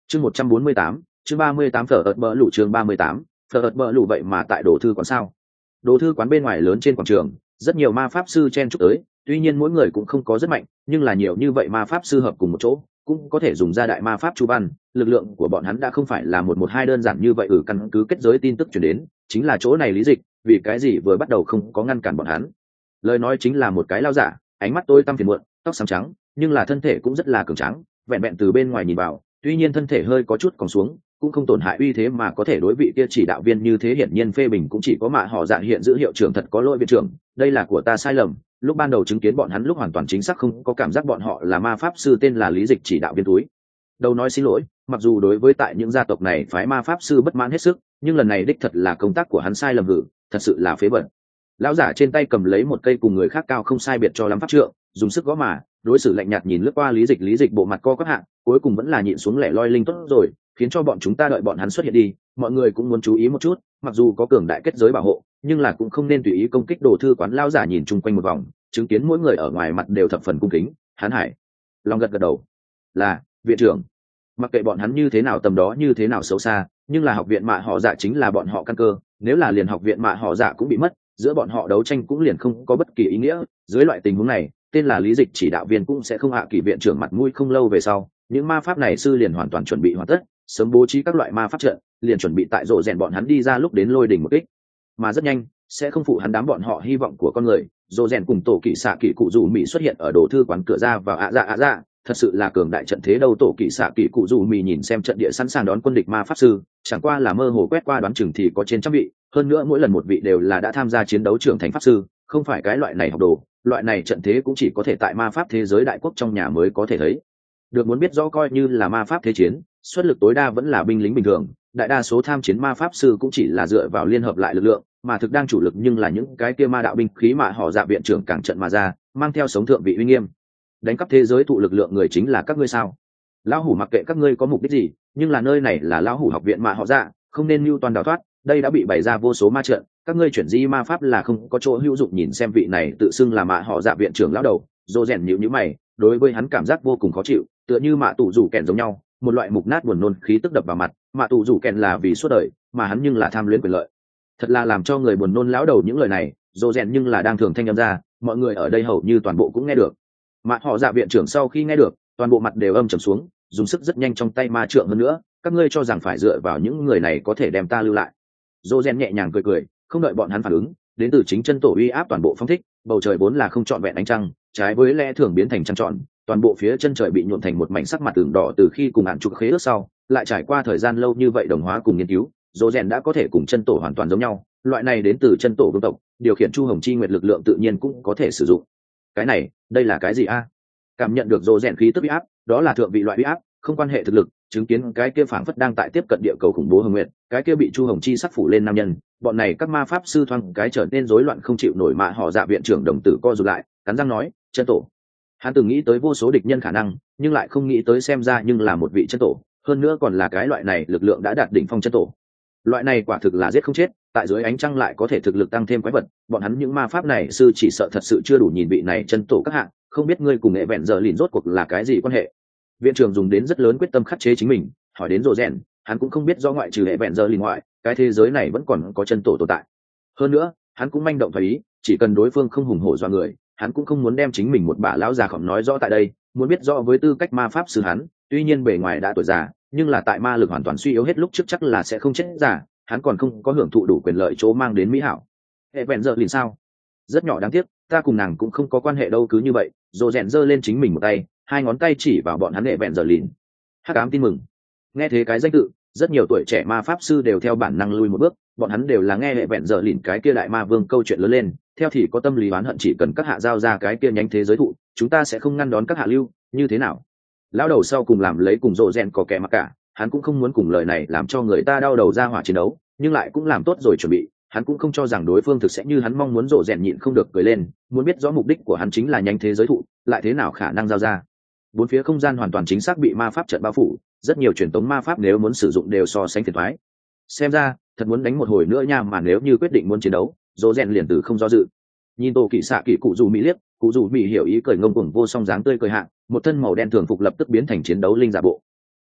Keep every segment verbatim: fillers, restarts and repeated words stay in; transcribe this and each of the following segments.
chương một trăm bốn mươi tám, chương ba mươi tám phở ợt bờ lũ chương ba mươi tám, phở ợt bờ lũ vậy mà tại đồ thư quán sao? Đồ thư quán bên ngoài lớn trên quảng trường, rất nhiều ma pháp sư chen chúc tới, tuy nhiên mỗi người cũng không có rất mạnh, nhưng là nhiều như vậy ma pháp sư hợp cùng một chỗ, cũng có thể dùng ra đại ma pháp chu văn, lực lượng của bọn hắn đã không phải là một một hai đơn giản như vậy. Ừ, căn cứ kết giới tin tức truyền đến, chính là chỗ này lý dịch, vì cái gì vừa bắt đầu không có ngăn cản bọn hắn. Lời nói chính là một cái lao giả, ánh mắt tối tăm phiền muộn, tóc xám trắng, nhưng là thân thể cũng rất là cường tráng, vẹn vẹn từ bên ngoài nhìn vào, tuy nhiên thân thể hơi có chút còn xuống, cũng không tổn hại uy thế mà có thể đối vị kia chỉ đạo viên như thế. Hiển nhiên phê bình cũng chỉ có mạ họ Dạ hiện giữ hiệu trưởng thật có lỗi viện trưởng, đây là của ta sai lầm, lúc ban đầu chứng kiến bọn hắn lúc hoàn toàn chính xác không có cảm giác bọn họ là ma pháp sư tên là lý dịch chỉ đạo viên túi đầu nói xin lỗi. Mặc dù đối với tại những gia tộc này phái ma pháp sư bất mãn hết sức, nhưng lần này đích thật là công tác của hắn sai lầm, hử, thật sự là phế bẩn. Lão giả trên tay cầm lấy một cây cùng người khác cao không sai biệt cho lắm pháp trượng, dùng sức gõ mà đối xử lạnh nhạt nhìn lướt qua lý dịch. Lý dịch bộ mặt co quắp hạ, cuối cùng vẫn là nhịn xuống lẻ loi linh tốt rồi, khiến cho bọn chúng ta đợi bọn hắn xuất hiện đi. Mọi người cũng muốn chú ý một chút, mặc dù có cường đại kết giới bảo hộ, nhưng là cũng không nên tùy ý công kích đồ thư quán. Lão giả nhìn chung quanh một vòng, chứng kiến mỗi người ở ngoài mặt đều thập phần cung kính, hắn hải lòng gật gật đầu, là viện trưởng. Mặc kệ bọn hắn như thế nào tầm đó như thế nào xấu xa, nhưng là học viện mạ họ Dạ chính là bọn họ căn cơ, nếu là liền học viện mạ họ Dạ cũng bị mất, giữa bọn họ đấu tranh cũng liền không có bất kỳ ý nghĩa. Dưới loại tình huống này, tên là lý dịch chỉ đạo viên cũng sẽ không hạ kỳ viện trưởng mặt mũi. Không lâu về sau, những ma pháp này sư liền hoàn toàn chuẩn bị hoàn tất, sớm bố trí các loại ma pháp trận, liền chuẩn bị tại rộ rèn bọn hắn đi ra lúc đến lôi đỉnh một kích. Mà rất nhanh sẽ không phụ hắn đám bọn họ hy vọng của con người. Rộ rèn cùng tổ kỵ xạ kỵ cụ dù mỹ xuất hiện ở đồ thư quán cửa ra vào. ạ dạ ạ dạ, thật sự là cường đại trận thế đâu. Tổ kỵ xạ kỵ cụ dù mỹ nhìn xem trận địa sẵn sàng đón quân địch ma pháp sư, chẳng qua là mơ hồ quét qua đoán chừng thì có trên trăm vị, hơn nữa mỗi lần một vị đều là đã tham gia chiến đấu trưởng thành pháp sư, không phải cái loại này học đồ. Loại này trận thế cũng chỉ có thể tại ma pháp thế giới đại quốc trong nhà mới có thể thấy được. Muốn biết rõ, coi như là ma pháp thế chiến, xuất lực tối đa vẫn là binh lính bình thường, đại đa số tham chiến ma pháp sư cũng chỉ là dựa vào liên hợp lại lực lượng, mà thực đang chủ lực nhưng là những cái kia ma đạo binh khí mà họ Dạ viện trưởng cảng trận mà ra, mang theo sống thượng vị uy nghiêm. Đánh cắp thế giới thụ lực lượng người chính là các ngươi sao? Lão hủ mặc kệ các ngươi có mục đích gì, nhưng là nơi này là lão hủ học viện mà họ Dạ, không nên mưu toàn đào thoát. Đây đã bị bày ra vô số ma trận, các ngươi chuyển di ma pháp là không có chỗ hữu dụng. Nhìn xem vị này tự xưng là mạ họ Dạ viện trưởng lão đầu, dô rèn nhịu nhữ mày, đối với hắn cảm giác vô cùng khó chịu, tựa như mạ tù rủ kèn giống nhau, một loại mục nát buồn nôn khí tức đập vào mặt. Mạ tù rủ kèn là vì suốt đời, mà hắn nhưng là tham luyến quyền lợi, thật là làm cho người buồn nôn. lão đầu những lời này dô rèn nhưng là đang thường thanh âm ra, mọi người ở đây hầu như toàn bộ cũng nghe được. Mạ họ Dạ viện trưởng sau khi nghe được, toàn bộ mặt đều âm trầm xuống, dùng sức rất nhanh trong tay ma trượng. Hơn nữa, các ngươi cho rằng phải dựa vào những người này có thể đem ta lưu lại? Dô rèn nhẹ nhàng cười cười, không đợi bọn hắn phản ứng, đến từ chính chân tổ uy áp toàn bộ phong thích. Bầu trời vốn là không trọn vẹn ánh trăng, trái với lẽ thường biến thành trăng tròn, toàn bộ phía chân trời bị nhuộm thành một mảnh sắc mặt tường đỏ. Từ khi cùng hạn trục khế ước sau, lại trải qua thời gian lâu như vậy đồng hóa cùng nghiên cứu, dô rèn đã có thể cùng chân tổ hoàn toàn giống nhau. Loại này đến từ chân tổ vương tộc điều khiển chu hồng chi nguyệt lực lượng tự nhiên cũng có thể sử dụng. Cái này đây là cái gì a? Cảm nhận được dô rèn khí tức uy áp, đó là thượng vị loại uy áp, không quan hệ thực lực. Chứng kiến cái kia phảng phất đang tại tiếp cận địa cầu khủng bố hồng nguyệt, cái kia bị chu hồng chi sắc phủ lên nam nhân, bọn này các ma pháp sư thoáng cái trở nên rối loạn không chịu nổi. Mạ họ Dạ viện trưởng đồng tử co rụt lại, cắn răng nói, chân tổ. Hắn từng nghĩ tới vô số địch nhân khả năng, nhưng lại không nghĩ tới xem ra nhưng là một vị chân tổ, hơn nữa còn là cái loại này lực lượng đã đạt đỉnh phong chân tổ. Loại này quả thực là giết không chết, tại dưới ánh trăng lại có thể thực lực tăng thêm quái vật. Bọn hắn những ma pháp này sư chỉ sợ thật sự chưa đủ nhìn vị này chân tổ các hạng. Không biết ngươi cùng nghệ vẹn giờ lìn rốt cuộc là cái gì quan hệ? Viện trưởng dùng đến rất lớn quyết tâm khắc chế chính mình, hỏi đến rộ rèn, hắn cũng không biết do ngoại trừ hệ vẹn giờ lìn ngoại, cái thế giới này vẫn còn có chân tổ tồn tại. Hơn nữa, hắn cũng manh động phải ý, chỉ cần đối phương không hùng hổ dọa người, hắn cũng không muốn đem chính mình một bả lão già khổng nói rõ tại đây. Muốn biết rõ với tư cách ma pháp sư hắn, tuy nhiên bề ngoài đã tuổi già, nhưng là tại ma lực hoàn toàn suy yếu hết lúc trước chắc là sẽ không chết già. Hắn còn không có hưởng thụ đủ quyền lợi chỗ mang đến mỹ hảo. Hệ vẹn giờ lìn sao? Rất nhỏ đáng tiếc, ta cùng nàng cũng không có quan hệ đâu. Cứ như vậy, rộ rèn giơ lên chính mình một tay, hai ngón tay chỉ vào bọn hắn hệ vẹn giờ lìn. Hắc ám tin mừng. Nghe thế cái danh tự, rất nhiều tuổi trẻ ma pháp sư đều theo bản năng lui một bước. Bọn hắn đều là nghe hệ vẹn giờ lìn cái kia đại ma vương câu chuyện lớn lên, theo thì có tâm lý oán hận, chỉ cần các hạ giao ra cái kia nhánh thế giới thụ, chúng ta sẽ không ngăn đón các hạ lưu. Như thế nào? Lão đầu sau cùng làm lấy cùng rộ rèn có kẻ mặc cả, hắn cũng không muốn cùng lời này làm cho người ta đau đầu ra hỏa chiến đấu, nhưng lại cũng làm tốt rồi chuẩn bị. Hắn cũng không cho rằng đối phương thực sẽ như hắn mong muốn. Rộ rèn nhịn không được cười lên, muốn biết rõ mục đích của hắn chính là nhánh thế giới thụ, lại thế nào khả năng giao ra? Bốn phía không gian hoàn toàn chính xác bị ma pháp trận bao phủ, rất nhiều truyền tống ma pháp nếu muốn sử dụng đều so sánh phiền toái. Xem ra thật muốn đánh một hồi nữa nha. Mà nếu như quyết định muốn chiến đấu, Rộ rèn liền từ không do dự. Nhìn tổ kỵ xạ kỵ cụ dù mỹ liếc, cụ dù mỹ hiểu ý, cười ngông cuồng vô song dáng tươi cười hạ, một thân màu đen thường phục lập tức biến thành chiến đấu linh giả bộ.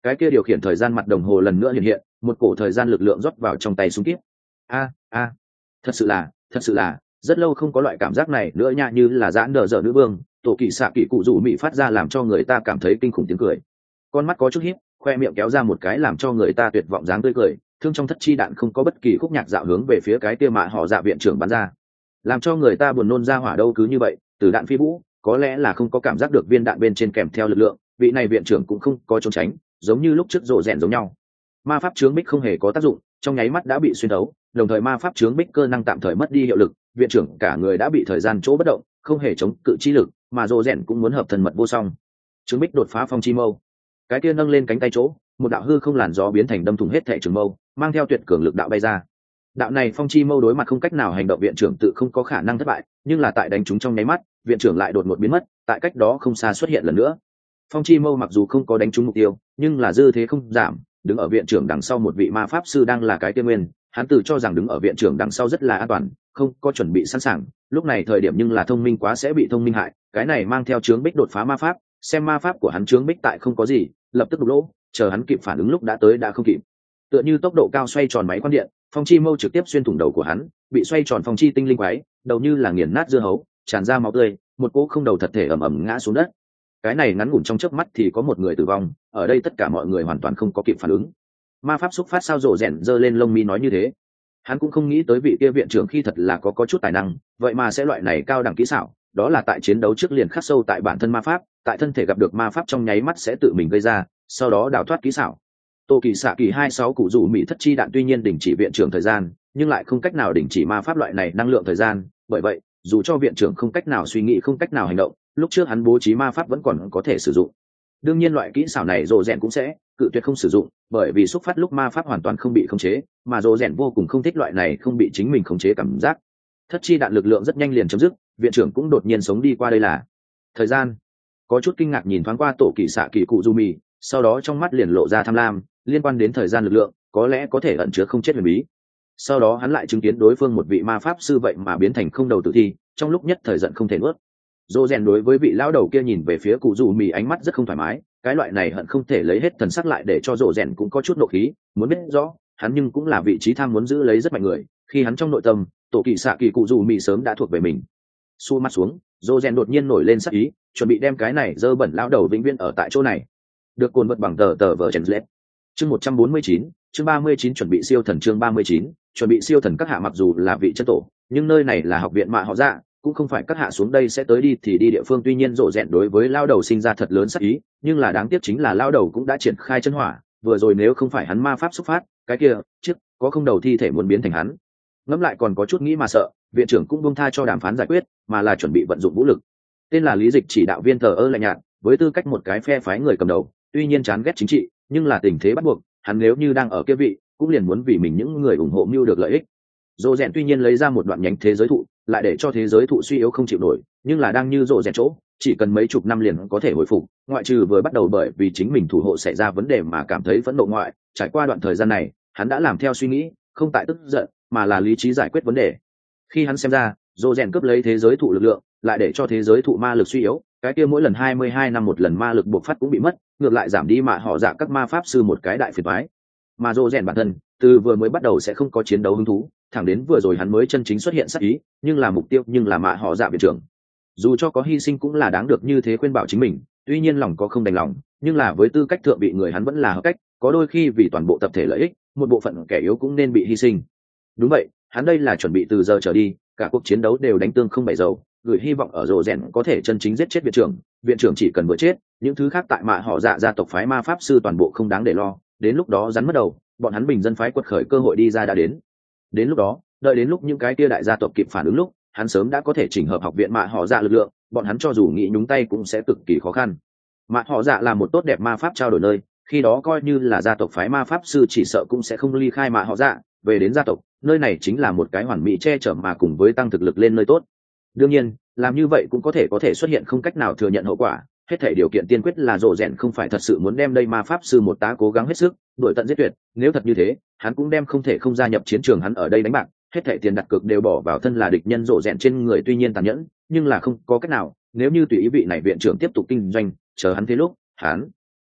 cái kia điều khiển thời gian mặt đồng hồ lần nữa hiện hiện, một cổ thời gian lực lượng rót vào trong tay súng kíp. A a, thật sự là, thật sự là, rất lâu không có loại cảm giác này nữa nha, như là giãn nở dở nữ vương, tổ kỳ xạ kỳ cụ rủ mị phát ra làm cho người ta cảm thấy kinh khủng tiếng cười. Con mắt có chút híp, khoe miệng kéo ra một cái làm cho người ta tuyệt vọng dáng tươi cười, thương trong thất chi đạn không có bất kỳ khúc nhạc dạo hướng về phía cái kia mạ họ dạ viện trưởng bắn ra, làm cho người ta buồn nôn ra hỏa đâu cứ như vậy, từ đạn phi vũ, có lẽ là không có cảm giác được viên đạn bên trên kèm theo lực lượng, vị này viện trưởng cũng không có trốn tránh, giống như lúc trước rộ rèn giống nhau. Ma pháp chướng bích không hề có tác dụng, trong nháy mắt đã bị xuyên thấu, đồng thời ma pháp chướng bích cơ năng tạm thời mất đi hiệu lực, viện trưởng cả người đã bị thời gian chỗ bất động, không hề chống cự chi lực, mà rộ rèn cũng muốn hợp thần mật vô song. Chướng bích đột phá phong chi mâu, cái kia nâng lên cánh tay chỗ, một đạo hư không làn gió biến thành đâm thủng hết thảy trường mâu, mang theo tuyệt cường lực đạo bay ra. Đạo này phong chi mâu đối mặt không cách nào hành động viện trưởng tự không có khả năng thất bại, nhưng là tại đánh trúng trong nháy mắt, viện trưởng lại đột ngột biến mất, tại cách đó không xa xuất hiện lần nữa. Phong chi mâu mặc dù không có đánh trúng mục tiêu, nhưng là dư thế không giảm, đứng ở viện trưởng đằng sau một vị ma pháp sư đang là cái tiên nguyên, hắn tự cho rằng đứng ở viện trưởng đằng sau rất là an toàn, không có chuẩn bị sẵn sàng, lúc này thời điểm nhưng là thông minh quá sẽ bị thông minh hại, cái này mang theo chướng bích đột phá ma pháp, xem ma pháp của hắn chướng bích tại không có gì, lập tức đục lỗ, chờ hắn kịp phản ứng lúc đã tới đã không kịp. Tựa như tốc độ cao xoay tròn máy quan điện, phong chi mâu trực tiếp xuyên thủng đầu của hắn, bị xoay tròn phong chi tinh linh quái, đầu như là nghiền nát dưa hấu, tràn ra máu tươi, một cỗ không đầu thật thể ầm ầm ngã xuống đất. Cái này ngắn ngủn trong chớp mắt thì có một người tử vong, ở đây tất cả mọi người hoàn toàn không có kịp phản ứng. Ma pháp xúc phát sao rộ rèn giơ lên lông mi nói như thế. Hắn cũng không nghĩ tới vị kia viện trưởng khi thật là có có chút tài năng, vậy mà sẽ loại này cao đẳng kỹ xảo, đó là tại chiến đấu trước liền khắc sâu tại bản thân ma pháp, tại thân thể gặp được ma pháp trong nháy mắt sẽ tự mình gây ra, sau đó đào thoát kỹ xảo. Tô kỳ xạ kỳ hai sáu cụ rủ mỹ thất chi đạn tuy nhiên đình chỉ viện trưởng thời gian, nhưng lại không cách nào đình chỉ ma pháp loại này năng lượng thời gian, bởi vậy dù cho viện trưởng không cách nào suy nghĩ không cách nào hành động, lúc trước hắn bố trí ma pháp vẫn còn có thể sử dụng. Đương nhiên loại kỹ xảo này rồ rèn cũng sẽ cự tuyệt không sử dụng, bởi vì xúc phát lúc ma pháp hoàn toàn không bị khống chế, mà rồ rèn vô cùng không thích loại này không bị chính mình khống chế cảm giác. Thất chi đạn lực lượng rất nhanh liền chấm dứt, viện trưởng cũng đột nhiên sống đi qua đây là thời gian. Có chút kinh ngạc nhìn thoáng qua tổ kỳ xạ kỳ cụ du mì, sau đó trong mắt liền lộ ra tham lam, liên quan đến thời gian lực lượng, có lẽ có thể ẩn chứa không chết huyền bí. Sau đó hắn lại chứng kiến đối phương một vị ma pháp sư vậy mà biến thành không đầu tử thi, trong lúc nhất thời giận không thể nuốt. Dô rèn đối với vị lão đầu kia nhìn về phía cụ dù mì ánh mắt rất không thoải mái, cái loại này hận không thể lấy hết thần sắc lại để cho dô rèn cũng có chút nộ khí, muốn biết rõ, hắn nhưng cũng là vị trí tham muốn giữ lấy rất mạnh người, khi hắn trong nội tâm, tổ kỳ xạ kỳ cụ dù mì sớm đã thuộc về mình. Xu mắt xuống, dô rèn đột nhiên nổi lên sắc ý, chuẩn bị đem cái này dơ bẩn lão đầu vĩnh viễn ở tại chỗ này. Được cuốn vật bằng tờ tờ vở chèn lết. Chương một trăm bốn mươi chín, chương ba mươi chín chuẩn bị siêu thần chương ba mươi chín, chuẩn bị siêu thần các hạ mặc dù là vị chân tổ, nhưng nơi này là học viện mạ họ dạ, cũng không phải các hạ xuống đây sẽ tới đi thì đi địa phương, tuy nhiên rộ rẹn đối với lao đầu sinh ra thật lớn sắc ý, nhưng là đáng tiếc chính là lao đầu cũng đã triển khai chân hỏa, vừa rồi nếu không phải hắn ma pháp xuất phát, cái kia, trước, có không đầu thi thể muốn biến thành hắn. Ngẫm lại còn có chút nghĩ mà sợ, viện trưởng cũng buông tha cho đàm phán giải quyết, mà là chuẩn bị vận dụng vũ lực. Tên là Lý Dịch chỉ đạo viên thờ ơ lạnh nhạt, với tư cách một cái phe phái người cầm đầu, tuy nhiên chán ghét chính trị, nhưng là tình thế bắt buộc, hắn nếu như đang ở kia vị, cũng liền muốn vì mình những người ủng hộ mưu được lợi ích. Rộ rèn tuy nhiên lấy ra một đoạn nhánh thế giới thụ, lại để cho thế giới thụ suy yếu không chịu nổi, nhưng là đang như rộ rèn chỗ, chỉ cần mấy chục năm liền có thể hồi phục, ngoại trừ vừa bắt đầu bởi vì chính mình thủ hộ xảy ra vấn đề mà cảm thấy phẫn nộ ngoại, trải qua đoạn thời gian này, hắn đã làm theo suy nghĩ, không tại tức giận, mà là lý trí giải quyết vấn đề. Khi hắn xem ra, rộ rèn cướp lấy thế giới thụ lực lượng, lại để cho thế giới thụ ma lực suy yếu, cái kia mỗi lần hai mươi hai năm một lần ma lực buộc phát cũng bị mất, ngược lại giảm đi mà họ dạ các ma pháp sư một cái đại phiền toái. Mà rộ rèn bản thân, từ vừa mới bắt đầu sẽ không có chiến đấu hứng thú, thẳng đến vừa rồi hắn mới chân chính xuất hiện sát ý, nhưng là mục tiêu nhưng là mạ họ dạ viện trưởng. Dù cho có hy sinh cũng là đáng được như thế khuyên bảo chính mình, tuy nhiên lòng có không đành lòng, nhưng là với tư cách thượng vị người hắn vẫn là hợp cách, có đôi khi vì toàn bộ tập thể lợi ích, một bộ phận kẻ yếu cũng nên bị hy sinh. Đúng vậy, hắn đây là chuẩn bị từ giờ trở đi, cả cuộc chiến đấu đều đánh tương không bảy dầu, gửi hy vọng ở rộ rèn có thể chân chính giết chết viện trưởng, viện trưởng chỉ cần vừa chết, những thứ khác tại mạ họ dạ gia tộc phái ma pháp sư toàn bộ không đáng để lo, đến lúc đó rắn mất đầu, bọn hắn bình dân phái quật khởi cơ hội đi ra đã đến. Đến lúc đó, đợi đến lúc những cái kia đại gia tộc kịp phản ứng lúc, hắn sớm đã có thể chỉnh hợp học viện mạ họ dạ lực lượng, bọn hắn cho dù nghĩ nhúng tay cũng sẽ cực kỳ khó khăn. Mạ họ dạ là một tốt đẹp ma pháp trao đổi nơi, khi đó coi như là gia tộc phái ma pháp sư chỉ sợ cũng sẽ không ly khai mạ họ dạ, về đến gia tộc, nơi này chính là một cái hoàn mỹ che chở mà cùng với tăng thực lực lên nơi tốt. Đương nhiên, làm như vậy cũng có thể có thể xuất hiện không cách nào thừa nhận hậu quả, hết thể điều kiện tiên quyết là rộ rèn không phải thật sự muốn đem đây ma pháp sư một tá cố gắng hết sức đuổi tận giết tuyệt, nếu thật như thế hắn cũng đem không thể không gia nhập chiến trường, hắn ở đây đánh bạc, hết thể tiền đặt cược đều bỏ vào thân là địch nhân rộ rèn trên người, tuy nhiên tàn nhẫn nhưng là không có cách nào, nếu như tùy ý vị này viện trưởng tiếp tục kinh doanh, chờ hắn thế lúc hắn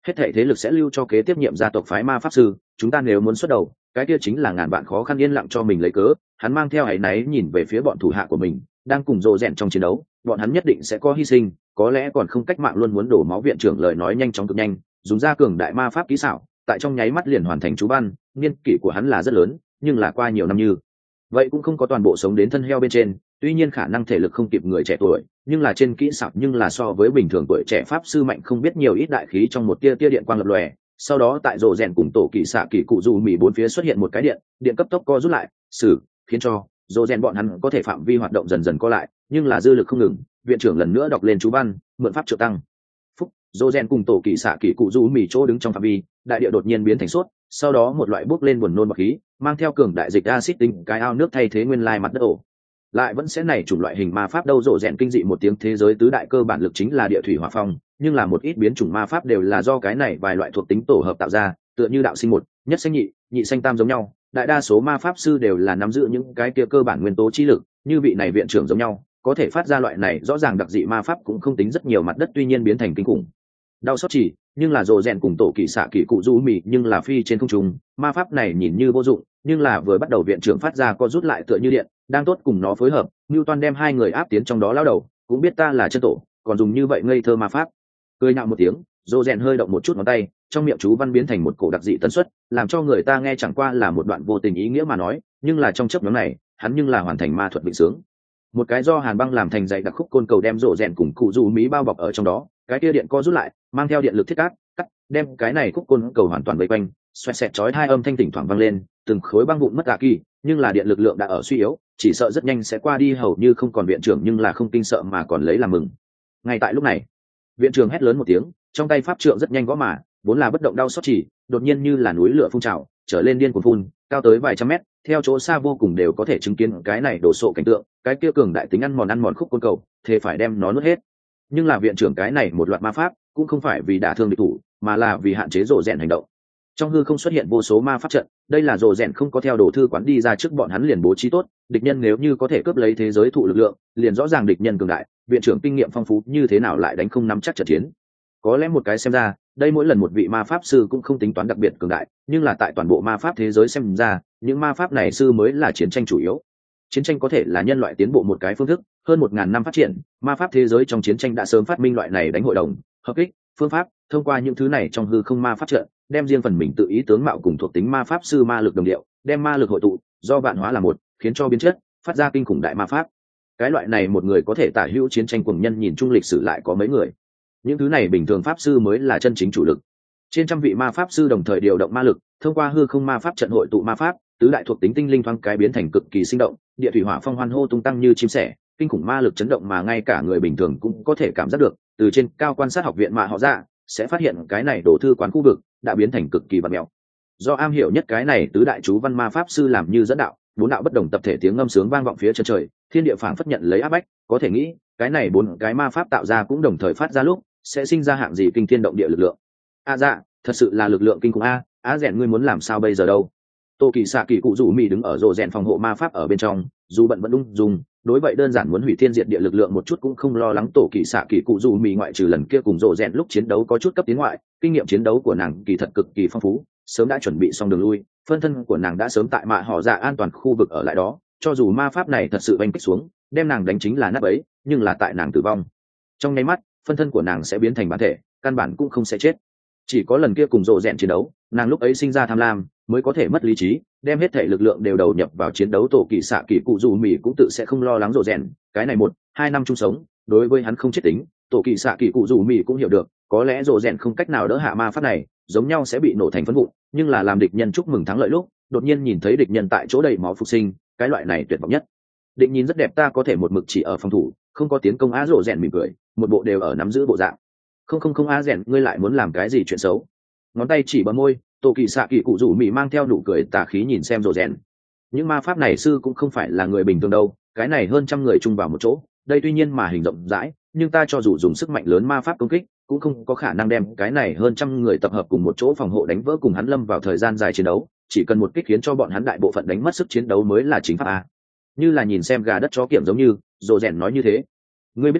hết thảy thế lực sẽ lưu cho kế tiếp nhiệm gia tộc phái ma pháp sư, chúng ta nếu muốn xuất đầu, cái kia chính là ngàn vạn khó khăn yên lặng cho mình lấy cớ. Hắn mang theo áy náy nhìn về phía bọn thủ hạ của mình đang cùng rồ rèn trong chiến đấu, bọn hắn nhất định sẽ có hy sinh, có lẽ còn không cách mạng luôn muốn đổ máu. Viện trưởng lời nói nhanh chóng cực nhanh, dùng ra cường đại ma pháp kỹ xảo, tại trong nháy mắt liền hoàn thành chú văn. Niên kỷ của hắn là rất lớn, nhưng là qua nhiều năm như vậy cũng không có toàn bộ sống đến thân heo bên trên, tuy nhiên khả năng thể lực không kịp người trẻ tuổi, nhưng là trên kỹ xảo nhưng là so với bình thường tuổi trẻ pháp sư mạnh không biết nhiều ít. Đại khí trong một tia tia điện quang lập lòe, sau đó tại rồ rèn cùng tổ kỳ xạ kỳ cụ dù mì bốn phía xuất hiện một cái điện điện cấp tốc co rút lại xử khiến cho rồ rèn bọn hắn có thể phạm vi hoạt động dần dần co lại, nhưng là dư lực không ngừng. Viện trưởng lần nữa đọc lên chú văn, mượn pháp trợ tăng phúc. Rồ rèn cùng tổ kỳ xạ kỳ cụ dù mì chỗ đứng trong phạm vi đại địa đột nhiên biến thành suốt, sau đó một loại bốc lên buồn nôn bọt khí mang theo cường đại dịch acid tính cái ao nước thay thế nguyên lai mặt đất ổ lại vẫn sẽ này chủng loại hình ma pháp đâu. Rộ rèn kinh dị một tiếng, thế giới tứ đại cơ bản lực chính là địa thủy hỏa phong, nhưng là một ít biến chủng ma pháp đều là do cái này vài loại thuộc tính tổ hợp tạo ra, tựa như đạo sinh một, nhất sinh nhị, nhị sinh tam giống nhau. Đại đa số ma pháp sư đều là nắm giữ những cái kia cơ bản nguyên tố chi lực, như vị này viện trưởng giống nhau, có thể phát ra loại này rõ ràng đặc dị ma pháp cũng không tính rất nhiều mặt đất, tuy nhiên biến thành kinh khủng đau xót chỉ, nhưng là rộ rèn cùng tổ kỳ xạ kỳ cụ du mì nhưng là phi trên không trung. Ma pháp này nhìn như vô dụng, nhưng là vừa bắt đầu viện trưởng phát ra co rút lại tựa như điện, đang tốt cùng nó phối hợp. Newton đem hai người áp tiến trong đó lao đầu, cũng biết ta là chân tổ, còn dùng như vậy ngây thơ ma pháp. Cười nhạo một tiếng, rộ rèn hơi động một chút ngón tay, trong miệng chú văn biến thành một cổ đặc dị tần suất, làm cho người ta nghe chẳng qua là một đoạn vô tình ý nghĩa mà nói, nhưng là trong chớp nhoáng này, hắn nhưng là hoàn thành ma thuật vịnh sướng. Một cái do hàn băng làm thành dày đặc khúc côn cầu đem rộ rèn cùng cụ du mí bao bọc ở trong đó, cái kia điện co rút lại, mang theo điện lực thiết cát cắt đem cái này khúc côn cầu hoàn toàn vây quanh, xoẹt xẹt chói hai âm thanh thỉnh thoảng vang lên, từng khối băng vụn mất cả kỳ, nhưng là điện lực lượng đã ở suy yếu, chỉ sợ rất nhanh sẽ qua đi, hầu như không còn. Viện trưởng nhưng là không kinh sợ mà còn lấy làm mừng. Ngay tại lúc này, viện trưởng hét lớn một tiếng, trong tay pháp trượng rất nhanh gõ mà, vốn là bất động đau xót chỉ, đột nhiên như là núi lửa phun trào, trở lên điên cuồng phun, cao tới vài trăm mét, theo chỗ xa vô cùng đều có thể chứng kiến cái này đổ sộ cảnh tượng, cái kia cường đại tính ăn mòn ăn mòn khúc côn cầu, thế phải đem nó nuốt hết. Nhưng là viện trưởng cái này một loạt ma pháp cũng không phải vì đả thương địch thủ, mà là vì hạn chế rộ rèn hành động. Trong hư không xuất hiện vô số ma pháp trận, đây là rộ rèn không có theo đồ thư quán đi ra trước bọn hắn liền bố trí tốt, địch nhân nếu như có thể cướp lấy thế giới thụ lực lượng, liền rõ ràng địch nhân cường đại, viện trưởng kinh nghiệm phong phú như thế nào lại đánh không nắm chắc trận chiến. Có lẽ một cái xem ra, đây mỗi lần một vị ma pháp sư cũng không tính toán đặc biệt cường đại, nhưng là tại toàn bộ ma pháp thế giới xem ra, những ma pháp này sư mới là chiến tranh chủ yếu. Chiến tranh có thể là nhân loại tiến bộ một cái phương thức, hơn một ngàn năm phát triển, ma pháp thế giới trong chiến tranh đã sớm phát minh loại này đánh hội đồng, hợp kích, phương pháp, thông qua những thứ này trong hư không ma pháp trận, đem riêng phần mình tự ý tướng mạo cùng thuộc tính ma pháp sư ma lực đồng điệu, đem ma lực hội tụ, do vạn hóa là một, khiến cho biến chất, phát ra kinh khủng đại ma pháp. Cái loại này một người có thể tả hữu chiến tranh cuồng nhân, nhìn chung lịch sử lại có mấy người. Những thứ này bình thường pháp sư mới là chân chính chủ lực. Trên trăm vị ma pháp sư đồng thời điều động ma lực, thông qua hư không ma pháp trận hội tụ ma pháp, tứ đại thuộc tính tinh linh thoáng cái biến thành cực kỳ sinh động, địa thủy hỏa phong hoan hô tung tăng như chim sẻ, kinh khủng ma lực chấn động mà ngay cả người bình thường cũng có thể cảm giác được. Từ trên cao quan sát học viện mà họ ra, sẽ phát hiện cái này đổ thư quán khu vực đã biến thành cực kỳ vặn mèo. Do am hiểu nhất cái này tứ đại chú văn ma pháp sư làm như dẫn đạo, bốn đạo bất đồng tập thể tiếng ngâm sướng vang vọng phía chân trời, thiên địa phảng phất nhận lấy áp bách, có thể nghĩ, cái này bốn cái ma pháp tạo ra cũng đồng thời phát ra lúc, sẽ sinh ra hạng gì kinh thiên động địa lực lượng. A à dạ, thật sự là lực lượng kinh khủng a, á rèn ngươi muốn làm sao bây giờ đâu? Tô Kỳ Sạ Kỳ cụ rủ mì đứng ở rồ rèn phòng hộ ma pháp ở bên trong, dù bận vẫn ung dung, đối vậy đơn giản muốn hủy thiên diệt địa lực lượng một chút cũng không lo lắng. Tổ Kỳ Sạ Kỳ cụ rủ mì ngoại trừ lần kia cùng rồ rèn lúc chiến đấu có chút cấp tiến ngoại, kinh nghiệm chiến đấu của nàng kỳ thật cực kỳ phong phú, sớm đã chuẩn bị xong đường lui, phân thân của nàng đã sớm tại mạ họ dạ an toàn khu vực ở lại đó, cho dù ma pháp này thật sự oanh kích xuống, đem nàng đánh chính là nát bấy, nhưng là tại nàng tử vong trong nháy mắt, phân thân của nàng sẽ biến thành bản thể, căn bản cũng không sẽ chết. Chỉ có lần kia cùng rồ rèn chiến đấu, nàng lúc ấy sinh ra tham lam, mới có thể mất lý trí, đem hết thể lực lượng đều đầu nhập vào chiến đấu. Tổ Kỳ Sạ Kỳ cụ dù mì cũng tự sẽ không lo lắng rồ rèn, cái này một hai năm chung sống đối với hắn không chết tính. Tổ Kỳ Sạ Kỳ cụ dù mì cũng hiểu được, có lẽ rồ rèn không cách nào đỡ hạ ma pháp này, giống nhau sẽ bị nổ thành phấn vụn, nhưng là làm địch nhân chúc mừng thắng lợi lúc, đột nhiên nhìn thấy địch nhân tại chỗ đầy máu phục sinh, cái loại này tuyệt vọng nhất. Định nhìn rất đẹp, ta có thể một mực chỉ ở phòng thủ, không có tiến công. Á rồ rèn mỉm cười, một bộ đều ở nắm giữ bộ dạng. Không không không, Á rèn ngươi lại muốn làm cái gì chuyện xấu? Ngón tay chỉ bờ môi, Tổ Kỳ Sạ Kỳ cụ rủ mì mang theo nụ cười tà khí nhìn xem rồ rèn. Những ma pháp này sư cũng không phải là người bình thường đâu, cái này hơn trăm người chung vào một chỗ, đây tuy nhiên mà hình rộng rãi, nhưng ta cho dù dùng sức mạnh lớn ma pháp công kích, cũng không có khả năng đem cái này hơn trăm người tập hợp cùng một chỗ phòng hộ đánh vỡ, cùng hắn lâm vào thời gian dài chiến đấu, chỉ cần một kích khiến cho bọn hắn đại bộ phận đánh mất sức chiến đấu mới là chính pháp a. Như là nhìn xem gà đất chó kiểm giống như, rồ rèn nói như thế. Ngươi biết không,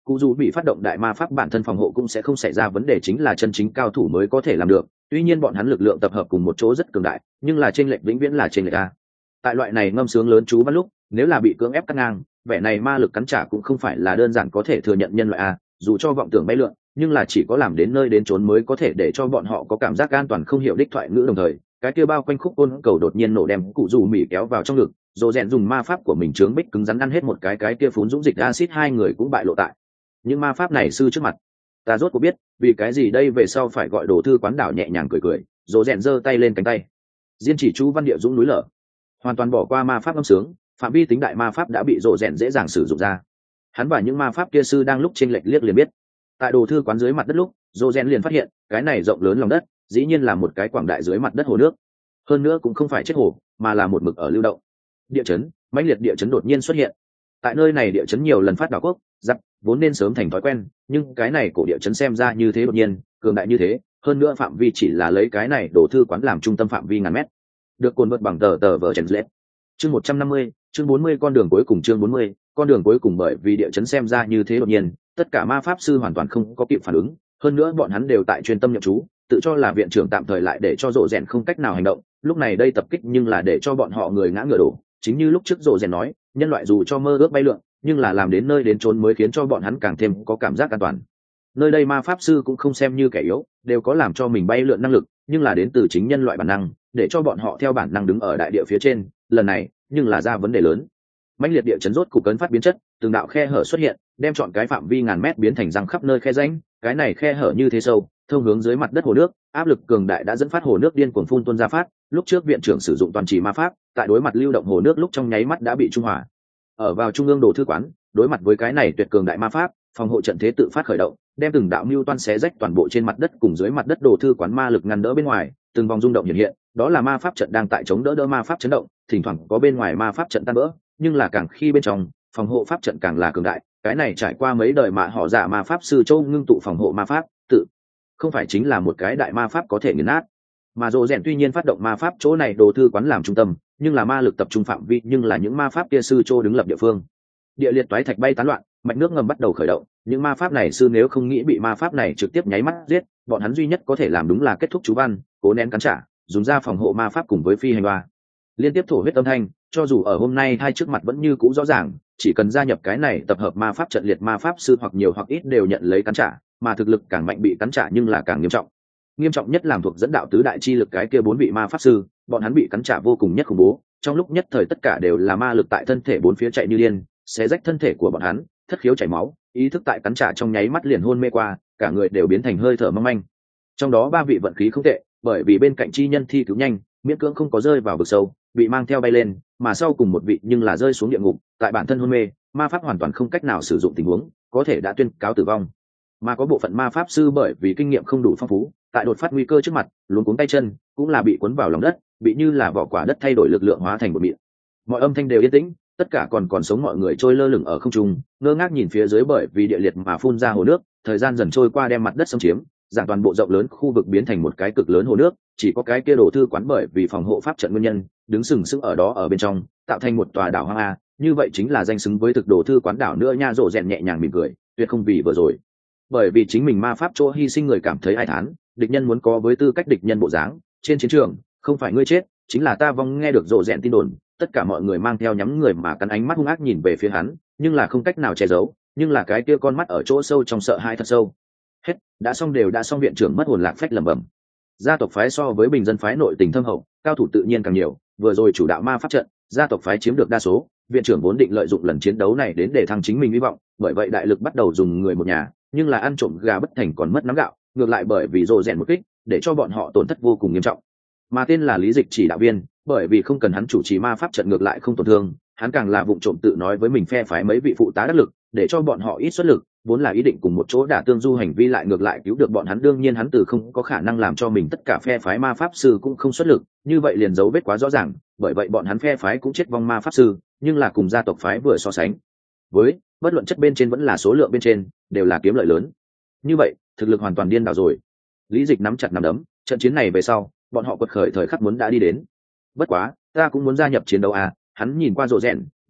cụ dù bị phát động đại ma pháp bản thân phòng hộ cũng sẽ không xảy ra vấn đề, chính là chân chính cao thủ mới có thể làm được. Tuy nhiên bọn hắn lực lượng tập hợp cùng một chỗ rất cường đại, nhưng là chênh lệch vĩnh viễn là chênh lệch a. Tại loại này ngâm sướng lớn chú bắt lúc, nếu là bị cưỡng ép cắt ngang, vẻ này ma lực cắn trả cũng không phải là đơn giản có thể thừa nhận nhân loại a, dù cho vọng tưởng bay lượn, nhưng là chỉ có làm đến nơi đến chốn mới có thể để cho bọn họ có cảm giác an toàn không hiểu đích thoại ngữ. Đồng thời cái kia bao quanh khúc côn cầu đột nhiên nổ, đem cụ dù mỉ kéo vào trong ngực, rồi rèn dùng ma pháp của mình trướng bích cứng rắn ăn hết một cái cái kia phún dũng dịch acid, hai người cũng bại lộ tại những ma pháp này sư trước mặt. Ta rốt cuộc biết vì cái gì đây về sau phải gọi đồ thư quán đảo. Nhẹ nhàng cười cười, rồi rèn giơ tay lên cánh tay, diên chỉ chú văn địa dũng núi lở, hoàn toàn bỏ qua ma pháp âm sướng, phạm vi tính đại ma pháp đã bị rộ rèn dễ dàng sử dụng ra. Hắn và những ma pháp kia sư đang lúc chênh lệch liếc liền biết. Tại đồ thư quán dưới mặt đất lúc, rộ rèn liền phát hiện cái này rộng lớn lòng đất dĩ nhiên là một cái quảng đại dưới mặt đất hồ nước, hơn nữa cũng không phải chết hồ mà là một mực ở lưu động. Địa chấn, mãnh liệt địa chấn đột nhiên xuất hiện. Tại nơi này địa chấn nhiều lần phát đảo quốc giặc vốn nên sớm thành thói quen, nhưng cái này cổ địa chấn xem ra như thế đột nhiên cường đại như thế, hơn nữa phạm vi chỉ là lấy cái này đồ thư quán làm trung tâm phạm vi ngàn mét. Được cồn vật bằng tờ tờ vở chèn lết. Chương một trăm năm mươi, chương bốn mươi con đường cuối cùng, chương bốn mươi, con đường cuối cùng. Bởi vì địa chấn xem ra như thế đột nhiên, tất cả ma pháp sư hoàn toàn không có kịp phản ứng, hơn nữa bọn hắn đều tại chuyên tâm nhậm chú, tự cho là viện trưởng tạm thời lại để cho rộ rèn không cách nào hành động. Lúc này đây tập kích nhưng là để cho bọn họ người ngã ngựa đổ. Chính như lúc trước rộ rèn nói, nhân loại dù cho mơ ước bay lượn, nhưng là làm đến nơi đến chốn mới khiến cho bọn hắn càng thêm có cảm giác an toàn. Nơi đây ma pháp sư cũng không xem như kẻ yếu, đều có làm cho mình bay lượn năng lực, nhưng là đến từ chính nhân loại bản năng, để cho bọn họ theo bản năng đứng ở đại địa phía trên. Lần này nhưng là ra vấn đề lớn. Mãnh liệt địa chấn rốt cục cấn phát biến chất, từng đạo khe hở xuất hiện, đem chọn cái phạm vi ngàn mét biến thành răng khắp nơi khe rãnh. Cái này khe hở như thế sâu, thông hướng dưới mặt đất hồ nước, áp lực cường đại đã dẫn phát hồ nước điên cuồng phun tuôn ra phát. Lúc trước viện trưởng sử dụng toàn chỉ ma pháp, tại đối mặt lưu động hồ nước lúc trong nháy mắt đã bị trung hòa. Ở vào trung ương đồ thư quán, đối mặt với cái này tuyệt cường đại ma pháp, phòng hộ trận thế tự phát khởi động, đem từng đạo mưu toan xé rách toàn bộ trên mặt đất cùng dưới mặt đất đồ thư quán ma lực ngăn đỡ bên ngoài. Từng vòng rung động hiện hiện, đó là ma pháp trận đang tại chống đỡ đỡ ma pháp chấn động, thỉnh thoảng có bên ngoài ma pháp trận tan vỡ, nhưng là càng khi bên trong phòng hộ pháp trận càng là cường đại. Cái này trải qua mấy đời mà họ giả ma pháp sư châu ngưng tụ phòng hộ ma pháp, tự không phải chính là một cái đại ma pháp có thể nghiền nát. Mà rồ rèn tuy nhiên phát động ma pháp chỗ này đồ thư quán làm trung tâm, nhưng là ma lực tập trung phạm vi nhưng là những ma pháp kia sư châu đứng lập địa phương. Địa liệt toái thạch bay tán loạn, mạch nước ngầm bắt đầu khởi động. Những ma pháp này sư nếu không nghĩ bị ma pháp này trực tiếp nháy mắt giết, bọn hắn duy nhất có thể làm đúng là kết thúc chú văn, cố nén cắn trả, dùng ra phòng hộ ma pháp cùng với phi hành loa. Liên tiếp thổ huyết âm thanh, cho dù ở hôm nay hai trước mặt vẫn như cũ rõ ràng, chỉ cần gia nhập cái này tập hợp ma pháp trận liệt ma pháp sư hoặc nhiều hoặc ít đều nhận lấy cắn trả, mà thực lực càng mạnh bị cắn trả nhưng là càng nghiêm trọng. Nghiêm trọng nhất làm thuộc dẫn đạo tứ đại chi lực cái kia bốn vị ma pháp sư, bọn hắn bị cắn trả vô cùng nhất khủng bố, trong lúc nhất thời tất cả đều là ma lực tại thân thể bốn phía chạy như điên, xé rách thân thể của bọn hắn, thất khiếu chảy máu, ý thức tại cắn trả trong nháy mắt liền hôn mê qua, cả người đều biến thành hơi thở mong manh. Trong đó ba vị vận khí không tệ, bởi vì bên cạnh chi nhân thi cứu nhanh, miễn cưỡng không có rơi vào vực sâu, bị mang theo bay lên, mà sau cùng một vị nhưng là rơi xuống địa ngục, tại bản thân hôn mê, ma pháp hoàn toàn không cách nào sử dụng tình huống, có thể đã tuyên cáo tử vong. Mà có bộ phận ma pháp sư bởi vì kinh nghiệm không đủ phong phú, tại đột phát nguy cơ trước mặt, luống cuống tay chân, cũng là bị cuốn vào lòng đất, bị như là vỏ quả đất thay đổi lực lượng hóa thành một mịn. Mọi âm thanh đều yên tĩnh, tất cả còn còn sống mọi người trôi lơ lửng ở không trung, ngơ ngác nhìn phía dưới bởi vì địa liệt mà phun ra hồ nước, thời gian dần trôi qua đem mặt đất xâm chiếm, dạng toàn bộ rộng lớn khu vực biến thành một cái cực lớn hồ nước, chỉ có cái kia đồ thư quán bởi vì phòng hộ pháp trận nguyên nhân, đứng sừng sững ở đó ở bên trong, tạo thành một tòa đảo hoang a, như vậy chính là danh xứng với thực đồ thư quán đảo nữa nha. Rộ rèn nhẹ nhàng mỉm cười, tuyệt không vì vừa rồi bởi vì chính mình ma pháp chỗ hy sinh người cảm thấy ai thán, địch nhân muốn có với tư cách địch nhân bộ dáng, trên chiến trường không phải ngươi chết chính là ta vong. Nghe được rộ rèn tin đồn, tất cả mọi người mang theo nhắm người mà cắn ánh mắt hung ác nhìn về phía hắn, nhưng là không cách nào che giấu, nhưng là cái kia con mắt ở chỗ sâu trong sợ hãi thật sâu. Hết, đã xong đều đã xong. Viện trưởng mất hồn lạc phách lẩm bẩm. Gia tộc phái so với bình dân phái nội tình thâm hậu, cao thủ tự nhiên càng nhiều, vừa rồi chủ đạo ma pháp trận, gia tộc phái chiếm được đa số. Viện trưởng vốn định lợi dụng lần chiến đấu này đến để thăng chính mình hy vọng, bởi vậy đại lực bắt đầu dùng người một nhà, nhưng là ăn trộm gà bất thành còn mất nắm gạo, ngược lại bởi vì rồ rèn một kích, để cho bọn họ tổn thất vô cùng nghiêm trọng. Mà tên là Lý Dịch chỉ đạo viên, bởi vì không cần hắn chủ trì ma pháp trận ngược lại không tổn thương, hắn càng là vụng trộm tự nói với mình phe phái mấy vị phụ tá đắc lực, để cho bọn họ ít xuất lực, vốn là ý định cùng một chỗ đả tương du hành vi lại ngược lại cứu được bọn hắn. Đương nhiên hắn từ không có khả năng làm cho mình tất cả phe phái ma pháp sư cũng không xuất lực, như vậy liền dấu vết quá rõ ràng, bởi vậy bọn hắn phe phái cũng chết vong ma pháp sư, nhưng là cùng gia tộc phái vừa so sánh với, bất luận chất bên trên vẫn là số lượng bên trên, đều là kiếm lợi lớn. Như vậy thực lực hoàn toàn điên đảo rồi. Lý Dịch nắm chặt nắm đấm, trận chiến này về sau bọn họ quật khởi thời khắc muốn đã đi đến. Bất quá ta cũng muốn gia nhập chiến đấu à. Hắn nhìn qua rộ rèn,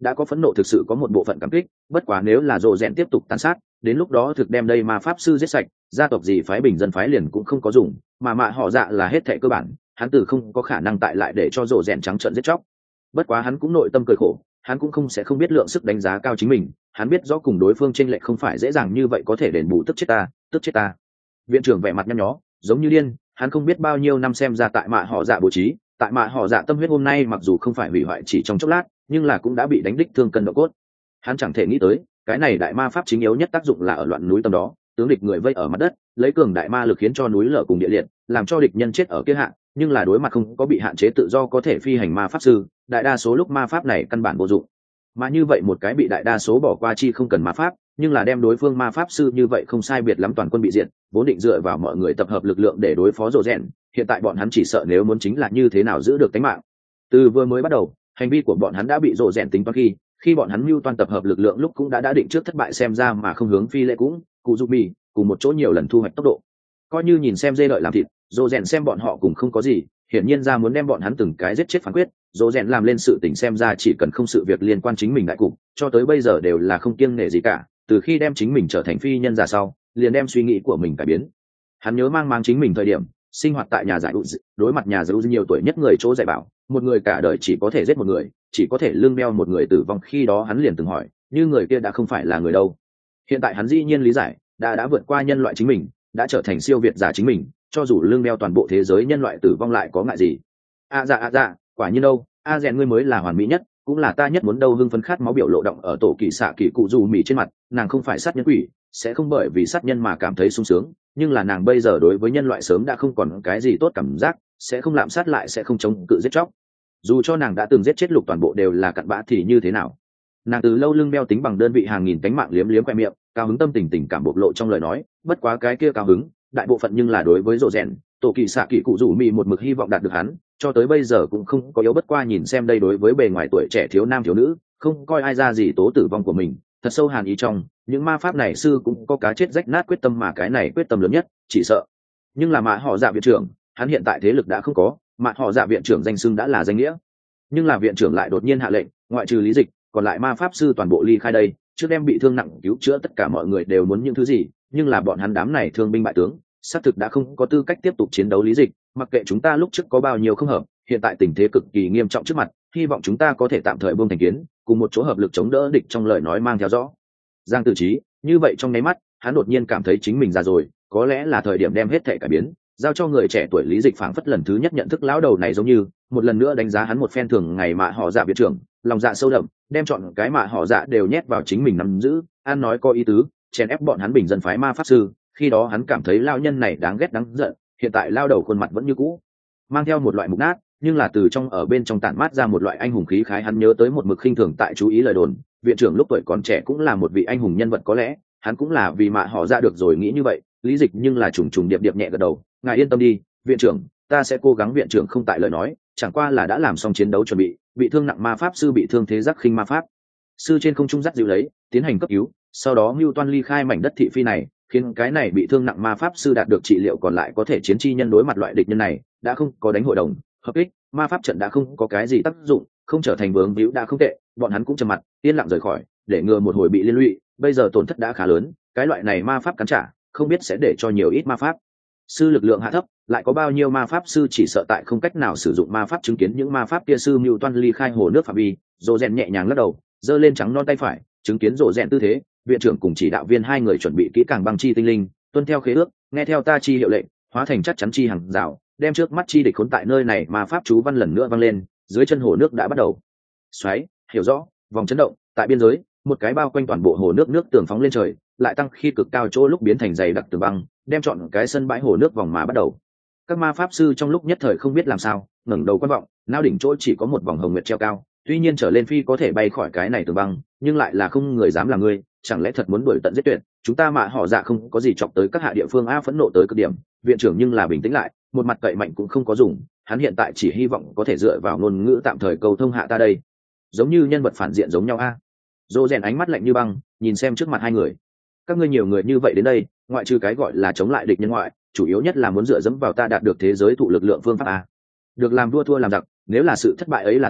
đã có phẫn nộ thực sự có một bộ phận cảm kích, bất quá nếu là rộ rèn tiếp tục tàn sát, đến lúc đó thực đem đây ma pháp sư giết sạch, gia tộc gì phái bình dân phái liền cũng không có dùng, mà mạ họ dạ là hết thệ cơ bản, hắn từ không có khả năng tại lại để cho rộ rèn trắng trợn giết chóc. Bất quá hắn cũng nội tâm cười khổ, hắn cũng không sẽ không biết lượng sức đánh giá cao chính mình, hắn biết rõ cùng đối phương chênh lệch không phải dễ dàng như vậy có thể đền bù tức chết ta, tức chết ta. Viện trưởng vẻ mặt nhăn nhó, giống như điên, hắn không biết bao nhiêu năm xem ra tại mạ họ dạ bố trí, tại mạ họ dạ tâm huyết hôm nay mặc dù không phải hủy hoại chỉ trong chốc lát, nhưng là cũng đã bị đánh đích thương cân độ cốt. Hắn chẳng thể nghĩ tới, cái này đại ma pháp chính yếu nhất tác dụng là ở loạn núi tâm đó, tướng địch người vây ở mặt đất, lấy cường đại ma lực khiến cho núi lở cùng địa liệt, làm cho địch nhân chết ở kia hạ, nhưng là đối mặt không có bị hạn chế tự do có thể phi hành ma pháp sư, đại đa số lúc ma pháp này căn bản vô dụng. Mà như vậy một cái bị đại đa số bỏ qua chi không cần ma pháp, nhưng là đem đối phương ma pháp sư như vậy không sai biệt lắm toàn quân bị diệt, vốn định dựa vào mọi người tập hợp lực lượng để đối phó rồ rèn, hiện tại bọn hắn chỉ sợ nếu muốn chính là như thế nào giữ được tính mạng. Từ vừa mới bắt đầu, hành vi của bọn hắn đã bị rồ rèn tính toán khi, khi bọn hắn mưu toan tập hợp lực lượng lúc cũng đã đã định trước thất bại xem ra mà không hướng phi lệ cũng, cụ dục mì, cùng một chỗ nhiều lần thu hoạch tốc độ. Coi như nhìn xem dê đợi làm thịt, rồ rèn xem bọn họ cùng không có gì, hiển nhiên ra muốn đem bọn hắn từng cái giết chết phán quyết, rồ rèn làm lên sự tình xem ra chỉ cần không sự việc liên quan chính mình đại cục, cho tới bây giờ đều là không kiêng nể gì cả, từ khi đem chính mình trở thành phi nhân giả sau, liền đem suy nghĩ của mình cải biến. Hắn nhớ mang mang chính mình thời điểm sinh hoạt tại nhà giải Uzi, đối mặt nhà giải Uzi nhiều tuổi nhất người chỗ dạy bảo, một người cả đời chỉ có thể giết một người, chỉ có thể lương đeo một người tử vong, khi đó hắn liền từng hỏi, như người kia đã không phải là người đâu. Hiện tại hắn dĩ nhiên lý giải, đã đã vượt qua nhân loại chính mình, đã trở thành siêu việt giả chính mình, cho dù lương đeo toàn bộ thế giới nhân loại tử vong lại có ngại gì. A dạ a dạ, quả nhiên đâu, a rèn ngươi mới là hoàn mỹ nhất, cũng là ta nhất muốn đâu. Hưng phấn khát máu biểu lộ động ở tổ kỳ xạ kỳ cụ dù mì trên mặt, nàng không phải sát nhân quỷ, sẽ không bởi vì sát nhân mà cảm thấy sung sướng, nhưng là nàng bây giờ đối với nhân loại sớm đã không còn cái gì tốt cảm giác, sẽ không lạm sát lại sẽ không chống cự giết chóc. Dù cho nàng đã từng giết chết lục toàn bộ đều là cặn bã thì như thế nào, nàng từ lâu lưng đeo tính bằng đơn vị hàng nghìn cánh mạng liếm liếm khoe miệng, cao hứng tâm tình tình cảm bộc lộ trong lời nói. Bất quá cái kia cao hứng đại bộ phận nhưng là đối với rộ rèn, tổ kỳ xạ kỳ cụ rủ mì một mực hy vọng đạt được hắn, cho tới bây giờ cũng không có yếu bất qua. Nhìn xem đây đối với bề ngoài tuổi trẻ thiếu nam thiếu nữ, không coi ai ra gì tố tử vong của mình, thật sâu hàn ý trong những ma pháp này sư cũng có cá chết rách nát quyết tâm, mà cái này quyết tâm lớn nhất chỉ sợ. Nhưng là mạ họ dạ viện trưởng, hắn hiện tại thế lực đã không có, mạ họ dạ viện trưởng danh xưng đã là danh nghĩa, nhưng là viện trưởng lại đột nhiên hạ lệnh ngoại trừ lý dịch còn lại ma pháp sư toàn bộ ly khai đây, trước đem bị thương nặng cứu chữa tất cả mọi người đều muốn những thứ gì, nhưng là bọn hắn đám này thương binh bại tướng xác thực đã không có tư cách tiếp tục chiến đấu lý dịch, mặc kệ chúng ta lúc trước có bao nhiêu không hợp, hiện tại tình thế cực kỳ nghiêm trọng trước mặt, hy vọng chúng ta có thể tạm thời buông thành kiến, cùng một chỗ hợp lực chống đỡ địch. Trong lời nói mang theo rõ Giang Tử Trí, như vậy trong nháy mắt hắn đột nhiên cảm thấy chính mình già rồi, có lẽ là thời điểm đem hết thể cải biến, giao cho người trẻ tuổi lý dịch. Phảng phất lần thứ nhất nhận thức lão đầu này, giống như một lần nữa đánh giá hắn một phen thường ngày mạ họ dạ viện trưởng, lòng dạ sâu đậm, đem chọn cái mạ họ dạ đều nhét vào chính mình nắm giữ, an nói có ý tứ, chèn ép bọn hắn bình dân phái ma pháp sư. Khi đó hắn cảm thấy lao nhân này đáng ghét đáng giận, hiện tại lao đầu khuôn mặt vẫn như cũ, mang theo một loại mục nát, nhưng là từ trong ở bên trong tản mát ra một loại anh hùng khí khái. Hắn nhớ tới một mực khinh thường tại chú ý lời đồn, viện trưởng lúc tuổi còn trẻ cũng là một vị anh hùng nhân vật, có lẽ hắn cũng là vì mạ họ ra được rồi nghĩ như vậy. Lý dịch nhưng là trùng trùng điệp điệp nhẹ gật đầu, ngài yên tâm đi viện trưởng, ta sẽ cố gắng. Viện trưởng không tại lời nói, chẳng qua là đã làm xong chiến đấu chuẩn bị, bị thương nặng ma pháp sư bị thương thế giác khinh ma pháp sư trên không trung dắt dịu lấy tiến hành cấp cứu, sau đó mưu toan ly khai mảnh đất thị phi này, khiến cái này bị thương nặng ma pháp sư đạt được trị liệu, còn lại có thể chiến chi nhân đối mặt loại địch nhân này đã không có đánh hội đồng hợp ích, ma pháp trận đã không có cái gì tác dụng, không trở thành vướng víu đã không tệ. Bọn hắn cũng trầm mặt yên lặng rời khỏi để ngừa một hồi bị liên lụy, bây giờ tổn thất đã khá lớn, cái loại này ma pháp cắn trả không biết sẽ để cho nhiều ít ma pháp sư lực lượng hạ thấp, lại có bao nhiêu ma pháp sư chỉ sợ tại không cách nào sử dụng ma pháp chứng kiến những ma pháp kia sư mưu toan ly khai hồ nước phạm vi. Rồ rèn nhẹ nhàng lắc đầu, giơ lên trắng non tay phải chứng kiến rồ rèn tư thế, viện trưởng cùng chỉ đạo viên hai người chuẩn bị kỹ càng băng chi tinh linh, tuân theo khế ước, nghe theo ta chi hiệu lệnh, hóa thành chắc chắn chi hàng rào, đem trước mắt chi địch khốn tại nơi này. Ma pháp chú văn lần nữa vang lên, dưới chân hồ nước đã bắt đầu xoáy, hiểu rõ, vòng chấn động tại biên giới, một cái bao quanh toàn bộ hồ nước nước tường phóng lên trời, lại tăng khi cực cao chỗ lúc biến thành dày đặc tường băng, đem chọn cái sân bãi hồ nước vòng mà bắt đầu. Các ma pháp sư trong lúc nhất thời không biết làm sao, ngẩng đầu quan vọng, nao đỉnh chỗ chỉ có một vòng hồng nguyệt treo cao, tuy nhiên trở lên phi có thể bay khỏi cái này tường băng, nhưng lại là không người dám là ngươi, chẳng lẽ thật muốn đuổi tận giết tuyệt? Chúng ta mạ họ dạ không có gì chọc tới các hạ địa phương a. Phẫn nộ tới cực điểm, viện trưởng nhưng là bình tĩnh lại, một mặt cậy mạnh cũng không có dùng, hắn hiện tại chỉ hy vọng có thể dựa vào ngôn ngữ tạm thời cầu thông hạ ta đây, giống như nhân vật phản diện giống nhau a. Dỗ rèn ánh mắt lạnh như băng nhìn xem trước mặt hai người, các ngươi nhiều người như vậy đến đây, ngoại trừ cái gọi là chống lại địch nhân ngoại, chủ yếu nhất là muốn dựa dẫm vào ta đạt được thế giới thụ lực lượng phương pháp a. Được làm vua thua làm giặc, nếu là sự thất bại ấy là ta,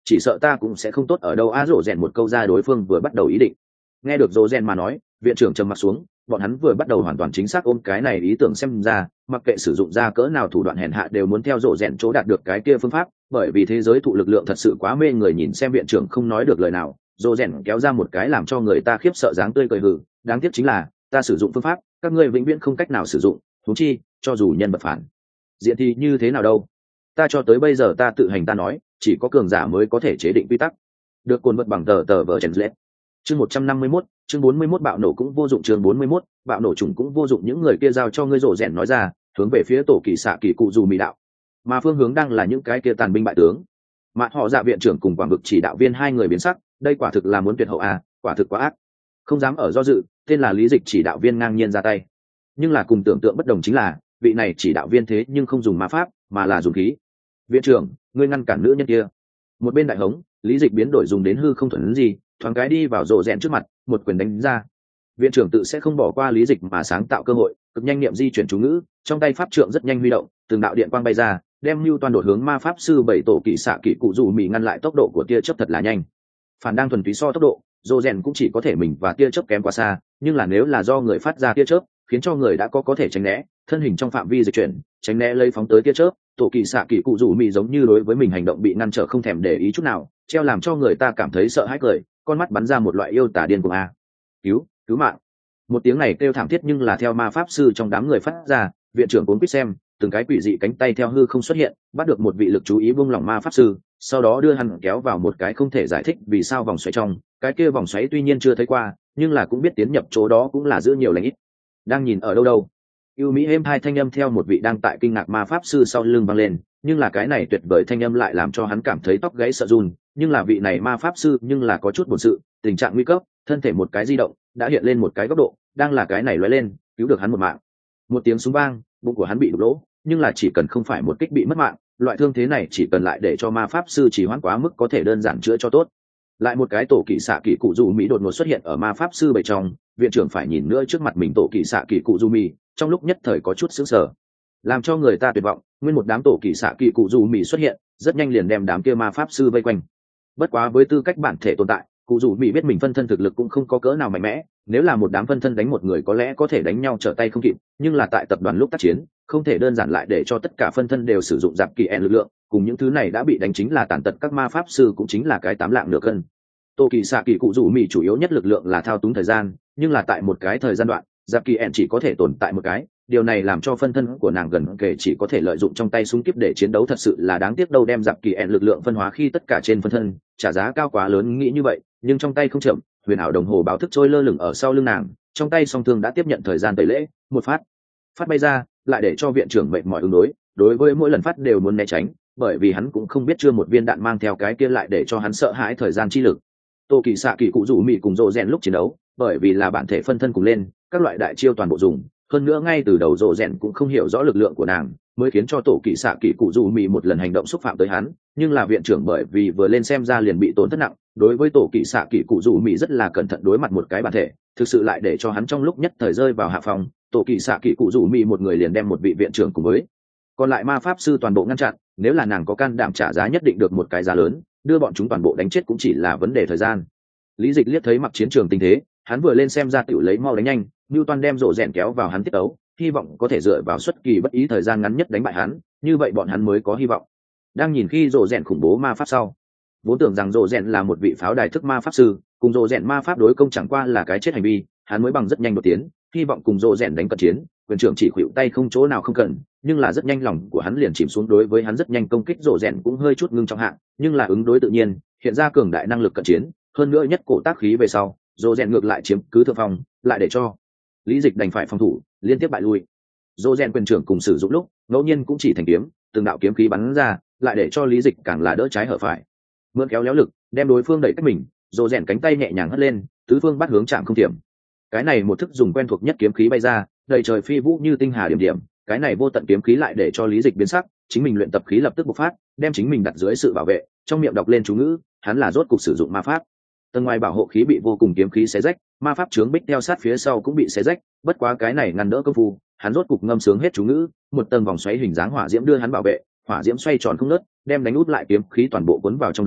chỉ sợ ta cũng sẽ không tốt ở đâu a rộ rèn một câu ra đối phương vừa bắt đầu ý định. Nghe được rộ rèn mà nói, viện trưởng trầm mặt xuống, bọn hắn vừa bắt đầu hoàn toàn chính xác ôm cái này ý tưởng xem ra mặc kệ sử dụng ra cỡ nào thủ đoạn hèn hạ đều muốn theo rộ rèn chỗ đạt được cái kia phương pháp, bởi vì thế giới thụ lực lượng thật sự quá mê người. Nhìn xem viện trưởng không nói được lời nào, rộ rèn kéo ra một cái làm cho người ta khiếp sợ dáng tươi cười hừ, đáng tiếc chính là ta sử dụng phương pháp các ngươi vĩnh viễn không cách nào sử dụng, thú chi cho dù nhân vật phản diện thì như thế nào đâu. Ta cho tới bây giờ ta tự hành ta nói chỉ có cường giả mới có thể chế định quy tắc, được cồn vật bằng tờ tờ vở chèn lết. Chương một trăm năm mươi mốt, chương bốn mươi mốt bạo nổ cũng vô dụng, chương bốn mươi mốt, bạo nổ trùng cũng vô dụng. Những người kia giao cho ngươi rộ rèn nói ra, hướng về phía tổ kỳ xạ kỳ cụ dù mì đạo, mà phương hướng đang là những cái kia tàn binh bại tướng. Mà họ dạ viện trưởng cùng quảng vực chỉ đạo viên hai người biến sắc, đây quả thực là muốn tuyệt hậu à, quả thực quá ác. Không dám ở do dự, tên là Lý Dịch chỉ đạo viên ngang nhiên ra tay. Nhưng là cùng tưởng tượng bất đồng chính là, vị này chỉ đạo viên thế nhưng không dùng ma pháp, mà là dùng khí. Viện trưởng, ngươi ngăn cản nữ nhân kia. Một bên đại hống, Lý Dịch biến đổi dùng đến hư không thuần gì, thoáng cái đi vào rộ rèn trước mặt, một quyền đánh ra. Viện trưởng tự sẽ không bỏ qua Lý Dịch mà sáng tạo cơ hội, cực nhanh niệm di chuyển chú ngữ, trong tay pháp trượng rất nhanh huy động, từng đạo điện quang bay ra, đem lưu toàn đột hướng ma pháp sư bảy tổ kỳ xạ kỳ cụ dù mì ngăn lại tốc độ của tia chớp thật là nhanh. Phản đang thuần túy so tốc độ, rộ rèn cũng chỉ có thể mình và tia chớp kém quá xa, nhưng là nếu là do người phát ra tia chớp, khiến cho người đã có có thể tránh né, thân hình trong phạm vi dịch chuyển, tránh né lấy phóng tới tia chớp, tổ kỳ xạ kỳ cụ dù mì giống như đối với mình hành động bị ngăn trở không thèm để ý chút nào, treo làm cho người ta cảm thấy sợ hãi cười, con mắt bắn ra một loại yêu tả điên cuồng a. Cứu, cứu mạng. Một tiếng này kêu thảm thiết nhưng là theo ma pháp sư trong đám người phát ra, viện trưởng cuốn quýt xem, từng cái quỷ dị cánh tay theo hư không xuất hiện, bắt được một vị lực chú ý buông lỏng ma pháp sư, sau đó đưa hắn kéo vào một cái không thể giải thích vì sao vòng xoáy trong, cái kia vòng xoáy tuy nhiên chưa thấy qua, nhưng là cũng biết tiến nhập chỗ đó cũng là giữ nhiều lành ít. Đang nhìn ở đâu đâu? Yêu Mỹ êm hai thanh âm theo một vị đang tại kinh ngạc ma pháp sư sau lưng vang lên, nhưng là cái này tuyệt vời thanh âm lại làm cho hắn cảm thấy tóc gáy sợ run, nhưng là vị này ma pháp sư nhưng là có chút buồn sự, tình trạng nguy cấp, thân thể một cái di động, đã hiện lên một cái góc độ, đang là cái này lóe lên, cứu được hắn một mạng. Một tiếng súng vang, bụng của hắn bị đục lỗ, nhưng là chỉ cần không phải một kích bị mất mạng, loại thương thế này chỉ cần lại để cho ma pháp sư chỉ hoãn quá mức có thể đơn giản chữa cho tốt. Lại một cái tổ kỳ xạ kỳ cụ dù mỹ đột ngột xuất hiện ở ma pháp sư bầy trong, viện trưởng phải nhìn nữa trước mặt mình tổ kỳ xạ kỳ cụ dù mỹ, trong lúc nhất thời có chút sững sờ, làm cho người ta tuyệt vọng. Nguyên một đám tổ kỳ xạ kỳ cụ dù mỹ xuất hiện, rất nhanh liền đem đám kia ma pháp sư vây quanh. Bất quá với tư cách bản thể tồn tại, cụ dù mỹ biết mình phân thân thực lực cũng không có cỡ nào mạnh mẽ, nếu là một đám phân thân đánh một người có lẽ có thể đánh nhau trở tay không kịp, nhưng là tại tập đoàn lúc tác chiến không thể đơn giản lại để cho tất cả phân thân đều sử dụng giáp kỳ en lực lượng, cùng những thứ này đã bị đánh chính là tàn tật các ma pháp sư cũng chính là cái tám lạng nửa cân. Tô kỳ xạ kỳ cụ dù mỹ chủ yếu nhất lực lượng là thao túng thời gian, nhưng là tại một cái thời gian đoạn giáp kỳ en chỉ có thể tồn tại một cái, điều này làm cho phân thân của nàng gần kề chỉ có thể lợi dụng trong tay súng kíp để chiến đấu, thật sự là đáng tiếc đâu. Đem giáp kỳ en lực lượng phân hóa khi tất cả trên phân thân, trả giá cao quá lớn nghĩ như vậy, nhưng trong tay không chậm, huyền ảo đồng hồ báo thức trôi lơ lửng ở sau lưng nàng, trong tay song thương đã tiếp nhận thời gian tẩy lễ, một phát phát bay ra, lại để cho viện trưởng mệt mỏi ứng đối, đối với mỗi lần phát đều muốn né tránh, bởi vì hắn cũng không biết chưa một viên đạn mang theo cái kia lại để cho hắn sợ hãi thời gian chi lực. Tô kỳ xạ kỳ cụ rủ mị cùng rộ rèn lúc chiến đấu, bởi vì là bản thể phân thân cùng lên, các loại đại chiêu toàn bộ dùng, hơn nữa ngay từ đầu rộ rèn cũng không hiểu rõ lực lượng của nàng, mới khiến cho tổ kỳ xạ kỳ cụ rủ mị một lần hành động xúc phạm tới hắn. Nhưng là viện trưởng bởi vì vừa lên xem ra liền bị tổn thất nặng, đối với tổ kỳ xạ kỳ cụ rủ mị rất là cẩn thận đối mặt một cái bản thể, thực sự lại để cho hắn trong lúc nhất thời rơi vào hạ phòng. Tổ kỳ xạ kỳ cụ rủ mị một người liền đem một vị viện trưởng cùng với còn lại ma pháp sư toàn bộ ngăn chặn, nếu là nàng có can đảm trả giá nhất định được một cái giá lớn, đưa bọn chúng toàn bộ đánh chết cũng chỉ là vấn đề thời gian. Lý Dịch liếc thấy mặc chiến trường tình thế, hắn vừa lên xem ra tiểu lấy mau đánh nhanh, Newton đem rộ rèn kéo vào hắn tiết ấu, hy vọng có thể dựa vào xuất kỳ bất ý thời gian ngắn nhất đánh bại hắn, như vậy bọn hắn mới có hy vọng. Đang nhìn khi rộ rèn khủng bố ma pháp sau, vốn tưởng rằng rộ rèn là một vị pháo đài thức ma pháp sư, cùng rộ rèn ma pháp đối công chẳng qua là cái chết hành vi, hắn mới bằng rất nhanh một tiến, hy vọng cùng rộ rèn đánh cận chiến, quyền trưởng chỉ khuỵu tay không chỗ nào không cần, nhưng là rất nhanh lòng của hắn liền chìm xuống, đối với hắn rất nhanh công kích rộ rèn cũng hơi chút ngưng trong hạng, nhưng là ứng đối tự nhiên, hiện ra cường đại năng lực cận chiến, hơn nữa nhất cổ tác khí về sau, rộ rèn ngược lại chiếm cứ thượng phong, lại để cho Lý Dịch đành phải phòng thủ, liên tiếp bại lui. Rộ rèn quyền trưởng cùng sử dụng lúc, ngẫu nhiên cũng chỉ thành kiếm, từng đạo kiếm khí bắn ra, lại để cho Lý Dịch càng là đỡ trái hở phải. Mượn kéo léo lực, đem đối phương đẩy cách mình, rộ rèn cánh tay nhẹ nhàng hất lên, tứ phương bắt hướng chạm không tiệm. Cái này một thức dùng quen thuộc nhất kiếm khí bay ra, đầy trời phi vũ như tinh hà điểm điểm, cái này vô tận kiếm khí lại để cho Lý Dịch biến sắc, chính mình luyện tập khí lập tức bộc phát, đem chính mình đặt dưới sự bảo vệ, trong miệng đọc lên chú ngữ, hắn là rốt cục sử dụng ma pháp. Tầng ngoài bảo hộ khí bị vô cùng kiếm khí xé rách, ma pháp chướng bích theo sát phía sau cũng bị xé rách, bất quá cái này ngăn đỡ công phu, hắn rốt cục ngâm sướng hết chú ngữ, một tầng vòng xoáy hình dáng hỏa diễm đưa hắn bảo vệ, hỏa diễm xoay tròn không ngớt, đem đánh út lại kiếm khí toàn bộ cuốn vào trong đó,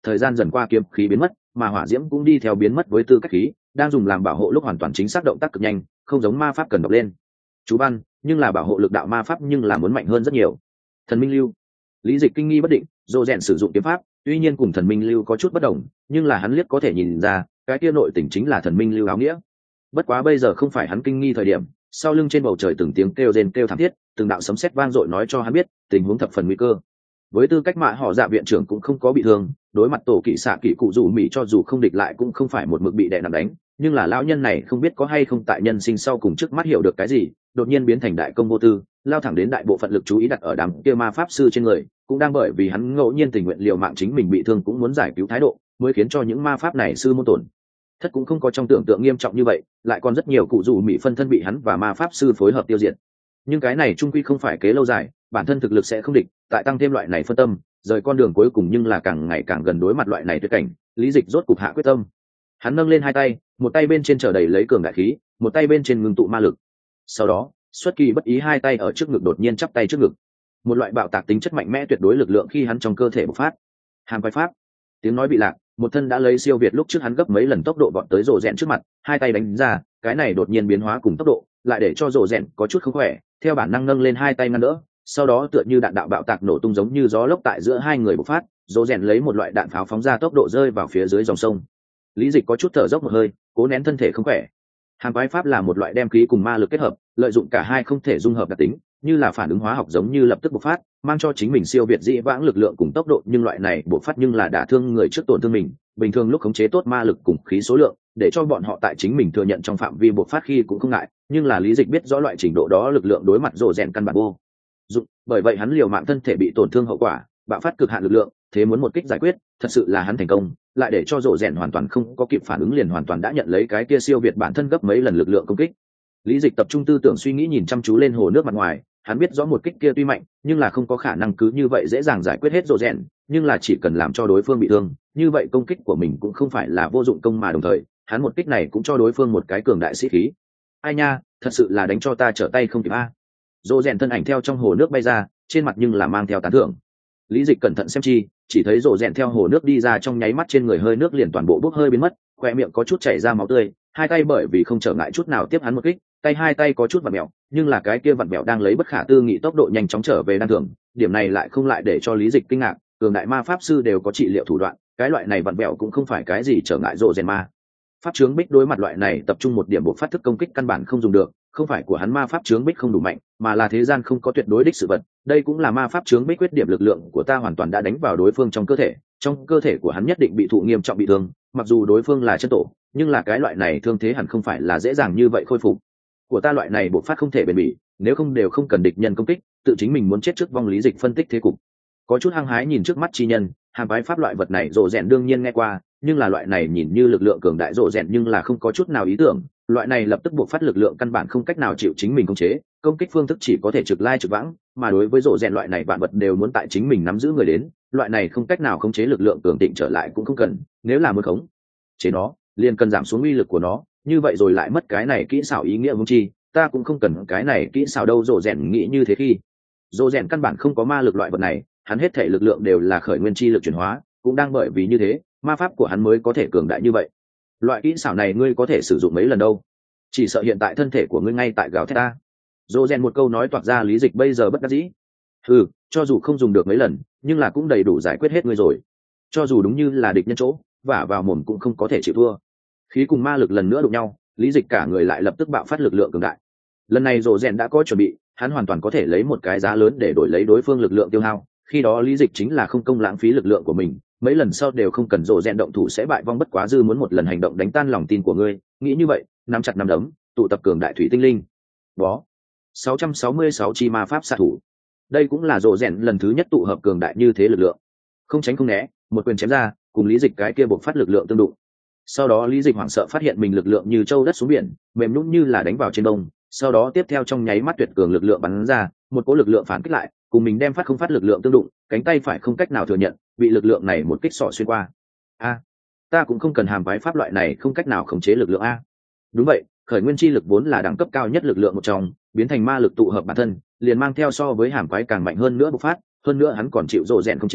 thời gian dần qua kiếm khí biến mất mà hỏa diễm cũng đi theo biến mất với tư cách khí đang dùng làm bảo hộ lúc hoàn toàn chính xác động tác cực nhanh không giống ma pháp cần đọc lên chú văn nhưng là bảo hộ lực đạo ma pháp nhưng là muốn mạnh hơn rất nhiều. Thần minh lưu. Lý Dịch kinh nghi bất định, Dỗ Rèn sử dụng kiếm pháp tuy nhiên cùng thần minh lưu có chút bất đồng nhưng là hắn liếc có thể nhìn ra cái kia nội tình chính là thần minh lưu áo nghĩa. Bất quá bây giờ không phải hắn kinh nghi thời điểm, sau lưng trên bầu trời từng tiếng kêu rên kêu thảm thiết, từng đạo sấm sét vang dội nói cho hắn biết tình huống thập phần nguy cơ. Với tư cách mạ họ Dạ viện trưởng cũng không có bị thương, đối mặt tổ kỵ xạ kỵ cụ dù mỹ cho dù không địch lại cũng không phải một mực bị đè nặng đánh, nhưng là lão nhân này không biết có hay không tại nhân sinh sau cùng trước mắt hiểu được cái gì, đột nhiên biến thành đại công vô tư, lao thẳng đến đại bộ phận lực chú ý đặt ở đám kia ma pháp sư trên người, cũng đang bởi vì hắn ngẫu nhiên tình nguyện liều mạng chính mình bị thương cũng muốn giải cứu thái độ, mới khiến cho những ma pháp này sư môn tổn thất cũng không có trong tưởng tượng nghiêm trọng như vậy, lại còn rất nhiều cụ dù mỹ phân thân bị hắn và ma pháp sư phối hợp tiêu diệt. Nhưng cái này trung quy không phải kế lâu dài, bản thân thực lực sẽ không địch, tại tăng thêm loại này phân tâm, rời con đường cuối cùng nhưng là càng ngày càng gần đối mặt loại này tuyệt cảnh, Lý Dịch rốt cục hạ quyết tâm. Hắn nâng lên hai tay, một tay bên trên trở đầy lấy cường đại khí, một tay bên trên ngưng tụ ma lực. Sau đó, xuất kỳ bất ý hai tay ở trước ngực đột nhiên chắp tay trước ngực. Một loại bạo tạc tính chất mạnh mẽ tuyệt đối lực lượng khi hắn trong cơ thể bộc phát. Hàm quái pháp. Tiếng nói bị lạc, một thân đã lấy siêu việt lúc trước hắn gấp mấy lần tốc độ vọt tới Rồ Rèn trước mặt, hai tay đánh ra, cái này đột nhiên biến hóa cùng tốc độ, lại để cho Rồ Rèn có chút không khỏe, theo bản năng nâng lên hai tay ngăn đỡ, sau đó tựa như đạn đạo bạo tạc nổ tung giống như gió lốc tại giữa hai người bộc phát, Rồ Rèn lấy một loại đạn pháo phóng ra tốc độ rơi vào phía dưới dòng sông. Lý Dịch có chút thở dốc một hơi, cố nén thân thể không khỏe. Hàm quái pháp là một loại đem khí cùng ma lực kết hợp, lợi dụng cả hai không thể dung hợp đặc tính, như là phản ứng hóa học giống như lập tức bộc phát, mang cho chính mình siêu việt dĩ vãng lực lượng cùng tốc độ, nhưng loại này bộc phát nhưng là đả thương người trước tổn thương mình, bình thường lúc khống chế tốt ma lực cùng khí số lượng, để cho bọn họ tại chính mình thừa nhận trong phạm vi bộc phát khi cũng không ngại, nhưng là Lý Dịch biết rõ loại trình độ đó lực lượng đối mặt Rồ Rèn căn bản vô dụng, bởi vậy hắn liều mạng thân thể bị tổn thương hậu quả, bạo phát cực hạn lực lượng, thế muốn một kích giải quyết, thật sự là hắn thành công, lại để cho Rồ Rèn hoàn toàn không có kịp phản ứng liền hoàn toàn đã nhận lấy cái kia siêu việt bản thân gấp mấy lần lực lượng công kích. Lý Dịch tập trung tư tưởng suy nghĩ nhìn chăm chú lên hồ nước mặt ngoài, hắn biết rõ một kích kia tuy mạnh, nhưng là không có khả năng cứ như vậy dễ dàng giải quyết hết Rồ Rèn, nhưng là chỉ cần làm cho đối phương bị thương, như vậy công kích của mình cũng không phải là vô dụng công mà đồng thời, hắn một kích này cũng cho đối phương một cái cường đại sĩ khí. Ai nha, thật sự là đánh cho ta trở tay không kịp a. Rồ Rèn thân ảnh theo trong hồ nước bay ra, trên mặt nhưng là mang theo tán thưởng. Lý Dịch cẩn thận xem chi, chỉ thấy Rồ Rèn theo hồ nước đi ra trong nháy mắt trên người hơi nước liền toàn bộ bốc hơi biến mất, khóe miệng có chút chảy ra máu tươi, hai tay bởi vì không trở ngại chút nào tiếp hắn một kích, tay hai tay có chút vặn mèo, nhưng là cái kia vặn mèo đang lấy bất khả tư nghị tốc độ nhanh chóng trở về đan thường, điểm này lại không lại để cho Lý Dịch kinh ngạc, cường đại ma pháp sư đều có trị liệu thủ đoạn, cái loại này vặn mèo cũng không phải cái gì trở ngại Rồ Rèn ma pháp chướng bích đối mặt loại này tập trung một điểm bộ phát thức công kích căn bản không dùng được, không phải của hắn ma pháp chướng bích không đủ mạnh, mà là thế gian không có tuyệt đối đích sự vật, đây cũng là ma pháp chướng bích quyết điểm lực lượng của ta hoàn toàn đã đánh vào đối phương trong cơ thể, trong cơ thể của hắn nhất định bị thụ nghiêm trọng bị thương, mặc dù đối phương là chân tổ, nhưng là cái loại này thương thế hẳn không phải là dễ dàng như vậy khôi phục. Của ta loại này bộ phát không thể bền bỉ, nếu không đều không cần địch nhân công kích, tự chính mình muốn chết trước vong. Lý Dịch phân tích thế cục, có chút hăng hái nhìn trước mắt chi nhân, hàm quái pháp loại vật này Rồ Rèn đương nhiên nghe qua, nhưng là loại này nhìn như lực lượng cường đại Rồ Rèn nhưng là không có chút nào ý tưởng, loại này lập tức buộc phát lực lượng căn bản không cách nào chịu chính mình khống chế, công kích phương thức chỉ có thể trực lai trực vãng, mà đối với Rồ Rèn loại này vạn vật đều muốn tại chính mình nắm giữ người đến, loại này không cách nào khống chế lực lượng cường định trở lại cũng không cần, nếu là muốn khống chế nó, liền cần giảm xuống uy lực của nó, như vậy rồi lại mất cái này kỹ xảo ý nghĩa vốn chi, ta cũng không cần cái này kỹ xảo đâu. Rồ Rèn nghĩ như thế khi Rồ Rèn căn bản không có ma lực loại vật này, hắn hết thể lực lượng đều là khởi nguyên chi lực chuyển hóa, cũng đang bởi vì như thế, ma pháp của hắn mới có thể cường đại như vậy. Loại kỹ xảo này ngươi có thể sử dụng mấy lần đâu? Chỉ sợ hiện tại thân thể của ngươi ngay tại gào thét ta. Rồ Rèn một câu nói toạc ra Lý Dịch bây giờ bất đắc dĩ. Ừ, cho dù không dùng được mấy lần, nhưng là cũng đầy đủ giải quyết hết ngươi rồi. Cho dù đúng như là địch nhân chỗ, vả vào mồm cũng không có thể chịu thua. Khí cùng ma lực lần nữa đụng nhau, Lý Dịch cả người lại lập tức bạo phát lực lượng cường đại. Lần này Rồ Rèn đã có chuẩn bị, hắn hoàn toàn có thể lấy một cái giá lớn để đổi lấy đối phương lực lượng tiêu hao, khi đó Lý Dịch chính là không công lãng phí lực lượng của mình, mấy lần sau đều không cần Rồ Rèn động thủ sẽ bại vong, bất quá dư muốn một lần hành động đánh tan lòng tin của ngươi, nghĩ như vậy, nắm chặt nắm đấm, tụ tập cường đại thủy tinh linh. Bó. sáu trăm sáu mươi sáu chi ma pháp xạ thủ. Đây cũng là Rồ Rèn lần thứ nhất tụ hợp cường đại như thế lực lượng. Không tránh không né, một quyền chém ra, cùng Lý Dịch cái kia bộc phát lực lượng tương đụng. Sau đó Lý Dịch hoảng sợ phát hiện mình lực lượng như châu đất xuống biển, mềm nhũn như là đánh vào trên đông, sau đó tiếp theo trong nháy mắt tuyệt cường lực lượng bắn ra, một cỗ lực lượng phản kích lại, cùng mình đem phát không phát lực lượng tương đụng, cánh tay phải không cách nào thừa nhận, bị lực lượng này một kích xỏ xuyên qua. A, ta cũng không cần hàm quái pháp loại này không cách nào khống chế lực lượng a. Đúng vậy, khởi nguyên chi lực vốn là đẳng cấp cao nhất lực lượng một trong, biến thành ma lực tụ hợp bản thân, liền mang theo so với hàm quái càng mạnh hơn nữa bộc phát, hơn nữa hắn còn chịu Rồ Rèn khống chế,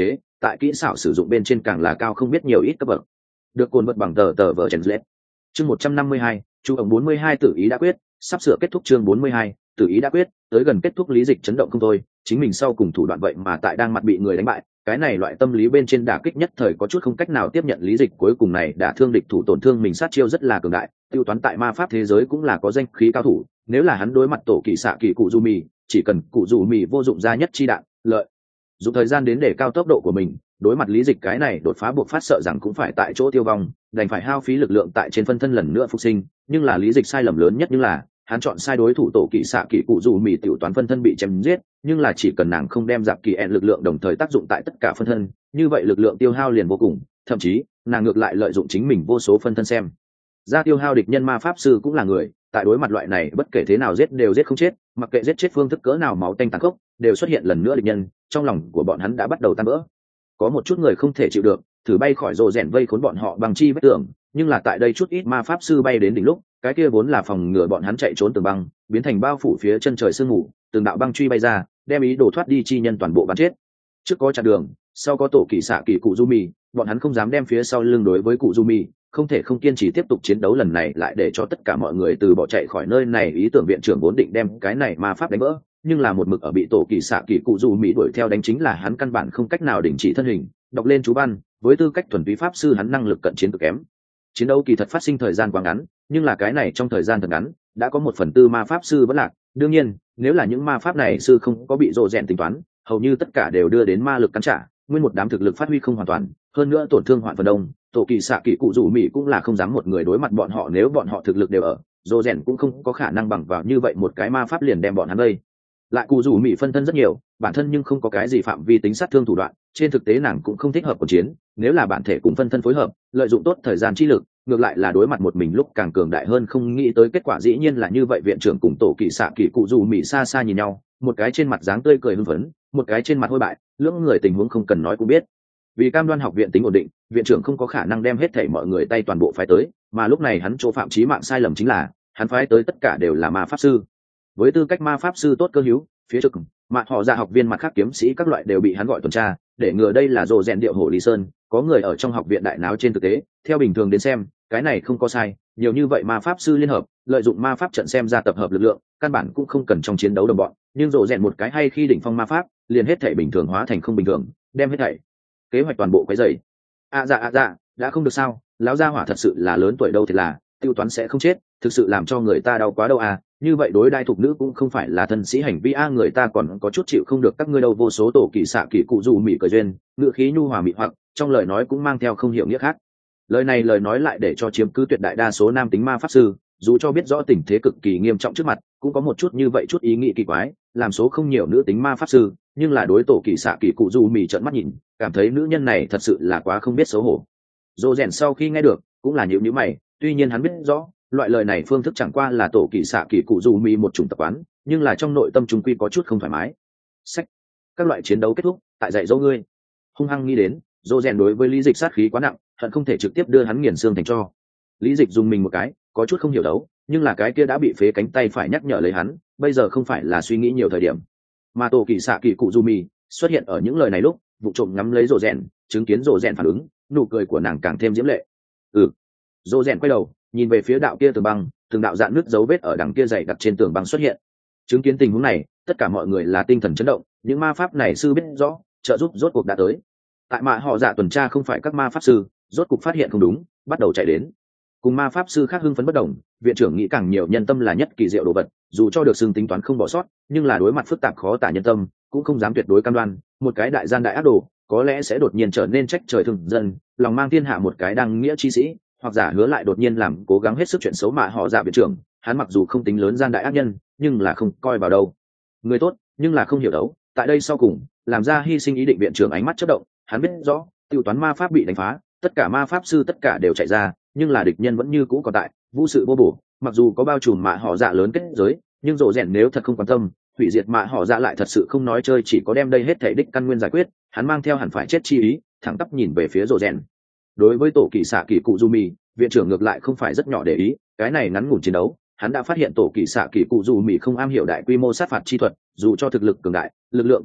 tại kỹ xảo sử dụng bên trên càng là cao không biết nhiều ít cấp bậc. Được cồn vật bằng tờ tờ vở chèn lết. Chương một trăm năm mươi hai, chú ổng bốn mươi hai tự ý đã quyết, sắp sửa kết thúc chương bốn mươi hai, tự ý đã quyết, tới gần kết thúc Lý Dịch chấn động không thôi, chính mình sau cùng thủ đoạn vậy mà tại đang mặt bị người đánh bại, cái này loại tâm lý bên trên đả kích nhất thời có chút không cách nào tiếp nhận. Lý Dịch cuối cùng này đã thương địch thủ tổn thương mình sát chiêu rất là cường đại, tiêu toán tại ma pháp thế giới cũng là có danh khí cao thủ, nếu là hắn đối mặt tổ kỳ xạ kỳ cụ dù mì, chỉ cần cụ dù mì vô dụng ra nhất chi đạn, lợi dùng thời gian đến để cao tốc độ của mình, đối mặt Lý Dịch cái này đột phá buộc phát sợ rằng cũng phải tại chỗ tiêu vong, đành phải hao phí lực lượng tại trên phân thân lần nữa phục sinh. Nhưng là Lý Dịch sai lầm lớn nhất nhưng là hắn chọn sai đối thủ tổ kỳ xạ kỳ cụ dù mì tiểu toán phân thân bị chém giết, nhưng là chỉ cần nàng không đem dạp kỳ ẹn lực lượng đồng thời tác dụng tại tất cả phân thân, như vậy lực lượng tiêu hao liền vô cùng, thậm chí nàng ngược lại lợi dụng chính mình vô số phân thân xem ra tiêu hao địch nhân. Ma pháp sư cũng là người, tại đối mặt loại này bất kể thế nào giết đều giết không chết, mặc kệ giết chết phương thức cỡ nào máu tanh tàn khốc, đều xuất hiện lần nữa địch nhân, trong lòng của bọn hắn đã bắt đầu tan vỡ. Có một chút người không thể chịu được, thử bay khỏi rồ rèn vây khốn bọn họ bằng chi vết tường, nhưng là tại đây chút ít ma pháp sư bay đến đỉnh lúc, cái kia vốn là phòng ngừa bọn hắn chạy trốn tường băng biến thành bao phủ phía chân trời sương mù, từng đạo băng truy bay ra, đem ý đồ thoát đi chi nhân toàn bộ bắn chết. Trước có chặn đường, sau có tổ kỳ xạ kỳ cụ du mì, bọn hắn không dám đem phía sau lưng đối với cụ du mì, không thể không kiên trì tiếp tục chiến đấu. Lần này lại để cho tất cả mọi người từ bỏ chạy khỏi nơi này. Ý tưởng viện trưởng vốn định đem cái này ma pháp đánh vỡ, nhưng là một mực ở bị tổ kỳ xạ kỳ cụ du mì đuổi theo đánh, chính là hắn căn bản không cách nào đình chỉ thân hình đọc lên chú văn. Với tư cách thuần túy pháp sư, hắn năng lực cận chiến cực kém, chiến đấu kỳ thật phát sinh thời gian quá ngắn, nhưng là cái này trong thời gian thật ngắn đã có một phần tư ma pháp sư vẫn lạc. đương nhiên nếu là những ma pháp này sư không có bị rộ rèn tính toán, hầu như tất cả đều đưa đến ma lực cắn trả, nguyên một đám thực lực phát huy không hoàn toàn, hơn nữa tổn thương hoạn phần đông. tổ kỳ xạ kỳ cụ rủ mỹ cũng là không dám một người đối mặt bọn họ, nếu bọn họ thực lực đều ở, rộ rèn cũng không có khả năng bằng vào như vậy một cái ma pháp liền đem bọn hắn đây. Lại cụ rủ mỹ phân thân rất nhiều, bản thân nhưng không có cái gì phạm vi tính sát thương thủ đoạn, trên thực tế nàng cũng không thích hợp cuộc chiến, nếu là bản thể cùng phân thân phối hợp, lợi dụng tốt thời gian chi lực, ngược lại là đối mặt một mình lúc càng cường đại hơn. Không nghĩ tới kết quả dĩ nhiên là như vậy. Viện trưởng cùng tổ kỳ xạ kỳ cụ dù mỹ xa xa nhìn nhau, một cái trên mặt dáng tươi cười hưng phấn, một cái trên mặt hôi bại, lưỡng người tình huống không cần nói cũng biết. Vì cam đoan học viện tính ổn định, viện trưởng không có khả năng đem hết thảy mọi người tay toàn bộ phái tới, mà lúc này hắn chỗ phạm chí mạng sai lầm chính là hắn phái tới tất cả đều là ma pháp sư. Với tư cách ma pháp sư tốt cơ hữu, phía trước mà họ ra học viên mặt khác kiếm sĩ các loại đều bị hắn gọi tuần tra, để ngừa đây là rồ rèn điệu hổ lý sơn. Có người ở trong học viện đại náo. Trên thực tế theo bình thường đến xem, cái này không có sai, nhiều như vậy ma pháp sư liên hợp lợi dụng ma pháp trận xem ra tập hợp lực lượng, căn bản cũng không cần trong chiến đấu đồng bọn, nhưng rồ rèn một cái hay khi đỉnh phong ma pháp liền hết thảy bình thường hóa thành không bình thường, đem hết thảy kế hoạch toàn bộ quấy rầy. À dạ à dạ, đã không được sao, lão gia hỏa thật sự là lớn tuổi đâu, thì là tiêu toán sẽ không chết, thực sự làm cho người ta đau quá đâu à. Như vậy đối đai thục nữ cũng không phải là thân sĩ hành vi a, người ta còn có chút chịu không được các ngươi đâu. Vô số tổ kỳ xạ kỳ cụ dù mị cờ duyên, ngữ khí nhu hòa mị hoặc, trong lời nói cũng mang theo không hiểu nghĩa khác. Lời này lời nói lại để cho chiếm cứ tuyệt đại đa số nam tính ma pháp sư, dù cho biết rõ tình thế cực kỳ nghiêm trọng trước mặt, cũng có một chút như vậy chút ý nghĩ kỳ quái, làm số không nhiều nữ tính ma pháp sư, nhưng là đối tổ kỳ xạ kỳ cụ dù mị trợn mắt nhìn, cảm thấy nữ nhân này thật sự là quá không biết xấu hổ. Dô rèn sau khi nghe được cũng là nhíu nhíu mày, tuy nhiên hắn biết rõ loại lời này phương thức chẳng qua là tổ kỳ xạ kỳ cụ dù mị một chủng tập quán, nhưng là trong nội tâm chúng quy có chút không thoải mái. Sách, các loại chiến đấu kết thúc, tại dạy dỗ ngươi. Hung hăng nghĩ đến, Dô rèn đối với Lý Dịch sát khí quá nặng, hận không thể trực tiếp đưa hắn nghiền xương thành tro. Lý Dịch dùng mình một cái, có chút không hiểu đấu, nhưng là cái kia đã bị phế cánh tay phải nhắc nhở lấy hắn, bây giờ không phải là suy nghĩ nhiều thời điểm. Mà tổ kỳ xạ kỳ cụ dù mị xuất hiện ở những lời này lúc, vụ trộm ngắm lấy Dô rèn, chứng kiến Dô rèn phản ứng, nụ cười của nàng càng thêm diễm lệ. Ừ. Dô rèn quay đầu nhìn về phía đạo kia tường băng, từng đạo dạn nước dấu vết ở đằng kia dày đặc trên tường băng xuất hiện. Chứng kiến tình huống này, tất cả mọi người là tinh thần chấn động, những ma pháp này sư biết rõ trợ giúp rốt cuộc đã tới. Tại mạ họ dạ tuần tra không phải các ma pháp sư, rốt cuộc phát hiện không đúng, bắt đầu chạy đến. Cùng ma pháp sư khác hưng phấn bất đồng, viện trưởng nghĩ càng nhiều nhân tâm là nhất kỳ diệu đồ vật, dù cho được xưng tính toán không bỏ sót, nhưng là đối mặt phức tạp khó tả nhân tâm, cũng không dám tuyệt đối cam đoan, một cái đại gian đại ác đồ, có lẽ sẽ đột nhiên trở nên trách trời thương dân, lòng mang thiên hạ một cái đăng nghĩa chi sĩ, hoặc giả hứa lại đột nhiên làm cố gắng hết sức chuyện xấu. Mà họ dạ viện trưởng, hắn mặc dù không tính lớn gian đại ác nhân, nhưng là không coi vào đâu. Người tốt, nhưng là không hiểu đấu, tại đây sau cùng, làm ra hy sinh ý định. Viện trưởng ánh mắt chớp động, hắn biết rõ, tiêu toán ma pháp bị đánh phá, tất cả ma pháp sư tất cả đều chạy ra, nhưng là địch nhân vẫn như cũ còn tại, vô sự vô bổ, mặc dù có bao trùm mạ họ dạ lớn kết giới, nhưng rộ rèn nếu thật không quan tâm, hủy diệt mạ họ dạ lại thật sự không nói chơi, chỉ có đem đây hết thể đích căn nguyên giải quyết, hắn mang theo hẳn phải chết chi ý, thẳng tắp nhìn về phía rộ rèn. Đối với tổ kỳ xạ kỳ cụ du mì, viện trưởng ngược lại không phải rất nhỏ để ý, cái này ngắn ngủn chiến đấu, hắn đã phát hiện tổ kỳ xạ kỳ cụ du mì không am hiểu đại quy mô sát phạt chi thuật, dù cho thực lực cường đại, lực lượng bị dị,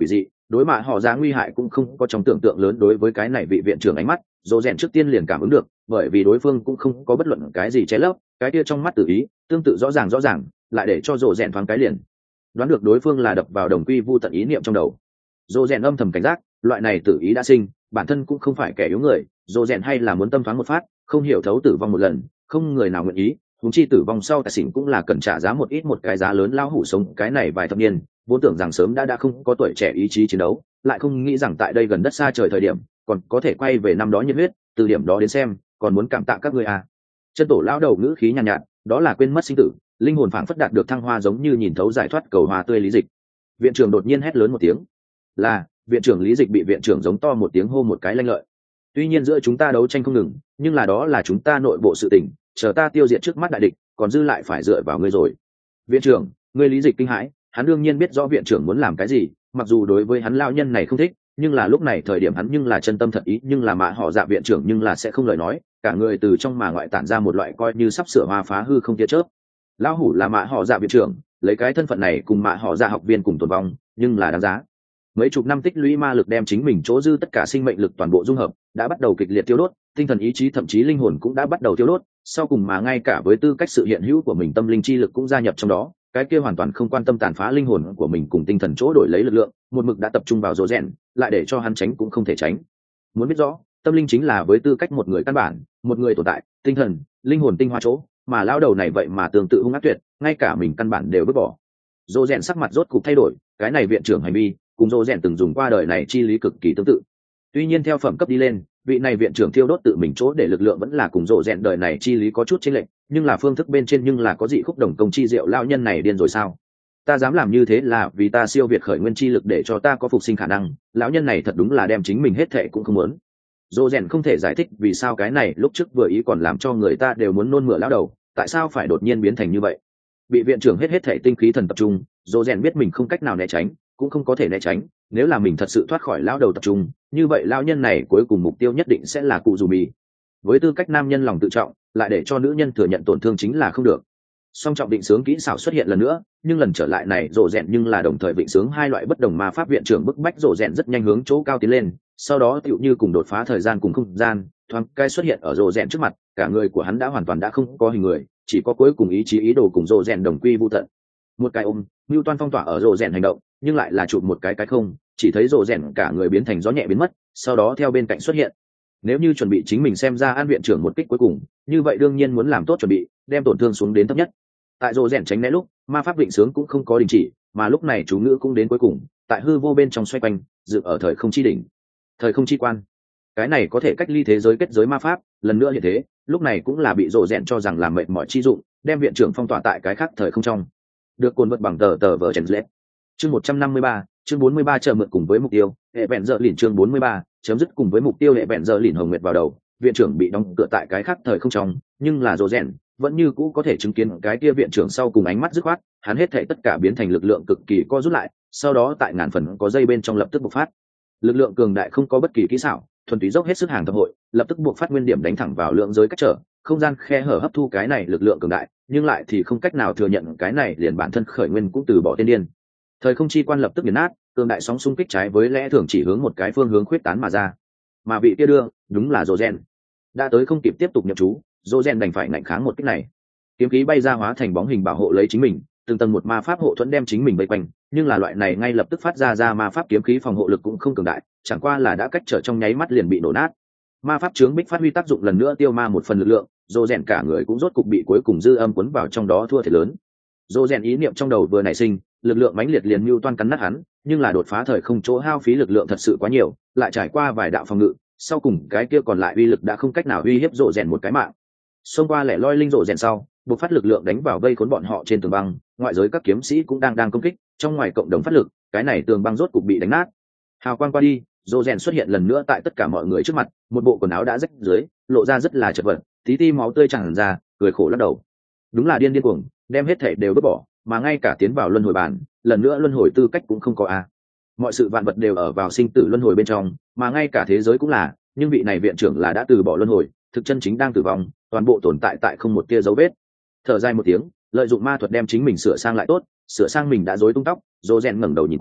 đối mạ họ ra nguy hại cũng không có trong tưởng tượng lớn. Đối với cái này vị viện trưởng ánh mắt, dồ rèn trước tiên liền cảm ứng được, bởi vì đối phương cũng không có bất luận cái gì che lấp, cái kia trong mắt tự ý tương tự rõ ràng rõ ràng, lại để cho dồ rèn thoáng cái liền đoán được đối phương là đập vào đồng quy vu tận ý niệm trong đầu. Dồ rèn âm thầm cảnh giác, loại này tự ý đã sinh, bản thân cũng không phải kẻ yếu người, dồ rèn hay là muốn tâm thoáng một phát, không hiểu thấu tử vong một lần, không người nào nguyện ý. Huống chi tử vong sau tài xỉn cũng là cần trả giá một ít một cái giá lớn. Lao hủ sống cái này vài thập niên, vốn tưởng rằng sớm đã đã không có tuổi trẻ ý chí chiến đấu, lại không nghĩ rằng tại đây gần đất xa trời thời điểm còn có thể quay về năm đó nhiệt huyết. Từ điểm đó đến xem, còn muốn cảm tạ các ngươi à. Chân tổ lão đầu ngữ khí nhàn nhạt, nhạt, đó là quên mất sinh tử, linh hồn phảng phất đạt được thăng hoa, giống như nhìn thấu giải thoát cầu hoa tươi Lý Dịch. Viện trưởng đột nhiên hét lớn một tiếng, là viện trưởng Lý Dịch bị viện trưởng giống to một tiếng hô một cái lanh lợi. Tuy nhiên giữa chúng ta đấu tranh không ngừng, nhưng là đó là chúng ta nội bộ sự tình, chờ ta tiêu diệt trước mắt đại địch, còn dư lại phải dựa vào ngươi rồi. Viện trưởng, ngươi Lý Dịch kinh hãi, hắn đương nhiên biết rõ viện trưởng muốn làm cái gì, mặc dù đối với hắn lão nhân này không thích, nhưng là lúc này thời điểm hắn nhưng là chân tâm thật ý, nhưng là mạ họ dạ viện trưởng nhưng là sẽ không lời nói, cả người từ trong mà ngoại tản ra một loại coi như sắp sửa hoa phá hư không tia chớp. Lão hủ là mạ họ dạ viện trưởng, lấy cái thân phận này cùng mạ họ dạ học viên cùng tồn vong, nhưng là đáng giá. Mấy chục năm tích lũy ma lực đem chính mình chỗ dư tất cả sinh mệnh lực toàn bộ dung hợp, đã bắt đầu kịch liệt tiêu đốt, tinh thần ý chí thậm chí linh hồn cũng đã bắt đầu tiêu đốt, sau cùng mà ngay cả với tư cách sự hiện hữu của mình tâm linh chi lực cũng gia nhập trong đó, cái kia hoàn toàn không quan tâm tàn phá linh hồn của mình cùng tinh thần chỗ đổi lấy lực lượng, một mực đã tập trung vào rô rèn, lại để cho hắn tránh cũng không thể tránh. Muốn biết rõ, tâm linh chính là với tư cách một người căn bản, một người tồn tại, tinh thần, linh hồn tinh hoa chỗ, mà lão đầu này vậy mà tương tự hung ác tuyệt, ngay cả mình căn bản đều vứt bỏ. Rô rèn sắc mặt rốt cục thay đổi, cái này viện trưởng hành vi cùng rô rèn từng dùng qua đời này chi lý cực kỳ tương tự. Tuy nhiên theo phẩm cấp đi lên, vị này viện trưởng thiêu đốt tự mình chỗ để lực lượng vẫn là cùng rô rèn đời này chi lý có chút chênh lệch, nhưng là phương thức bên trên nhưng là có dị khúc đồng công chi diệu. Lão nhân này điên rồi sao? Ta dám làm như thế là vì ta siêu việt khởi nguyên chi lực để cho ta có phục sinh khả năng. Lão nhân này thật đúng là đem chính mình hết thệ cũng không muốn. Rô rèn không thể giải thích vì sao cái này lúc trước vừa ý còn làm cho người ta đều muốn nôn mửa lão đầu, tại sao phải đột nhiên biến thành như vậy? Bị viện trưởng hết hết thệ tinh khí thần tập trung, Rô rèn biết mình không cách nào né tránh, cũng không có thể né tránh. Nếu là mình thật sự thoát khỏi lão đầu tập trung, như vậy lão nhân này cuối cùng mục tiêu nhất định sẽ là cụ dù mì. Với tư cách nam nhân lòng tự trọng, lại để cho nữ nhân thừa nhận tổn thương chính là không được. Song trọng định sướng kỹ xảo xuất hiện lần nữa, nhưng lần trở lại này rộ rèn nhưng là đồng thời định sướng hai loại bất đồng ma pháp. Viện trưởng bức bách rộ rèn rất nhanh hướng chỗ cao tiến lên, sau đó tựu như cùng đột phá thời gian cùng không gian, thoáng cái xuất hiện ở rộ rèn trước mặt. Cả người của hắn đã hoàn toàn đã không có hình người, chỉ có cuối cùng ý chí ý đồ cùng rộ rèn đồng quy vu tận. Một cái ôm, Nưu Toan phong tỏa ở rộ rèn hành động, nhưng lại là chụp một cái cái không, chỉ thấy rộ rèn cả người biến thành gió nhẹ biến mất, sau đó theo bên cạnh xuất hiện. Nếu như chuẩn bị chính mình xem ra an viện trưởng một kích cuối cùng, như vậy đương nhiên muốn làm tốt chuẩn bị, đem tổn thương xuống đến thấp nhất. Tại rộ rèn tránh né lúc, ma pháp định sướng cũng không có đình chỉ, mà lúc này chú ngữ cũng đến cuối cùng, tại hư vô bên trong xoay quanh, dựng ở thời không chi đỉnh, thời không chi quan. Cái này có thể cách ly thế giới kết giới ma pháp, lần nữa như thế, lúc này cũng là bị rộ rèn cho rằng làm mệt mỏi chi dụng, đem viện trưởng phong tỏa tại cái khác thời không trong. Được cuốn vật bằng tờ tờ vở chèn lết. Chương một trăm năm mươi ba, chương bốn mươi ba chờ mượn cùng với mục tiêu, hệ vẹn giờ lìn chương bốn mươi ba, chấm dứt cùng với mục tiêu hệ vẹn giờ lìn hồng nguyệt vào đầu, viện trưởng bị đóng cửa tại cái khác thời không trong, nhưng là rộ rèn vẫn như cũ có thể chứng kiến cái kia viện trưởng sau cùng ánh mắt dứt khoát, hắn hết thảy tất cả biến thành lực lượng cực kỳ co rút lại, sau đó tại ngàn phần có dây bên trong lập tức bộc phát. Lực lượng cường đại không có bất kỳ kỹ xảo, thuần túy dốc hết sức hàng thập hội, lập tức buộc phát nguyên điểm đánh thẳng vào lượng giới cách trở, không gian khe hở hấp thu cái này lực lượng cường đại, nhưng lại thì không cách nào thừa nhận cái này liền bản thân khởi nguyên cũng từ bỏ tiên điên. Thời không chi quan lập tức nghiền nát, cường đại sóng xung kích trái với lẽ thường chỉ hướng một cái phương hướng khuyết tán mà ra. Mà vị kia đưa, đúng là Rogen. Đã tới không kịp tiếp tục nhập chú, Rogen đành phải ngạnh kháng một kích này. Kiếm khí bay ra hóa thành bóng hình bảo hộ lấy chính mình, từng tầng một ma pháp hộ thuẫn đem chính mình vây quanh, nhưng là loại này ngay lập tức phát ra ra ma pháp kiếm khí phòng hộ lực cũng không cường đại, chẳng qua là đã cách trở trong nháy mắt liền bị nổ nát. Ma pháp chướng bích phát huy tác dụng lần nữa tiêu ma một phần lực lượng, Rogen cả người cũng rốt cục bị cuối cùng dư âm cuốn vào trong đó thua thiệt lớn. Rogen ý niệm trong đầu vừa nảy sinh, lực lượng mãnh liệt liền mưu toan cắn nát hắn, nhưng là đột phá thời không chỗ hao phí lực lượng thật sự quá nhiều, lại trải qua vài đạo phòng ngự, sau cùng cái kia còn lại uy lực đã không cách nào uy hiếp Rogen một cái mạng. Xông qua lẻ loi linh Rogen sau, bộc phát lực lượng đánh vào vây khốn bọn họ trên tường băng, ngoại giới các kiếm sĩ cũng đang đang công kích, trong ngoài cộng đồng phát lực, cái này tường băng rốt cục bị đánh nát. Hào quang qua đi, Rogen xuất hiện lần nữa tại tất cả mọi người trước mặt, một bộ quần áo đã rách dưới, lộ ra rất là chật vật, tí ti máu tươi tràn ra, cười khổ lắc đầu. Đúng là điên điên cuồng, đem hết thể đều vứt bỏ, mà ngay cả tiến vào luân hồi bàn, lần nữa luân hồi tư cách cũng không có a. À. Mọi sự vạn vật đều ở vào sinh tử luân hồi bên trong, mà ngay cả thế giới cũng là, nhưng vị này viện trưởng là đã từ bỏ luân hồi, thực chân chính đang tử vong, toàn bộ tồn tại tại không một tia dấu vết. Thở dài một tiếng, lợi dụng ma thuật đem chính mình sửa sang lại tốt, sửa sang mình đã rối tung tóc, Rogen ngẩng đầu nhìn qua,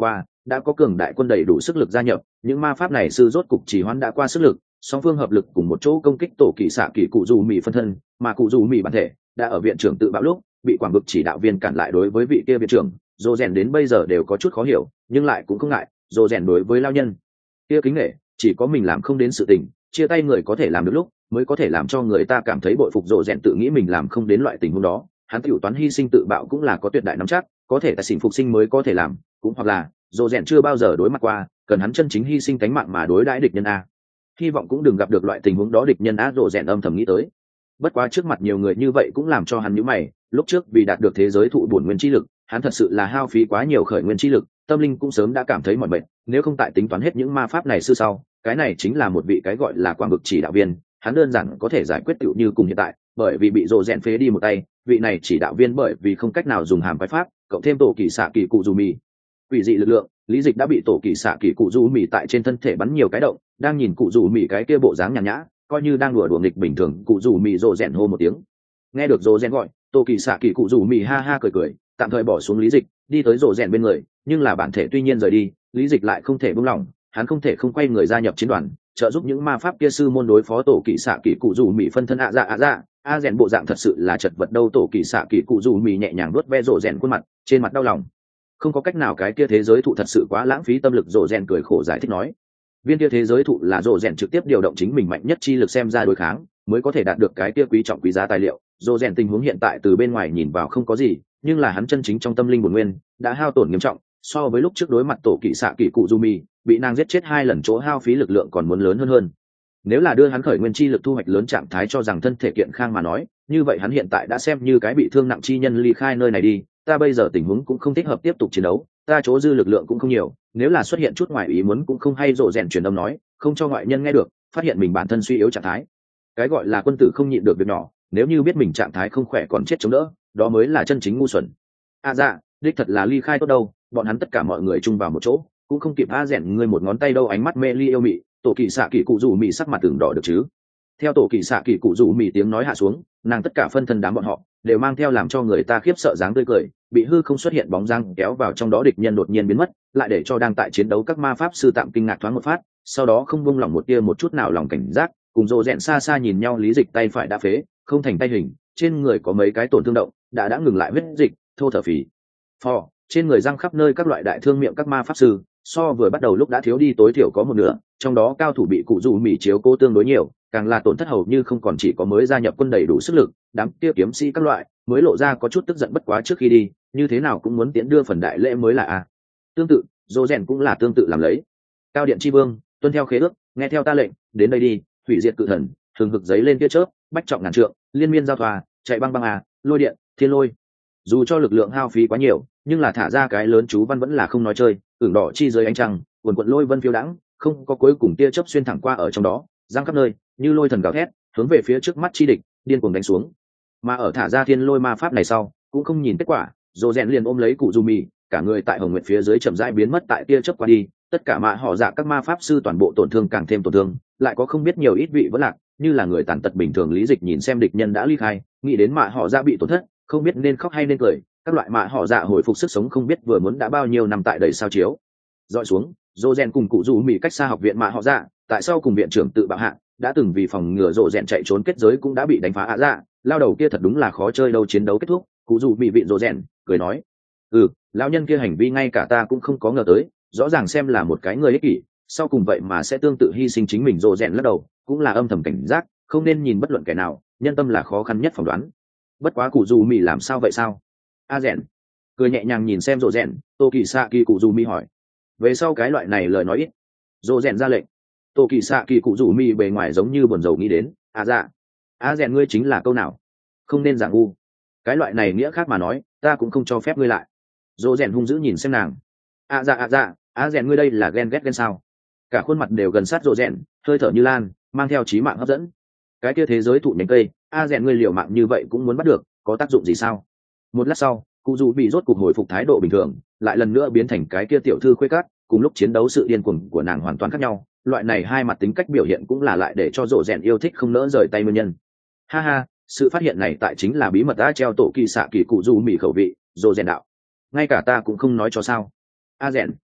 đã có cường đại quân đầy đủ sức lực gia nhập, những ma pháp này sư rốt cục chỉ hoãn đã qua sức lực, song phương hợp lực cùng một chỗ công kích tổ kỳ xạ kỳ cụ dù mì phân thân, mà cụ dù mì bản thể đã ở viện trưởng tự bạo lúc bị quảng vực chỉ đạo viên cản lại. Đối với vị kia viện trưởng, dồ rèn đến bây giờ đều có chút khó hiểu, nhưng lại cũng không ngại. Dồ rèn đối với lao nhân kia kính nghệ, chỉ có mình làm không đến sự tình, chia tay người có thể làm được lúc mới có thể làm cho người ta cảm thấy bội phục. Dồ rèn tự nghĩ mình làm không đến loại tình huống đó, hắn tiểu toán hy sinh tự bạo cũng là có tuyệt đại nắm chắc, có thể tại xỉn phục sinh mới có thể làm, cũng hoặc là dồ rèn chưa bao giờ đối mặt qua, cần hắn chân chính hy sinh cánh mạng mà đối đãi địch nhân a. Hy vọng cũng đừng gặp được loại tình huống đó địch nhân a. Dồ rèn âm thầm nghĩ tới. Bất quá trước mặt nhiều người như vậy cũng làm cho hắn nhíu mày, lúc trước vì đạt được thế giới thụ bổn nguyên chi lực, hắn thật sự là hao phí quá nhiều khởi nguyên chi lực, tâm linh cũng sớm đã cảm thấy mỏi mệt, nếu không tại tính toán hết những ma pháp này sư sau, cái này chính là một vị cái gọi là quang vực chỉ đạo viên, hắn đơn giản có thể giải quyết tựu như cùng hiện tại, bởi vì bị rồ rèn phế đi một tay, vị này chỉ đạo viên bởi vì không cách nào dùng hàm quái pháp, cộng thêm tổ kỳ xạ kỳ cụ dù mì quỷ dị lực lượng, lý dịch đã bị tổ kỳ xạ kỳ cụ dù mì tại trên thân thể bắn nhiều cái động, đang nhìn cụ dù mì cái kia bộ dáng nhàn nhã, coi như đang đùa đùa nghịch bình thường. Cụ dù mì rồ rèn hô một tiếng, nghe được rồ rèn gọi, tổ kỳ xạ kỳ cụ dù mì ha ha cười cười, tạm thời bỏ xuống lý dịch, đi tới rồ rèn bên người, nhưng là bản thể tuy nhiên rời đi, lý dịch lại không thể buông lỏng, hắn không thể không quay người gia nhập chiến đoàn, trợ giúp những ma pháp kia sư môn đối phó tổ kỳ xạ kỳ cụ dù mì phân thân. ạ dạ ạ dạ a rèn bộ dạng thật sự là chật vật đâu. Tổ kỳ xạ kỳ cụ dù mì nhẹ nhàng vuốt ve rồ rèn khuôn mặt, trên mặt đau lòng, không có cách nào, cái kia thế giới thụ thật sự quá lãng phí tâm lực. Rồ rèn cười khổ giải thích nói, viên kia thế giới thụ là rồ rèn trực tiếp điều động chính mình mạnh nhất chi lực xem ra đối kháng mới có thể đạt được cái kia quý trọng quý giá tài liệu. Rồ rèn tình huống hiện tại từ bên ngoài nhìn vào không có gì, nhưng là hắn chân chính trong tâm linh bổn nguyên đã hao tổn nghiêm trọng, so với lúc trước đối mặt tổ kỵ xạ kỳ cụ du mi bị nàng giết chết hai lần chỗ hao phí lực lượng còn muốn lớn hơn hơn. Nếu là đưa hắn khởi nguyên chi lực thu hoạch lớn trạng thái cho rằng thân thể kiện khang mà nói, như vậy hắn hiện tại đã xem như cái bị thương nặng chi nhân ly khai nơi này đi. Ta bây giờ tình huống cũng không thích hợp tiếp tục chiến đấu, ta chỗ dư lực lượng cũng không nhiều, nếu là xuất hiện chút ngoài ý muốn cũng không hay. Rộ rèn truyền âm nói, không cho ngoại nhân nghe được, phát hiện mình bản thân suy yếu trạng thái. Cái gọi là quân tử không nhịn được việc nhỏ, nếu như biết mình trạng thái không khỏe còn chết chống đỡ, đó mới là chân chính ngu xuẩn. À dạ, đích thật là ly khai tốt đâu, bọn hắn tất cả mọi người chung vào một chỗ, cũng không kịp a rèn ngươi một ngón tay đâu. Ánh mắt mê ly yêu mị, tổ kỳ xạ kỳ cụ rủ mị sắc mặt tưởng đỏ được chứ. Theo tổ kỳ xạ kỳ cụ rủ mị tiếng nói hạ xuống, nàng tất cả phân thân đám bọn họ đều mang theo làm cho người ta khiếp sợ dáng tươi cười, bị hư không xuất hiện bóng dáng kéo vào trong đó. Địch nhân đột nhiên biến mất, lại để cho đang tại chiến đấu các ma pháp sư tạm kinh ngạc thoáng một phát, sau đó không buông lỏng một tia một chút nào lòng cảnh giác, cùng rồ rèn xa xa nhìn nhau. Lý dịch tay phải đã phế, không thành tay hình, trên người có mấy cái tổn thương động, đã đã ngừng lại huyết dịch, thô thở phì phò, trên người răng khắp nơi các loại đại thương miệng các ma pháp sư, so vừa bắt đầu lúc đã thiếu đi tối thiểu có một nửa, trong đó cao thủ bị cụ dù mỉ chiếu cố tương đối nhiều, càng là tổn thất hầu như không còn. Chỉ có mới gia nhập quân đầy đủ sức lực, đám kia kiếm sĩ các loại mới lộ ra có chút tức giận, bất quá trước khi đi như thế nào cũng muốn tiễn đưa phần đại lễ mới là a. Tương tự dô rèn cũng là tương tự làm lấy. Cao điện chi vương, tuân theo khế ước, nghe theo ta lệnh, đến đây đi, hủy diệt cự thần, thường hực giấy lên tia chớp, bách trọng ngàn trượng, liên miên giao thoa, chạy băng băng à, lôi điện, thiên lôi. Dù cho lực lượng hao phí quá nhiều, nhưng là thả ra cái lớn chú văn vẫn là không nói chơi. Ửng đỏ chi dưới ánh trăng, quần quận lôi vân phiêu đãng, không có cuối cùng tia chớp xuyên thẳng qua ở trong đó, giang khắp nơi như lôi thần gào thét, hướng về phía trước mắt chi địch điên cuồng đánh xuống. Mà ở thả ra thiên lôi ma pháp này sau, cũng không nhìn kết quả, rồ rèn liền ôm lấy cụ du mì, cả người tại hồng nguyệt phía dưới chậm rãi biến mất tại tia chớp qua đi. Tất cả mạ họ dạ các ma pháp sư toàn bộ tổn thương càng thêm tổn thương, lại có không biết nhiều ít vị vẫn lạc, như là người tàn tật bình thường. Lý dịch nhìn xem địch nhân đã ly khai, nghĩ đến mạ họ dạ bị tổn thất, không biết nên khóc hay nên cười. Các loại mạ họ dạ hồi phục sức sống không biết vừa muốn đã bao nhiêu năm tại đầy sao chiếu dọi xuống. Rồ rèn cùng cụ du mì cách xa học viện mạ họ dạ, tại sao cùng viện trưởng tự bạo hạ, đã từng vì phòng ngừa rồ rèn chạy trốn kết giới cũng đã bị đánh phá. ạ dạ, lao đầu kia thật đúng là khó chơi đâu. Chiến đấu kết thúc, cụ du mì vịn rồ rèn cười nói, ừ, lão nhân kia hành vi ngay cả ta cũng không có ngờ tới, rõ ràng xem là một cái người ích kỷ, sau cùng vậy mà sẽ tương tự hy sinh chính mình. Rồ rèn lắc đầu, cũng là âm thầm cảnh giác, không nên nhìn bất luận kẻ nào, nhân tâm là khó khăn nhất phỏng đoán. Bất quá cụ du mì làm sao vậy sao? A rèn cười nhẹ nhàng nhìn xem rồ rèn. Tô kỳ xạ kỳ cụ du mì hỏi, về sau cái loại này lời nói ít. Rồ rèn ra lệnh. Tô kỳ xạ kỳ cụ du mì bề ngoài giống như buồn rầu nghĩ đến, à dạ, a rèn ngươi chính là câu nào? Không nên giả ngu, cái loại này nghĩa khác mà nói, ta cũng không cho phép ngươi lại. Rồ rèn hung dữ nhìn xem nàng. À dạ à dạ, a rèn ngươi đây là ghen ghét ghen sao? Cả khuôn mặt đều gần sát rồ rèn, hơi thở như lan, mang theo chí mạng hấp dẫn. Cái kia thế giới thụ nhánh cây, a rèn ngươi liều mạng như vậy cũng muốn bắt được, có tác dụng gì sao? Một lát sau, cụ dù bị rốt cục hồi phục thái độ bình thường, lại lần nữa biến thành cái kia tiểu thư khuê cát. Cùng lúc chiến đấu sự điên cuồng của nàng hoàn toàn khác nhau, loại này hai mặt tính cách biểu hiện cũng là lại để cho rộ rèn yêu thích không nỡ rời tay nguyên nhân. Ha ha, sự phát hiện này tại chính là bí mật đã treo tổ kỳ xạ kỳ cụ dù mì khẩu vị. Rộ rèn đạo, ngay cả ta cũng không nói cho sao? A rèn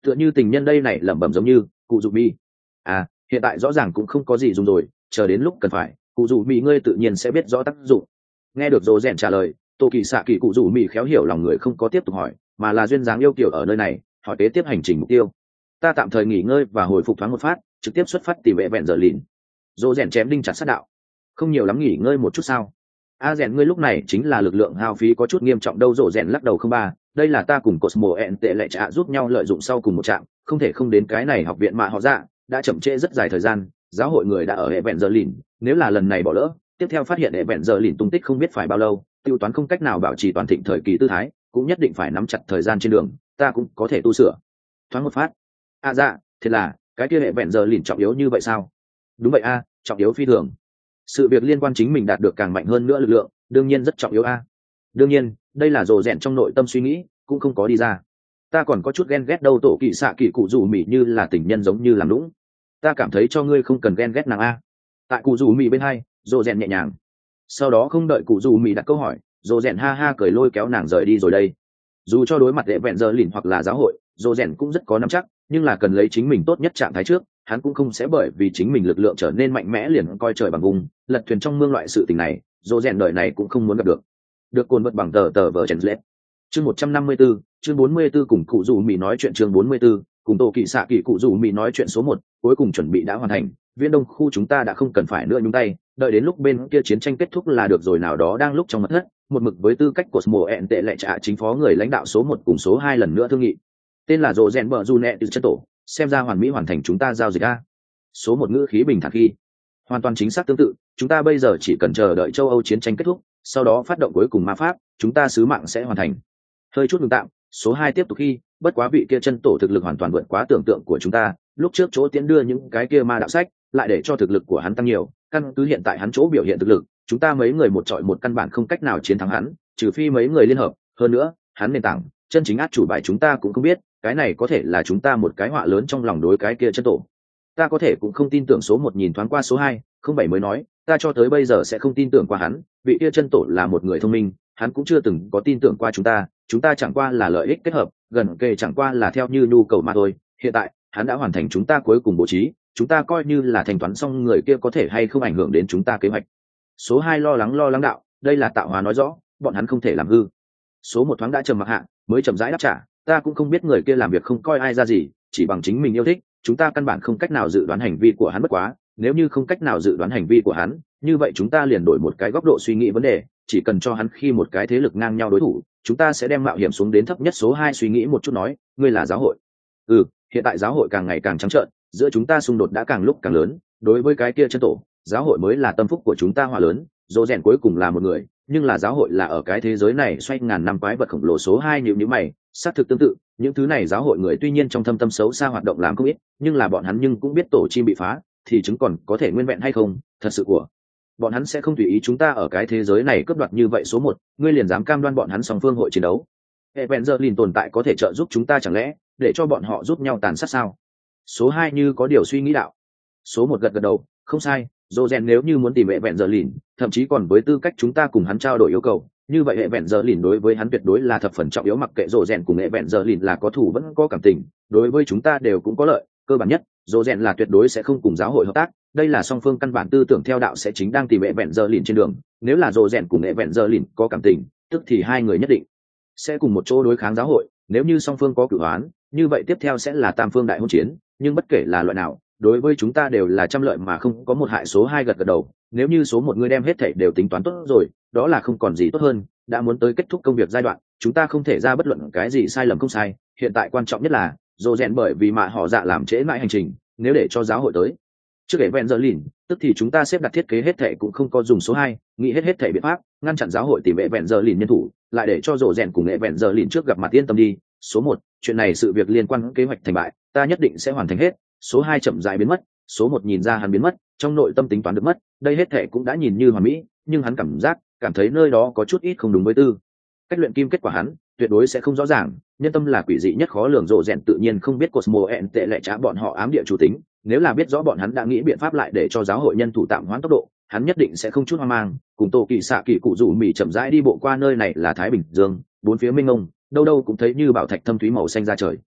tựa như tình nhân đây này lẩm bẩm giống như cụ dù mi. À, hiện tại rõ ràng cũng không có gì dùng rồi, chờ đến lúc cần phải cụ dù mi ngươi tự nhiên sẽ biết rõ tác dụng. Nghe được Rô Rèn trả lời, Tô Kỳ Sạ Kỳ cụ dù mi khéo hiểu lòng người, không có tiếp tục hỏi, mà là duyên dáng yêu kiều ở nơi này hỏi kế tiếp hành trình mục tiêu. Ta tạm thời nghỉ ngơi và hồi phục thoáng một phát, trực tiếp xuất phát tìm vệ vẹn giờ lìn. Rô Rèn chém đinh chặt sát đạo. Không nhiều lắm, nghỉ ngơi một chút sao? A Rèn ngươi lúc này chính là lực lượng hao phí có chút nghiêm trọng đâu. Rô Rèn lắc đầu không ba, đây là ta cùng Cosmo ẹn tệ lệ trả giúp nhau lợi dụng sau cùng một trạm, không thể không đến cái này học viện mà họ dạ đã chậm trễ rất dài thời gian. Giáo hội người đã ở hệ vẹn giờ lìn, nếu là lần này bỏ lỡ, tiếp theo phát hiện hệ vẹn giờ lìn tung tích không biết phải bao lâu, tiêu toán không cách nào bảo trì toàn thịnh thời kỳ tư thái, cũng nhất định phải nắm chặt thời gian trên đường. Ta cũng có thể tu sửa thoáng một phát. À dạ, thật là cái kia hệ vẹn giờ lìn trọng yếu như vậy sao? Đúng vậy a, trọng yếu phi thường. Sự việc liên quan chính mình đạt được càng mạnh hơn nữa lực lượng, đương nhiên rất trọng yếu a. Đương nhiên, đây là Rồ Rèn trong nội tâm suy nghĩ, cũng không có đi ra. Ta còn có chút ghen ghét đâu. Tổ Kỳ Xạ Kỳ cụ dù mỉ như là tình nhân giống như làm lũng. Ta cảm thấy cho ngươi không cần ghen ghét nàng a. Tại cụ dù mỉ bên hai, Rồ Rèn nhẹ nhàng. Sau đó không đợi cụ dù mỉ đặt câu hỏi, Rồ Rèn ha ha cười lôi kéo nàng rời đi rồi đây. Dù cho đối mặt hệ vẹn giờ lìn hoặc là giáo hội, Rồ Rèn cũng rất có nắm chắc, nhưng là cần lấy chính mình tốt nhất trạng thái trước, hắn cũng không sẽ bởi vì chính mình lực lượng trở nên mạnh mẽ liền coi trời bằng vùng, lật thuyền trong mương loại sự tình này, Rồ Rèn đời này cũng không muốn gặp được. Được cồn vật bằng tờ tờ vở Trần Lệ. Chương một trăm năm mươi tư, chương bốn mươi tư cùng cụ dù mì nói chuyện. Chương bốn mươi tư, cùng Tô Kỳ Xạ Kỳ cụ dù mì nói chuyện số một, cuối cùng chuẩn bị đã hoàn thành, Viễn Đông khu chúng ta đã không cần phải nữa nhúng tay, đợi đến lúc bên kia chiến tranh kết thúc là được rồi. Nào đó đang lúc trong mật thất, một mực với tư cách Cosmo ẹn tệ lệ trả chính phó người lãnh đạo số một cùng số hai lần nữa thương nghị. Tên là Rồ Rèn bờ du nẹ từ chân tổ, xem ra hoàn mỹ hoàn thành chúng ta giao dịch a. Số một ngữ khí bình thản khi, hoàn toàn chính xác tương tự, chúng ta bây giờ chỉ cần chờ đợi châu Âu chiến tranh kết thúc, sau đó phát động cuối cùng ma pháp, chúng ta sứ mạng sẽ hoàn thành. Hơi chút ngừng tạm, số hai tiếp tục khi, bất quá vị kia chân tổ thực lực hoàn toàn vượt quá tưởng tượng của chúng ta, lúc trước chỗ tiến đưa những cái kia ma đạo sách, lại để cho thực lực của hắn tăng nhiều, căn cứ hiện tại hắn chỗ biểu hiện thực lực, chúng ta mấy người một trọi một căn bản không cách nào chiến thắng hắn, trừ phi mấy người liên hợp, hơn nữa, hắn nền tảng, chân chính át chủ bài chúng ta cũng không biết, cái này có thể là chúng ta một cái họa lớn trong lòng đối cái kia chân tổ. Ta có thể cũng không tin tưởng. Số một nhìn thoáng qua số hai, không bảy mới nói, ta cho tới bây giờ sẽ không tin tưởng qua hắn, vị kia chân tổ là một người thông minh, hắn cũng chưa từng có tin tưởng qua chúng ta, chúng ta chẳng qua là lợi ích kết hợp, gần kề chẳng qua là theo như nhu cầu mà thôi. Hiện tại, hắn đã hoàn thành chúng ta cuối cùng bố trí, chúng ta coi như là thanh toán xong, người kia có thể hay không ảnh hưởng đến chúng ta kế hoạch. Số hai lo lắng lo lắng đạo, đây là tạo hóa nói rõ, bọn hắn không thể làm hư. Số một thoáng đã trầm mặc hạ, mới chậm rãi đáp trả, ta cũng không biết người kia làm việc không coi ai ra gì, chỉ bằng chính mình yêu thích, chúng ta căn bản không cách nào dự đoán hành vi của hắn. Bất quá, nếu như không cách nào dự đoán hành vi của hắn, như vậy chúng ta liền đổi một cái góc độ suy nghĩ vấn đề, chỉ cần cho hắn khi một cái thế lực ngang nhau đối thủ, chúng ta sẽ đem mạo hiểm xuống đến thấp nhất. Số hai suy nghĩ một chút nói, ngươi là giáo hội. Ừ, hiện tại giáo hội càng ngày càng trắng trợn, giữa chúng ta xung đột đã càng lúc càng lớn, đối với cái kia chân tổ, giáo hội mới là tâm phúc của chúng ta hòa lớn. Dỗ rèn cuối cùng là một người, nhưng là giáo hội là ở cái thế giới này xoay ngàn năm quái vật khổng lồ. Số hai nhíu nhíu mày, xác thực tương tự, những thứ này giáo hội người tuy nhiên trong thâm tâm xấu xa hoạt động làm không ít, nhưng là bọn hắn nhưng cũng biết tổ chim bị phá, thì chứng còn có thể nguyên vẹn hay không, thật sự của bọn hắn sẽ không tùy ý chúng ta ở cái thế giới này cướp đoạt như vậy. Số một, ngươi liền dám cam đoan bọn hắn song phương hội chiến đấu? Evangeline tồn tại có thể trợ giúp chúng ta, chẳng lẽ để cho bọn họ giúp nhau tàn sát sao? Số hai như có điều suy nghĩ đạo. Số một gật gật đầu, không sai, Rosen nếu như muốn tìm Evangeline, thậm chí còn với tư cách chúng ta cùng hắn trao đổi yêu cầu, như vậy Evangeline đối với hắn tuyệt đối là thập phần trọng yếu. Mặc kệ Rosen cùng Evangeline là có thù vẫn có cảm tình, đối với chúng ta đều cũng có lợi. Cơ bản nhất, Rosen là tuyệt đối sẽ không cùng giáo hội hợp tác, đây là song phương căn bản tư tưởng theo đạo sẽ chính đang tìm Evangeline trên đường. Nếu là Rosen cùng Evangeline có cảm tình, tức thì hai người nhất định sẽ cùng một chỗ đối kháng giáo hội. Nếu như song phương có cửu oán, như vậy tiếp theo sẽ là tam phương đại hôn chiến, nhưng bất kể là loại nào, đối với chúng ta đều là trăm lợi mà không có một hại. Số hai gật gật đầu, nếu như số một người đem hết thảy đều tính toán tốt rồi, đó là không còn gì tốt hơn. Đã muốn tới kết thúc công việc giai đoạn, chúng ta không thể ra bất luận cái gì sai lầm không sai. Hiện tại quan trọng nhất là dồ rèn, bởi vì mà họ dạ làm trễ mãi hành trình, nếu để cho giáo hội tới trước để vẹn giờ lìn, tức thì chúng ta xếp đặt thiết kế hết thảy cũng không có dùng. Số hai nghĩ hết hết thảy biện pháp ngăn chặn giáo hội tìm vệ vẹn giờ lìn nhân thủ, lại để cho dồ rèn cùng vệ vẹn giờ lìn trước gặp mặt yên tâm đi. Số một, chuyện này sự việc liên quan kế hoạch thành bại, ta nhất định sẽ hoàn thành hết. Số hai chậm rãi biến mất. Số một nhìn ra hắn biến mất, trong nội tâm tính toán được mất, đây hết thảy cũng đã nhìn như hoàn mỹ, nhưng hắn cảm giác cảm thấy nơi đó có chút ít không đúng với tư cách luyện kim. Kết quả hắn tuyệt đối sẽ không rõ ràng, nhân tâm là quỷ dị nhất khó lường. Rộ rèn tự nhiên không biết Cosmo ẹn tệ lệ trả bọn họ ám địa chủ tính, nếu là biết rõ bọn hắn đã nghĩ biện pháp lại để cho giáo hội nhân thủ tạm hoãn tốc độ, hắn nhất định sẽ không chút hoang mang, cùng Tô Kỳ Xạ Kỳ cụ rủ mì chậm rãi đi bộ qua. Nơi này là Thái Bình Dương, bốn phía mênh mông, đâu đâu cũng thấy như bảo thạch thâm thúy màu xanh ra trời.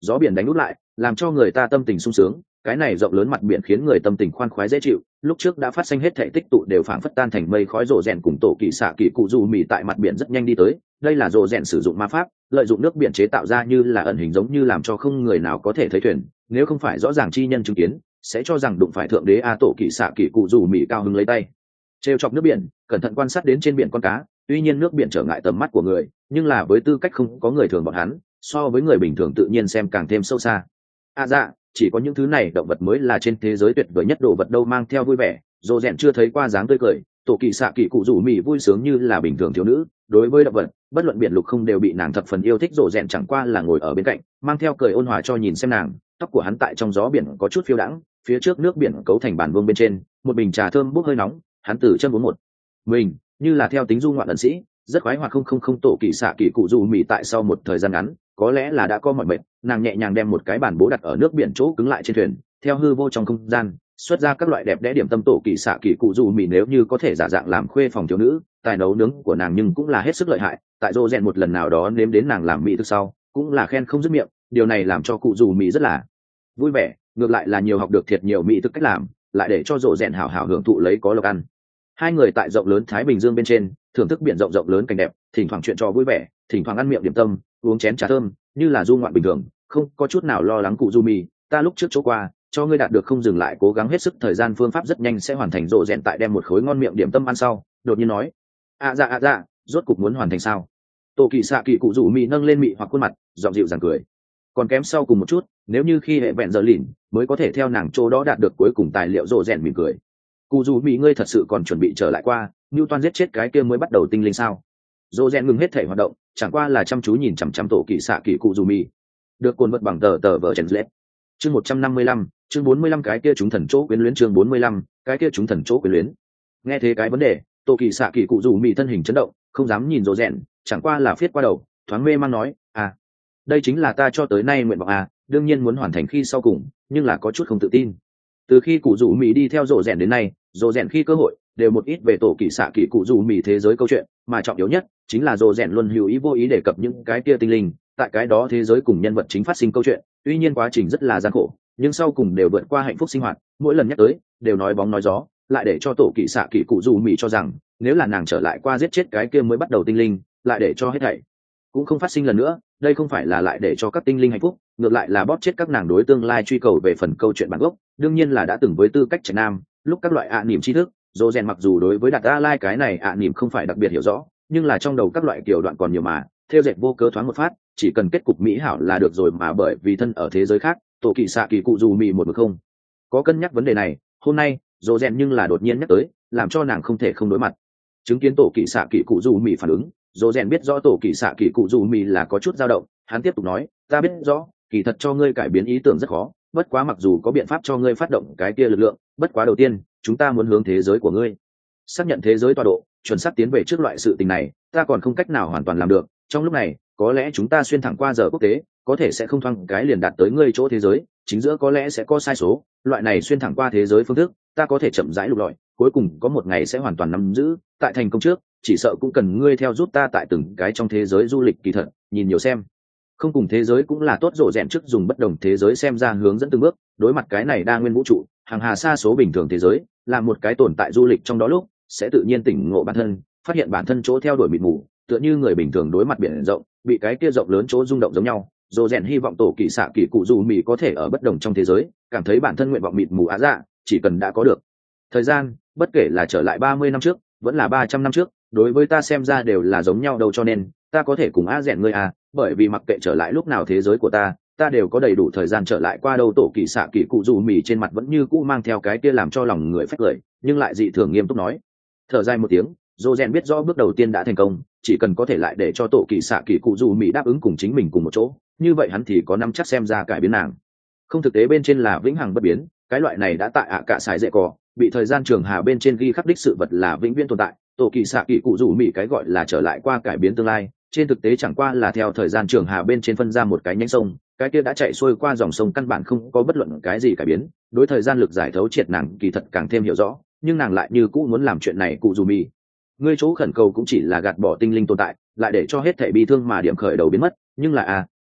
gió biển đánh úp lại làm cho người ta tâm tình sung sướng. Cái này rộng lớn mặt biển khiến người tâm tình khoan khoái dễ chịu, lúc trước đã phát sinh hết thể tích tụ đều phảng phất tan thành mây khói. Rộ rèn cùng tổ kỳ xạ kỳ cụ dù mì tại mặt biển rất nhanh đi tới. Đây là rộ rèn sử dụng ma pháp, lợi dụng nước biển chế tạo ra như là ẩn hình, giống như làm cho không người nào có thể thấy thuyền, nếu không phải rõ ràng chi nhân chứng kiến sẽ cho rằng đụng phải thượng đế. A tổ kỳ xạ kỳ cụ dù mì cao hứng lấy tay trêu chọc nước biển, cẩn thận quan sát đến trên biển con cá. Tuy nhiên nước biển trở ngại tầm mắt của người, nhưng là với tư cách không có người thường bọn hắn so với người bình thường tự nhiên xem càng thêm sâu xa. À dạ, chỉ có những thứ này động vật mới là trên thế giới tuyệt vời nhất đồ vật đâu. Mang theo vui vẻ, dồ rèn chưa thấy qua dáng tươi cười, tổ kỳ xạ kỳ cụ rủ mì vui sướng như là bình thường thiếu nữ. Đối với động vật bất luận biển lục không đều bị nàng thập phần yêu thích. Dồ rèn chẳng qua là ngồi ở bên cạnh mang theo cười ôn hòa cho nhìn xem nàng. Tóc của hắn tại trong gió biển có chút phiêu đãng, phía trước nước biển cấu thành bàn vương bên trên một bình trà thơm bốc hơi nóng. Hắn từ chân bốn một mình như là theo tính du ngoạn ẩn sĩ, rất khoái hoạt. Không không không tổ kỳ xạ kỳ cụ rủ mì tại sau một thời gian ngắn có lẽ là đã có mọi mệt, nàng nhẹ nhàng đem một cái bàn bố đặt ở nước biển chỗ cứng lại trên thuyền, theo hư vô trong không gian xuất ra các loại đẹp đẽ điểm tâm. Tổ kỳ xạ kỳ cụ dù mì nếu như có thể giả dạng làm khuê phòng thiếu nữ, tài nấu nướng của nàng nhưng cũng là hết sức lợi hại. Tại Rô rèn một lần nào đó nếm đến nàng làm mỹ thực sau cũng là khen không dứt miệng, điều này làm cho cụ dù mì rất là vui vẻ, ngược lại là nhiều học được thiệt nhiều mỹ thực cách làm, lại để cho Rô rèn hảo hảo hưởng thụ lấy có lộc ăn. Hai người tại rộng lớn Thái Bình Dương bên trên thưởng thức biển rộng rộng lớn cảnh đẹp, thỉnh thoảng chuyện trò vui vẻ, thỉnh thoảng ăn miệng điểm tâm, uống chén trà thơm, như là du ngoạn bình thường, không có chút nào lo lắng. Cụ du mì, ta lúc trước chỗ qua cho ngươi đạt được không dừng lại cố gắng hết sức thời gian phương pháp rất nhanh sẽ hoàn thành. Rộ rèn tại đem một khối ngon miệng điểm tâm ăn sau đột nhiên nói, à dạ à dạ, rốt cục muốn hoàn thành sao? Tô kỳ xạ kỳ cụ rủ mì nâng lên mị hoặc khuôn mặt giọng dịu dàng cười, còn kém sau cùng một chút, nếu như khi hệ vẹn giờ lìn mới có thể theo nàng chỗ đó đạt được cuối cùng tài liệu. Rộ rèn mỉm cười, cụ rủ mì ngươi thật sự còn chuẩn bị trở lại qua như toan giết chết cái kia mới bắt đầu tinh linh sao? Rộ rèn ngừng hết thể hoạt động, chẳng qua là chăm chú nhìn chằm chằm tổ kỳ xạ kỳ cụ dù mì. Được cồn vật bằng tờ tờ vở trần lết. Chương một trăm năm mươi lăm, chương bốn mươi lăm cái kia chúng thần chỗ quyến luyến. Chương bốn mươi lăm, cái kia chúng thần chỗ quyến luyến. Nghe thế cái vấn đề, tổ kỳ xạ kỳ cụ dù mì thân hình chấn động, không dám nhìn Rộ rèn, chẳng qua là phiết qua đầu, thoáng mê mang nói, à, đây chính là ta cho tới nay nguyện vọng à, đương nhiên muốn hoàn thành khi sau cùng, nhưng là có chút không tự tin. Từ khi cụ dù mì đi theo Rộ rèn đến nay, Rộ rèn khi cơ hội đều một ít về tổ kỳ xạ kỳ cụ dù mì thế giới câu chuyện, mà trọng yếu nhất chính là Rộ rèn luôn hữu ý vô ý đề cập những cái kia tinh linh tại cái đó thế giới cùng nhân vật chính phát sinh câu chuyện. Tuy nhiên quá trình rất là gian khổ, nhưng sau cùng đều vượt qua hạnh phúc sinh hoạt. Mỗi lần nhắc tới đều nói bóng nói gió, lại để cho tổ kỳ xạ kỳ cụ dù mì cho rằng nếu là nàng trở lại qua giết chết cái kia mới bắt đầu tinh linh, lại để cho hết thảy cũng không phát sinh lần nữa. Đây không phải là lại để cho các tinh linh hạnh phúc, ngược lại là bóp chết các nàng đối tương lai truy cầu về phần câu chuyện bản gốc. Đương nhiên là đã từng với tư cách trạch nam, lúc các loại ạ à niềm tri thức, Rộ rèn mặc dù đối với đặt a lai cái này ạ à niềm không phải đặc biệt hiểu rõ, nhưng là trong đầu các loại kiểu đoạn còn nhiều mà theo dệt vô cớ thoáng một phát, chỉ cần kết cục mỹ hảo là được rồi. Mà bởi vì thân ở thế giới khác, tổ kỳ xạ kỳ cụ dù mì một mực không có cân nhắc vấn đề này. Hôm nay Rộ rèn nhưng là đột nhiên nhắc tới, làm cho nàng không thể không đối mặt. Chứng kiến tổ kỳ xạ kỳ cụ dù mì phản ứng, Rộ rèn biết rõ tổ kỳ xạ kỳ cụ dù mì là có chút dao động. Hắn tiếp tục nói, ta biết rõ kỳ thật cho ngươi cải biến ý tưởng rất khó, bất quá mặc dù có biện pháp cho ngươi phát động cái kia lực lượng, bất quá đầu tiên chúng ta muốn hướng thế giới của ngươi xác nhận thế giới tọa độ, chuẩn xác tiến về trước loại sự tình này ta còn không cách nào hoàn toàn làm được. Trong lúc này có lẽ chúng ta xuyên thẳng qua giờ quốc tế, có thể sẽ không thoáng cái liền đạt tới ngươi chỗ thế giới chính giữa, có lẽ sẽ có sai số. Loại này xuyên thẳng qua thế giới phương thức ta có thể chậm rãi lục lọi, cuối cùng có một ngày sẽ hoàn toàn nắm giữ. Tại thành công trước chỉ sợ cũng cần ngươi theo giúp ta tại từng cái trong thế giới du lịch kỳ thật, nhìn nhiều xem không cùng thế giới cũng là tốt. Rộ rèn trước dùng bất đồng thế giới xem ra hướng dẫn từng bước, đối mặt cái này đa nguyên vũ trụ hàng hà xa số bình thường thế giới, là một cái tồn tại du lịch trong đó lúc sẽ tự nhiên tỉnh ngộ bản thân, phát hiện bản thân chỗ theo đuổi mịt mù, tựa như người bình thường đối mặt biển rộng bị cái kia rộng lớn chỗ rung động giống nhau. Rộ rèn hy vọng tổ kỳ xạ kỳ cụ dù mì có thể ở bất đồng trong thế giới cảm thấy bản thân nguyện vọng mịt mù á dạ, chỉ cần đã có được thời gian, bất kể là trở lại ba mươi năm trước vẫn là ba trăm năm trước, đối với ta xem ra đều là giống nhau đâu. Cho nên ta có thể cùng á rèn ngươi à, bởi vì mặc kệ trở lại lúc nào thế giới của ta ta đều có đầy đủ thời gian trở lại qua đâu. Tổ kỳ xạ kỳ cụ dù mì trên mặt vẫn như cũ mang theo cái kia làm cho lòng người phách lời, nhưng lại dị thường nghiêm túc nói. Thở dài một tiếng, Rộ rèn biết rõ bước đầu tiên đã thành công, chỉ cần có thể lại để cho tổ kỳ xạ kỳ cụ dù mì đáp ứng cùng chính mình cùng một chỗ, như vậy hắn thì có năm chắc xem ra cải biến nàng. Không, thực tế bên trên là vĩnh hằng bất biến, cái loại này đã tại ạ à cả sải dễ cò bị thời gian trường hà bên trên ghi khắc đích sự vật là vĩnh viễn tồn tại. Tổ kỳ xạ kỳ cụ dù mì cái gọi là trở lại qua cải biến tương lai, trên thực tế chẳng qua là theo thời gian trường hà bên trên phân ra một cái nhánh sông, cái kia đã chạy xuôi qua dòng sông căn bản không có bất luận cái gì cải biến. Đối thời gian lực giải thấu triệt nàng kỳ thật càng thêm hiểu rõ, nhưng nàng lại như cũ muốn làm chuyện này. Cụ dù mì, ngươi chỗ khẩn cầu cũng chỉ là gạt bỏ tinh linh tồn tại, lại để cho hết thảy bi thương mà điểm khởi đầu biến mất. Nhưng là à,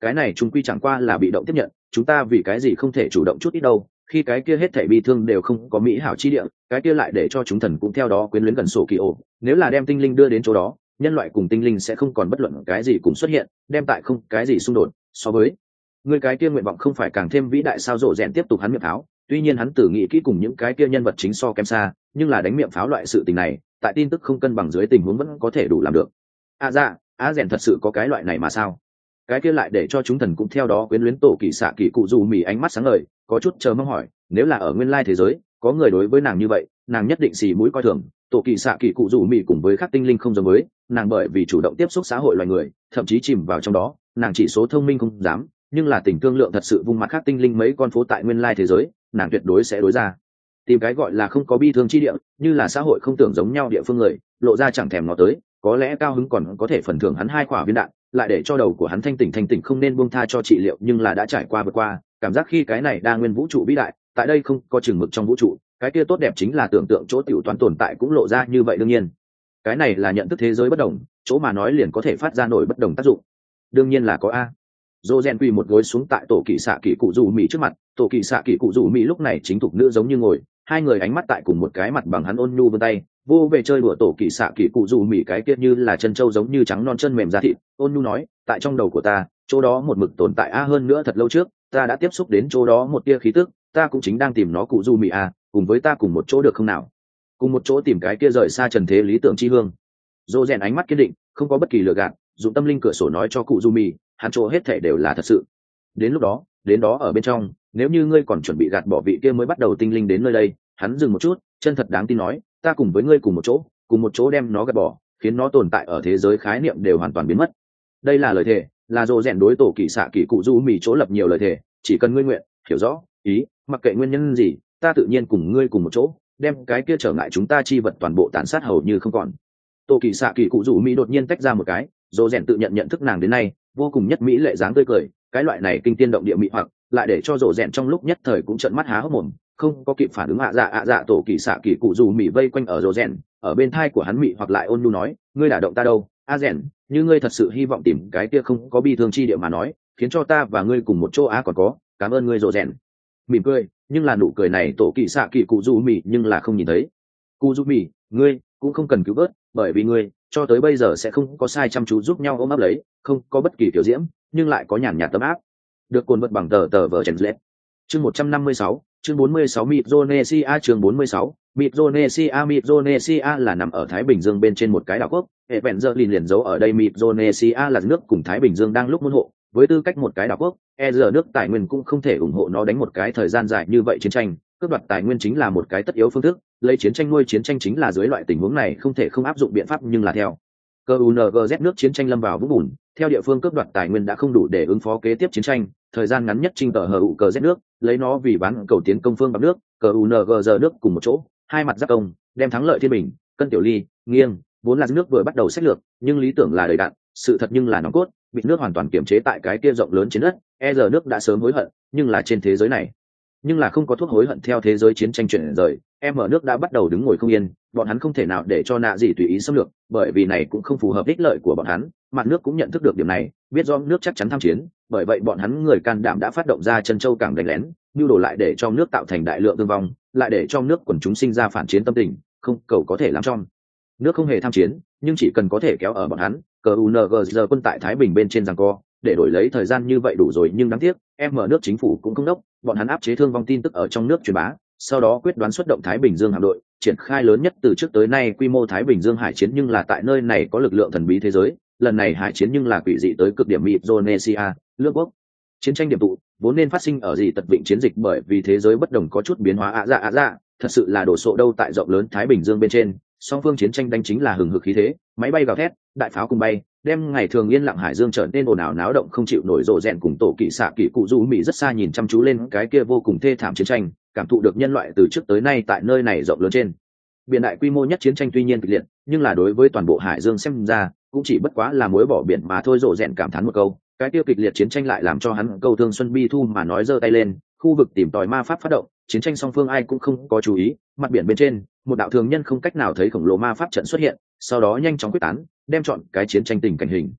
cái này chúng quy chẳng qua là bị động tiếp nhận, chúng ta vì cái gì không thể chủ động chút ít đâu, khi cái kia hết thảy bi thương đều không có mỹ hảo chi địa, cái kia lại để cho chúng thần cũng theo đó quyến luyến gần sổ kỳ ổ, nếu là đem tinh linh đưa đến chỗ đó, nhân loại cùng tinh linh sẽ không còn bất luận cái gì cùng xuất hiện, đem tại không cái gì xung đột, so với người cái kia nguyện vọng không phải càng thêm vĩ đại sao? Rộ rèn tiếp tục hắn miệng pháo, tuy nhiên hắn tử nghĩ kỹ cùng những cái kia nhân vật chính so kém xa, nhưng là đánh miệng pháo loại sự tình này, tại tin tức không cân bằng dưới tình huống vẫn có thể đủ làm được. À dạ, á rèn thật sự có cái loại này mà sao? Cái kia lại để cho chúng thần cũng theo đó quyến luyến tổ kỳ xạ kỳ cụ dù mì ánh mắt sáng ngời, có chút chờ mong hỏi, nếu là ở nguyên lai thế giới, có người đối với nàng như vậy, nàng nhất định xì mũi coi thường. Tổ kỳ xạ kỳ cụ dù mì cùng với các tinh linh không giống với nàng, bởi vì chủ động tiếp xúc xã hội loài người, thậm chí chìm vào trong đó, nàng chỉ số thông minh không dám, nhưng là tình thương lượng thật sự vung mặt khác tinh linh mấy con phố tại nguyên lai thế giới, nàng tuyệt đối sẽ đối ra tìm cái gọi là không có bi thương chi địa, như là xã hội không tưởng giống nhau địa phương người, lộ ra chẳng thèm nó tới, có lẽ cao hứng còn có thể phần thưởng hắn hai quả viên đạn, lại để cho đầu của hắn thanh tỉnh thanh tỉnh không nên buông tha cho trị liệu, nhưng là đã trải qua vượt qua, cảm giác khi cái này đa nguyên vũ trụ vĩ đại, tại đây không có chừng mực trong vũ trụ, cái kia tốt đẹp chính là tưởng tượng chỗ tiểu toán tồn tại cũng lộ ra như vậy. Đương nhiên, cái này là nhận thức thế giới bất đồng, chỗ mà nói liền có thể phát ra nổi bất đồng tác dụng. Đương nhiên là có a. Dô rèn quỳ một gối xuống tại tổ kỳ xạ kỳ cụ rủ mỹ trước mặt, tổ kỳ xạ kỳ cụ rủ mỹ lúc này chính thục nữ giống như ngồi, hai người ánh mắt tại cùng một cái mặt bằng, hắn ôn nhu vươn tay vô về chơi đùa tổ kỳ xạ kỳ cụ rủ mỹ cái kia như là chân trâu giống như trắng non chân mềm da thịt, ôn nhu nói, tại trong đầu của ta, chỗ đó một mực tồn tại a, hơn nữa thật lâu trước ta đã tiếp xúc đến chỗ đó một tia khí tức, ta cũng chính đang tìm nó. Cụ rủ mỹ a, cùng với ta cùng một chỗ được không nào? Cùng một chỗ tìm cái kia rời xa trần thế lý tưởng chi hương. Dô rèn ánh mắt kiên định, không có bất kỳ lừa gạt, dùng tâm linh cửa sổ nói cho cụ rủ mỹ, hắn chỗ hết thể đều là thật sự. Đến lúc đó, đến đó ở bên trong, nếu như ngươi còn chuẩn bị gạt bỏ vị kia mới bắt đầu tinh linh đến nơi đây. Hắn dừng một chút, chân thật đáng tin nói, ta cùng với ngươi cùng một chỗ, cùng một chỗ đem nó gạt bỏ, khiến nó tồn tại ở thế giới khái niệm đều hoàn toàn biến mất. Đây là lời thề, là Dô rèn đối tổ kỳ xạ kỳ cụ du mì chỗ lập nhiều lời thề, chỉ cần ngươi nguyện, hiểu rõ ý, mặc kệ nguyên nhân gì, ta tự nhiên cùng ngươi cùng một chỗ, đem cái kia trở ngại chúng ta chi vật toàn bộ tàn sát hầu như không còn. Tổ kỳ xạ kỳ cụ du mì đột nhiên tách ra một cái, Dô rèn tự nhận nhận thức nàng đến nay vô cùng nhất mỹ lệ dáng tươi cười, cái loại này kinh tiên động địa mị hoặc lại để cho Dô rèn trong lúc nhất thời cũng trợn mắt há hốc mồm, không có kịp phản ứng. ạ dạ ạ dạ tổ kỳ xạ kỳ cụ dù mị vây quanh ở Dô rèn, ở bên thai của hắn mị hoặc lại ôn nhu nói, ngươi đả động ta đâu a rèn, như ngươi thật sự hy vọng tìm cái kia không có bi thương chi địa mà nói, khiến cho ta và ngươi cùng một chỗ á, còn có cảm ơn ngươi. Dô rèn mỉm cười, nhưng là nụ cười này tổ kỳ xạ kỳ cụ dù mị nhưng là không nhìn thấy. Cụ dù mị, ngươi cũng không cần cứu vớt, bởi vì ngươi cho tới bây giờ sẽ không có sai chăm chú giúp nhau ôm ấp lấy, không có bất kỳ kiểu diễm, nhưng lại có nhàn nhạt tấm áp. Được cuốn vật bằng tờ tờ vở chèn lết. Chương một trăm năm mươi sáu, chương bốn mươi sáu Micronesia, chương bốn mươi sáu Micronesia. Micronesia là nằm ở Thái Bình Dương bên trên một cái đảo quốc, hệ vẹn giờ liền liền giấu ở đây. Micronesia là nước cùng Thái Bình Dương đang lúc môn hộ, với tư cách một cái đảo quốc, e giờ nước tài nguyên cũng không thể ủng hộ nó đánh một cái thời gian dài như vậy chiến tranh, cướp đoạt tài nguyên chính là một cái tất yếu phương thức, lấy chiến tranh nuôi chiến tranh chính là dưới loại tình huống này không thể không áp dụng biện pháp, nhưng là theo cơ u en giê nước chiến tranh lâm vào vũng bùn, theo địa phương cướp đoạt tài nguyên đã không đủ để ứng phó kế tiếp chiến tranh, thời gian ngắn nhất trinh tờ hờ u cờ z nước lấy nó vì bán cầu tiến công phương bắc nước cơ u en giê nước cùng một chỗ, hai mặt giáp công, đem thắng lợi thiên bình cân tiểu ly nghiêng, vốn là nước vừa bắt đầu sách lược, nhưng lý tưởng là đầy đạn, sự thật nhưng là nòng cốt, bị nước hoàn toàn kiểm chế tại cái kia rộng lớn trên đất. E giờ nước đã sớm hối hận, nhưng là trên thế giới này nhưng là không có thuốc hối hận. Theo thế giới chiến tranh chuyển rời, em ở nước đã bắt đầu đứng ngồi không yên, bọn hắn không thể nào để cho nạ gì tùy ý xâm lược, bởi vì này cũng không phù hợp ích lợi của bọn hắn. Mặt nước cũng nhận thức được điểm này, biết do nước chắc chắn tham chiến, bởi vậy bọn hắn người can đảm đã phát động ra chân châu cảng đánh lén, nhu đồ lại để cho nước tạo thành đại lượng thương vong, lại để cho nước quần chúng sinh ra phản chiến tâm tình, không cầu có thể làm trong nước không hề tham chiến, nhưng chỉ cần có thể kéo ở bọn hắn cờ u en giê quân tại Thái Bình bên trên giằng co, để đổi lấy thời gian như vậy đủ rồi. Nhưng đáng tiếc em mở nước chính phủ cũng không đốc, bọn hắn áp chế thương vong tin tức ở trong nước truyền bá, sau đó quyết đoán xuất động Thái Bình Dương hạm đội, triển khai lớn nhất từ trước tới nay quy mô Thái Bình Dương hải chiến. Nhưng là tại nơi này có lực lượng thần bí thế giới, lần này hải chiến nhưng là quỷ dị tới cực điểm. Micronesia, lưỡng quốc chiến tranh điểm tụ vốn nên phát sinh ở gì tật vịnh chiến dịch, bởi vì thế giới bất đồng có chút biến hóa. ạ dạ ạ dạ thật sự là đổ sộ đâu tại rộng lớn Thái Bình Dương bên trên, song phương chiến tranh đánh chính là hừng hực khí thế, máy bay gào thét, đại pháo cùng bay, đem ngày thường yên lặng hải dương trở nên ồn ào náo động không chịu nổi. Rộ rèn cùng tổ kỵ xạ kỵ cụ du mỹ rất xa nhìn chăm chú lên cái kia vô cùng thê thảm chiến tranh, cảm thụ được nhân loại từ trước tới nay tại nơi này rộng lớn trên biển đại quy mô nhất chiến tranh tuy nhiên kịch liệt, nhưng là đối với toàn bộ hải dương xem ra cũng chỉ bất quá là muối bỏ biển mà thôi. Rộ rèn cảm thán một câu, cái kia kịch liệt chiến tranh lại làm cho hắn câu thương xuân bi thu mà nói, giơ tay lên, khu vực tìm tòi ma pháp phát động, chiến tranh song phương ai cũng không có chú ý, mặt biển bên trên một đạo thường nhân không cách nào thấy khổng lồ ma pháp trận xuất hiện, sau đó nhanh chóng quyết tán, đem chọn cái chiến tranh tình cảnh hình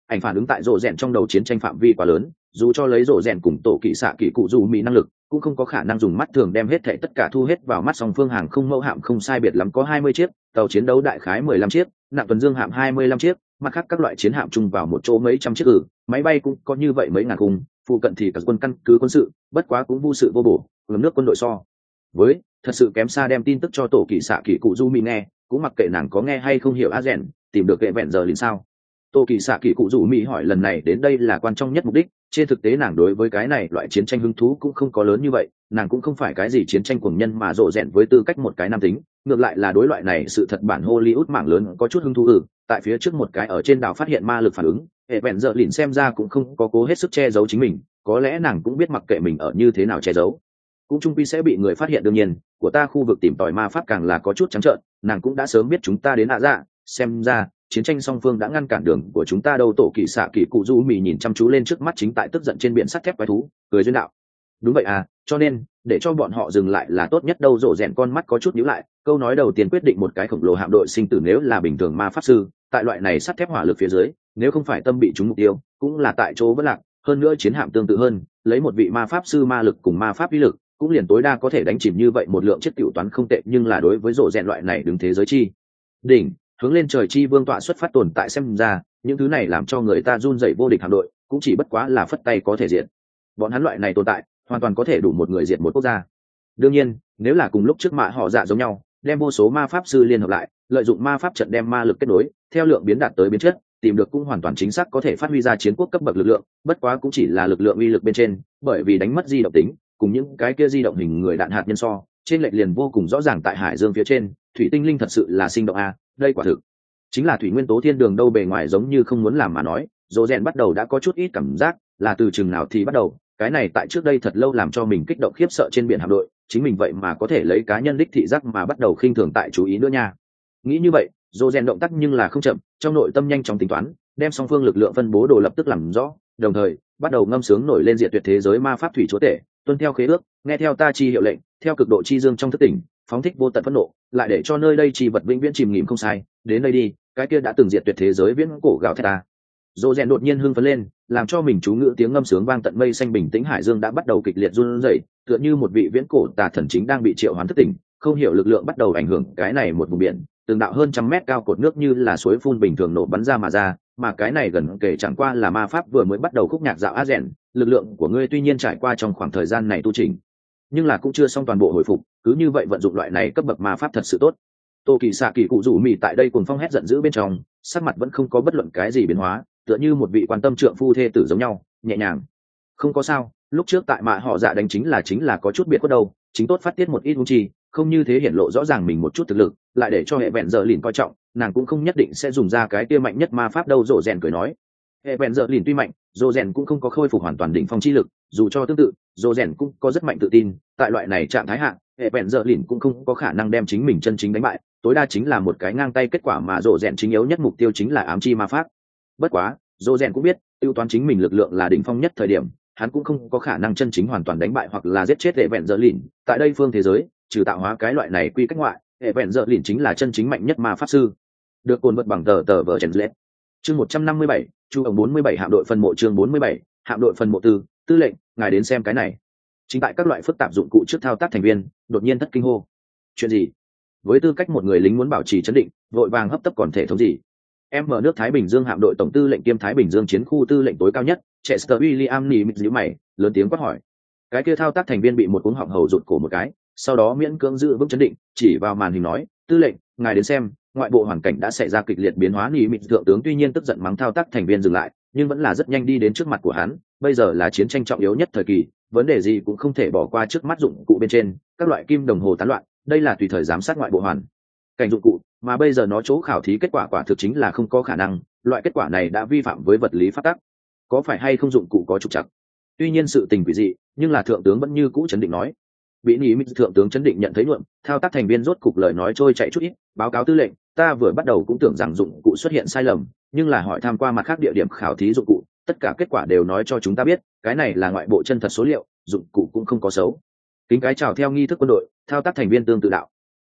ảnh phản ứng tại rổ rèn trong đầu chiến tranh phạm vi quá lớn, dù cho lấy rổ rèn cùng tổ kỵ xạ kỵ cụ dù mỹ năng lực cũng không có khả năng dùng mắt thường đem hết thảy tất cả thu hết vào mắt. Song phương hàng không mẫu hạm không sai biệt lắm có hai mươi chiếc, tàu chiến đấu đại khái mười lăm chiếc, nặng tuần dương hạm hai mươi lăm chiếc, mặt khác các loại chiến hạm chung vào một chỗ mấy trăm chiếc ử, máy bay cũng có như vậy mấy ngàn khung, phụ cận thì cả quân căn cứ quân sự, bất quá cũng vô sự vô bổ, ngầm nước quân đội so với thật sự kém xa. Đem tin tức cho tổ kỵ xạ kỵ cụ du mỹ nghe, cũng mặc kệ nàng có nghe hay không hiểu a rèn tìm được kệ vẹn giờ liền sao. Tổ kỵ xạ kỵ cụ du mỹ hỏi lần này đến đây là quan trọng nhất mục đích, trên thực tế nàng đối với cái này loại chiến tranh hứng thú cũng không có lớn như vậy, nàng cũng không phải cái gì chiến tranh cuồng nhân mà rộ rèn với tư cách một cái nam tính, ngược lại là đối loại này sự thật bản Hollywood mảng lớn có chút hứng thú. Ừ, tại phía trước một cái ở trên đảo phát hiện ma lực phản ứng, hệ vẹn giờ lìn xem ra cũng không có cố hết sức che giấu chính mình, có lẽ nàng cũng biết mặc kệ mình ở như thế nào che giấu cũng chung quy sẽ bị người phát hiện. Đương nhiên của ta khu vực tìm tòi ma pháp càng là có chút trắng trợn, nàng cũng đã sớm biết chúng ta đến ạ dạ, xem ra chiến tranh song phương đã ngăn cản đường của chúng ta đâu. Tổ kỳ xạ kỳ cụ du mì nhìn chăm chú lên trước mắt chính tại tức giận trên biển sắt thép quái thú, cười duyên đạo: đúng vậy à, cho nên để cho bọn họ dừng lại là tốt nhất đâu. Rộ rèn con mắt có chút nhíu lại, câu nói đầu tiên quyết định một cái khổng lồ hạm đội sinh tử nếu là bình thường ma pháp sư tại loại này sắt thép hỏa lực phía dưới, nếu không phải tâm bị trúng mục tiêu cũng là tại chỗ vẫn lạc. Hơn nữa chiến hạm tương tự hơn, lấy một vị ma pháp sư ma lực cùng ma pháp uy lực cũng liền tối đa có thể đánh chìm như vậy một lượng chất tiểu toán không tệ. Nhưng là đối với rộ rèn loại này đứng thế giới chi đỉnh hướng lên trời chi vương tọa xuất phát tồn tại xem ra, những thứ này làm cho người ta run rẩy vô địch hạm đội cũng chỉ bất quá là phất tay có thể diệt. Bọn hắn loại này tồn tại hoàn toàn có thể đủ một người diệt một quốc gia. Đương nhiên nếu là cùng lúc trước mạ họ dạ giống nhau, đem vô số ma pháp sư liên hợp lại, lợi dụng ma pháp trận đem ma lực kết nối theo lượng biến đạt tới biến chất, tìm được cũng hoàn toàn chính xác có thể phát huy ra chiến quốc cấp bậc lực lượng. Bất quá cũng chỉ là lực lượng uy lực bên trên, bởi vì đánh mất di động tính cùng những cái kia di động hình người đạn hạt nhân so trên lệch liền vô cùng rõ ràng. Tại hải dương phía trên, thủy tinh linh thật sự là sinh động a, đây quả thực chính là thủy nguyên tố thiên đường đâu. Bề ngoài giống như không muốn làm mà nói, dỗ rèn bắt đầu đã có chút ít cảm giác là từ chừng nào thì bắt đầu, cái này tại trước đây thật lâu làm cho mình kích động khiếp sợ trên biển hạm đội, chính mình vậy mà có thể lấy cá nhân đích thị giác mà bắt đầu khinh thường tại chú ý nữa nha. Nghĩ như vậy, dỗ rèn động tác nhưng là không chậm, trong nội tâm nhanh chóng tính toán, đem song phương lực lượng phân bố đồ lập tức làm rõ, đồng thời bắt đầu ngâm sướng nổi lên diệt tuyệt thế giới ma pháp thủy chúa tể, tuân theo khế ước, nghe theo ta chi hiệu lệnh, theo cực độ chi dương trong thức tỉnh, phóng thích vô tận phẫn nộ, lại để cho nơi đây chi vật vĩnh viễn chìm nghỉm không sai. Đến đây đi, cái kia đã từng diệt tuyệt thế giới viễn cổ gào thét ta. Dỗ rèn đột nhiên hưng phấn lên, làm cho mình chú ngữ tiếng ngâm sướng vang tận mây xanh. Bình tĩnh hải dương đã bắt đầu kịch liệt run rẩy, tựa như một vị viễn cổ tà thần chính đang bị triệu hoán thức tỉnh, không hiểu lực lượng bắt đầu ảnh hưởng cái này một vùng biển. Từng đạo hơn trăm mét cao cột nước như là suối phun bình thường nổ bắn ra mà ra, mà cái này gần kể chẳng qua là ma pháp vừa mới bắt đầu khúc nhạc dạo a rèn. Lực lượng của ngươi tuy nhiên trải qua trong khoảng thời gian này tu trình, nhưng là cũng chưa xong toàn bộ hồi phục, cứ như vậy vận dụng loại này cấp bậc ma pháp thật sự tốt. Tô kỳ xạ kỳ cụ rủ mì tại đây cùng phong hét giận dữ bên trong, sắc mặt vẫn không có bất luận cái gì biến hóa, tựa như một vị quan tâm trượng phu thê tử giống nhau, nhẹ nhàng: không có sao, lúc trước tại mạ họ dạ đánh chính là chính là có chút biệt khuất đâu, chính tốt phát tiết một ít ung chi, không như thế hiển lộ rõ ràng mình một chút thực lực, lại để cho hệ vẹn giờ lìn coi trọng, nàng cũng không nhất định sẽ dùng ra cái kia mạnh nhất ma pháp đâu. Rộ rèn cười nói: hệ vẹn giờ lìn tuy mạnh, rộ rèn cũng không có khôi phục hoàn toàn đỉnh phong chi lực, dù cho tương tự, rộ rèn cũng có rất mạnh tự tin, tại loại này trạng thái hạ, hệ vẹn giờ lìn cũng không có khả năng đem chính mình chân chính đánh bại, tối đa chính là một cái ngang tay kết quả. Mà rộ rèn chính yếu nhất mục tiêu chính là ám chi ma pháp. Bất quá rộ rèn cũng biết, tiêu toán chính mình lực lượng là đỉnh phong nhất thời điểm, hắn cũng không có khả năng chân chính hoàn toàn đánh bại hoặc là giết chết hệ vẹn giờ lìn. Tại đây phương thế giới, trừ tạo hóa cái loại này quy cách ngoại, hệ vẹn giờ lìn chính là chân chính mạnh nhất ma pháp sư. Được cồn vật bằng tờ tờ vở trần lết. Chương một trăm năm mươi bảy, chu ổng bốn mươi bảy hạm đội phân mộ. Chương bốn mươi bảy, hạm đội phân mộ tư, tư lệnh, ngài đến xem cái này. Chính tại các loại phức tạp dụng cụ trước thao tác thành viên đột nhiên thất kinh hô: chuyện gì? Với tư cách một người lính muốn bảo trì trấn định, vội vàng hấp tấp còn thể thống gì? Em mở nước Thái Bình Dương hạm đội tổng tư lệnh kiêm Thái Bình Dương chiến khu tư lệnh tối cao nhất, Chester William nỉ mịt nhíu mày, lớn tiếng quát hỏi. Cái kia thao tác thành viên bị một cuống họng hầu rụt cổ một cái, sau đó miễn cưỡng giữ vững trấn định, chỉ vào màn hình nói: tư lệnh, ngài đến xem, ngoại bộ hoàn cảnh đã xảy ra kịch liệt biến hóa. Nỉ mịt thượng tướng tuy nhiên tức giận mắng thao tác thành viên dừng lại, nhưng vẫn là rất nhanh đi đến trước mặt của hắn. Bây giờ là chiến tranh trọng yếu nhất thời kỳ, vấn đề gì cũng không thể bỏ qua trước mắt dụng cụ bên trên, các loại kim đồng hồ tán loạn, đây là tùy thời giám sát ngoại bộ hoàn cảnh dụng cụ, mà bây giờ nó chỗ khảo thí kết quả quả thực chính là không có khả năng, loại kết quả này đã vi phạm với vật lý pháp tắc. Có phải hay không dụng cụ có trục trặc? Tuy nhiên sự tình quỷ dị, nhưng là thượng tướng vẫn như cũ chấn định nói. Bị nỉ mịt thượng tướng chấn định nhận thấy luận, thao tác thành viên rốt cục lời nói trôi chạy chút ít, báo cáo tư lệnh, ta vừa bắt đầu cũng tưởng rằng dụng cụ xuất hiện sai lầm, nhưng là hỏi tham qua mặt khác địa điểm khảo thí dụng cụ, tất cả kết quả đều nói cho chúng ta biết, cái này là ngoại bộ chân thật số liệu, dụng cụ cũng không có xấu. Kính cái chào theo nghi thức quân đội, thao tác thành viên tương tự đạo.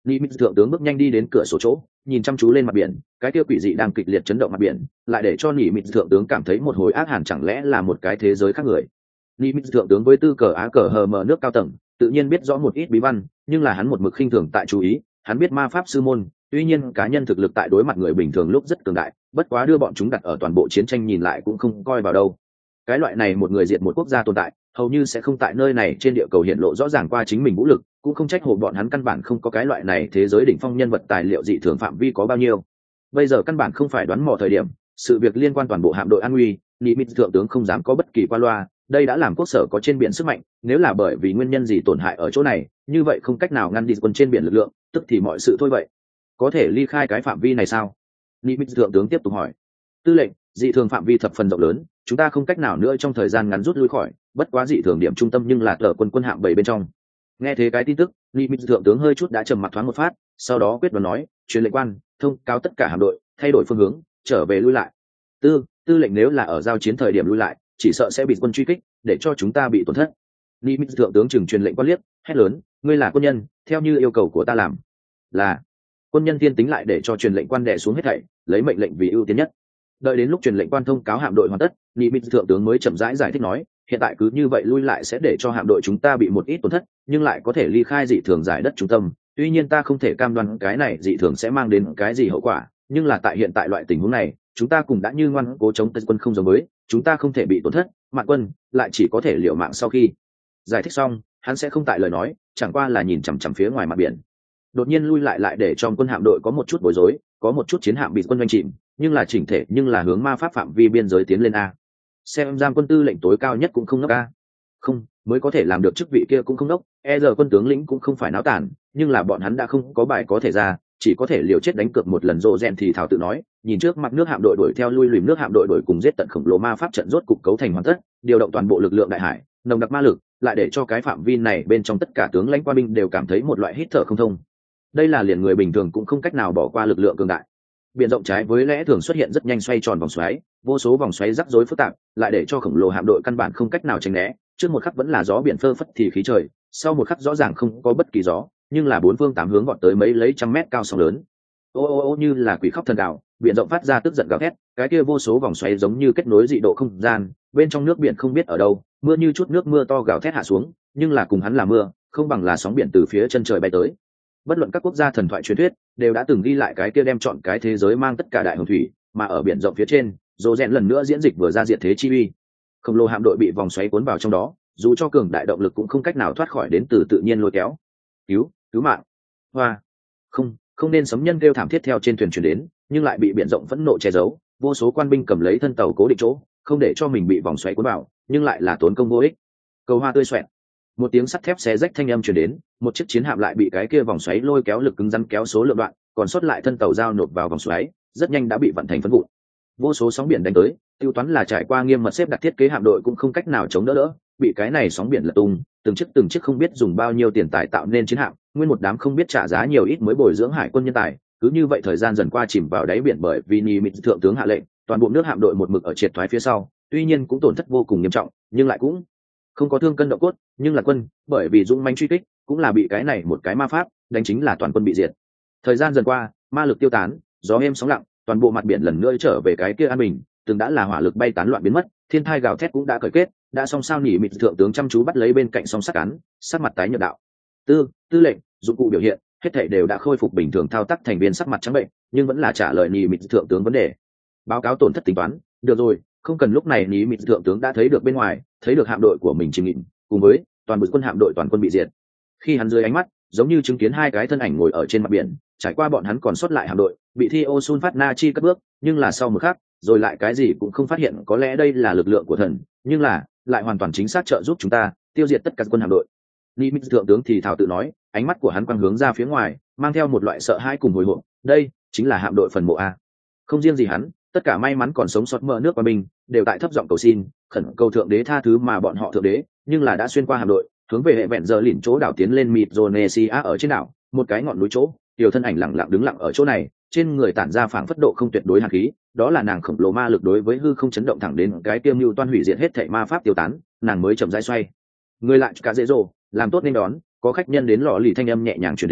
Nimitz thượng tướng bước nhanh đi đến cửa sổ chỗ, nhìn chăm chú lên mặt biển, cái kia quỷ dị đang kịch liệt chấn động mặt biển, lại để cho Nimitz thượng tướng cảm thấy một hồi ác hàn, chẳng lẽ là một cái thế giới khác người. Nimitz thượng tướng với tư cờ á cờ hờ mờ nước cao tầng, tự nhiên biết rõ một ít bí văn, nhưng là hắn một mực khinh thường tại chú ý, hắn biết ma pháp sư môn, tuy nhiên cá nhân thực lực tại đối mặt người bình thường lúc rất cường đại, bất quá đưa bọn chúng đặt ở toàn bộ chiến tranh nhìn lại cũng không coi vào đâu. Cái loại này một người diệt một quốc gia tồn tại, hầu như sẽ không tại nơi này trên địa cầu hiện lộ rõ ràng qua chính mình vũ lực, cũng không trách hồ bọn hắn căn bản không có cái loại này thế giới đỉnh phong nhân vật tài liệu dị thường phạm vi có bao nhiêu. Bây giờ căn bản không phải đoán mò thời điểm, sự việc liên quan toàn bộ hạm đội an nguy, Nimitz thượng tướng không dám có bất kỳ qua loa, đây đã làm quốc sở có trên biển sức mạnh, nếu là bởi vì nguyên nhân gì tổn hại ở chỗ này, như vậy không cách nào ngăn đi quân trên biển lực lượng, tức thì mọi sự thôi vậy. Có thể ly khai cái phạm vi này sao? Nimitz thượng tướng tiếp tục hỏi. Tư lệnh, dị thường phạm vi thập phần rộng lớn, chúng ta không cách nào nữa trong thời gian ngắn rút lui khỏi, bất quá dị thường điểm trung tâm nhưng là tờ quân quân hạm bảy bên trong. Nghe thế cái tin tức, Nimitz thượng tướng hơi chút đã trầm mặc thoáng một phát, sau đó quyết đoán nói, truyền lệnh quan, thông cáo tất cả hạm đội, thay đổi phương hướng, trở về lui lại. Tư, tư lệnh nếu là ở giao chiến thời điểm lui lại, chỉ sợ sẽ bị quân truy kích, để cho chúng ta bị tổn thất. Nimitz thượng tướng trừng truyền lệnh quan liếc, hét lớn, ngươi là quân nhân, theo như yêu cầu của ta làm. Là. Quân nhân tiên tính lại để cho truyền lệnh quan đè xuống hết thảy, lấy mệnh lệnh vì ưu tiên nhất. Đợi đến lúc truyền lệnh quan thông cáo hạm đội hoàn tất, Nimitz thượng tướng mới chậm rãi giải, giải thích nói, hiện tại cứ như vậy lui lại sẽ để cho hạm đội chúng ta bị một ít tổn thất, nhưng lại có thể ly khai dị thường giải đất trung tâm. Tuy nhiên ta không thể cam đoan cái này dị thường sẽ mang đến cái gì hậu quả, nhưng là tại hiện tại loại tình huống này, chúng ta cùng đã như ngoan cố chống Tây quân không giống với, chúng ta không thể bị tổn thất, Mạn quân lại chỉ có thể liều mạng. Sau khi giải thích xong, hắn sẽ không tại lời nói, chẳng qua là nhìn chằm chằm phía ngoài mặt biển. Đột nhiên lui lại lại để cho quân hạm đội có một chút bối rối, có một chút chiến hạm bị quân doanh chìm, nhưng là chỉnh thể nhưng là hướng ma pháp phạm vi biên giới tiến lên a. Xem giam quân tư lệnh tối cao nhất cũng không ngốc a. Không, mới có thể làm được chức vị kia cũng không ngốc, e giờ quân tướng lĩnh cũng không phải náo tản, nhưng là bọn hắn đã không có bài có thể ra, chỉ có thể liều chết đánh cược một lần. Rộ rèn thì thảo tự nói, nhìn trước mặt nước hạm đội đuổi theo lui lùm nước hạm đội đuổi cùng giết tận khổng lồ ma pháp trận rốt cục cấu thành hoàn tất, điều động toàn bộ lực lượng đại hải, nồng đặc ma lực, lại để cho cái phạm vi này bên trong tất cả tướng lãnh quan binh đều cảm thấy một loại hít thở không thông. Đây là liền người bình thường cũng không cách nào bỏ qua lực lượng cường đại. Biển rộng trái với lẽ thường xuất hiện rất nhanh xoay tròn vòng xoáy, vô số vòng xoáy rắc rối phức tạp, lại để cho khổng lồ hạm đội căn bản không cách nào tránh né. Trước một khắc vẫn là gió biển phơ phất thì khí trời, sau một khắc rõ ràng không có bất kỳ gió, nhưng là bốn phương tám hướng gọn tới mấy lấy trăm mét cao sóng lớn. Ô ô ô như là quỷ khóc thần đạo, biển rộng phát ra tức giận gào thét, cái kia vô số vòng xoáy giống như kết nối dị độ không gian, bên trong nước biển không biết ở đâu, mưa như chút nước mưa to gào thét hạ xuống, nhưng là cùng hắn là mưa, không bằng là sóng biển từ phía chân trời bay tới. Bất luận các quốc gia thần thoại truyền thuyết đều đã từng ghi lại cái kia đem chọn cái thế giới mang tất cả đại hồng thủy, mà ở biển rộng phía trên, Rô rèn lần nữa diễn dịch vừa ra diệt thế chi uy. Khổng lồ hạm đội bị vòng xoáy cuốn vào trong đó, dù cho cường đại động lực cũng không cách nào thoát khỏi đến từ tự nhiên lôi kéo. Cứu, cứu mạng. Hoa. Không, không nên sấm nhân kêu thảm thiết theo trên thuyền truyền đến, nhưng lại bị biển rộng phẫn nộ che giấu, vô số quan binh cầm lấy thân tàu cố định chỗ, không để cho mình bị vòng xoáy cuốn vào, nhưng lại là tốn công vô ích. Cầu hoa tươi xoẹt. Một tiếng sắt thép xé rách thanh âm truyền đến, một chiếc chiến hạm lại bị cái kia vòng xoáy lôi kéo lực cứng rắn kéo số lượng đoạn, còn sót lại thân tàu giao nộp vào vòng xoáy, rất nhanh đã bị vận thành phấn vụn. Vô số sóng biển đánh tới, tiêu toán là trải qua nghiêm mật xếp đặt thiết kế hạm đội cũng không cách nào chống đỡ đỡ, bị cái này sóng biển lật tung, từng chiếc từng chiếc không biết dùng bao nhiêu tiền tài tạo nên chiến hạm, nguyên một đám không biết trả giá nhiều ít mới bồi dưỡng hải quân nhân tài, cứ như vậy thời gian dần qua chìm vào đáy biển. Bởi vì Nimitz thượng tướng hạ lệnh, toàn bộ nước hạm đội một mực ở triệt thoái phía sau, tuy nhiên cũng tổn thất vô cùng nghiêm trọng, nhưng lại cũng không có thương cân động cốt, nhưng là quân, bởi vì dũng mãnh truy kích, cũng là bị cái này một cái ma pháp đánh chính là toàn quân bị diệt. Thời gian dần qua, ma lực tiêu tán, gió êm sóng lặng, toàn bộ mặt biển lần nữa trở về cái kia an bình, từng đã là hỏa lực bay tán loạn biến mất, thiên thai gào thét cũng đã cởi kết, đã xong sao. Nỉ Mịt thượng tướng chăm chú bắt lấy bên cạnh song sắc cán, sắc mặt tái nhợt đạo: tư tư lệnh, dụng cụ biểu hiện hết thảy đều đã khôi phục bình thường. Thao tác thành viên sắc mặt trắng bệnh, nhưng vẫn là trả lời Nỉ Mịt thượng tướng vấn đề. Báo cáo tổn thất tính toán. Được rồi, không cần. Lúc này Nỉ Mịt thượng tướng đã thấy được bên ngoài, thấy được hạm đội của mình chìm nghỉm, cùng với toàn bộ quân hạm đội toàn quân bị diệt. Khi hắn dưới ánh mắt, giống như chứng kiến hai cái thân ảnh ngồi ở trên mặt biển, trải qua bọn hắn còn sót lại hạm đội bị Theo Sun Phát Na Chi cất bước, nhưng là sau một khắc, rồi lại cái gì cũng không phát hiện. Có lẽ đây là lực lượng của thần, nhưng là lại hoàn toàn chính xác trợ giúp chúng ta tiêu diệt tất cả quân hạm đội. Nỉ Mịt thượng tướng thì thào tự nói, ánh mắt của hắn quang hướng ra phía ngoài, mang theo một loại sợ hãi cùng hồi hộp. Đây chính là hạm đội phần mộ a. Không riêng gì hắn, tất cả may mắn còn sống sót mơ nước qua mình đều tại thấp giọng cầu xin, khẩn cầu thượng đế tha thứ mà bọn họ thượng đế, nhưng là đã xuyên qua hạm đội, hướng về hệ vẹn giờ lỉnh chỗ đảo tiến lên. Micronesia ở trên đảo, một cái ngọn núi chỗ, tiểu thân ảnh lặng lặng đứng lặng ở chỗ này, trên người tản ra phảng phất độ không tuyệt đối hàn khí, đó là nàng khổng lồ ma lực đối với hư không chấn động thẳng đến cái tiêu mưu toan hủy diệt hết thảy ma pháp tiêu tán, nàng mới chậm rãi xoay người lại. Cả dễ dồ làm tốt nên đón, có khách nhân đến. Lọ lì thanh âm nhẹ nhàng truyền đến,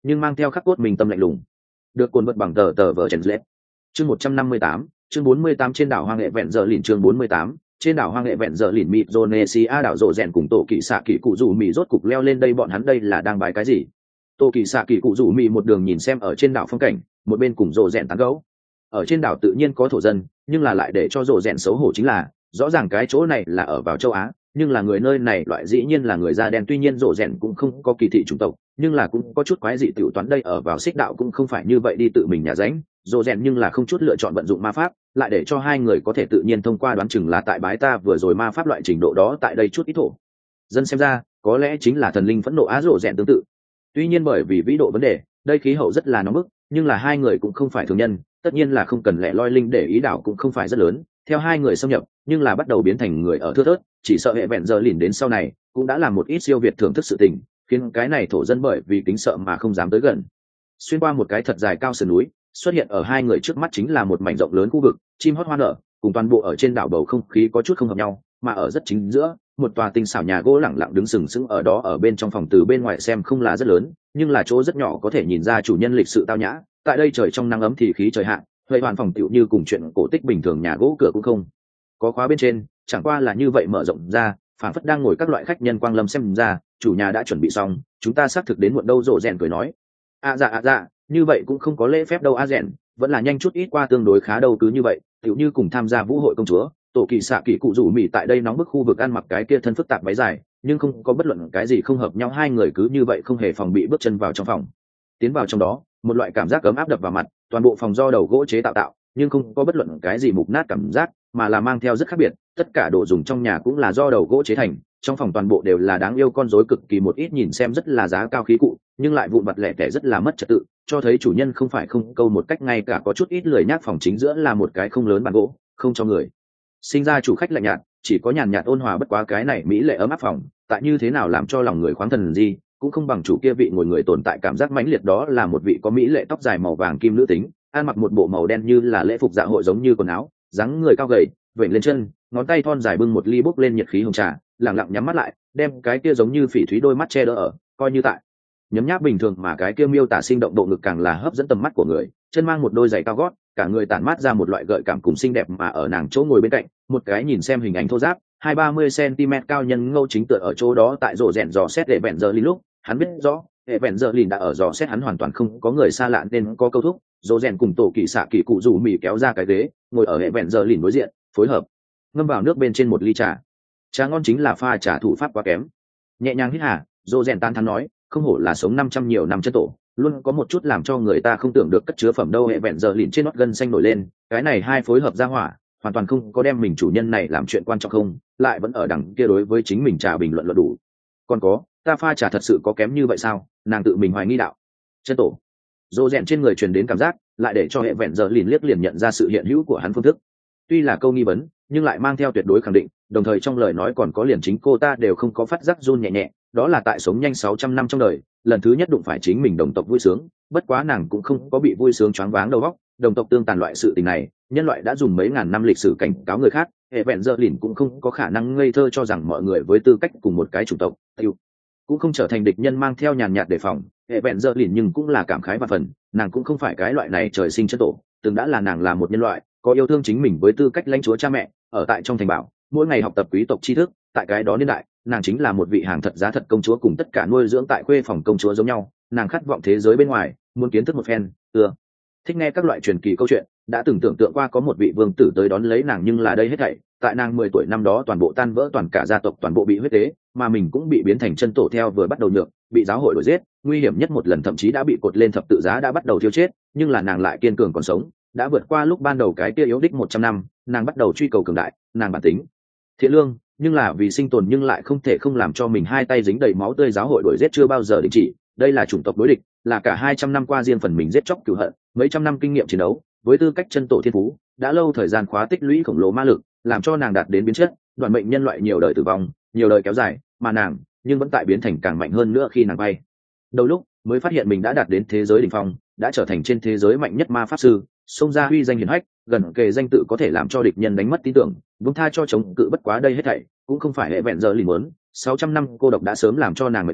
nhưng mang theo khắc cốt mình tâm lạnh lùng. Được cuốn vật bằng tờ tờ vở Trần Lệ. Chương một trăm năm mươi tám, chương bốn mươi tám trên đảo hoang nghệ vẹn giờ lìn chương bốn mươi tám, trên đảo hoang nghệ vẹn giờ lìn mịt Indonesia đảo rộ rèn cùng tổ kỳ xạ kỳ cụ rủ mì rốt cục leo lên đây, bọn hắn đây là đang bái cái gì? Tổ kỳ xạ kỳ cụ rủ mì một đường nhìn xem ở trên đảo phong cảnh, một bên cùng rộ rèn tán gẫu. Ở trên đảo tự nhiên có thổ dân, nhưng là lại để cho rộ rèn xấu hổ chính là, rõ ràng cái chỗ này là ở vào châu Á, nhưng là người nơi này loại dĩ nhiên là người da đen, tuy nhiên rộ rèn cũng không có kỳ thị chủng tộc, nhưng là cũng có chút quái dị tiểu toán đây ở vào xích đạo cũng không phải như vậy đi tự mình nhà ránh, rộ rèn nhưng là không chút lựa chọn vận dụng ma pháp, lại để cho hai người có thể tự nhiên thông qua, đoán chừng là tại bái ta vừa rồi ma pháp loại trình độ đó tại đây chút ít thổ dân xem ra có lẽ chính là thần linh phẫn nộ á rộ rèn tương tự. Tuy nhiên bởi vì vĩ độ vấn đề, đây khí hậu rất là nóng bức, nhưng là hai người cũng không phải thường nhân, tất nhiên là không cần lẻ loi linh để ý, đảo cũng không phải rất lớn, theo hai người xâm nhập nhưng là bắt đầu biến thành người ở thưa thớt, chỉ sợ hệ vẹn giờ lìn đến sau này cũng đã làm một ít siêu việt thưởng thức sự tình, khiến cái này thổ dân bởi vì kính sợ mà không dám tới gần. Xuyên qua một cái thật dài cao sườn núi, xuất hiện ở hai người trước mắt chính là một mảnh rộng lớn khu vực, chim hót hoa nở, cùng toàn bộ ở trên đảo bầu không khí có chút không hợp nhau, mà ở rất chính giữa, một tòa tinh xảo nhà gỗ lẳng lặng đứng sừng sững ở đó. Ở bên trong phòng, từ bên ngoài xem không là rất lớn, nhưng là chỗ rất nhỏ có thể nhìn ra chủ nhân lịch sự tao nhã. Tại đây trời trong nắng ấm thì khí trời hạn, vậy hoàn phòng tựu như cùng chuyện cổ tích bình thường, nhà gỗ cửa cũng không có khóa bên trên, chẳng qua là như vậy mở rộng ra, phản phất đang ngồi các loại khách nhân quang lâm xem ra, chủ nhà đã chuẩn bị xong, chúng ta xác thực đến muộn đâu. Rộ rèn cười nói. À dạ à dạ, như vậy cũng không có lễ phép đâu. A rèn vẫn là nhanh chút ít qua tương đối khá đâu. Cứ như vậy tựu như cùng tham gia vũ hội công chúa. Tổ kỳ xạ kỳ cụ rủ mì tại đây nóng bức khu vực ăn mặc cái kia thân phức tạp váy dài, nhưng không có bất luận cái gì không hợp nhau. Hai người cứ như vậy không hề phòng bị bước chân vào trong phòng. Tiến vào trong đó, một loại cảm giác ấm áp đập vào mặt, toàn bộ phòng do đầu gỗ chế tạo tạo, nhưng không có bất luận cái gì mục nát cảm giác, mà là mang theo rất khác biệt. Tất cả đồ dùng trong nhà cũng là do đầu gỗ chế thành, trong phòng toàn bộ đều là đáng yêu con rối cực kỳ một ít nhìn xem rất là giá cao khí cụ, nhưng lại vụn vặt lẻ tẻ rất là mất trật tự, cho thấy chủ nhân không phải không câu một cách, ngay cả có chút ít lười nhác. Phòng chính giữa là một cái không lớn bàn gỗ, không cho người sinh ra chủ khách lạnh nhạt, chỉ có nhàn nhạt ôn hòa. Bất quá cái này mỹ lệ ấm áp phòng, tại như thế nào làm cho lòng người khoáng thần gì, cũng không bằng chủ kia vị ngồi người tồn tại cảm giác mãnh liệt. Đó là một vị có mỹ lệ tóc dài màu vàng kim nữ tính, ăn mặc một bộ màu đen như là lễ phục dạ hội giống như quần áo, dáng người cao gầy, vểnh lên chân, ngón tay thon dài bưng một ly bốc lên nhiệt khí hồng trà, lặng lặng nhắm mắt lại, đem cái kia giống như phỉ thúy đôi mắt che đỡ ở, coi như tại nhấm nháp bình thường, mà cái kia miêu tả sinh động bộ ngực càng là hấp dẫn tầm mắt của người. Chân mang một đôi giày cao gót, cả người tản mát ra một loại gợi cảm cùng xinh đẹp, mà ở nàng chỗ ngồi bên cạnh, một cái nhìn xem hình ảnh thô ráp, hai ba mươi centimet cao nhân ngâu chính tựa ở chỗ đó. Tại rổ rèn dò xét để vẹn giờ lìn lúc, hắn biết rõ hệ vẹn giờ lìn đã ở dò xét hắn, hoàn toàn không có người xa lạ nên có câu thúc. Rổ rèn cùng tổ kỳ xạ kỳ cụ rủ mì kéo ra cái ghế, ngồi ở hệ vẹn giờ lìn đối diện, phối hợp ngâm vào nước bên trên một ly trà. Trà ngon chính là pha trà thủ pháp quá kém. Nhẹ nhàng hít hà, rổ rèn tan thắn nói, không hổ là sống năm trăm nhiều năm chân tổ, luôn có một chút làm cho người ta không tưởng được cất chứa phẩm đâu. Hệ vẹn giờ lìn trên nót gân xanh nổi lên, cái này hai phối hợp ra hỏa, hoàn toàn không có đem mình chủ nhân này làm chuyện quan trọng không, lại vẫn ở đằng kia đối với chính mình trà bình luận luận đủ. Còn có, ta pha trà thật sự có kém như vậy sao? Nàng tự mình hoài nghi đạo. Chân tổ. Rô rèn trên người truyền đến cảm giác, lại để cho hệ vẹn giờ lìn liếc liền nhận ra sự hiện hữu của hắn phương thức. Tuy là câu nghi vấn, nhưng lại mang theo tuyệt đối khẳng định, đồng thời trong lời nói còn có liền chính cô ta đều không có phát giác run nhẹ nhẹ. Đó là tại sống nhanh sáu trăm năm trong đời, lần thứ nhất đụng phải chính mình đồng tộc vui sướng, bất quá nàng cũng không có bị vui sướng choáng váng đầu óc. Đồng tộc tương tàn loại sự tình này, nhân loại đã dùng mấy ngàn năm lịch sử cảnh cáo người khác, hệ vẹn giờ lìn cũng không có khả năng ngây thơ cho rằng mọi người với tư cách cùng một cái chủng tộc, cũng không trở thành địch nhân. Mang theo nhàn nhạt đề phòng, hệ vẹn giờ lìn nhưng cũng là cảm khái và phần, nàng cũng không phải cái loại này trời sinh chân tổ, từng đã là nàng là một nhân loại, có yêu thương chính mình với tư cách lãnh chúa cha mẹ, ở tại trong thành bảo, mỗi ngày học tập quý tộc tri thức. Tại cái đó niên đại, nàng chính là một vị hàng thật giá thật công chúa, cùng tất cả nuôi dưỡng tại khuê phòng công chúa giống nhau. Nàng khát vọng thế giới bên ngoài, muốn kiến thức một phen, ưa thích nghe các loại truyền kỳ câu chuyện, đã từng tưởng tượng qua có một vị vương tử tới đón lấy nàng, nhưng là đây hết thảy tại nàng mười tuổi năm đó toàn bộ tan vỡ, toàn cả gia tộc toàn bộ bị huyết tế, mà mình cũng bị biến thành chân tổ theo vừa bắt đầu nhượng, bị giáo hội đuổi giết, nguy hiểm nhất một lần thậm chí đã bị cột lên thập tự giá, đã bắt đầu thiêu chết, nhưng là nàng lại kiên cường còn sống, đã vượt qua lúc ban đầu cái kia yếu đích một trăm năm. Nàng bắt đầu truy cầu cường đại, nàng bản tính thiện lương, nhưng là vì sinh tồn nhưng lại không thể không làm cho mình hai tay dính đầy máu tươi. Giáo hội đuổi giết chưa bao giờ đình chỉ, đây là chủng tộc đối địch, là cả hai trăm năm qua riêng phần mình giết chóc cửu hận, mấy trăm năm kinh nghiệm chiến đấu, với tư cách chân tổ thiên phú, đã lâu thời gian khóa tích lũy khổng lồ ma lực, làm cho nàng đạt đến biến chất, đoạn mệnh nhân loại nhiều đời tử vong, nhiều đời kéo dài, mà nàng nhưng vẫn tại biến thành càng mạnh hơn nữa. Khi nàng bay đầu lúc mới phát hiện mình đã đạt đến thế giới đỉnh phong, đã trở thành trên thế giới mạnh nhất ma pháp sư, xông ra huy danh hiển hách, gần kề danh tự có thể làm cho địch nhân đánh mất tin tưởng, buông tha cho chống cự. Bất quá đây hết thảy cũng không phải hệ vẹn giờ lìn muốn, sáu trăm năm cô độc đã sớm làm cho nàng mệt mỏi,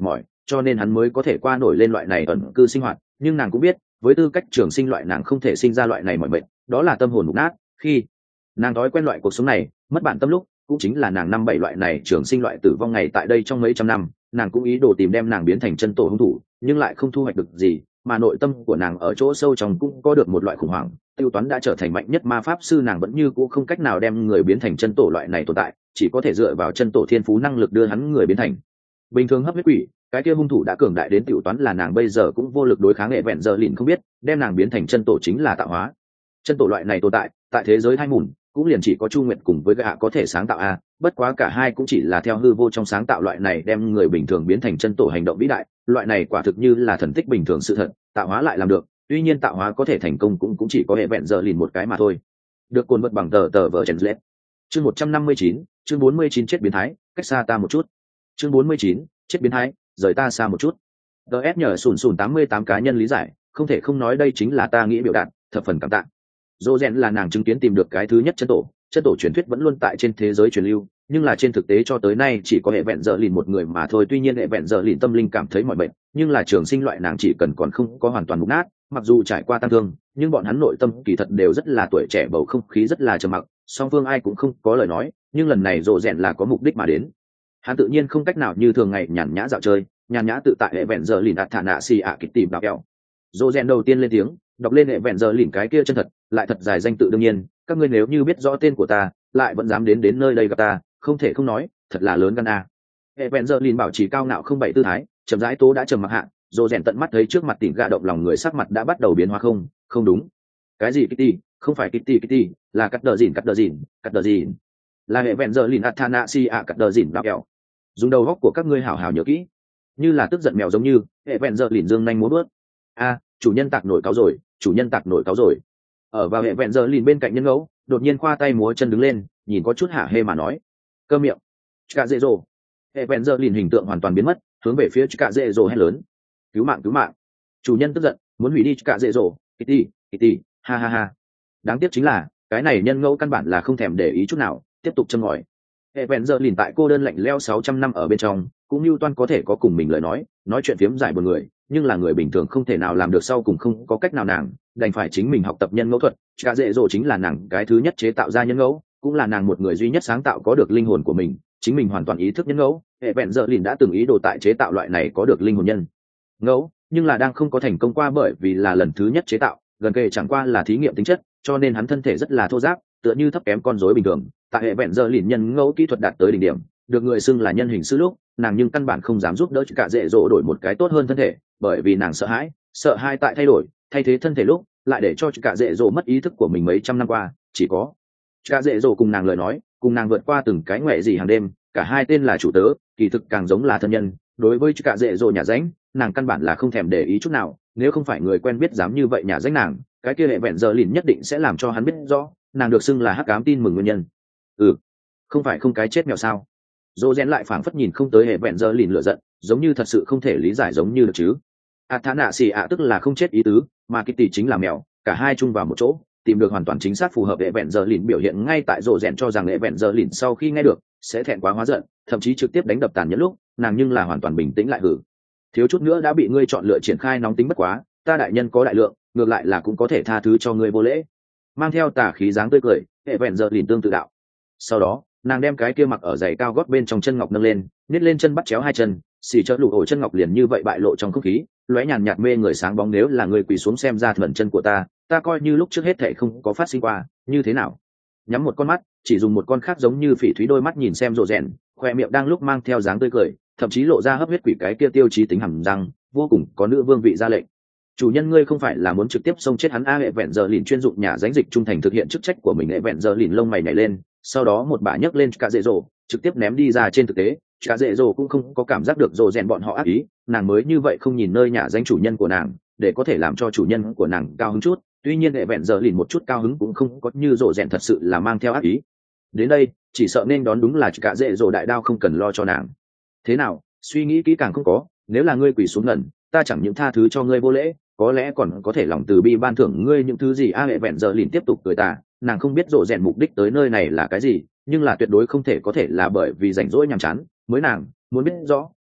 cho nên hắn mới có thể qua nổi lên loại này ẩn cư sinh hoạt. Nhưng nàng cũng biết với tư cách trường sinh loại nàng không thể sinh ra loại này mọi mệnh, đó là tâm hồn mục nát. Khi nàng thói quen loại cuộc sống này, mất bản tâm lúc, cũng chính là nàng năm bảy loại này trường sinh loại tử vong ngày tại đây trong mấy trăm năm, nàng cũng ý đồ tìm đem nàng biến thành chân tổ hung thủ, nhưng lại không thu hoạch được gì, mà nội tâm của nàng ở chỗ sâu trong cũng có được một loại khủng hoảng. Tiêu Toán đã trở thành mạnh nhất ma pháp sư, nàng vẫn như cũ không cách nào đem người biến thành chân tổ loại này tồn tại, chỉ có thể dựa vào chân tổ thiên phú năng lực đưa hắn người biến thành bình thường hấp huyết quỷ. Cái kia hung thủ đã cường đại đến Tiêu Toán là nàng bây giờ cũng vô lực đối kháng. Nghệ vẹn giờ lìn không biết đem nàng biến thành chân tổ chính là tạo hóa. Chân tổ loại này tồn tại tại thế giới hai mùn cũng liền chỉ có Chu Nguyệt cùng với gã có thể sáng tạo a, bất quá cả hai cũng chỉ là theo hư vô trong sáng tạo loại này đem người bình thường biến thành chân tổ hành động vĩ đại, loại này quả thực như là thần tích bình thường. Sự thật tạo hóa lại làm được, tuy nhiên tạo hóa có thể thành công cũng cũng chỉ có hệ vẹn giờ lìn một cái mà thôi. Được cuốn vật bằng tờ tờ vở Trần Lệ. Chương một trăm năm mươi chín, chương bốn mươi chín chết biến thái, cách xa ta một chút. Chương bốn mươi chín, chết biến thái, rời ta xa một chút. đê ét nhờ sùn sùn tám mươi tám cá nhân lý giải, không thể không nói đây chính là ta nghĩ biểu đạt, thập phần cảm tạ. Dô rèn là nàng chứng kiến tìm được cái thứ nhất chân tổ, chân tổ truyền thuyết vẫn luôn tại trên thế giới truyền lưu, nhưng là trên thực tế cho tới nay chỉ có hệ vẹn giờ lìn một người mà thôi. Tuy nhiên hệ vẹn giờ lìn tâm linh cảm thấy mọi bệnh, nhưng là trường sinh loại nàng chỉ cần còn không có hoàn toàn mục nát, mặc dù trải qua tăng thương, nhưng bọn hắn nội tâm kỳ thật đều rất là tuổi trẻ, bầu không khí rất là trầm mặc, song phương ai cũng không có lời nói. Nhưng lần này Dô rèn là có mục đích mà đến, hắn tự nhiên không cách nào như thường ngày nhàn nhã dạo chơi, nhàn nhã tự tại. Hệ vẹn giờ lìn đạt thả nạ xì ạ kịch tìm đạo kẹo. Dô rèn đầu tiên lên tiếng, đọc lên hệ vẹn giờ lìn cái kia chân thật lại thật dài danh tự. Đương nhiên các ngươi nếu như biết rõ tên của ta lại vẫn dám đến đến nơi đây gặp ta, không thể không nói thật là lớn gan a. Hệ vẹn giờ lìn bảo trì cao ngạo không bậy tư thái, chậm rãi tố đã trầm mặc hạ. Dô rèn tận mắt thấy trước mặt tỉnh gạ động lòng người, sắc mặt đã bắt đầu biến hóa. Không không đúng, cái gì Kitty? Không phải Kitty Kitty, là cắt đờ dìn cắt đờ dìn cắt đờ dìn, là hệ vẹn giờ lìn athana si a cắt đờ dìn đạo kẹo. Dùng đầu góc của các ngươi hảo hảo nhớ kỹ, như là tức giận mèo giống như hệ vẹn giờ lìn dương nhanh múa bước. A, chủ nhân tạc nổi cáo rồi, chủ nhân tạc nổi cáo rồi. Ở vào hệ vẹn giờ lìn bên cạnh nhân ngẫu đột nhiên khoa tay múa chân đứng lên, nhìn có chút hả hê mà nói: cơ miệng, cả dễ dồ. Hệ vẹn giờ lìn hình tượng hoàn toàn biến mất, hướng về phía cả dễ dồ hét lớn: cứu mạng cứu mạng, chủ nhân tức giận muốn hủy đi cả dễ dồ. Kitty Kitty, ha ha ha. Đáng tiếc chính là cái này nhân ngẫu căn bản là không thèm để ý chút nào, tiếp tục châm ngòi. Hệ vẹn giờ lìn tại cô đơn lạnh leo sáu trăm năm ở bên trong, cũng như toan có thể có cùng mình lời nói nói chuyện phiếm giải một người, nhưng là người bình thường không thể nào làm được, sau cùng không có cách nào nàng đành phải chính mình học tập nhân ngẫu thuật. Cả dễ dỗ chính là nàng cái thứ nhất chế tạo ra nhân ngẫu, cũng là nàng một người duy nhất sáng tạo có được linh hồn của mình, chính mình hoàn toàn ý thức nhân ngẫu. Hệ vẹn giờ lìn đã từng ý đồ tại chế tạo loại này có được linh hồn nhân ngẫu, nhưng là đang không có thành công qua, bởi vì là lần thứ nhất chế tạo, gần kề chẳng qua là thí nghiệm tính chất, cho nên hắn thân thể rất là thô ráp, tựa như thấp kém con rối bình thường. Tại hệ vẹn giờ lìn nhân ngẫu kỹ thuật đạt tới đỉnh điểm, được người xưng là nhân hình sư lúc, nàng nhưng căn bản không dám giúp đỡ cả dễ dỗ đổi một cái tốt hơn thân thể, bởi vì nàng sợ hãi, sợ hai tại thay đổi thay thế thân thể lúc lại để cho cả dễ dỗ mất ý thức của mình. Mấy trăm năm qua chỉ có cả dễ dỗ cùng nàng lời nói, cùng nàng vượt qua từng cái ngoại gì hàng đêm, cả hai tên là chủ tớ, kỳ thực càng giống là thân nhân. Đối với cả dễ dỗ nhà ránh, nàng căn bản là không thèm để ý chút nào, nếu không phải người quen biết dám như vậy nhà ránh nàng, cái kia hệ vẹn giờ lìn nhất định sẽ làm cho hắn biết rõ nàng được xưng là hắc ám tin mừng nguyên nhân. Ừ, không phải không cái chết mèo sao? Dô rèn lại phảng phất nhìn không tới hệ vẹn giờ lìn lựa giận, giống như thật sự không thể lý giải giống như được chứ. Athana xì ạ tức là không chết ý tứ, mà Kitty chính là mèo, cả hai chung vào một chỗ tìm được hoàn toàn chính xác phù hợp. Hệ vẹn giờ lìn biểu hiện ngay tại Dô rèn cho rằng hệ vẹn giờ lìn sau khi nghe được sẽ thẹn quá hóa giận, thậm chí trực tiếp đánh đập tàn nhẫn lúc, nàng nhưng là hoàn toàn bình tĩnh lại. Hử, thiếu chút nữa đã bị ngươi chọn lựa triển khai nóng tính, bất quá ta đại nhân có đại lượng, ngược lại là cũng có thể tha thứ cho ngươi vô lễ. Mang theo tà khí dáng tươi cười, hệ vẹn giờ lìn tương tự đạo. Sau đó nàng đem cái kia mặc ở giày cao gót bên trong chân ngọc nâng lên, nhét lên chân bắt chéo hai chân, xì chợ lụ ổ chân ngọc liền như vậy bại lộ trong không khí, lóe nhàn nhạt mê người sáng bóng. Nếu là người quỳ xuống xem ra thần chân của ta, ta coi như lúc trước hết thảy không có phát sinh qua, như thế nào? Nhắm một con mắt, chỉ dùng một con khác giống như phỉ thúy đôi mắt nhìn xem Rồ Rèn, khoe miệng đang lúc mang theo dáng tươi cười, thậm chí lộ ra hấp huyết quỷ cái kia tiêu chí tính hầm răng, vô cùng có nữ vương vị ra lệnh. Chủ nhân ngươi không phải là muốn trực tiếp xông chết hắn a? Hệ vẹn giờ lìn chuyên dụng nhà danh dịch trung thành thực hiện chức trách của mình. Hệ vẹn giờ lìn lông mày nhảy lên, sau đó một bà nhấc lên cả dễ dỗ, trực tiếp ném đi ra. Trên thực tế cả dễ dỗ cũng không có cảm giác được Rồ Rèn bọn họ ác ý, nàng mới như vậy không nhìn nơi nhà danh chủ nhân của nàng, để có thể làm cho chủ nhân của nàng cao hứng chút. Tuy nhiên hệ vẹn giờ lìn một chút cao hứng cũng không có, như Rồ Rèn thật sự là mang theo ác ý đến đây, chỉ sợ nên đón đúng là cả dễ dỗ đại đao, không cần lo cho nàng. Thế nào, suy nghĩ kỹ càng không có? Nếu là ngươi quỳ xuống lần, ta chẳng những tha thứ cho ngươi vô lễ, có lẽ còn có thể lòng từ bi ban thưởng ngươi những thứ gì a? Hệ vẹn giờ lìn tiếp tục cười tà, nàng không biết Rồ Rèn mục đích tới nơi này là cái gì, nhưng là tuyệt đối không thể có thể là bởi vì rảnh rỗi nhàm chán mới nàng muốn biết rõ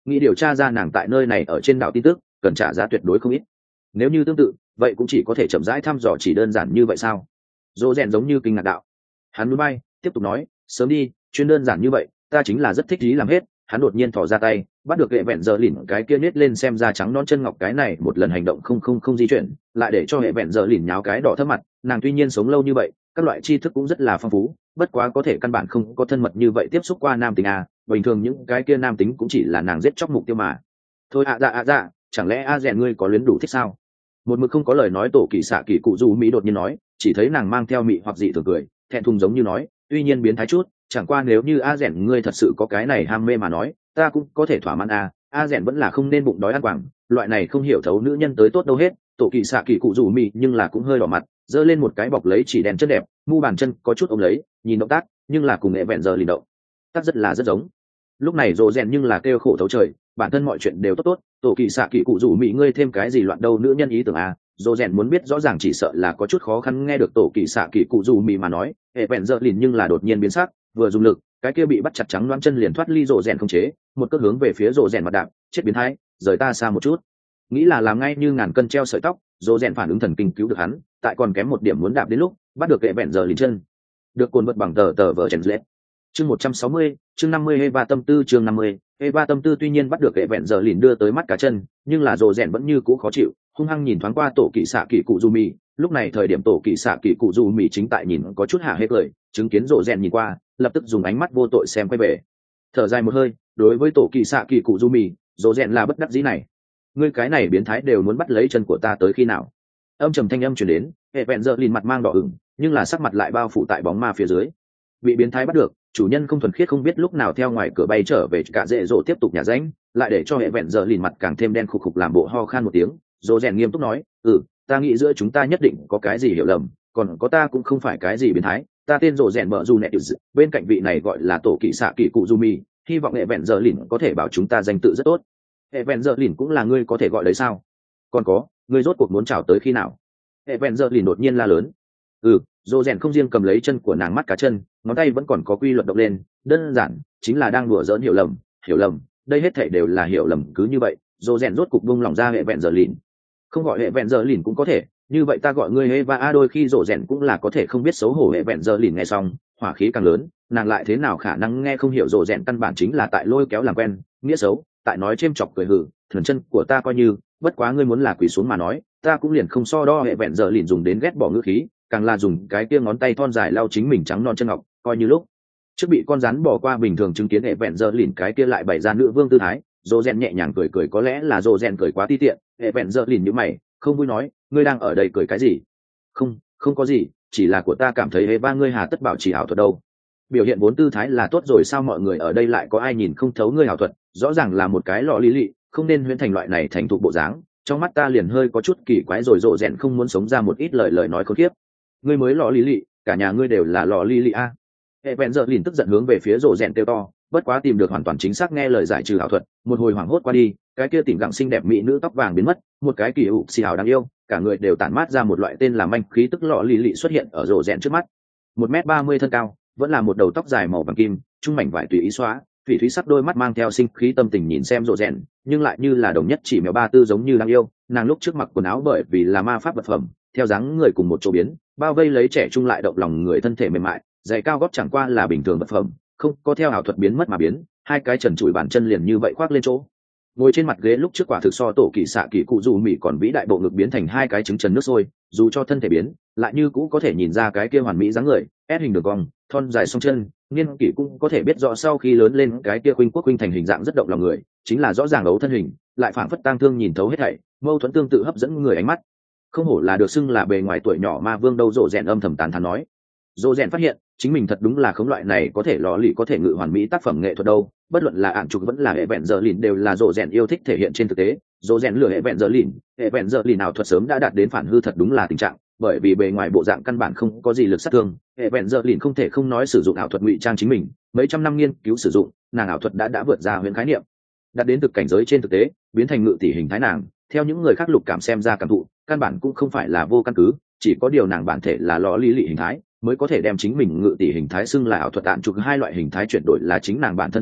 nghĩ điều tra ra nàng tại nơi này ở trên đảo tin tức cần trả giá tuyệt đối không ít. Nếu như tương tự vậy cũng chỉ có thể chậm rãi thăm dò, chỉ đơn giản như vậy sao? Dỗ rèn giống như kinh ngạc đạo. Hắn núi bay tiếp tục nói, sớm đi, chuyên đơn giản như vậy ta chính là rất thích ý làm hết. Hắn đột nhiên thò ra tay bắt được hệ vẹn giờ lìn cái kia nết lên xem ra trắng non chân ngọc, cái này một lần hành động không không không di chuyển lại để cho hệ vẹn giờ lìn nháo cái đỏ thấp mặt. Nàng tuy nhiên sống lâu như vậy các loại tri thức cũng rất là phong phú, bất quá có thể căn bản không có thân mật như vậy tiếp xúc qua nam tính à. Bình thường những cái kia nam tính cũng chỉ là nàng giết chóc mục tiêu mà thôi. ạ à, dạ ạ à, dạ chẳng lẽ a rèn ngươi có luyến đủ thích sao? Một mực không có lời nói tổ kỳ xạ kỳ cụ du mỹ đột nhiên nói, chỉ thấy nàng mang theo mị hoặc dị thường cười thẹn thùng giống như nói, tuy nhiên biến thái chút, chẳng qua nếu như a rèn ngươi thật sự có cái này ham mê mà nói ta cũng có thể thỏa mãn a. A rèn vẫn là không nên bụng đói ăn quảng, loại này không hiểu thấu nữ nhân tới tốt đâu hết. Tổ kỳ xạ kỳ cụ rủ mị nhưng là cũng hơi đỏ mặt, giơ lên một cái bọc lấy chỉ đèn chân đẹp, mu bàn chân có chút ôm lấy, nhìn động tác nhưng là cùng nghệ vẹn giờ lì động tác rất là rất giống. Lúc này rồ rèn nhưng là kêu khổ thấu trời, bản thân mọi chuyện đều tốt tốt, tổ kỳ xạ kỳ cụ rủ mị ngươi thêm cái gì loạn đâu nữ nhân ý tưởng a. Rồ rèn muốn biết rõ ràng chỉ sợ là có chút khó khăn nghe được tổ kỳ xạ kỳ cụ rủ mị mà nói hệ vẹn giờ lìn, nhưng là đột nhiên biến sắc, vừa dùng lực cái kia bị bắt chặt trắng loáng chân liền thoát ly rồ rèn không chế, một cước hướng về phía rồ rèn mặt đạp, chết biến thái, rời ta xa một chút. Nghĩ là làm ngay như ngàn cân treo sợi tóc, rồ rèn phản ứng thần kinh cứu được hắn, tại còn kém một điểm muốn đạp đến lúc bắt được hệ vẹn giờ lìn chân được cuốn vật bằng tờ tờ vở chèn lết. Chương một trăm sáu mươi, chương năm mươi Eva tâm tư chương năm mươi, Eva tâm tư tuy nhiên bắt được hệ vẹn giờ lìn đưa tới mắt cá chân, nhưng là rồ rèn vẫn như cũ khó chịu, hung hăng nhìn thoáng qua tổ kỳ xạ kỳ cụ du mì. Lúc này thời điểm tổ kỳ xạ kỳ cụ du mì chính tại nhìn có chút hả hê cười, chứng kiến rồ rèn nhìn qua lập tức dùng ánh mắt vô tội xem quay về, thở dài một hơi. Đối với tổ kỳ xạ kỳ cụ du mì, rồ rèn là bất đắc dĩ này, ngươi cái này biến thái đều muốn bắt lấy chân của ta tới khi nào? Âm trầm thanh âm truyền đến, hệ vẹn giờ lìn mặt mang đỏ ửng, nhưng là sắc mặt lại bao phủ tại bóng ma phía dưới. Bị biến thái bắt được, chủ nhân không thuần khiết không biết lúc nào theo ngoài cửa bay trở về, cả dễ dỗ tiếp tục nhả ránh, lại để cho hệ vẹn giờ lìn mặt càng thêm đen khục khục làm bộ ho khan một tiếng. Rồ rèn nghiêm túc nói, ừ ta nghĩ giữa chúng ta nhất định có cái gì hiểu lầm, còn có ta cũng không phải cái gì biến thái, ta tên rồ rèn mở dù nẹ, bên cạnh vị này gọi là tổ kỵ xạ kỳ cụ du mi, hy vọng hệ vẹn giờ lìn có thể bảo chúng ta danh tự rất tốt. Hệ vẹn giờ lìn cũng là ngươi có thể gọi đấy sao? Còn có, ngươi rốt cuộc muốn chào tới khi nào? Hệ vẹn giờ lìn đột nhiên la lớn. Ừ rồ rèn không riêng cầm lấy chân của nàng mắt cá chân, ngón tay vẫn còn có quy luật động lên, đơn giản chính là đang đùa giỡn hiểu lầm. Hiểu lầm, đây hết thảy đều là hiểu lầm. Cứ như vậy rồ rèn rốt cục buông lòng ra hệ vẹn giờ lìn. Không gọi hệ vẹn giờ lìn cũng có thể, như vậy ta gọi ngươi Eva a. Đôi khi rồ rèn cũng là có thể không biết xấu hổ. Hệ vẹn giờ lìn nghe xong hỏa khí càng lớn, nàng lại thế nào khả năng nghe không hiểu rồ rèn căn bản chính là tại lôi kéo làm quen, nghĩa xấu, tại nói chêm chọc cười hử, thần chân của ta coi như, bất quá ngươi muốn là quỳ xuống mà nói, ta cũng liền không so đo. Hệ vẹn giờ lìn dùng đến ghét bỏ ngữ khí, càng là dùng cái kia ngón tay thon dài lau chính mình trắng non chân ngọc, coi như lúc trước bị con rắn bỏ qua bình thường. Chứng kiến hệ vẹn giờ lìn cái kia lại bày ra nữ vương tư thái, rồ rèn nhẹ nhàng cười cười, có lẽ là rồ rèn cười quá ti tiện. Hệ vẹn giờ lìn như mày không vui nói, ngươi đang ở đây cười cái gì? Không không có gì, chỉ là của ta cảm thấy hệ ba ngươi hà tất bảo trì ảo thuật đâu. Biểu hiện vốn tư thái là tốt rồi sao? Mọi người ở đây lại có ai nhìn không thấu ngươi ảo thuật? Rõ ràng là một cái lọ lý lị, không nên huyễn thành loại này thành thục bộ dáng, trong mắt ta liền hơi có chút kỳ quái rồi. Rồ rèn không muốn sống ra một ít lời lời nói khốn kiếp. Ngươi mới lọ lý lị, cả nhà ngươi đều là lọ lý lị a. Hệ vẹn giờ lìn tức giận hướng về phía rồ rèn kêu to, bất quá tìm được hoàn toàn chính xác nghe lời giải trừ ảo thuật, một hồi hoảng hốt qua đi, cái kia tìm gặng xinh đẹp mỹ nữ tóc vàng biến mất, một cái kỳ ụ xì hào đáng yêu, cả người đều tản mát ra một loại tên là manh khí tức lọ lì lì xuất hiện ở rồ rèn trước mắt. Một mét ba mươi thân cao, vẫn là một đầu tóc dài màu vàng kim, trung mảnh vải tùy ý xóa, thủy thúy sắc đôi mắt mang theo sinh khí tâm tình nhìn xem rồ rèn, nhưng lại như là đồng nhất chỉ mèo ba tư giống như đáng yêu. Nàng lúc trước mặc quần áo bởi vì là ma pháp vật phẩm, theo dáng người cùng một chỗ biến, bao vây lấy trẻ trung lại động lòng người thân thể mềm mại, giày cao gót chẳng qua là bình thường vật phẩm, không có theo ảo thuật biến mất mà biến, hai cái trần trụi bàn chân liền như vậy khoác lên chỗ. Ngồi trên mặt ghế lúc trước quả thực so tổ kỳ xạ kỳ cụ dù mỹ còn vĩ đại, bộ ngực biến thành hai cái trứng trần nước sôi, dù cho thân thể biến lại như cũ có thể nhìn ra cái kia hoàn mỹ dáng người, ép hình đường cong, thon dài song chân, niên kỷ cũng có thể biết rõ sau khi lớn lên cái kia khuynh quốc khuynh thành hình dạng rất động lòng người, chính là rõ ràng ấu thân hình, lại phảng phất tang thương nhìn thấu hết thảy, mâu thuẫn tương tự hấp dẫn người ánh mắt. Không hổ là được xưng là bề ngoài tuổi nhỏ ma vương đâu. Rồ rèn âm thầm tán thán nói. Rồ rèn phát hiện chính mình thật đúng là không loại này có thể lò lì có thể ngự hoàn mỹ tác phẩm nghệ thuật đâu. Bất luận là ạn trục vẫn là hệ vẹn giờ lìn đều là rồ rèn yêu thích thể hiện trên thực tế. Rồ rèn lừa hệ vẹn giờ lìn, hệ vẹn giờ lìn ảo thuật sớm đã đạt đến phản hư thật đúng là tình trạng, bởi vì bề ngoài bộ dạng căn bản không có gì lực sát thương, hệ vẹn giờ lìn không thể không nói sử dụng ảo thuật ngụy trang chính mình. Mấy trăm năm nghiên cứu sử dụng, nàng ảo thuật đã đã vượt ra huyễn khái niệm, đạt đến thực cảnh giới trên thực tế, biến thành ngự tỷ hình thái nàng. Theo những người khác lục cảm xem ra cảm thụ, căn bản cũng không phải là vô căn cứ, chỉ có điều nàng bản thể là lò lý lị hình thái, mới có thể đem chính mình ngự tỷ hình thái xưng là ảo thuật. Tạn trục hai loại hình thái chuyển đổi là chính nàng bản thân tư thái,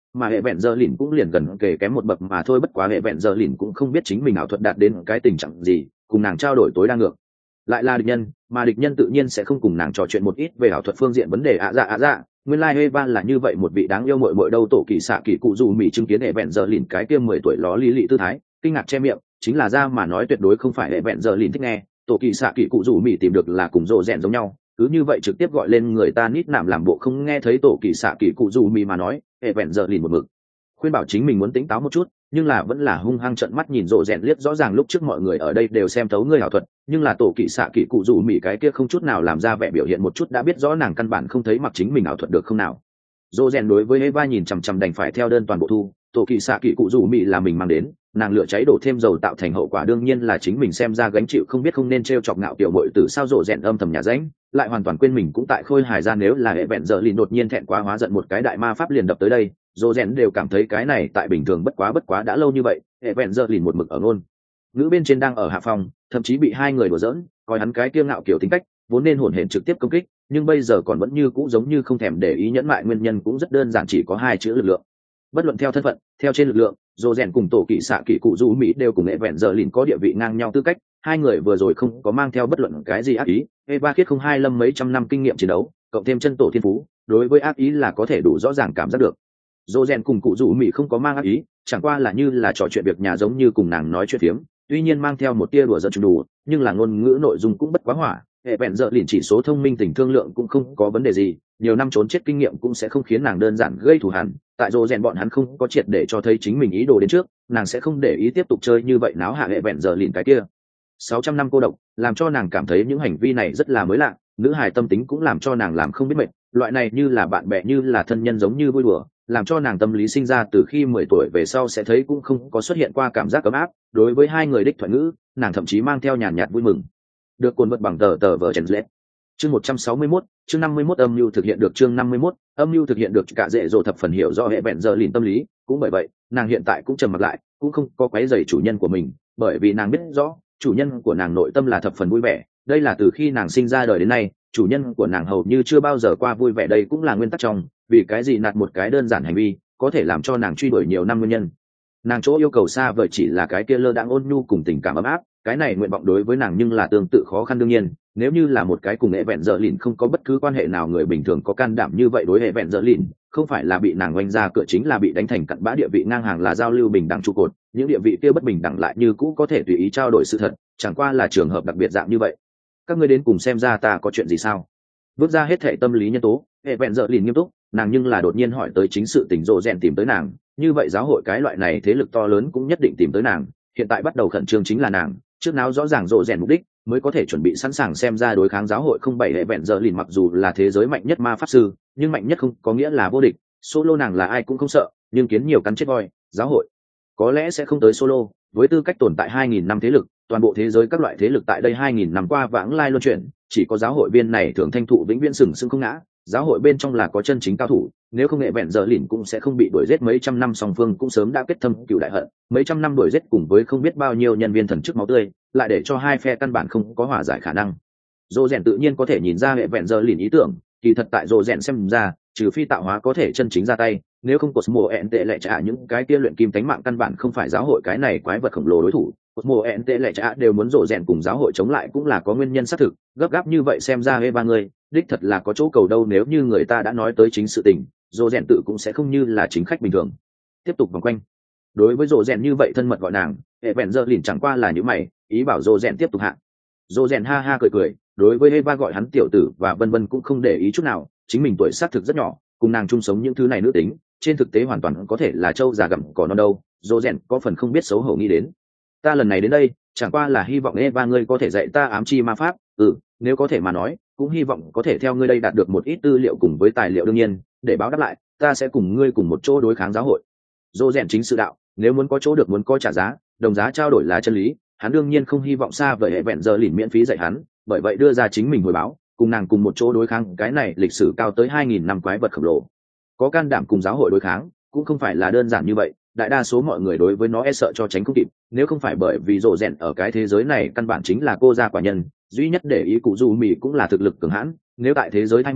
mà hệ vẹn giờ lìn cũng liền gần kề kém một bậc mà thôi. Bất quá hệ vẹn giờ lìn cũng không biết chính mình ảo thuật đạt đến cái tình trạng gì, cùng nàng trao đổi tối đa ngược lại là địch nhân, mà địch nhân tự nhiên sẽ không cùng nàng trò chuyện một ít về ảo thuật phương diện vấn đề. ạ dạ ạ dạ nguyên lai Eva là như vậy một vị đáng yêu muội muội đâu. Tổ kỳ xạ kỳ cụ dù mỹ chứng kiến hệ vẹn giờ lìn cái kia mười tuổi ló lý lị tư thái, kinh ngạc che miệng, chính là ra mà nói tuyệt đối không phải hệ vẹn giờ lìn thích nghe. Tổ kỳ xạ kỳ cụ dù mỹ tìm được là cùng rộ rẹn giống nhau, cứ như vậy trực tiếp gọi lên người ta nít nạm làm bộ không nghe thấy tổ kỳ xạ kỳ cụ dù mỹ mà nói. Hệ vẹn giờ lìn một mực khuyên bảo chính mình muốn tỉnh táo một chút, nhưng là vẫn là hung hăng trợn mắt nhìn rộ rẹn liếc. Rõ ràng lúc trước mọi người ở đây đều xem thấu người ảo thuật, nhưng là tổ kỵ xạ kỵ cụ dù mỹ cái kia không chút nào làm ra vẻ biểu hiện một chút đã biết rõ nàng căn bản không thấy mặc chính mình ảo thuật được không nào. Rộ rẹn đối với Eva nhìn chằm chằm đành phải theo đơn toàn bộ thu. Tổ kỵ xạ kỵ cụ dù mỹ là mình mang đến, nàng lựa cháy đổ thêm dầu tạo thành hậu quả đương nhiên là chính mình xem ra gánh chịu, không biết không nên t chọc ngạo tiểu bội từ sao. Rộ rẹn âm thầm nhà ránh lại hoàn toàn quên mình cũng tại khôi hài ra. Nếu là hệ vẹn giờ lìn đột nhiên thẹn quá hóa giận một cái đại ma pháp liền đập tới đây, dô rèn đều cảm thấy cái này tại bình thường bất quá bất quá đã lâu như vậy. Hệ vẹn giờ lìn một mực ở ngôn ngữ bên trên đang ở hạ phòng, thậm chí bị hai người đùa giỡn coi hắn cái kiêu ngạo kiểu tính cách vốn nên hồn hển trực tiếp công kích, nhưng bây giờ còn vẫn như cũ giống như không thèm để ý. Nhẫn mại nguyên nhân cũng rất đơn giản, chỉ có hai chữ lực lượng. Bất luận theo thân phận, theo trên lực lượng, dô rèn cùng tổ kỵ xạ kỵ cụ du mỹ đều cùng hệ vẹn giờ lìn có địa vị ngang nhau tư cách. Hai người vừa rồi không có mang theo bất luận cái gì ác ý. Eva khiết không hai lâm mấy trăm năm kinh nghiệm chiến đấu, cộng thêm chân tổ thiên phú, đối với ác ý là có thể đủ rõ ràng cảm giác được. Dô rèn cùng cụ rủ mỹ không có mang ác ý, chẳng qua là như là trò chuyện việc nhà, giống như cùng nàng nói chuyện phiếm, tuy nhiên mang theo một tia đùa giỡn chung đủ, nhưng là ngôn ngữ nội dung cũng bất quá hỏa. Hệ vẹn giờ lìn chỉ số thông minh tình thương lượng cũng không có vấn đề gì, nhiều năm trốn chết kinh nghiệm cũng sẽ không khiến nàng đơn giản gây thù hằn. Tại Dô rèn bọn hắn không có triệt để cho thấy chính mình ý đồ đến trước, nàng sẽ không để ý tiếp tục chơi như vậy náo hạ hệ vẹn giờ lìn cái kia sáu trăm năm cô độc, làm cho nàng cảm thấy những hành vi này rất là mới lạ. Nữ hài tâm tính cũng làm cho nàng làm không biết mệt, loại này như là bạn bè như là thân nhân giống như vui đùa, làm cho nàng tâm lý sinh ra từ khi mười tuổi về sau sẽ thấy cũng không có xuất hiện qua cảm giác ấm áp. Đối với hai người đích thoại ngữ, nàng thậm chí mang theo nhàn nhạt vui mừng. Được cuốn vật bằng tờ tờ vở trần lệ. Chương một trăm sáu mươi mốt, chương năm mươi mốt âm mưu thực hiện được. Chương năm mươi mốt, âm mưu thực hiện được. Cả dễ dỗ thập phần hiểu do hệ vẹn giờ lìn tâm lý, cũng bởi vậy, nàng hiện tại cũng trầm mặc lại, cũng không có quấy rầy chủ nhân của mình, bởi vì nàng biết rõ, chủ nhân của nàng nội tâm là thập phần vui vẻ. Đây là từ khi nàng sinh ra đời đến nay, chủ nhân của nàng hầu như chưa bao giờ qua vui vẻ. Đây cũng là nguyên tắc trong vì cái gì nạt một cái đơn giản hành vi có thể làm cho nàng truy đuổi nhiều năm nguyên nhân. Nàng chỗ yêu cầu xa vời chỉ là cái kia lơ đãng ôn nhu cùng tình cảm ấm áp, cái này nguyện vọng đối với nàng nhưng là tương tự khó khăn. đương nhiên nếu như là một cái cùng hệ vẹn dợ lìn không có bất cứ quan hệ nào người bình thường có can đảm như vậy đối hệ vẹn dợ lìn, không phải là bị nàng oanh ra cửa chính là bị đánh thành cặn bã. Địa vị ngang hàng là giao lưu bình đẳng trụ cột, những địa vị kia bất bình đẳng lại như cũ có thể tùy ý trao đổi sự thật, chẳng qua là trường hợp đặc biệt dạng như vậy. Các ngươi đến cùng xem ra ta có chuyện gì sao? Bước ra hết thệ tâm lý nhân tố, hệ vẹn dợ lìn nghiêm túc, nàng nhưng là đột nhiên hỏi tới chính sự tình. Rộ rèn tìm tới nàng, như vậy giáo hội cái loại này thế lực to lớn cũng nhất định tìm tới nàng. Hiện tại bắt đầu khẩn trương chính là nàng, trước nào rõ ràng rộ rèn mục đích mới có thể chuẩn bị sẵn sàng xem ra đối kháng giáo hội. Không bảy hệ vẹn giờ lìn mặc dù là thế giới mạnh nhất ma pháp sư, nhưng mạnh nhất không có nghĩa là vô địch. Solo nàng là ai cũng không sợ, nhưng kiến nhiều cắn chết voi, giáo hội có lẽ sẽ không tới solo. Với tư cách tồn tại hai nghìn năm thế lực, toàn bộ thế giới các loại thế lực tại đây hai nghìn năm qua vãng lai luân chuyển, chỉ có giáo hội viên này thường thanh thụ vĩnh viễn sừng sững không ngã. Giáo hội bên trong là có chân chính cao thủ, nếu không hệ vẹn giờ lìn cũng sẽ không bị đuổi giết mấy trăm năm. Song phương cũng sớm đã kết thâm cựu đại hận, mấy trăm năm đuổi giết cùng với không biết bao nhiêu nhân viên thần chức máu tươi, lại để cho hai phe căn bản không có hòa giải khả năng. Dô rèn tự nhiên có thể nhìn ra hệ vẹn giờ lìn ý tưởng, kỳ thật tại Dô rèn xem ra, trừ phi tạo hóa có thể chân chính ra tay, nếu không Cosmo ẹn tệ lệ trả những cái kia luyện kim tánh mạng căn bản không phải giáo hội cái này quái vật khổng lồ đối thủ. Cosmo ẹn tệ lệ trả đều muốn Dô rèn cùng giáo hội chống lại cũng là có nguyên nhân xác thực, gấp gáp như vậy xem ra Eva người đích thật là có chỗ cầu đâu. Nếu như người ta đã nói tới chính sự tình, Dô rèn tự cũng sẽ không như là chính khách bình thường tiếp tục vòng quanh. Đối với Dô rèn như vậy thân mật gọi nàng, hệ vẹn giờ lìn chẳng qua là những mày ý bảo Dô rèn tiếp tục hạ. Dô rèn ha ha cười cười, đối với Eva gọi hắn tiểu tử và vân vân cũng không để ý chút nào. Chính mình tuổi xác thực rất nhỏ, cùng nàng chung sống những thứ này nữ tính, trên thực tế hoàn toàn có thể là trâu già gặm cỏ non đâu. Dô rèn có phần không biết xấu hổ nghĩ đến, ta lần này đến đây chẳng qua là hy vọng Eva ngươi có thể dạy ta ám chi ma pháp. Ừ, nếu có thể mà nói, cũng hy vọng có thể theo ngươi đây đạt được một ít tư liệu cùng với tài liệu. Đương nhiên, để báo đáp lại, ta sẽ cùng ngươi cùng một chỗ đối kháng giáo hội. Dô rèn chính sự đạo, nếu muốn có chỗ được muốn có trả giá, đồng giá trao đổi là chân lý. Hắn đương nhiên không hy vọng xa vời hệ vẹn giờ lìn miễn phí dạy hắn, bởi vậy đưa ra chính mình hồi báo, cùng nàng cùng một chỗ đối kháng cái này lịch sử cao tới hai nghìn năm quái vật khổng lồ. Có can đảm cùng giáo hội đối kháng, cũng không phải là đơn giản như vậy. Đại đa số mọi người đối với nó e sợ cho tránh không kịp, nếu không phải bởi vì Dô rèn ở cái thế giới này căn bản chính là cô gia quả nhân, duy nhất để ý cụ du mì cũng là thực lực cường hãn. Nếu tại thế giới thay mùn,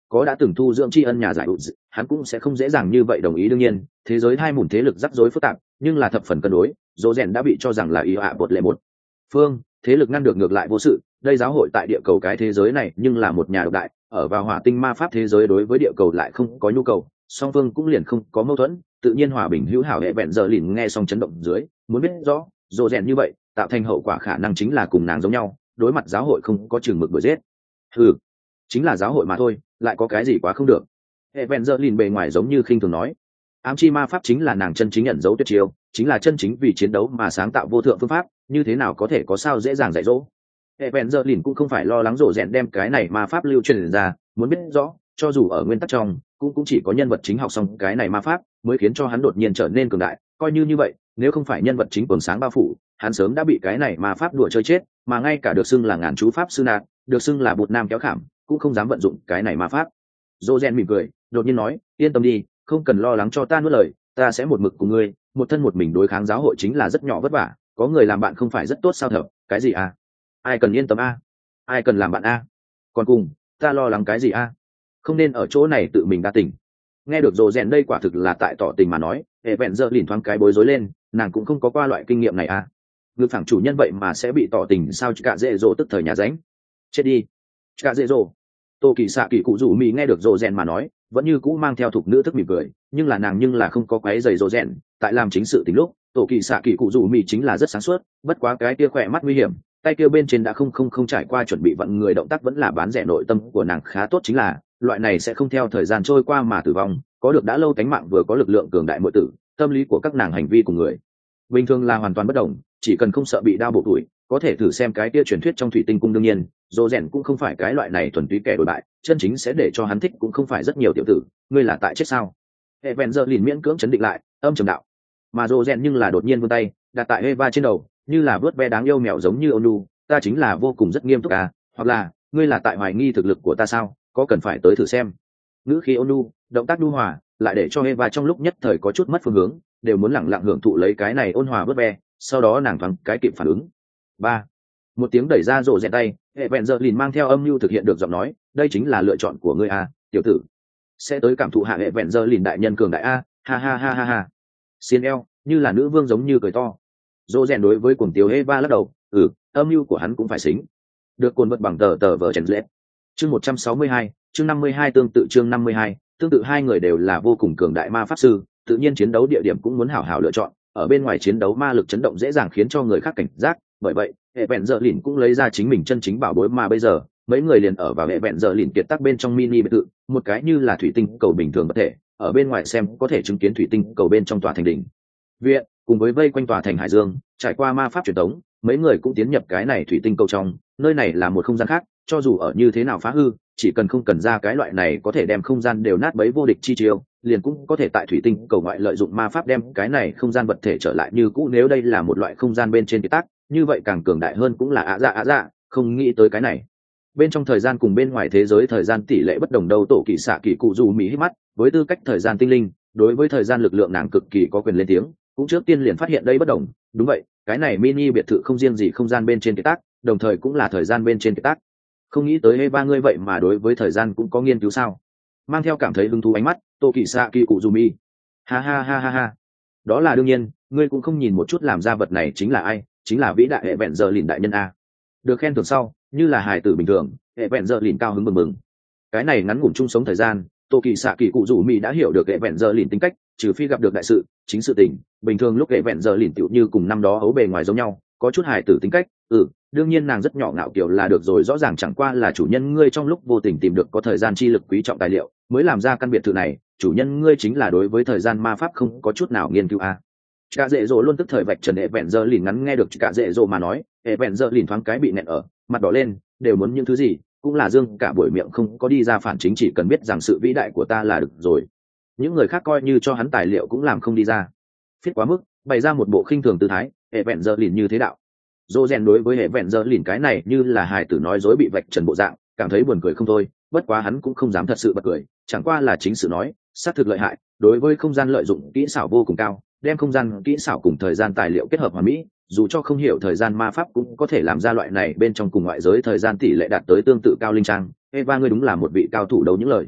có đã từng thu dưỡng tri ân nhà giải ụ hắn cũng sẽ không dễ dàng như vậy đồng ý. đương nhiên thế giới hai mùn thế lực rắc rối phức tạp nhưng là thập phần cân đối, dỗ rèn đã bị cho rằng là ý hạ bột lệ một phương thế lực ngăn được ngược lại vô sự. đây giáo hội tại địa cầu cái thế giới này nhưng là một nhà độc đại, ở vào hỏa tinh ma pháp thế giới đối với địa cầu lại không có nhu cầu, song phương cũng liền không có mâu thuẫn, tự nhiên hòa bình hữu hảo. hệ vẹn giờ lìn nghe xong chấn động dưới, muốn biết rõ dỗ rèn như vậy tạo thành hậu quả khả năng chính là cùng nàng giống nhau, đối mặt giáo hội không có chừng mực đuổi giết. ừ chính là giáo hội mà thôi, lại có cái gì quá không được. hệ vẹn giờ lìn bề ngoài giống như khinh thường nói, ám chi ma pháp chính là nàng chân chính nhận dấu tuyệt chiêu, chính là chân chính vì chiến đấu mà sáng tạo vô thượng phương pháp, như thế nào có thể có sao dễ dàng dạy dỗ. hệ vẹn giờ lìn cũng không phải lo lắng rộ rèn đem cái này ma pháp lưu truyền ra, muốn biết rõ cho dù ở nguyên tắc trong cũng cũng chỉ có nhân vật chính học xong cái này ma pháp mới khiến cho hắn đột nhiên trở nên cường đại, coi như như vậy nếu không phải nhân vật chính quần sáng bao phủ, hắn sớm đã bị cái này ma pháp đùa chơi chết, mà ngay cả được xưng là ngàn chú pháp sư nạt, được xưng là bụt nam kéo khảm cũng không dám vận dụng cái này ma pháp. rộ rèn mỉm cười đột nhiên nói, yên tâm đi, không cần lo lắng cho ta nuốt lời, ta sẽ một mực cùng ngươi, một thân một mình đối kháng giáo hội chính là rất nhỏ vất vả, có người làm bạn không phải rất tốt sao? Thở cái gì à? Ai cần yên tâm a? Ai cần làm bạn a? Còn cùng ta lo lắng cái gì a? Không nên ở chỗ này tự mình đa tình. Nghe được rồ rèn đây quả thực là tại tỏ tình mà nói, hệ vẹn giờ lìn thoáng cái bối rối lên, nàng cũng không có qua loại kinh nghiệm này a. Ngự phẳng chủ nhân vậy mà sẽ bị tỏ tình sao? Cả dễ dỗ tức thời nhà ránh chết đi. Cả dễ dỗ tô kỳ xạ kỳ cụ rủ mỹ nghe được rồ rèn mà nói vẫn như cũ mang theo thục nữ thức mỉm cười, nhưng là nàng nhưng là không có quấy giày rồ rèn tại làm chính sự tình lúc. tổ kỳ xạ kỳ cụ rủ mỹ chính là rất sáng suốt, bất quá cái kia khỏe mắt nguy hiểm, tay kia bên trên đã không không không trải qua chuẩn bị vận người, động tác vẫn là bán rẻ. Nội tâm của nàng khá tốt, chính là loại này sẽ không theo thời gian trôi qua mà tử vong, có được đã lâu tánh mạng vừa có lực lượng cường đại muội tử. Tâm lý của các nàng hành vi cùng người bình thường là hoàn toàn bất đồng, chỉ cần không sợ bị đau bộ tuổi, có thể thử xem cái kia truyền thuyết trong thủy tinh cung. đương nhiên dỗ rèn cũng không phải cái loại này thuần túy kẻ đổi bại, chân chính sẽ để cho hắn thích cũng không phải rất nhiều tiểu tử. ngươi là tại chết sao? hệ vẹn giờ lìn miễn cưỡng chấn định lại, âm trầm đạo. Mà dỗ rèn nhưng là đột nhiên vươn tay đặt tại Eva trên đầu, như là vớt ve đáng yêu mèo giống như ônu. ta chính là vô cùng rất nghiêm túc à, hoặc là ngươi là tại hoài nghi thực lực của ta sao? có cần phải tới thử xem? ngữ khí ônu, động tác nhu hòa, lại để cho Eva trong lúc nhất thời có chút mất phương hướng, đều muốn lẳng lặng hưởng thụ lấy cái này ôn hòa vớt ve. Sau đó nàng thoáng cái kịp phản ứng. Ba, một tiếng đẩy ra rộ rèn tay, hệ vẹn giờ lìn mang theo âm mưu thực hiện được giọng nói, đây chính là lựa chọn của ngươi à, tiểu tử. Sẽ tới cảm thụ hạ hệ vẹn giờ lìn đại nhân cường đại a, ha ha ha ha ha. Xiên eo, như là nữ vương giống như cười to. Rộ rèn đối với cuồng tiếu Eva lắc đầu, ừ, âm mưu của hắn cũng phải xính. Được cuốn vật bằng tờ tờ vở chèn lệ. Chương một trăm sáu mươi hai, chương năm mươi hai tương tự chương năm mươi hai, tương tự hai người đều là vô cùng cường đại ma pháp sư, tự nhiên chiến đấu địa điểm cũng muốn hảo hảo lựa chọn. Ở bên ngoài chiến đấu ma lực chấn động dễ dàng khiến cho người khác cảnh giác, bởi vậy hệ vẹn giờ lìn cũng lấy ra chính mình chân chính bảo bối. Mà bây giờ mấy người liền ở vào hệ vẹn giờ lìn kiệt tác bên trong mini biệt thự, một cái như là thủy tinh cầu bình thường vật thể, ở bên ngoài xem có thể chứng kiến thủy tinh cầu bên trong tòa thành đỉnh viện cùng với vây quanh tòa thành hải dương. Trải qua ma pháp truyền thống, mấy người cũng tiến nhập cái này thủy tinh cầu trong, nơi này là một không gian khác, cho dù ở như thế nào phá hư, chỉ cần không cần ra cái loại này có thể đem không gian đều nát bấy vô địch chi chiêu, liền cũng có thể tại thủy tinh cầu ngoại lợi dụng ma pháp đem cái này không gian vật thể trở lại như cũ. Nếu đây là một loại không gian bên trên kiệt tác, như vậy càng cường đại hơn cũng là ạ dạ ạ dạ. Không nghĩ tới cái này bên trong thời gian cùng bên ngoài thế giới thời gian tỷ lệ bất đồng đâu. tổ kỳ xạ kỳ cụ dù mỹ hít mắt, với tư cách thời gian tinh linh, đối với thời gian lực lượng nàng cực kỳ có quyền lên tiếng, cũng trước tiên liền phát hiện đây bất đồng. Đúng vậy, cái này mini biệt thự không riêng gì không gian bên trên kiệt tác, đồng thời cũng là thời gian bên trên kiệt tác. Không nghĩ tới Eva ngươi vậy mà đối với thời gian cũng có nghiên cứu sao? Mang theo cảm thấy hứng thú ánh mắt, tổ kỳ xạ kỳ cụ dù mỹ, ha ha ha ha ha. Đó là đương nhiên, ngươi cũng không nhìn một chút làm ra vật này chính là ai? Chính là vĩ đại hệ vẹn giờ lìn đại nhân a. Được khen thưởng sau, như là hài tử bình thường, hệ vẹn giờ lìn cao hứng mừng mừng. Cái này ngắn ngủn chung sống thời gian, tô kỳ xạ kỳ cụ rủ mỹ đã hiểu được hệ vẹn giờ lìn tính cách, trừ phi gặp được đại sự chính sự tình, bình thường lúc hệ vẹn giờ lìn tựu như cùng năm đó ấu bề ngoài giống nhau, có chút hài tử tính cách. Ừ, đương nhiên nàng rất nhỏ ngạo kiểu là được rồi, rõ ràng chẳng qua là chủ nhân ngươi trong lúc vô tình tìm được có thời gian chi lực quý trọng tài liệu mới làm ra căn biệt thự này, chủ nhân ngươi chính là đối với thời gian ma pháp không có chút nào nghiên cứu a. Cả dễ dỗ luôn tức thời vạch trần hệ vẹn giờ lìn ngắn nghe được cả dễ dỗ mà nói, hệ vẹn giờ lìn thoáng cái bị nẹt ở, mặt đỏ lên, đều muốn những thứ gì, cũng là dương cả buổi miệng không có đi ra phản chính, chỉ cần biết rằng sự vĩ đại của ta là được rồi. Những người khác coi như cho hắn tài liệu cũng làm không đi ra. Phiết quá mức, bày ra một bộ khinh thường tư thái, hệ vẹn giờ lìn như thế đạo. Dô rèn đối với hệ vẹn giờ lìn cái này như là hài tử nói dối bị vạch trần bộ dạng, cảm thấy buồn cười không thôi, bất quá hắn cũng không dám thật sự bật cười, chẳng qua là chính sự nói, xác thực lợi hại, đối với không gian lợi dụng kỹ xảo vô cùng cao, đem không gian kỹ xảo cùng thời gian tài liệu kết hợp hoàn mỹ, dù cho không hiểu thời gian ma pháp cũng có thể làm ra loại này bên trong cùng ngoại giới thời gian tỷ lệ đạt tới tương tự cao linh trang. Eva ngươi đúng là một vị cao thủ đấu những lời,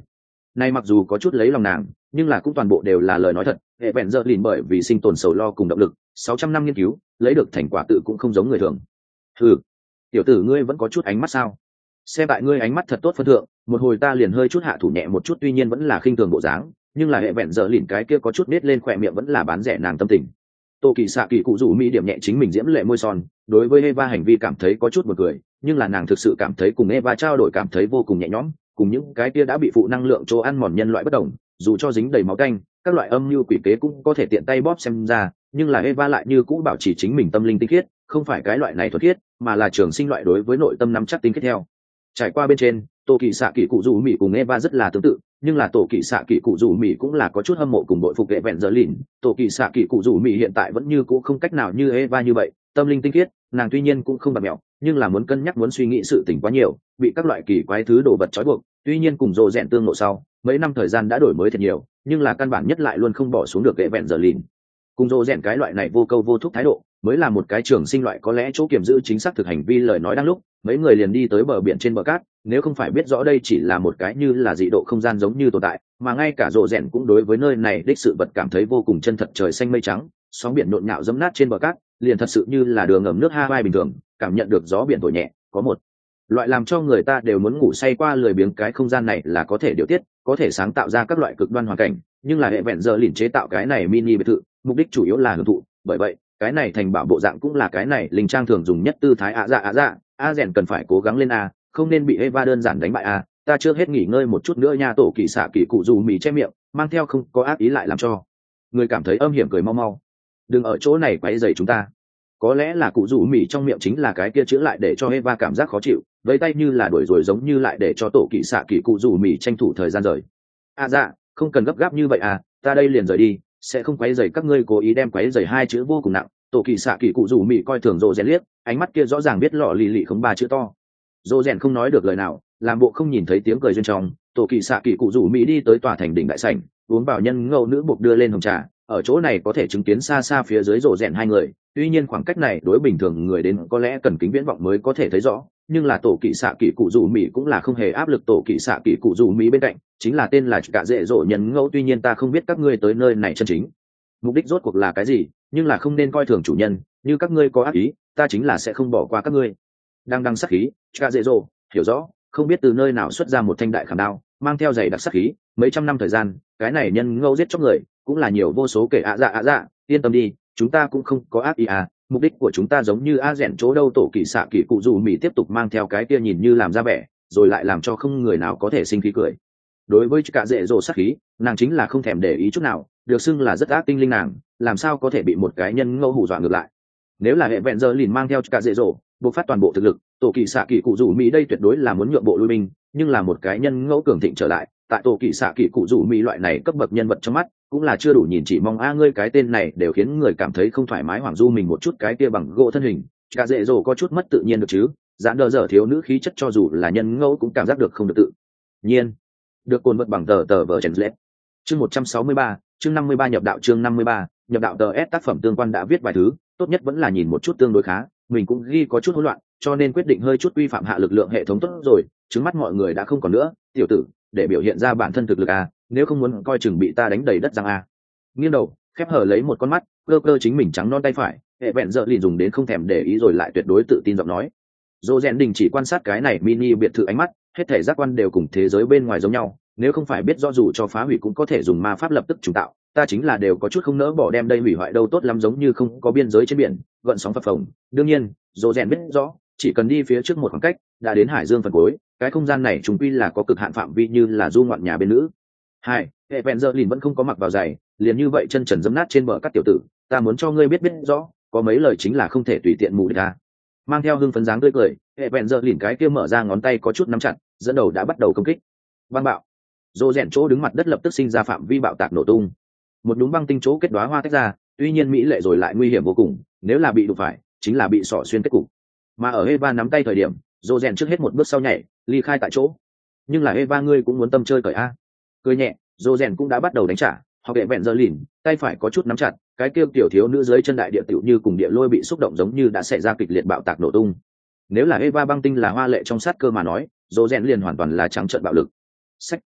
Này mặc dù có chút lấy lòng nàng, nhưng là cũng toàn bộ đều là lời nói thật. Hệ bèn giờ lìn bởi vì sinh tồn sầu lo cùng động lực, sáu trăm năm nghiên cứu, lấy được thành quả tự cũng không giống người thường. Ừ, tiểu tử ngươi vẫn có chút ánh mắt sao? Xem tại ngươi ánh mắt thật tốt phân thượng, một hồi ta liền hơi chút hạ thủ nhẹ một chút, tuy nhiên vẫn là khinh thường bộ dáng, nhưng là hệ bèn giờ lìn cái kia có chút nết lên khỏe miệng vẫn là bán rẻ nàng tâm tình. Tô Kỳ Sạ Kỳ cụ rủ mỹ điểm nhẹ chính mình diễm lệ môi son, đối với Eva hành vi cảm thấy có chút buồn cười, nhưng là nàng thực sự cảm thấy cùng Eva trao đổi cảm thấy vô cùng nhẹ nhõm, cùng những cái kia đã bị phụ năng lượng chỗ ăn mòn nhân loại bất đồng, dù cho dính đầy máu tanh, các loại âm mưu quỷ kế cũng có thể tiện tay bóp xem ra, nhưng là Eva lại như cũ bảo trì chính mình tâm linh tinh khiết, không phải cái loại này thuần khiết, mà là trường sinh loại đối với nội tâm nắm chắc tinh khiết theo. Trải qua bên trên, Tô Kỳ Sạ Kỳ cụ rủ mỹ cùng Eva rất là tương tự, nhưng là Tổ Kỳ Sạ Kỳ cụ rủ mỹ cũng là có chút hâm mộ cùng đội phục vệ vẹn giờ lìn. Tổ Kỳ Sạ Kỳ cụ rủ mỹ hiện tại vẫn như cũ không cách nào như Eva như vậy, tâm linh tinh khiết, nàng tuy nhiên cũng không bạc mẹo, nhưng là muốn cân nhắc muốn suy nghĩ sự tình quá nhiều, bị các loại kỳ quái thứ đồ vật trói buộc. Tuy nhiên cùng rồ rèn tương ngộ sau, mấy năm thời gian đã đổi mới thật nhiều, nhưng là căn bản nhất lại luôn không bỏ xuống được vệ vẹn giờ lìn. Cùng rồ rèn cái loại này vô câu vô thúc thái độ, mới là một cái trường sinh loại có lẽ chỗ kiểm giữ chính xác thực hành vi lời nói đang lúc, mấy người liền đi tới bờ biển trên bờ cát, nếu không phải biết rõ đây chỉ là một cái như là dị độ không gian giống như tồn tại, mà ngay cả rộ rèn cũng đối với nơi này đích sự vật cảm thấy vô cùng chân thật. Trời xanh mây trắng, sóng biển nhộn nhạo dẫm nát trên bờ cát, liền thật sự như là đường ngầm nước Hawaii bình thường, cảm nhận được gió biển thổi nhẹ, có một loại làm cho người ta đều muốn ngủ say qua lười biếng. Cái không gian này là có thể điều tiết, có thể sáng tạo ra các loại cực đoan hoàn cảnh, nhưng là hệ vẹn giờ lìn chế tạo cái này mini biệt thự, mục đích chủ yếu là hưởng thụ, bởi vậy cái này thành bảo bộ dạng cũng là cái này linh trang thường dùng nhất tư thái. ạ dạ ạ dạ a rèn cần phải cố gắng lên a, không nên bị Eva đơn giản đánh bại a, ta chưa hết nghỉ ngơi một chút nữa nha. Tổ Kỳ Sạ Kỳ cụ dù mì che miệng, mang theo không có ác ý lại làm cho người cảm thấy âm hiểm, cười mau mau đừng ở chỗ này quấy rầy chúng ta. Có lẽ là cụ rủ mì trong miệng chính là cái kia chữ lại để cho Eva cảm giác khó chịu, với tay như là đuổi rồi giống như lại để cho Tổ Kỳ Sạ Kỳ cụ rủ mì tranh thủ thời gian rời. À dạ, không cần gấp gáp như vậy à, ta đây liền rời đi, sẽ không quấy rầy các ngươi. Cố ý đem quấy rầy hai chữ vô cùng nặng. Tổ Kỳ Sạ Kỳ cụ rủ mì coi thường rồ rèn liếc, ánh mắt kia rõ ràng biết lọ lì lì không ba chữ to. Rồ rèn không nói được lời nào, làm bộ không nhìn thấy tiếng cười duyên trong. Tổ Kỳ Sạ Kỳ cụ rủ mì đi tới tòa thành đỉnh đại sảnh, uống vào nhân ngẫu nữ buộc đưa lên hồng trà. Ở chỗ này có thể chứng kiến xa xa phía dưới rồ rèn hai người, tuy nhiên khoảng cách này đối bình thường người đến có lẽ cần kính viễn vọng mới có thể thấy rõ, nhưng là Tổ Kỳ Sạ Kỳ cụ rủ mì cũng là không hề áp lực. Tổ Kỳ Sạ Kỳ cụ rủ mì bên cạnh chính là tên là cả dễ dỗ nhân ngẫu. Tuy nhiên ta không biết các ngươi tới nơi này chân chính mục đích rốt cuộc là cái gì, nhưng là không nên coi thường chủ nhân, như các ngươi có ác ý, ta chính là sẽ không bỏ qua các ngươi. Đang đăng sát khí, cả dễ dỗ hiểu rõ, không biết từ nơi nào xuất ra một thanh đại khảm đao, mang theo giày đặc sát khí. Mấy trăm năm thời gian, cái này nhân ngẫu giết chóc người cũng là nhiều vô số kể. ạ dạ ạ dạ, yên tâm đi, chúng ta cũng không có ác ý à, mục đích của chúng ta giống như a rèn chỗ đâu. Tổ Kỳ Sạ Kỳ cụ dù mì tiếp tục mang theo cái kia nhìn như làm ra vẻ, rồi lại làm cho không người nào có thể sinh khí cười. Đối với cả dễ dỗ sát khí, nàng chính là không thèm để ý chút nào, được xưng là rất ác tinh linh nàng, làm sao có thể bị một cái nhân ngẫu hù dọa ngược lại. Nếu là hệ vẹn giờ lìn mang theo cả dễ dỗ buộc phát toàn bộ thực lực, Tổ Kỳ Sạ Kỳ cụ rủ mỹ đây tuyệt đối là muốn nhượng bộ lui binh, nhưng là một cái nhân ngẫu cường thịnh trở lại, tại Tổ Kỳ Sạ Kỳ cụ rủ mỹ loại này cấp bậc nhân vật trong mắt cũng là chưa đủ nhìn. Chỉ mong a ngươi cái tên này đều khiến người cảm thấy không thoải mái. Hoàng du mình một chút cái kia bằng gỗ thân hình, cả dễ dỗ có chút mất tự nhiên được chứ, giãn đờ dở thiếu nữ khí chất, cho dù là nhân ngẫu cũng cảm giác được không được tự nhiên. Được cồn vật bằng tờ tờ vở trần lết. Chương một trăm sáu mươi ba, chương năm mươi ba nhập đạo. Chương năm mươi ba nhập đạo. Tờ S tác phẩm tương quan đã viết vài thứ, tốt nhất vẫn là nhìn một chút tương đối khá, mình cũng ghi có chút hỗn loạn, cho nên quyết định hơi chút quy phạm hạ lực lượng hệ thống tốt rồi. Trứng mắt mọi người đã không còn nữa, tiểu tử, để biểu hiện ra bản thân thực lực à, nếu không muốn coi chừng bị ta đánh đầy đất răng à. Nghiêng đầu, khép hở lấy một con mắt, cơ cơ chính mình trắng non tay phải, hệ vẹn giờ lìn dùng đến không thèm để ý rồi lại tuyệt đối tự tin giọng nói. Dô rèn đình chỉ quan sát cái này mini biệt thự, ánh mắt hết thể giác quan đều cùng thế giới bên ngoài giống nhau, nếu không phải biết rõ dù cho phá hủy cũng có thể dùng ma pháp lập tức trùng tạo, ta chính là đều có chút không nỡ bỏ đem đây hủy hoại đâu. Tốt lắm, giống như không có biên giới trên biển, gợn sóng phập phồng. Đương nhiên dô rèn biết rõ, chỉ cần đi phía trước một khoảng cách đã đến hải dương phần cuối, cái không gian này chúng quy là có cực hạn phạm vi, như là du ngoạn nhà bên nữ. Hai, hệ vẹn giờ lìn vẫn không có mặc vào giày, liền như vậy chân trần dẫm nát trên bờ cát. Tiểu tử, ta muốn cho ngươi biết biết rõ, có mấy lời chính là không thể tùy tiện mù địch ta. Mang theo hưng phấn dáng tươi cười, hệ vẹn giờ lìn cái kia mở ra ngón tay có chút nắm chặt, dẫn đầu đã bắt đầu công kích. Băng bạo, dô rèn chỗ đứng mặt đất lập tức sinh ra phạm vi bạo tạc nổ tung, một nhúm băng tinh chỗ kết đóa hoa tách ra, tuy nhiên mỹ lệ rồi lại nguy hiểm vô cùng, nếu là bị đụng phải chính là bị sỏ xuyên kết cục. Mà ở Eva nắm tay thời điểm, dô rèn trước hết một bước sau nhảy ly khai tại chỗ. Nhưng là Eva, ngươi cũng muốn tâm chơi cởi a. Cười nhẹ, dô rèn cũng đã bắt đầu đánh trả, hoặc hệ vẹn giờ lìn tay phải có chút nắm chặt, cái kia tiểu thiếu nữ dưới chân đại địa tiểu như cùng địa lôi bị xúc động giống như đã xảy ra kịch liệt bạo tạc nổ tung. Nếu là Eva băng tinh là hoa lệ trong sát cơ mà nói, dô rèn liền hoàn toàn là trắng trợn bạo lực. Sách,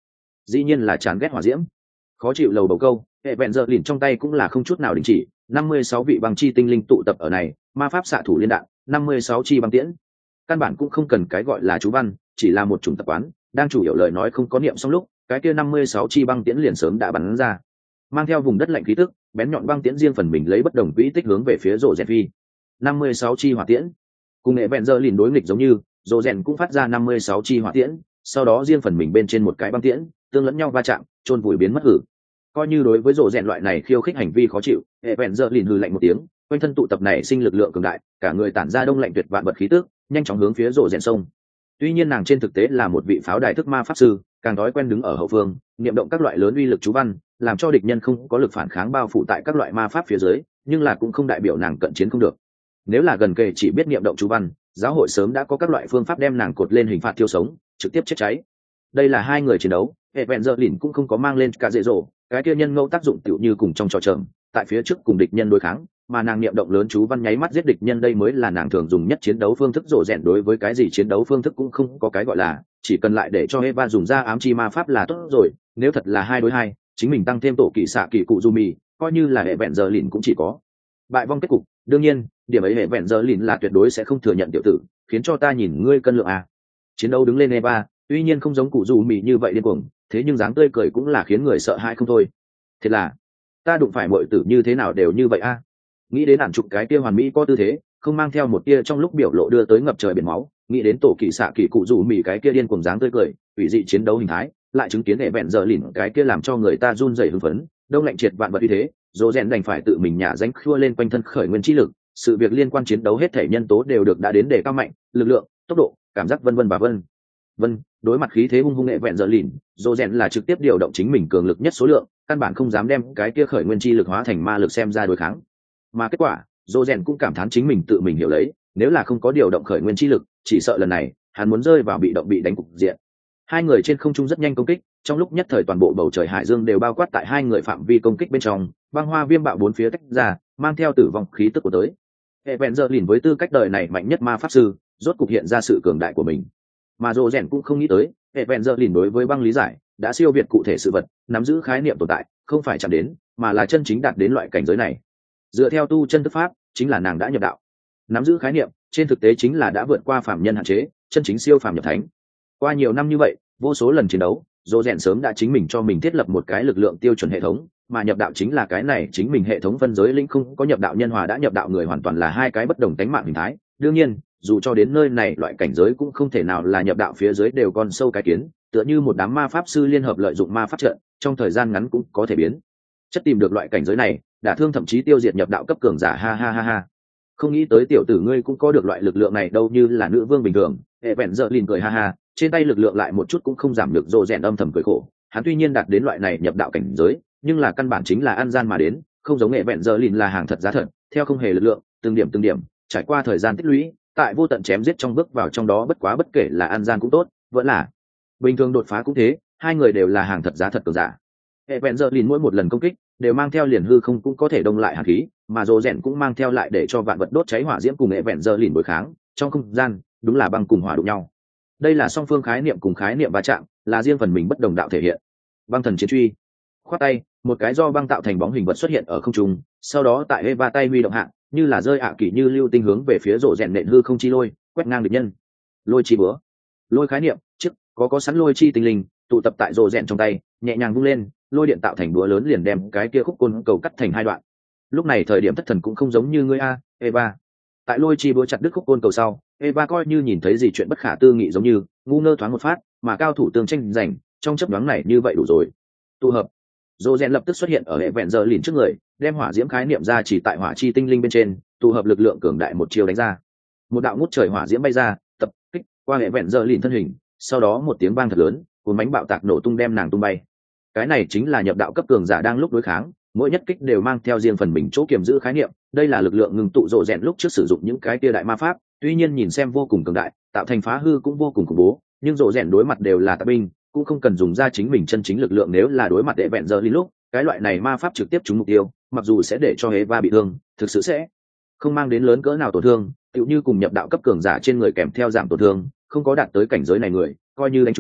dĩ nhiên là chán ghét hỏa diễm. Khó chịu lầu bầu câu, hệ vẹn giờ lìn trong tay cũng là không chút nào đình chỉ, năm mươi sáu vị băng chi tinh linh tụ tập ở này, ma pháp xạ thủ liên đạn, năm mươi sáu chi băng tiễn. Căn bản cũng không cần cái gọi là chú văn, chỉ là một chủng tập quán, đang chủ yếu lời nói không có niệm xong lúc, cái kia năm mươi sáu chi băng tiễn liền sớm đã bắn ra. Mang theo vùng đất lạnh khí tức, bén nhọn băng tiễn riêng phần mình lấy bất đồng quỹ tích hướng về phía rồ rèn phi. năm mươi sáu chi hỏa tiễn. Cùng hệ vẹn giờ lìn đối nghịch giống như, rồ rèn cũng phát ra năm mươi sáu chi hỏa tiễn, sau đó riêng phần mình bên trên một cái băng tiễn, tương lẫn nhau va chạm, chôn vùi biến mất hử. Coi như đối với rồ rèn loại này khiêu khích hành vi khó chịu, hệ vẹn giờ lìn hừ lạnh một tiếng, quanh thân tụ tập này sinh lực lượng cường đại, cả người tản ra đông lạnh tuyệt vạn vật khí tức, nhanh chóng hướng phía rồ rèn sông. Tuy nhiên nàng trên thực tế là một vị pháo đài thức ma pháp sư, càng thói quen đứng ở hậu phương, niệm động các loại lớn uy lực chú văn, làm cho địch nhân không có lực phản kháng bao phủ tại các loại ma pháp phía dưới, nhưng là cũng không đại biểu nàng cận chiến không được. Nếu là gần kề chỉ biết niệm động chú văn, giáo hội sớm đã có các loại phương pháp đem nàng cột lên hình phạt thiêu sống, trực tiếp chết cháy. Đây là hai người chiến đấu, hệ vẹn giờ lìn cũng không có mang lên cả dễ dỗ, cái kia nhân ngẫu tác dụng tựu như cùng trong trò trầm, tại phía trước cùng địch nhân đối kháng, mà nàng niệm động lớn chú văn nháy mắt giết địch nhân, đây mới là nàng thường dùng nhất chiến đấu phương thức. Rộ rèn đối với cái gì chiến đấu phương thức cũng không có cái gọi là, chỉ cần lại để cho Eva dùng ra ám chi ma pháp là tốt rồi. Nếu thật là hai đối hai, chính mình tăng thêm tổ kỵ xạ kỵ cụ Yumi, coi như là hệ vẹn giờ lìn cũng chỉ có bại vong kết cục. Đương nhiên, điểm ấy hệ vẹn giờ lìn là tuyệt đối sẽ không thừa nhận tiểu tử, khiến cho ta nhìn ngươi cân lượng à. Chiến đấu đứng lên Eva, tuy nhiên không giống cụ Yumi như vậy điên cuồng, thế nhưng dáng tươi cười cũng là khiến người sợ hãi không thôi. Thật là, ta đụng phải mọi tử như thế nào đều như vậy a. À. Nghĩ đến ản chụp cái kia hoàn mỹ có tư thế, không mang theo một tia trong lúc biểu lộ đưa tới ngập trời biển máu, nghĩ đến tổ kỳ xạ kỳ cụ rủ mì cái kia điên cuồng dáng tươi cười, ủy dị chiến đấu hình thái, lại chứng kiến hệ vẹn giờ lìn cái kia làm cho người ta run rẩy hưng phấn, đông lạnh triệt vạn vật như thế, dỗ rèn đành phải tự mình nhả danh khua lên quanh thân khởi nguyên chi lực, sự việc liên quan chiến đấu hết thể nhân tố đều được đã đến đề cao mạnh, lực lượng, tốc độ, cảm giác vân vân và vân vân. Đối mặt khí thế hung hung hệ vẹn giờ lìn, dỗ rèn là trực tiếp điều động chính mình cường lực nhất số lượng, căn bản không dám đem cái kia khởi nguyên chi lực hóa thành ma lực xem ra đối kháng. Mà kết quả, dỗ rèn cũng cảm thán chính mình tự mình hiểu lấy, nếu là không có điều động khởi nguyên chi lực, chỉ sợ lần này hắn muốn rơi vào bị động bị đánh cục diện. Hai người trên không trung rất nhanh công kích, trong lúc nhất thời toàn bộ bầu trời hải dương đều bao quát tại hai người phạm vi công kích bên trong, băng hoa viêm bạo bốn phía tách ra, mang theo tử vong khí tức của tới. Hệ vẹn giờ lìn với tư cách đời này mạnh nhất ma pháp sư, rốt cục hiện ra sự cường đại của mình. Mà dỗ rèn cũng không nghĩ tới, hệ vẹn giờ lìn đối với băng lý giải đã siêu việt cụ thể sự vật, nắm giữ khái niệm tồn tại, không phải chạm đến, mà là chân chính đạt đến loại cảnh giới này. Dựa theo tu chân thức pháp, chính là nàng đã nhập đạo. Nắm giữ khái niệm, trên thực tế chính là đã vượt qua phàm nhân hạn chế, chân chính siêu phàm nhập thánh. Qua nhiều năm như vậy, vô số lần chiến đấu, dỗ rèn sớm đã chính mình cho mình thiết lập một cái lực lượng tiêu chuẩn hệ thống, mà nhập đạo chính là cái này chính mình hệ thống phân giới linh. Không có nhập đạo nhân hòa đã nhập đạo người hoàn toàn là hai cái bất đồng tánh mạng hình thái. Đương nhiên, dù cho đến nơi này loại cảnh giới cũng không thể nào là nhập đạo phía dưới đều con sâu cái kiến, tựa như một đám ma pháp sư liên hợp lợi dụng ma pháp trận, trong thời gian ngắn cũng có thể biến chất tìm được loại cảnh giới này, đả thương thậm chí tiêu diệt nhập đạo cấp cường giả. Ha ha ha ha, không nghĩ tới tiểu tử ngươi cũng có được loại lực lượng này đâu, như là nữ vương bình thường. Hệ vẹn giờ lìn cười ha ha, trên tay lực lượng lại một chút cũng không giảm được. Rồ rèn âm thầm cười khổ, hắn tuy nhiên đạt đến loại này nhập đạo cảnh giới, nhưng là căn bản chính là ăn gian mà đến, không giống hệ vẹn giờ lìn là hàng thật giá thật, theo không hề lực lượng, từng điểm từng điểm trải qua thời gian tích lũy, tại vô tận chém giết trong bước vào trong đó. Bất quá bất kể là ăn gian cũng tốt, vẫn là bình thường đột phá cũng thế, hai người đều là hàng thật giá thật cường giả. Hệ vẹn giờ lìn mỗi một lần công kích đều mang theo liền hư không cũng có thể đông lại hàn khí, mà rồ rèn cũng mang theo lại để cho vạn vật đốt cháy hỏa diễm, cùng hệ vẹn giờ lìn đối kháng trong không gian, đúng là băng cùng hỏa đụng nhau. Đây là song phương khái niệm cùng khái niệm va chạm, là riêng phần mình bất đồng đạo thể hiện. Băng thần chiến truy. Khoát tay, một cái do băng tạo thành bóng hình vật xuất hiện ở không trung, sau đó tại Eva tay huy động hạ, như là rơi ạ kỳ như lưu tinh hướng về phía rồ rèn nện hư không chi lôi, quét ngang địch nhân. Lôi chi búa. Lôi khái niệm, trước có có sẵn lôi chi tinh linh tụ tập tại rồ rèn trong tay, nhẹ nhàng vung lên, lôi điện tạo thành búa lớn liền đem cái kia khúc côn cầu cắt thành hai đoạn. Lúc này thời điểm thất thần cũng không giống như ngươi a, Eva. Tại lôi chi búa chặt đứt khúc côn cầu sau, Eva coi như nhìn thấy gì chuyện bất khả tư nghị giống như ngu ngơ thoáng một phát, mà cao thủ tương tranh giành trong chấp đoán này như vậy đủ rồi. Tụ hợp. Rồ rèn lập tức xuất hiện ở hệ vẹn giờ lìn trước người, đem hỏa diễm khái niệm ra chỉ tại hỏa chi tinh linh bên trên, tụ hợp lực lượng cường đại một chiêu đánh ra. Một đạo ngút trời hỏa diễm bay ra, tập kích qua hệ vẹn giờ lìn thân hình, sau đó một tiếng vang thật lớn, cuốn bánh bạo tạc nổ tung đem nàng tung bay. Cái này chính là nhập đạo cấp cường giả đang lúc đối kháng, mỗi nhất kích đều mang theo riêng phần mình chỗ kiềm giữ khái niệm. Đây là lực lượng ngừng tụ rồ rèn lúc trước sử dụng những cái tia đại ma pháp, tuy nhiên nhìn xem vô cùng cường đại, tạo thành phá hư cũng vô cùng khủng bố, nhưng rồ rèn đối mặt đều là tạp binh, cũng không cần dùng ra chính mình chân chính lực lượng. Nếu là đối mặt hệ vẹn giờ lìn lúc, cái loại này ma pháp trực tiếp trúng mục tiêu, mặc dù sẽ để cho Eva bị thương, thực sự sẽ không mang đến lớn cỡ nào tổn thương, tựu như cùng nhập đạo cấp cường giả trên người kèm theo giảm tổn thương, không có đạt tới cảnh giới này người, coi như đánh trúng,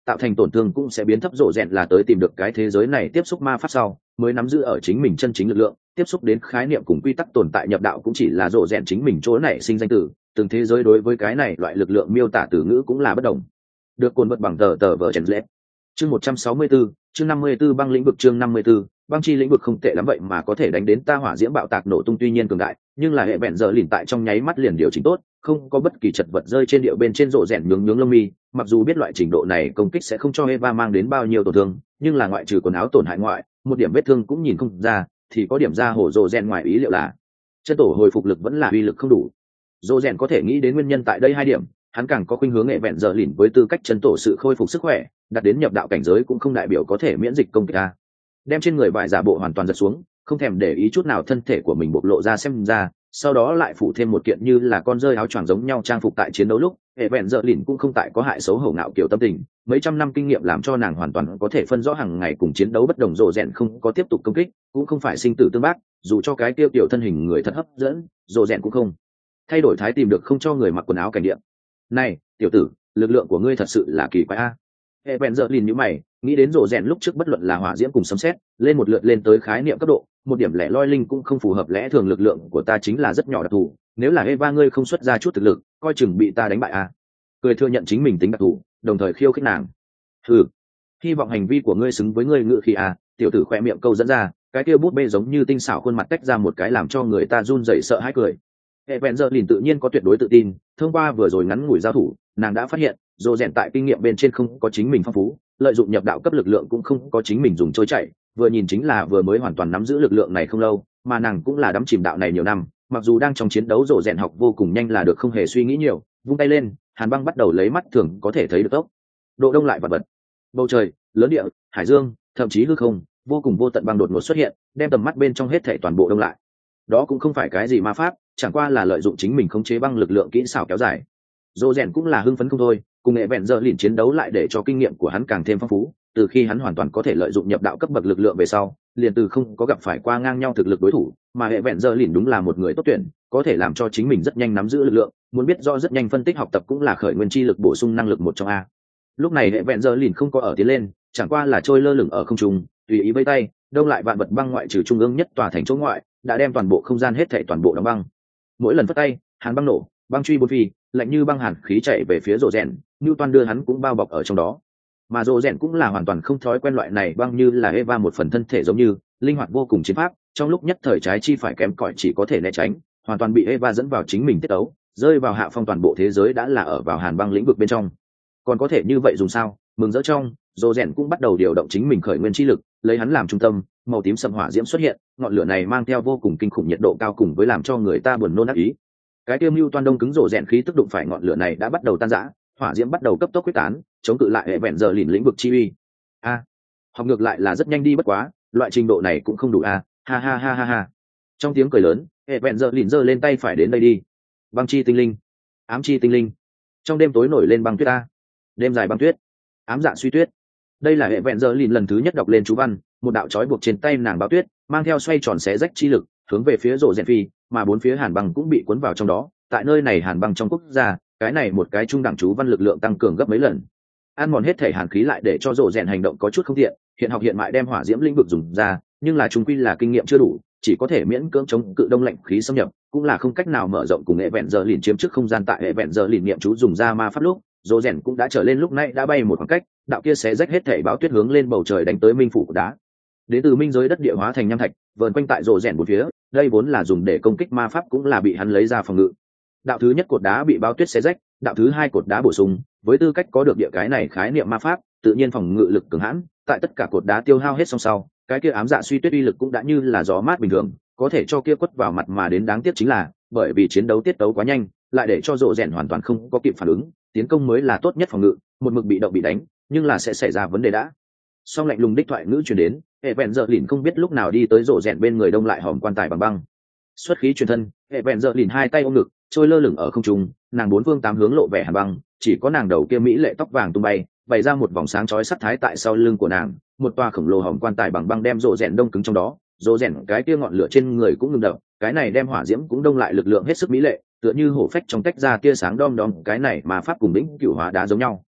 tạo thành tổn thương cũng sẽ biến thấp. Rộ rèn là tới tìm được cái thế giới này tiếp xúc ma pháp sau mới nắm giữ ở chính mình chân chính lực lượng, tiếp xúc đến khái niệm cùng quy tắc tồn tại nhập đạo cũng chỉ là rộ rèn chính mình chỗ này sinh danh từ, từng thế giới đối với cái này loại lực lượng miêu tả từ ngữ cũng là bất đồng. Được cuốn vật bằng tờ tờ vở chèn lệ. Chương một trăm sáu mươi tư, chương năm mươi tư băng lĩnh vực chương năm mươi tư, băng chi lĩnh vực không tệ lắm vậy mà có thể đánh đến ta hỏa diễm bạo tạc nổ tung tuy nhiên cường đại, nhưng là hệ vẹn giờ lìn tại trong nháy mắt liền điều chỉnh tốt, không có bất kỳ chật vật rơi trên điệu bên trên rộ rèn nhướng nhướng lông mi, mặc dù biết loại trình độ này công kích sẽ không cho Eva mang đến bao nhiêu tổn thương, nhưng là ngoại trừ quần áo tổn hại ngoại, một điểm vết thương cũng nhìn không ra, thì có điểm ra hổ rộ rèn ngoài ý liệu là chân tổ hồi phục lực vẫn là uy lực không đủ. Rộ rèn có thể nghĩ đến nguyên nhân tại đây hai điểm, hắn càng có khuynh hướng hệ vẹn giờ lìn với tư cách chân tổ sự khôi phục sức khỏe, đạt đến nhập đạo cảnh giới cũng không đại biểu có thể miễn dịch công kích a. Đem trên người vải giả bộ hoàn toàn giật xuống, không thèm để ý chút nào thân thể của mình bộc lộ ra xem ra, sau đó lại phủ thêm một kiện như là con rơi áo choàng giống nhau trang phục tại chiến đấu lúc, hệ vẹn giờ lìn cũng không tại có hại xấu hổ ngạo kiểu tâm tình, mấy trăm năm kinh nghiệm làm cho nàng hoàn toàn có thể phân rõ hàng ngày cùng chiến đấu bất đồng. Rộ rèn không có tiếp tục công kích, cũng không phải sinh tử tương bác, dù cho cái tiêu tiểu thân hình người thật hấp dẫn, rộ rèn cũng không thay đổi thái tìm được không cho người mặc quần áo cảnh điện. Này tiểu tử, lực lượng của ngươi thật sự là kỳ quái a. Hệ vẹn giờ lìn nhíu mày, nghĩ đến rộ rèn lúc trước bất luận là hỏa diễm cùng sấm sét lên một lượt lên tới khái niệm cấp độ, một điểm lẻ loi linh cũng không phù hợp lẽ thường. Lực lượng của ta chính là rất nhỏ đặc thù, nếu là Eva ngươi không xuất ra chút thực lực, coi chừng bị ta đánh bại a. Cười thừa nhận chính mình tính đặc thù, đồng thời khiêu khích nàng. Hừ, hy vọng hành vi của ngươi xứng với ngươi ngự khi a. Tiểu tử khoe miệng câu dẫn ra, cái kia bút bê giống như tinh xảo khuôn mặt tách ra một cái làm cho người ta run rẩy sợ hãi cười. Hệ vẹn giờ lìn tự nhiên có tuyệt đối tự tin, thông qua vừa rồi ngắn ngủi giao thủ, nàng đã phát hiện rộ rèn tại kinh nghiệm bên trên không có chính mình phong phú, lợi dụng nhập đạo cấp lực lượng cũng không có chính mình dùng trôi chảy, vừa nhìn chính là vừa mới hoàn toàn nắm giữ lực lượng này không lâu, mà nàng cũng là đắm chìm đạo này nhiều năm, mặc dù đang trong chiến đấu rộ rèn học vô cùng nhanh là được không hề suy nghĩ nhiều, vung tay lên, hàn băng bắt đầu lấy mắt thường có thể thấy được tốc độ đông lại vật vật. Bầu trời, lớn địa, hải dương, thậm chí hư không, vô cùng vô tận băng đột ngột xuất hiện, đem tầm mắt bên trong hết thảy toàn bộ đông lại. Đó cũng không phải cái gì ma pháp, chẳng qua là lợi dụng chính mình khống chế băng lực lượng kỹ xảo kéo dài. Dô rèn cũng là hưng phấn không thôi, cùng nghệ vẹn giờ lìn chiến đấu lại để cho kinh nghiệm của hắn càng thêm phong phú. Từ khi hắn hoàn toàn có thể lợi dụng nhập đạo cấp bậc lực lượng về sau, liền từ không có gặp phải qua ngang nhau thực lực đối thủ, mà hệ vẹn giờ lìn đúng là một người tốt tuyển, có thể làm cho chính mình rất nhanh nắm giữ lực lượng. Muốn biết rõ rất nhanh phân tích học tập cũng là khởi nguyên chi lực bổ sung năng lực một trong a. Lúc này hệ vẹn giờ lìn không có ở tiến lên, chẳng qua là trôi lơ lửng ở không trung, tùy ý vây tay, đông lại vạn vật băng ngoại trừ trung ương nhất tòa thành chỗ ngoại, đã đem toàn bộ không gian hết thảy toàn bộ đóng băng. Mỗi lần vất tay, hàn băng nổ, băng truy bốn phi, lạnh như băng hàn khí chạy về phía rộ rèn, Newton đưa hắn cũng bao bọc ở trong đó. Mà rộ rèn cũng là hoàn toàn không thói quen loại này băng như là Eva một phần thân thể giống như linh hoạt vô cùng chiến pháp, trong lúc nhất thời trái chi phải kém cỏi chỉ có thể né tránh, hoàn toàn bị Eva dẫn vào chính mình tiết tấu, rơi vào hạ phong toàn bộ thế giới đã là ở vào hàn băng lĩnh vực bên trong. Còn có thể như vậy dùng sao? Mừng rỡ trong, rộ rèn cũng bắt đầu điều động chính mình khởi nguyên chi lực, lấy hắn làm trung tâm, màu tím sậm hỏa diễm xuất hiện, ngọn lửa này mang theo vô cùng kinh khủng nhiệt độ cao cùng với làm cho người ta buồn nôn ác ý. Cái tiêu mưu toan đông cứng rộ rèn khí tức đụng phải ngọn lửa này đã bắt đầu tan rã, hỏa diễm bắt đầu cấp tốc quyết tán, chống cự lại hệ vẹn giờ lìn lĩnh vực chi uy. A, à, học ngược lại là rất nhanh đi bất quá, loại trình độ này cũng không đủ a, à. ha ha ha ha ha. Trong tiếng cười lớn, hệ vẹn giờ lìn giơ lên tay phải đến đây đi. Băng chi tinh linh, ám chi tinh linh. Trong đêm tối nổi lên băng tuyết a. Đêm dài băng tuyết, ám dạ suy tuyết. Đây là hệ vẹn giờ lìn lần thứ nhất đọc lên chú văn, một đạo trói buộc trên tay nàng báo tuyết, mang theo xoay tròn xé rách chi lực, hướng về phía rộ rèn phi, mà bốn phía hàn băng cũng bị cuốn vào trong đó. Tại nơi này hàn băng trong quốc gia, cái này một cái trung đẳng chú văn lực lượng tăng cường gấp mấy lần. Ăn mòn hết thể hàn khí lại để cho rộ rèn hành động có chút không tiện, hiện học hiện mại đem hỏa diễm lĩnh vực dùng ra, nhưng là trung quy là kinh nghiệm chưa đủ, chỉ có thể miễn cưỡng chống cự đông lạnh khí xâm nhập, cũng là không cách nào mở rộng cùng hệ vẹn giờ lìn chiếm trước không gian. Tại hệ vẹn giờ lìn niệm chú dùng ra ma pháp lúc, rộ rèn cũng đã trở lên lúc này đã bay một khoảng cách, đạo kia xé rách hết thể báo tuyết hướng lên bầu trời đánh tới minh phủ của đá. Đến từ minh giới đất địa hóa thành nham thạch, vờn quanh tại rộ rèn bốn phía, đây vốn là dùng để công kích ma pháp cũng là bị hắn lấy ra phòng ngự. Đạo thứ nhất cột đá bị báo tuyết xé rách, đạo thứ hai cột đá bổ sung, với tư cách có được địa cái này khái niệm ma pháp, tự nhiên phòng ngự lực cường hãn, tại tất cả cột đá tiêu hao hết xong sau, cái kia ám dạ suy tuyết uy lực cũng đã như là gió mát bình thường, có thể cho kia quất vào mặt mà đến. Đáng tiếc chính là, bởi vì chiến đấu tiết tấu quá nhanh, lại để cho rộ rèn hoàn toàn không có kịp phản ứng, tiến công mới là tốt nhất phòng ngự, một mực bị động bị đánh, nhưng là sẽ xảy ra vấn đề đã. Song lạnh lùng đích thoại ngữ truyền đến, hệ vẹn giờ lìn không biết lúc nào đi tới rộ rèn bên người đông lại hòm quan tài bằng băng. Xuất khí truyền thân, hệ vẹn giờ lìn hai tay ôm ngực, trôi lơ lửng ở không trung, nàng bốn phương tám hướng lộ vẻ hàn băng, chỉ có nàng đầu kia mỹ lệ tóc vàng tung bay, bày ra một vòng sáng chói sắc thái tại sau lưng của nàng, một toa khổng lồ hòm quan tài bằng băng đem rộ rèn đông cứng trong đó. Rộ rèn cái kia ngọn lửa trên người cũng ngừng đập, cái này đem hỏa diễm cũng đông lại lực lượng hết sức mỹ lệ, tựa như hổ phách trong tách ra tia sáng đom đóm, cái này mà pháp cùng đỉnh cửu hóa đá giống nhau.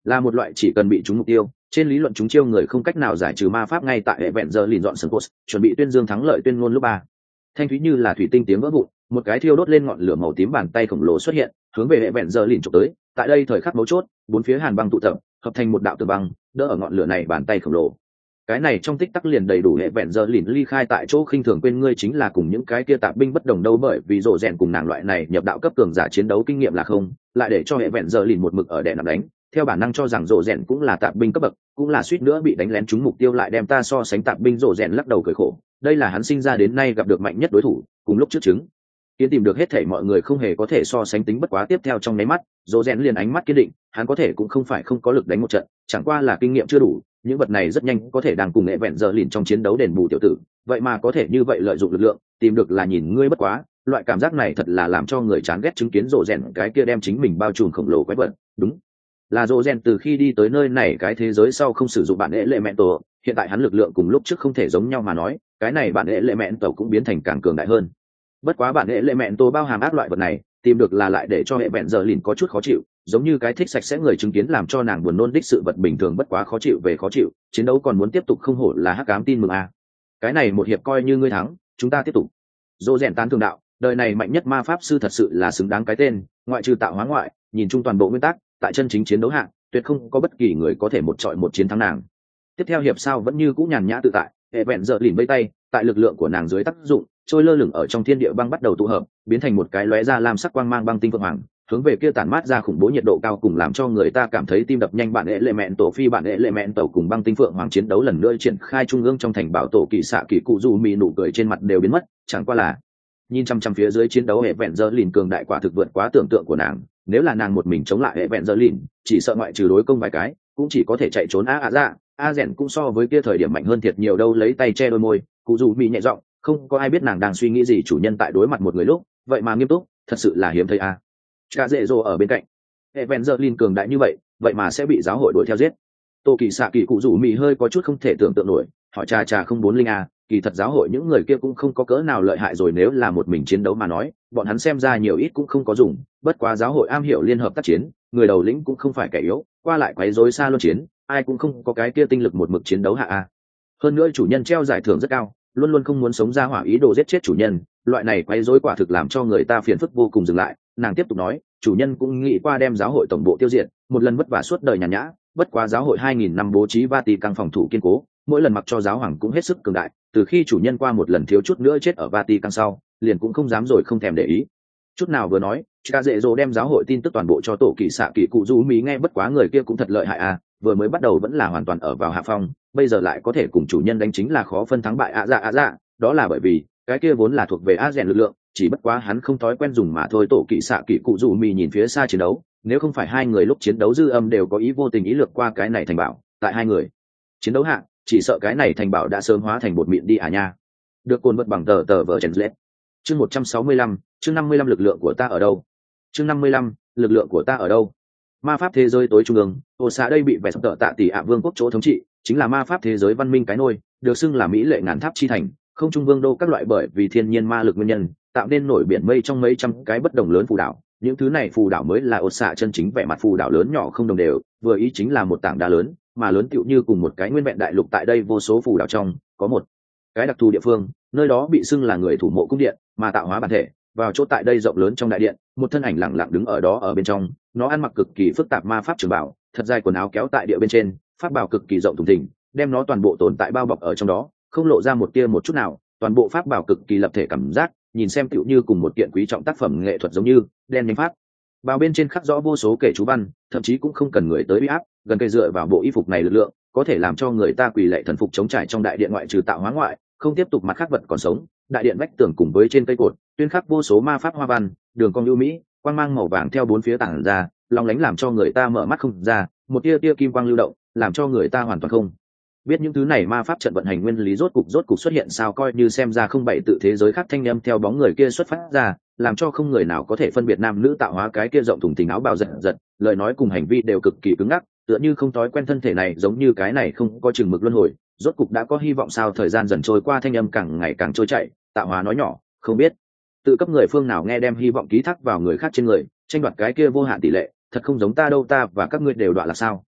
là một loại chỉ cần bị trúng mục tiêu, trên lý luận chúng chiêu người không cách nào giải trừ ma pháp. Ngay tại hệ vẹn giờ lìn dọn sân post chuẩn bị tuyên dương thắng lợi tuyên ngôn lúc ba, thanh thúy như là thủy tinh tiếng vỡ vụn, một cái thiêu đốt lên ngọn lửa màu tím bàn tay khổng lồ xuất hiện, hướng về hệ vẹn giờ lìn chụp tới. Tại đây thời khắc mấu chốt, bốn phía hàn băng tụ tập, hợp thành một đạo tường băng, đỡ ở ngọn lửa này bàn tay khổng lồ. Cái này trong tích tắc liền đầy đủ hệ vẹn giờ lìn ly khai tại chỗ, khinh thường quên ngươi chính là cùng những cái kia tạp binh bất đồng đâu, bởi vì rộ rèn cùng nàng loại này nhập đạo cấp cường giả chiến đấu kinh nghiệm là không, lại để cho hệ vẹn giờ lìn một mực ở đè nằm đánh, theo bản năng cho rằng rộ rèn cũng là tạp binh cấp bậc, cũng là suýt nữa bị đánh lén trúng mục tiêu, lại đem ta so sánh tạp binh. Rộ rèn lắc đầu cười khổ, đây là hắn sinh ra đến nay gặp được mạnh nhất đối thủ, cùng lúc trước chứng kiến tìm được hết thảy mọi người không hề có thể so sánh tính bất quá. Tiếp theo trong nháy mắt, rộ rèn liền ánh mắt kiên định, hắn có thể cũng không phải không có lực đánh một trận, chẳng qua là kinh nghiệm chưa đủ. Những vật này rất nhanh có thể đang cùng hệ vẹn giờ lìn trong chiến đấu đền bù. Tiểu tử vậy mà có thể như vậy lợi dụng lực lượng tìm được là nhìn ngươi bất quá, loại cảm giác này thật là làm cho người chán ghét. Chứng kiến rộ rèn cái kia đem chính mình bao trùm khổng lồ quái vật, đúng là rộ rèn từ khi đi tới nơi này cái thế giới sau không sử dụng bản hệ lệ mẹn tổ, hiện tại hắn lực lượng cùng lúc trước không thể giống nhau mà nói, cái này bản hệ lệ mẹn tổ cũng biến thành càng cường đại hơn. Bất quá bản hệ lệ mẹn tổ bao hàm ác loại vật này tìm được là lại để cho hệ vẹn giờ lìn có chút khó chịu, giống như cái thích sạch sẽ người chứng kiến làm cho nàng buồn nôn đích sự vật bình thường. Bất quá khó chịu về khó chịu, chiến đấu còn muốn tiếp tục không hổ là hắc ám tin mừng a. Cái này một hiệp coi như ngươi thắng, chúng ta tiếp tục. Dỗ rèn tán thường đạo, đời này mạnh nhất ma pháp sư thật sự là xứng đáng cái tên, ngoại trừ tạo hóa ngoại, nhìn chung toàn bộ nguyên tắc, tại chân chính chiến đấu hạng tuyệt không có bất kỳ người có thể một trọi một chiến thắng nàng. Tiếp theo hiệp sao vẫn như cũ nhàn nhã tự tại, hệ vẹn giờ lìn vây tay, tại lực lượng của nàng dưới tác dụng, trôi lơ lửng ở trong thiên địa băng bắt đầu tụ hợp, biến thành một cái lóe ra lam sắc quang mang băng tinh phượng hoàng, hướng về kia tản mát ra khủng bố nhiệt độ cao, cùng làm cho người ta cảm thấy tim đập nhanh. Bản hệ lệ mẹn tổ phi bản hệ lệ mẹn tổ cùng băng tinh phượng hoàng chiến đấu lần nữa triển khai trung ương trong thành bảo tổ kỳ xạ kỳ cụ dù mì nụ cười trên mặt đều biến mất, chẳng qua là nhìn chăm chăm phía dưới chiến đấu, hệ vẹn giờ lìn cường đại quả thực vượt quá tưởng tượng của nàng. Nếu là nàng một mình chống lại hệ vẹn giờ lìn, chỉ sợ ngoại trừ đối công vài cái cũng chỉ có thể chạy trốn. a a ra a rèn cũng so với kia thời điểm mạnh hơn thiệt nhiều đâu. Lấy tay che đôi môi, cụ dù mì nhẹ giọng, không có ai biết nàng đang suy nghĩ gì. Chủ nhân tại đối mặt một người lúc vậy mà nghiêm túc, thật sự là hiếm thấy a. À. Cha dễ dỗ ở bên cạnh, hệ vẹn giờ lìn cường đại như vậy vậy mà sẽ bị giáo hội đuổi theo giết. Tô kỳ xạ kỳ cụ rủ mì hơi có chút không thể tưởng tượng nổi, hỏi cha cha không bốn linh a, kỳ thật giáo hội những người kia cũng không có cỡ nào lợi hại rồi, nếu là một mình chiến đấu mà nói bọn hắn xem ra nhiều ít cũng không có dùng. Bất quá giáo hội am hiểu liên hợp tác chiến, người đầu lĩnh cũng không phải kẻ yếu, qua lại quấy rối xa luân chiến, ai cũng không có cái kia tinh lực một mực chiến đấu hạ a. Hơn nữa chủ nhân treo giải thưởng rất cao, luôn luôn không muốn sống ra hỏa ý đồ giết chết chủ nhân, loại này quấy rối quả thực làm cho người ta phiền phức vô cùng. Dừng lại, nàng tiếp tục nói, chủ nhân cũng nghĩ qua đem giáo hội tổng bộ tiêu diệt, một lần vất vả suốt đời nhàn nhã, bất quá giáo hội hai nghìn năm bố trí Vati căng phòng thủ kiên cố, mỗi lần mặc cho giáo hoàng cũng hết sức cường đại, từ khi chủ nhân qua một lần thiếu chút nữa chết ở Vati căng sau, liền cũng không dám rồi không thèm để ý chút nào. Vừa nói, cha dễ dỗ đem giáo hội tin tức toàn bộ cho tổ kỳ xạ kỳ cụ du mỹ nghe. Bất quá người kia cũng thật lợi hại à, vừa mới bắt đầu vẫn là hoàn toàn ở vào hạ phong, bây giờ lại có thể cùng chủ nhân đánh, chính là khó phân thắng bại. ạ dạ ạ dạ, đó là bởi vì cái kia vốn là thuộc về a rèn lực lượng, chỉ bất quá hắn không thói quen dùng mà thôi. Tổ kỳ xạ kỳ cụ du mỹ nhìn phía xa chiến đấu, nếu không phải hai người lúc chiến đấu dư âm đều có ý vô tình ý lược qua cái này thành bảo, tại hai người chiến đấu hạ chỉ sợ cái này thành bảo đã sớm hóa thành bột mịn đi à nha. Được cồn vật bằng tờ tờ vở chèn lết. Chương một trăm sáu mươi lăm, chương năm mươi lăm, lực lượng của ta ở đâu? Chương năm mươi lăm, lực lượng của ta ở đâu? Ma pháp thế giới tối trung ương, ổ xạ đây bị vẻ sập tợ tạ tỷ ạ vương quốc chỗ thống trị, chính là ma pháp thế giới văn minh cái nôi, được xưng là mỹ lệ ngàn tháp chi thành, không trung vương đô các loại, bởi vì thiên nhiên ma lực nguyên nhân tạo nên nổi biển mây trong mấy trăm cái bất đồng lớn phù đảo. Những thứ này phù đảo mới là ổ xạ chân chính vẻ mặt phù đảo lớn nhỏ không đồng đều, vừa ý chính là một tảng đá lớn, mà lớn tựu như cùng một cái nguyên vẹn đại lục. Tại đây vô số phù đảo trong có một cái đặc thù địa phương, nơi đó bị xưng là người thủ mộ cung điện, mà tạo hóa bản thể vào chỗ tại đây rộng lớn trong đại điện, một thân ảnh lẳng lặng đứng ở đó. Ở bên trong, nó ăn mặc cực kỳ phức tạp ma pháp trường bảo, thật dài quần áo kéo tại địa bên trên, pháp bảo cực kỳ rộng thùng thình, đem nó toàn bộ tồn tại bao bọc ở trong đó, không lộ ra một tia một chút nào. Toàn bộ pháp bảo cực kỳ lập thể cảm giác, nhìn xem tựu như cùng một kiện quý trọng tác phẩm nghệ thuật giống như đen nhánh pháp bảo bên trên khắc rõ vô số kể chú văn, thậm chí cũng không cần người tới uy áp, gần cây dựa vào bộ y phục này lực lượng có thể làm cho người ta quỳ lệ thần phục chống trải trong đại điện. Ngoại trừ tạo hóa ngoại, không tiếp tục mặt khác vật còn sống. Đại điện vách tường cùng với trên cây cột tuyên khắc vô số ma pháp hoa văn, đường cong ưu mỹ, quang mang màu vàng theo bốn phía tản ra, long lánh làm cho người ta mở mắt không ra, một tia tia kim quang lưu động, làm cho người ta hoàn toàn không biết những thứ này ma pháp trận vận hành nguyên lý rốt cục rốt cục xuất hiện sao. Coi như xem ra không bảy tự thế giới khác thanh âm theo bóng người kia xuất phát ra, làm cho không người nào có thể phân biệt nam nữ. Tạo hóa cái kia rộng thùng thình áo bào giật giật, lời nói cùng hành vi đều cực kỳ cứng ngắc, tựa như không thói quen thân thể này, giống như cái này không có chừng mực luân hồi rốt cục đã có hy vọng sao. Thời gian dần trôi qua, thanh âm càng ngày càng trôi chảy, tạo hóa nói nhỏ, không biết tự cấp người phương nào nghe, đem hy vọng ký thác vào người khác trên người, tranh đoạt cái kia vô hạn tỷ lệ, thật không giống ta đâu, ta và các ngươi đều đoạn là sao.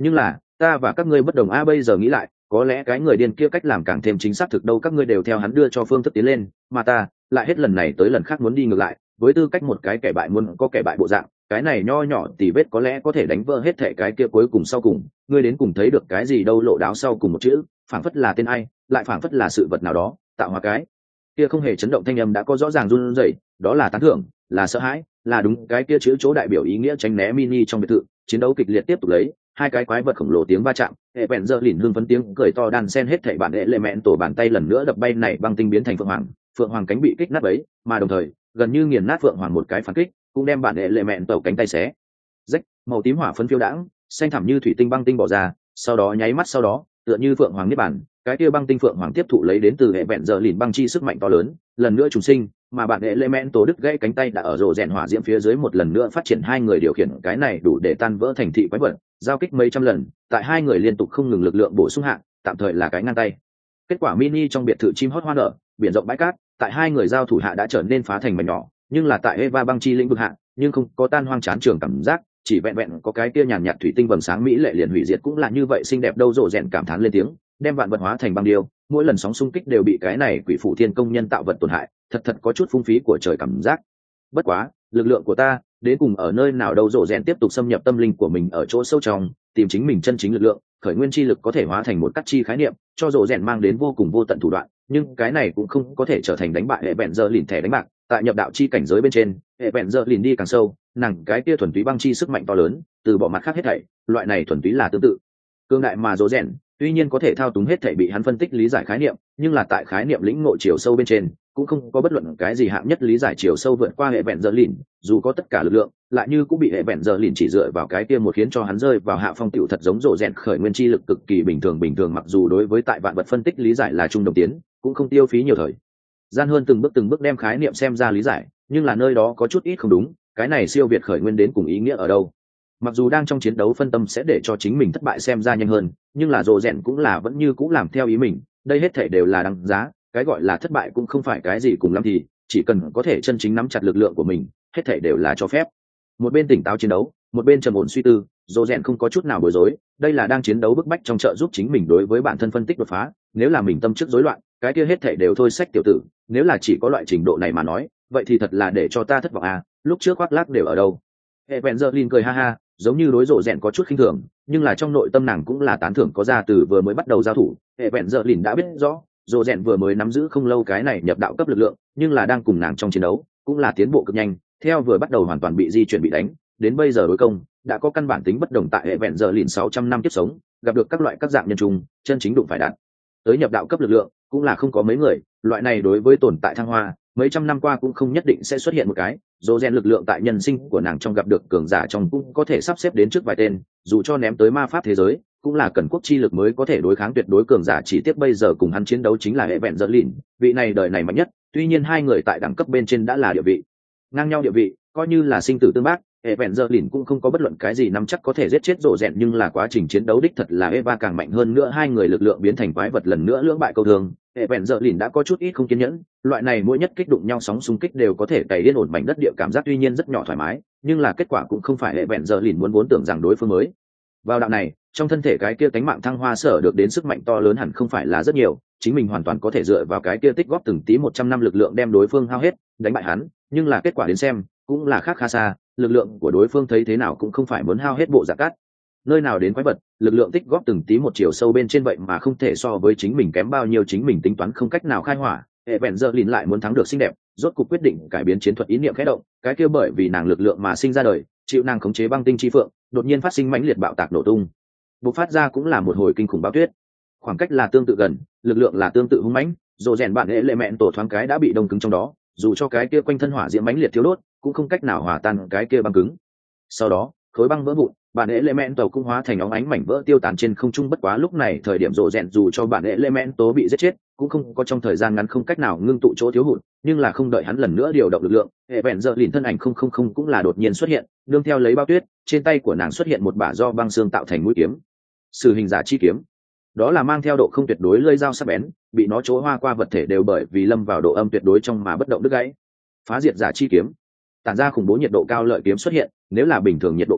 nhưng là ta và các ngươi bất đồng a, bây giờ nghĩ lại có lẽ cái người điên kia cách làm càng thêm chính xác thực đâu, các ngươi đều theo hắn đưa cho phương thức tiến lên, mà ta lại hết lần này tới lần khác muốn đi ngược lại, với tư cách một cái kẻ bại muốn có kẻ bại bộ dạng, cái này nho nhỏ tỉ vết có lẽ có thể đánh vỡ hết thệ cái kia cuối cùng sau cùng, ngươi đến cùng thấy được cái gì đâu, lộ đáo sau cùng một chữ phảng phất là tên ai, lại phảng phất là sự vật nào đó tạo hóa, cái kia không hề chấn động thanh âm đã có rõ ràng run rẩy, đó là tán thưởng, là sợ hãi, là đúng cái kia chữ chỗ đại biểu ý nghĩa tránh né mini trong biệt thự. Chiến đấu kịch liệt tiếp tục lấy hai cái quái vật khổng lồ tiếng va chạm, hệ vẹn giờ lìn hương phấn tiếng cười to đan sen hết thảy bản hệ lệ mẹn tổ bàn tay lần nữa đập bay này băng tinh biến thành phượng hoàng, phượng hoàng cánh bị kích nát ấy, mà đồng thời gần như nghiền nát phượng hoàng một cái phản kích cũng đem bản hệ lệ mẹn tổ cánh tay xé rách, màu tím hỏa phấn phiêu đãng xanh thẳm như thủy tinh băng tinh bỏ ra, sau đó nháy mắt sau đó tựa như phượng hoàng niết bản, cái kia băng tinh phượng hoàng tiếp thụ lấy đến từ hệ vẹn giờ lìn băng chi sức mạnh to lớn lần nữa trùng sinh, mà bản hệ lệ mẹn tổ đứt gãy cánh tay đã ở rổ rèn hỏa diễm phía dưới một lần nữa phát triển, hai người điều khiển cái này đủ để tan vỡ thành thị quái vật giao kích mấy trăm lần, tại hai người liên tục không ngừng lực lượng bổ sung hạ tạm thời là cái ngang tay. Kết quả mini trong biệt thự chim hót hoa nở, biển rộng bãi cát tại hai người giao thủ hạ đã trở nên phá thành mảnh nhỏ, nhưng là tại Eva băng chi lĩnh vực hạ nhưng không có tan hoang chán trường cảm giác, chỉ vẹn vẹn có cái kia nhàn nhạt thủy tinh vầng sáng mỹ lệ liền hủy diệt cũng là như vậy xinh đẹp đâu, rộ rèn cảm thán lên tiếng, đem vạn vật hóa thành băng điêu, mỗi lần sóng xung kích đều bị cái này quỷ phụ thiên công nhân tạo vật tổn hại, thật thật có chút phung phí của trời cảm giác. Bất quá lực lượng của ta đến cùng ở nơi nào đâu, rộ rèn tiếp tục xâm nhập tâm linh của mình ở chỗ sâu trong, tìm chính mình chân chính lực lượng, khởi nguyên chi lực có thể hóa thành một cắt chi khái niệm, cho rộ rèn mang đến vô cùng vô tận thủ đoạn, nhưng cái này cũng không có thể trở thành đánh bại hệ vẹn giờ lìn thẻ đánh bạc. Tại nhập đạo chi cảnh giới bên trên, hệ vẹn giờ lìn đi càng sâu, nàng cái kia thuần túy băng chi sức mạnh to lớn, từ bỏ mặt khác hết thảy, loại này thuần túy là tương tự cương đại mà rộ rèn tuy nhiên có thể thao túng hết thảy bị hắn phân tích lý giải khái niệm, nhưng là tại khái niệm lĩnh ngộ chiều sâu bên trên cũng không có bất luận cái gì hạng nhất lý giải chiều sâu vượt qua hệ vẹn giờ lìn, dù có tất cả lực lượng lại như cũng bị hệ vẹn giờ lìn chỉ dựa vào cái kia một khiến cho hắn rơi vào hạ phong tiểu thật giống rộ rèn khởi nguyên chi lực cực kỳ bình thường bình thường, mặc dù đối với tại vạn vật phân tích lý giải là trung đồng tiến, cũng không tiêu phí nhiều thời gian hơn từng bước từng bước đem khái niệm xem ra lý giải, nhưng là nơi đó có chút ít không đúng, cái này siêu việt khởi nguyên đến cùng ý nghĩa ở đâu. Mặc dù đang trong chiến đấu phân tâm sẽ để cho chính mình thất bại xem ra nhanh hơn, nhưng là rộ rèn cũng là vẫn như cũng làm theo ý mình, đây hết thể đều là đáng giá, cái gọi là thất bại cũng không phải cái gì cùng lắm thì chỉ cần có thể chân chính nắm chặt lực lượng của mình, hết thể đều là cho phép. Một bên tỉnh táo chiến đấu, một bên trầm ổn suy tư, rộ rèn không có chút nào bối rối, đây là đang chiến đấu bức bách trong trợ giúp chính mình đối với bản thân phân tích đột phá, nếu là mình tâm trước rối loạn, cái kia hết thể đều thôi sách tiểu tử, nếu là chỉ có loại trình độ này mà nói, vậy thì thật là để cho ta thất vọng à, lúc trước khoác lác đều ở đâu. Evangeline cười ha ha, giống như đối rộ rèn có chút khinh thường, nhưng là trong nội tâm nàng cũng là tán thưởng có ra từ vừa mới bắt đầu giao thủ. Evangeline đã biết rõ, rộ rèn vừa mới nắm giữ không lâu cái này nhập đạo cấp lực lượng, nhưng là đang cùng nàng trong chiến đấu, cũng là tiến bộ cực nhanh, theo vừa bắt đầu hoàn toàn bị di chuyển bị đánh, đến bây giờ đối công, đã có căn bản tính bất đồng tại Evangeline sáu trăm năm kiếp sống, gặp được các loại các dạng nhân trùng, chân chính đụng phải đạt tới nhập đạo cấp lực lượng, cũng là không có mấy người, loại này đối với tồn tại thăng hoa, mấy trăm năm qua cũng không nhất định sẽ xuất hiện một cái. Dỗ rèn lực lượng tại nhân sinh của nàng trong gặp được cường giả trong cũng có thể sắp xếp đến trước vài tên, dù cho ném tới ma pháp thế giới, cũng là cần quốc chi lực mới có thể đối kháng tuyệt đối cường giả, chỉ tiếc bây giờ cùng hắn chiến đấu chính là hệ vẹn giật lìn, vị này đời này mạnh nhất, tuy nhiên hai người tại đẳng cấp bên trên đã là địa vị ngang nhau địa vị, coi như là sinh tử tương bác, hệ vẹn giờ lìn cũng không có bất luận cái gì nắm chắc có thể giết chết rộ rèn, nhưng là quá trình chiến đấu đích thật là Eva càng mạnh hơn nữa, hai người lực lượng biến thành quái vật lần nữa lưỡng bại câu thường. Hệ vẹn giờ lìn đã có chút ít không kiên nhẫn, loại này mỗi nhất kích đụng nhau sóng xung kích đều có thể cày điên ổn mảnh đất địa cảm giác tuy nhiên rất nhỏ thoải mái, nhưng là kết quả cũng không phải hệ vẹn giờ lìn muốn vốn tưởng rằng đối phương mới vào đạo này trong thân thể cái kia cánh mạng thăng hoa sở được đến sức mạnh to lớn hẳn không phải là rất nhiều, chính mình hoàn toàn có thể dựa vào cái kia tích góp từng tí một trăm năm lực lượng đem đối phương hao hết đánh bại hắn, nhưng là kết quả đến xem cũng là khác khá xa, lực lượng của đối phương thấy thế nào cũng không phải muốn hao hết bộ dạng cát nơi nào đến quái vật, lực lượng tích góp từng tí một chiều sâu bên trên vậy mà không thể so với chính mình kém bao nhiêu, chính mình tính toán không cách nào khai hỏa. Hệ vẹn giờ lìn lại muốn thắng được xinh đẹp, rốt cuộc quyết định cải biến chiến thuật ý niệm khẽ động, cái kia bởi vì nàng lực lượng mà sinh ra đời, chịu nàng khống chế băng tinh chi phượng, đột nhiên phát sinh mãnh liệt bạo tạc nổ tung, bộc phát ra cũng là một hồi kinh khủng bão tuyết. Khoảng cách là tương tự gần, lực lượng là tương tự hung mãnh, rồ rèn bạn hệ lệ mẹn tổ thoáng cái đã bị đông cứng trong đó, dù cho cái kia quanh thân hỏa diễm mãnh liệt thiếu đốt, cũng không cách nào hòa tan cái kia băng cứng. Sau đó, khối băng vỡ vụn, bản hệ lệ mẹn tàu cũng hóa thành óng ánh mảnh vỡ tiêu tán trên không trung, bất quá lúc này thời điểm rộ rèn dù cho bản hệ lệ mẹn tố bị giết chết cũng không có trong thời gian ngắn không cách nào ngưng tụ chỗ thiếu hụt, nhưng là không đợi hắn lần nữa điều động lực lượng, hệ vẹn giờ lìn thân ảnh không không không cũng là đột nhiên xuất hiện, đương theo lấy bao tuyết, trên tay của nàng xuất hiện một bả do băng xương tạo thành mũi kiếm, sử hình giả chi kiếm, đó là mang theo độ không tuyệt đối lưỡi dao sắc bén, bị nó chỗ hoa qua vật thể đều bởi vì lâm vào độ âm tuyệt đối trong mà bất động đứt gãy. Phá diệt giả chi kiếm, tản ra khủng bố nhiệt độ cao lợi kiếm xuất hiện, nếu là bình thường nhiệt độ cao,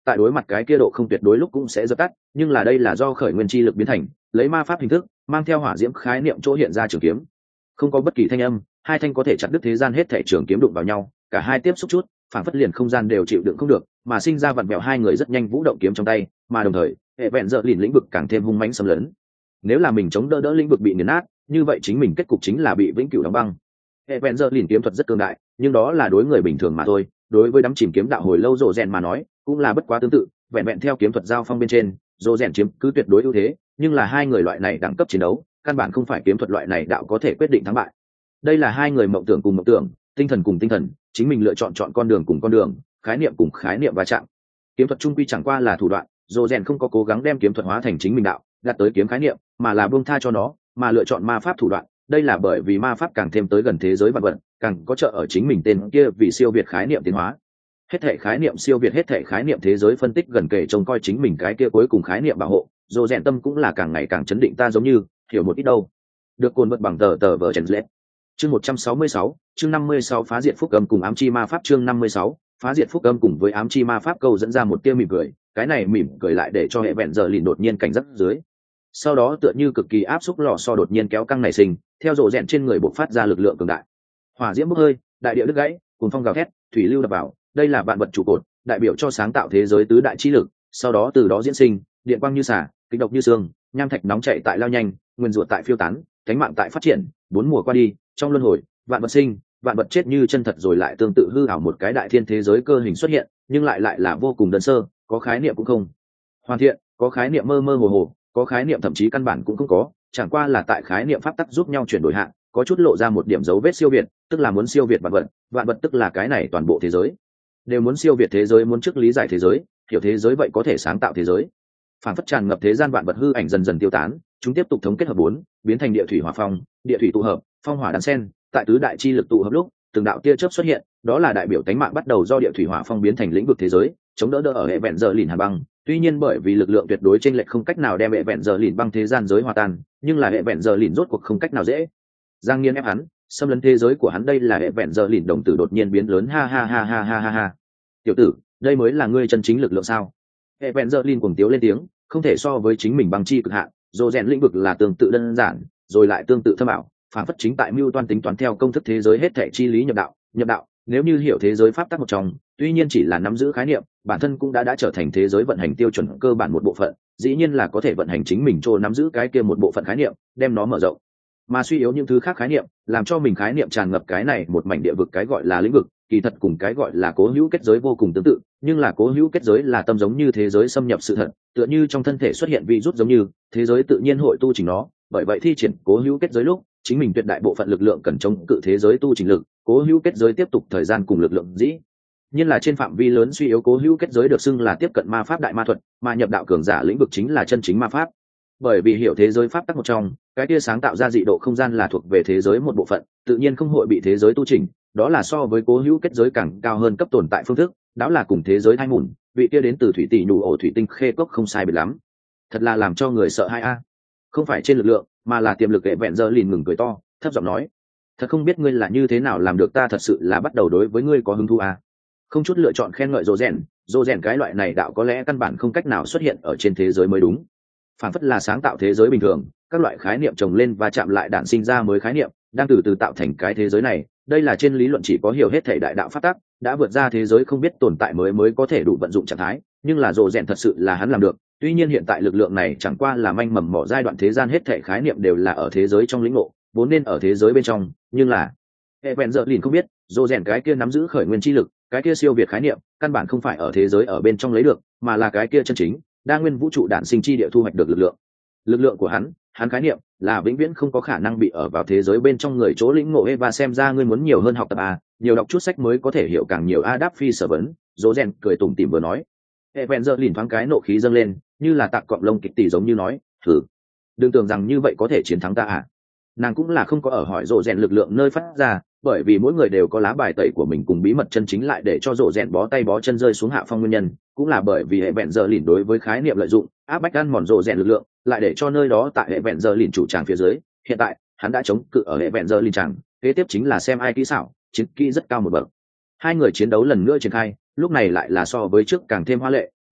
tại đối mặt cái kia độ không tuyệt đối lúc cũng sẽ dập tắt, nhưng là đây là do khởi nguyên chi lực biến thành, lấy ma pháp hình thức mang theo hỏa diễm khái niệm chỗ hiện ra trường kiếm. Không có bất kỳ thanh âm, hai thanh có thể chặt đứt thế gian hết thảy trường kiếm đụng vào nhau, cả hai tiếp xúc chút, phản phất liền không gian đều chịu đựng không được, mà sinh ra vặn vẹo. Hai người rất nhanh vũ động kiếm trong tay, mà đồng thời hệ vẹn dợ lìn lĩnh vực càng thêm hung mãnh xâm lấn. Nếu là mình chống đỡ đỡ lĩnh vực bị nghiền nát, như vậy chính mình kết cục chính là bị vĩnh cửu đóng băng. Hệ vẹn dợ lìn kiếm thuật rất cường đại, nhưng đó là đối người bình thường mà thôi, đối với đắm chìm kiếm đạo hồi lâu rồ rèn mà nói cũng là bất quá tương tự. Vẹn vẹn theo kiếm thuật giao phong bên trên, rồ rèn chiếm cứ tuyệt đối ưu thế, nhưng là hai người loại này đẳng cấp chiến đấu căn bản không phải kiếm thuật loại này đạo có thể quyết định thắng bại. Đây là hai người mộng tưởng cùng mộng tưởng, tinh thần cùng tinh thần, chính mình lựa chọn chọn con đường cùng con đường, khái niệm cùng khái niệm va chạm. Kiếm thuật trung quy chẳng qua là thủ đoạn, rồ rèn không có cố gắng đem kiếm thuật hóa thành chính mình đạo, đạt tới kiếm khái niệm, mà là buông tha cho nó, mà lựa chọn ma pháp thủ đoạn. Đây là bởi vì ma pháp càng thêm tới gần thế giới vạn vật, càng có trợ ở chính mình tên kia vì siêu việt khái niệm tiến hóa. Hết thể khái niệm siêu việt hết thể khái niệm thế giới phân tích gần kề trông coi chính mình cái kia cuối cùng khái niệm bảo hộ, rồ rèn tâm cũng là càng ngày càng chấn định. Ta giống như hiểu một ít đâu. Được cuốn vật bằng tờ tờ vở trần lết. Chương một trăm sáu mươi sáu, chương năm mươi sáu phá diệt phúc âm cùng ám chi ma pháp. Chương năm mươi sáu, phá diệt phúc âm cùng với ám chi ma pháp câu dẫn ra một tia mỉm cười, cái này mỉm cười lại để cho hệ vẹn giờ lìn đột nhiên cảnh giác dưới. Sau đó tựa như cực kỳ áp xúc lò xo đột nhiên kéo căng nảy sinh, theo rồ rèn trên người bộc phát ra lực lượng cường đại. Hỏa diễm bốc hơi, đại địa đứt gãy, cuồng phong gào thét, thủy lưu đập vào, đây là vạn vật trụ cột, đại biểu cho sáng tạo thế giới tứ đại chi lực, sau đó từ đó diễn sinh, điện quang như xả, kịch độc như xương, nham thạch nóng chảy tại lao nhanh, nguyên rủa tại phiêu tán, cánh mạng tại phát triển, bốn mùa qua đi, trong luân hồi, vạn vật sinh, vạn vật chết như chân thật rồi lại tương tự hư ảo một cái đại thiên thế giới cơ hình xuất hiện, nhưng lại lại là vô cùng đơn sơ, có khái niệm cũng không hoàn thiện, có khái niệm mơ mơ hồ hồ, có khái niệm thậm chí căn bản cũng không có, chẳng qua là tại khái niệm pháp tắc giúp nhau chuyển đổi hạng, có chút lộ ra một điểm dấu vết siêu việt, tức là muốn siêu việt vạn vật, vạn vật tức là cái này toàn bộ thế giới. Đều muốn siêu việt thế giới, muốn trước lý giải thế giới, hiểu thế giới vậy có thể sáng tạo thế giới. Phản phất tràn ngập thế gian vạn vật hư ảnh dần dần tiêu tán, chúng tiếp tục thống kết hợp bốn, biến thành địa thủy hỏa phong, địa thủy tụ hợp, phong hỏa đan sen, tại tứ đại chi lực tụ hợp lúc, từng đạo tia chớp xuất hiện, đó là đại biểu tánh mạng bắt đầu do địa thủy hỏa phong biến thành lĩnh vực thế giới, chống đỡ đỡ ở hệ vẹn giờ lìn hàn băng. Tuy nhiên bởi vì lực lượng tuyệt đối chênh lệch không cách nào đem hệ vẹn giờ lìn băng thế gian giới hòa tan, nhưng là hệ vẹn giờ lìn rốt cuộc không cách nào dễ giang nghiên ép hắn, xâm lấn thế giới của hắn. Đây là hệ vẹn giờ lìn đồng tử đột nhiên biến lớn, ha ha ha ha ha ha ha. Tiểu tử, đây mới là ngươi chân chính lực lượng sao? Hệ vẹn giờ lìn cuồng tiếu lên tiếng, không thể so với chính mình băng chi cực hạn, dồ rèn lĩnh vực là tương tự đơn giản, rồi lại tương tự thâm ảo, phản phất chính tại mưu toan tính toán theo công thức thế giới hết thảy chi lý nhập đạo, nhập đạo. Nếu như hiểu thế giới pháp tắc một trong, tuy nhiên chỉ là nắm giữ khái niệm, bản thân cũng đã đã trở thành thế giới vận hành tiêu chuẩn cơ bản một bộ phận, dĩ nhiên là có thể vận hành chính mình trô nắm giữ cái kia một bộ phận khái niệm, đem nó mở rộng, mà suy yếu những thứ khác khái niệm, làm cho mình khái niệm tràn ngập cái này một mảnh địa vực. Cái gọi là lĩnh vực, kỳ thật cùng cái gọi là cố hữu kết giới vô cùng tương tự, nhưng là cố hữu kết giới là tâm giống như thế giới xâm nhập sự thật, tựa như trong thân thể xuất hiện virus giống như, thế giới tự nhiên hội tu chỉnh nó. Bởi vậy thi triển cố hữu kết giới lúc, chính mình tuyệt đại bộ phận lực lượng cần chống cự thế giới tu chỉnh lực, cố hữu kết giới tiếp tục thời gian cùng lực lượng dĩ nhiên là trên phạm vi lớn suy yếu cố hữu kết giới được xưng là tiếp cận ma pháp đại ma thuật, mà nhập đạo cường giả lĩnh vực chính là chân chính ma pháp. Bởi vì hiểu thế giới pháp tắc một trong, cái kia sáng tạo ra dị độ không gian là thuộc về thế giới một bộ phận, tự nhiên không hội bị thế giới tu chỉnh, đó là so với cố hữu kết giới càng cao hơn cấp tồn tại phương thức, đó là cùng thế giới thay mùn, vị kia đến từ thủy tỷ nhủ ổ thủy tinh khê cốc không sai biệt lắm. Thật là làm cho người sợ hai a. Không phải trên lực lượng, mà là tiềm lực. Hệ vẹn giờ lìn ngừng cười to, thấp giọng nói, thật không biết ngươi là như thế nào làm được, ta thật sự là bắt đầu đối với ngươi có hứng thú a. Không chút lựa chọn khen ngợi rồ rèn, rồ rèn cái loại này đạo có lẽ căn bản không cách nào xuất hiện ở trên thế giới mới đúng. Phản phất là sáng tạo thế giới bình thường, các loại khái niệm chồng lên và chạm lại đản sinh ra mới khái niệm, đang từ từ tạo thành cái thế giới này. Đây là trên lý luận chỉ có hiểu hết thể đại đạo pháp tắc, đã vượt ra thế giới không biết tồn tại mới mới có thể đủ vận dụng trạng thái, nhưng là rồ rèn thật sự là hắn làm được. Tuy nhiên hiện tại lực lượng này chẳng qua là manh mầm mỏ giai đoạn thế gian hết thể khái niệm đều là ở thế giới trong lĩnh ngộ, vốn nên ở thế giới bên trong, nhưng là hệ vẹn giờ lìn không biết, rồ rèn cái kia nắm giữ khởi nguyên chi lực, cái kia siêu việt khái niệm, căn bản không phải ở thế giới ở bên trong lấy được, mà là cái kia chân chính đa nguyên vũ trụ đản sinh chi địa thu hoạch được lực lượng. Lực lượng của hắn, hắn khái niệm là vĩnh viễn không có khả năng bị ở vào thế giới bên trong người chỗ lĩnh ngộ. Eva xem ra ngươi muốn nhiều hơn học tập à, nhiều đọc chút sách mới có thể hiểu càng nhiều. A đáp phi sở vấn, dỗ rèn cười tủm tỉm vừa nói. Hệ vẹn giờ lìn thoáng cái nộ khí dâng lên, như là tạc cọng lông kịch tỷ giống như nói, thử, đừng tưởng rằng như vậy có thể chiến thắng ta à. Nàng cũng là không có ở hỏi rộ rèn lực lượng nơi phát ra, bởi vì mỗi người đều có lá bài tẩy của mình cùng bí mật chân chính lại để cho rộ rèn bó tay bó chân rơi xuống hạ phong nguyên nhân, cũng là bởi vì hệ vẹn giờ lìn đối với khái niệm lợi dụng áp bách ăn mòn rộ rèn lực lượng, lại để cho nơi đó tại hệ vẹn giờ lìn chủ tràng phía dưới. Hiện tại hắn đã chống cự ở hệ vẹn giờ lìn tràng, kế tiếp chính là xem ai kỹ xảo chiến kỹ rất cao một bậc. Hai người chiến đấu lần nữa triển khai, lúc này lại là so với trước càng thêm hoa lệ,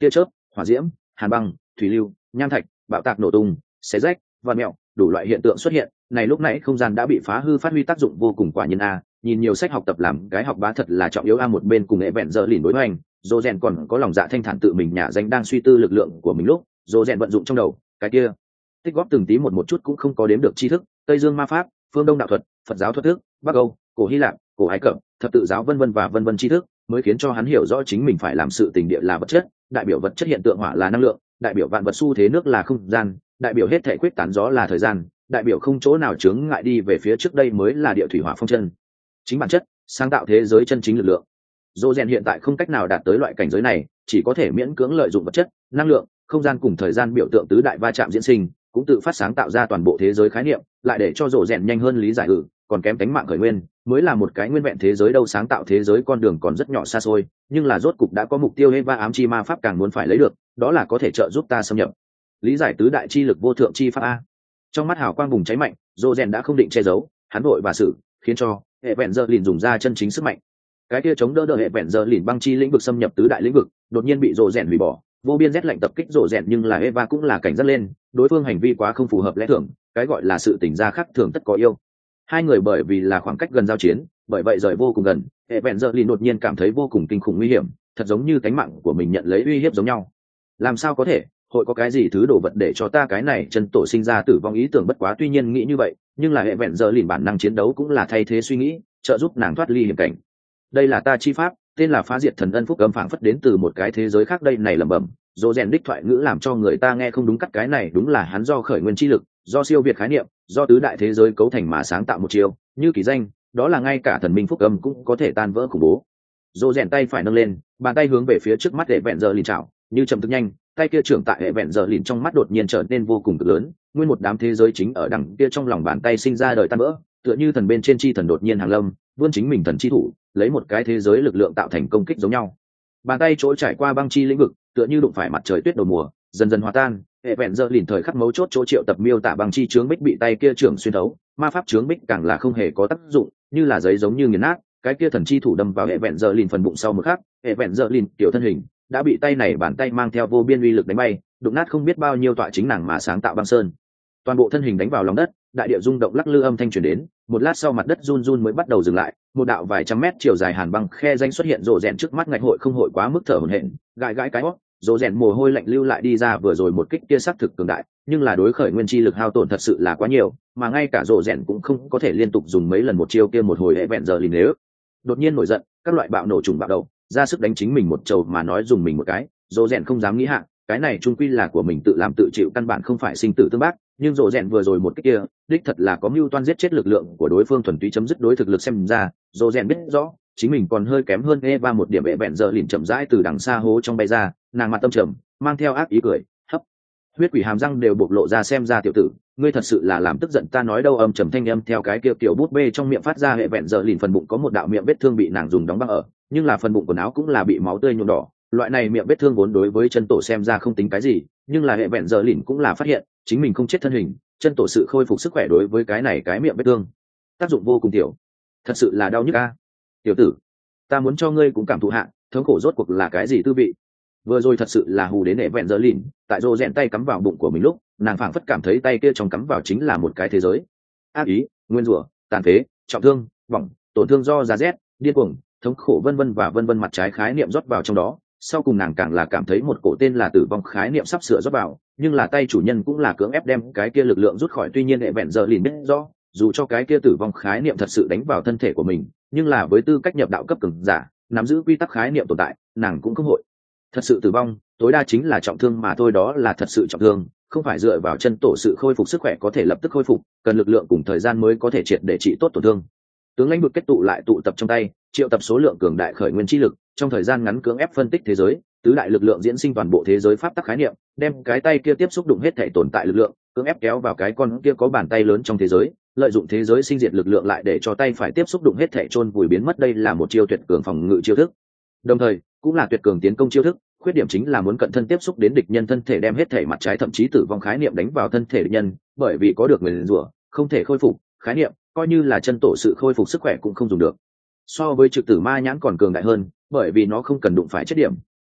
tia chớp, hỏa diễm, hàn băng, thủy lưu, nham thạch, bạo tạc nổ tung, xé rách, vặn mèo, đủ loại hiện tượng xuất hiện. Này lúc nãy không gian đã bị phá hư, phát huy tác dụng vô cùng quả nhiên a. Nhìn nhiều sách học tập làm cái học bá thật là trọng yếu a. Một bên cùng nghệ vẹn giờ lìn đối hoành, dô rèn còn có lòng dạ thanh thản tự mình nhả danh đang suy tư lực lượng của mình lúc dô rèn vận dụng trong đầu cái kia tích góp từng tí một một chút cũng không có đếm được tri thức, tây dương ma pháp, phương đông đạo thuật, phật giáo thuật thức, bắc âu, cổ hy lạp, cổ ai cập, thập tự giáo vân vân và vân vân tri thức, mới khiến cho hắn hiểu rõ chính mình phải làm sự tình. Địa là vật chất, đại biểu vật chất hiện tượng; hỏa là năng lượng, đại biểu vạn vật xu thế; nước là không gian, đại biểu hết thể quyết tán; gió là thời gian, đại biểu không chỗ nào chướng ngại đi về phía trước. Đây mới là địa thủy hỏa phong chân chính bản chất, sáng tạo thế giới chân chính lực lượng. dô rèn hiện tại không cách nào đạt tới loại cảnh giới này, chỉ có thể miễn cưỡng lợi dụng vật chất, năng lượng, không gian cùng thời gian biểu tượng tứ đại va chạm diễn sinh, cũng tự phát sáng tạo ra toàn bộ thế giới khái niệm, lại để cho dô rèn nhanh hơn lý giải. ừ còn kém cánh mạng khởi nguyên mới là một cái nguyên vẹn thế giới đâu. Sáng tạo thế giới con đường còn rất nhỏ xa xôi, nhưng là rốt cục đã có mục tiêu. Eva ám chi ma pháp càng muốn phải lấy được, đó là có thể trợ giúp ta xâm nhập lý giải tứ đại chi lực vô thượng chi pháp a. Trong mắt hào quang bùng cháy mạnh, dô rèn đã không định che giấu, hắn vội và xử khiến cho hệ vẹn giờ lìn dùng ra chân chính sức mạnh. Cái kia chống đỡ đỡ hệ vẹn giờ lìn băng chi lĩnh vực xâm nhập tứ đại lĩnh vực đột nhiên bị dô rèn hủy bỏ, vô biên rét lạnh tập kích dô rèn. Nhưng là Eva cũng là cảnh giác lên, đối phương hành vi quá không phù hợp lẽ thường, cái gọi là sự tỉnh ra khác thường tất có yêu. Hai người bởi vì là khoảng cách gần giao chiến, bởi vậy rời vô cùng gần, hệ vẹn giờ lìn đột nhiên cảm thấy vô cùng kinh khủng nguy hiểm, thật giống như cánh mạng của mình nhận lấy uy hiếp giống nhau. Làm sao có thể, hội có cái gì thứ đồ vật để cho ta cái này chân tổ sinh ra tử vong ý tưởng bất quá. Tuy nhiên nghĩ như vậy, nhưng là hệ vẹn giờ lìn bản năng chiến đấu cũng là thay thế suy nghĩ, trợ giúp nàng thoát ly hiểm cảnh. Đây là ta chi pháp, tên là phá diệt thần ân phúc âm, phảng phất đến từ một cái thế giới khác. Đây này lẩm bẩm, dỗ rèn đích thoại ngữ làm cho người ta nghe không đúng. Cắt cái này đúng là hắn do khởi nguyên chi lực, do siêu việt khái niệm, do tứ đại thế giới cấu thành mà sáng tạo một chiều, như kỳ danh, đó là ngay cả thần minh phúc âm cũng có thể tan vỡ khủng bố. Dỗ rèn tay phải nâng lên, bàn tay hướng về phía trước mắt hệ vẹn giờ lìn chảo, như chậm tức nhanh, tay kia trưởng tại hệ vẹn giờ lìn trong mắt đột nhiên trở nên vô cùng cực lớn, nguyên một đám thế giới chính ở đằng kia trong lòng bàn tay sinh ra đời tan vỡ, tựa như thần bên trên chi thần đột nhiên hàng lâm, vươn chính mình thần chi thủ, lấy một cái thế giới lực lượng tạo thành công kích giống nhau. Bàn tay chỗ trải qua băng chi lĩnh vực, tựa như đụng phải mặt trời tuyết đầu mùa, dần dần hòa tan. Hệ vẹn giờ lìn thời khắc mấu chốt chỗ triệu tập miêu tả băng chi chướng bích bị tay kia trưởng xuyên thấu, ma pháp chướng bích càng là không hề có tác dụng, như là giấy giống như nghiền nát. Cái kia thần chi thủ đâm vào hệ vẹn giờ lìn phần bụng sau một khắc, hệ vẹn giờ lìn tiểu thân hình đã bị tay này bàn tay mang theo vô biên uy lực đánh bay, đụng nát không biết bao nhiêu tọa chính nàng mà sáng tạo băng sơn. Toàn bộ thân hình đánh vào lòng đất, đại địa rung động lắc lư âm thanh truyền đến, một lát sau mặt đất run run mới bắt đầu dừng lại, một đạo vài trăm mét chiều dài hàn băng khe danh xuất hiện rồ rèn trước mắt. Ngạch hội không hội quá mức thở hổn hển, gãi gãi cái hót, rồ rèn mồ hôi lạnh lưu lại đi ra. Vừa rồi một kích kia sắc thực cường đại, nhưng là đối khởi nguyên chi lực hao tổn thật sự là quá nhiều, mà ngay cả rồ rèn cũng không có thể liên tục dùng mấy lần một chiêu kia. Một hồi hệ vẹn giờ lìn nếu đột nhiên nổi giận, các loại bạo nổ trùng bạo đầu ra sức đánh chính mình một trầu mà nói dùng mình một cái, rồ rèn không dám nghĩ hạ, cái này trung quy là của mình tự làm tự chịu, căn bản không phải sinh tử tương bác. Nhưng rồ rèn vừa rồi một cái kia đích thật là có mưu toan giết chết lực lượng của đối phương, thuần túy chấm dứt đối thực lực. Xem ra rồ rèn biết rõ chính mình còn hơi kém hơn Eva một điểm. Hệ vẹn giờ lìn chậm rãi từ đằng xa hố trong bay ra, nàng mặt tâm trầm, mang theo ác ý cười, hấp huyết quỷ hàm răng đều bộc lộ ra. Xem ra tiểu tử, ngươi thật sự là làm tức giận ta nói đâu. Âm trầm thanh âm theo cái kia tiểu bút bê trong miệng phát ra. Hệ vẹn giờ lìn phần bụng có một đạo miệng vết thương bị nàng dùng đóng băng ở, nhưng là phần bụng quần áo cũng là bị máu tươi nhuộm đỏ. Loại này miệng vết thương vốn đối với chân tổ xem ra không tính cái gì, nhưng là hệ vẹn giờ lìn cũng là phát hiện chính mình không chết thân hình, chân tổ sự khôi phục sức khỏe đối với cái này cái miệng vết thương tác dụng vô cùng tiểu, thật sự là đau nhức a. Tiểu tử, ta muốn cho ngươi cũng cảm thụ hạ thống khổ rốt cuộc là cái gì tư vị. Vừa rồi thật sự là hù đến hệ vẹn giờ lìn, tại rô rèn tay cắm vào bụng của mình lúc nàng phảng phất cảm thấy tay kia trong cắm vào chính là một cái thế giới. Ác ý, nguyên rủa, tàn phế, trọng thương, bỏng, tổn thương do giá rét, điên cuồng, thống khổ vân vân và vân vân, mặt trái khái niệm rót vào trong đó. Sau cùng nàng càng là cảm thấy một cổ tên là tử vong khái niệm sắp sửa rót vào, nhưng là tay chủ nhân cũng là cưỡng ép đem cái kia lực lượng rút khỏi. Tuy nhiên hệ vẹn giờ lìn biết rõ, dù cho cái kia tử vong khái niệm thật sự đánh vào thân thể của mình, nhưng là với tư cách nhập đạo cấp cường giả, nắm giữ quy tắc khái niệm tồn tại, nàng cũng không hội thật sự tử vong, tối đa chính là trọng thương mà thôi. Đó là thật sự trọng thương, không phải dựa vào chân tổ sự khôi phục sức khỏe có thể lập tức khôi phục, cần lực lượng cùng thời gian mới có thể triệt để trị tốt tổn thương. Tướng lãnh vực kết tụ lại tụ tập trong tay, triệu tập số lượng cường đại khởi nguyên chi lực, trong thời gian ngắn cưỡng ép phân tích thế giới, tứ đại lực lượng diễn sinh toàn bộ thế giới pháp tắc khái niệm, đem cái tay kia tiếp xúc đụng hết thể tồn tại lực lượng, cưỡng ép kéo vào cái con kia có bàn tay lớn trong thế giới, lợi dụng thế giới sinh diệt lực lượng lại để cho tay phải tiếp xúc đụng hết thể chôn vùi biến mất. Đây là một chiêu tuyệt cường phòng ngự chiêu thức, đồng thời cũng là tuyệt cường tiến công chiêu thức. Khuyết điểm chính là muốn cận thân tiếp xúc đến địch nhân thân thể, đem hết thể mặt trái thậm chí tử vong khái niệm đánh vào thân thể địch nhân, bởi vì có được nguyền rủa không thể khôi phục khái niệm, coi như là chân tổ sự khôi phục sức khỏe cũng không dùng được. So với trực tử ma nhãn còn cường đại hơn, bởi vì nó không cần đụng phải chết điểm,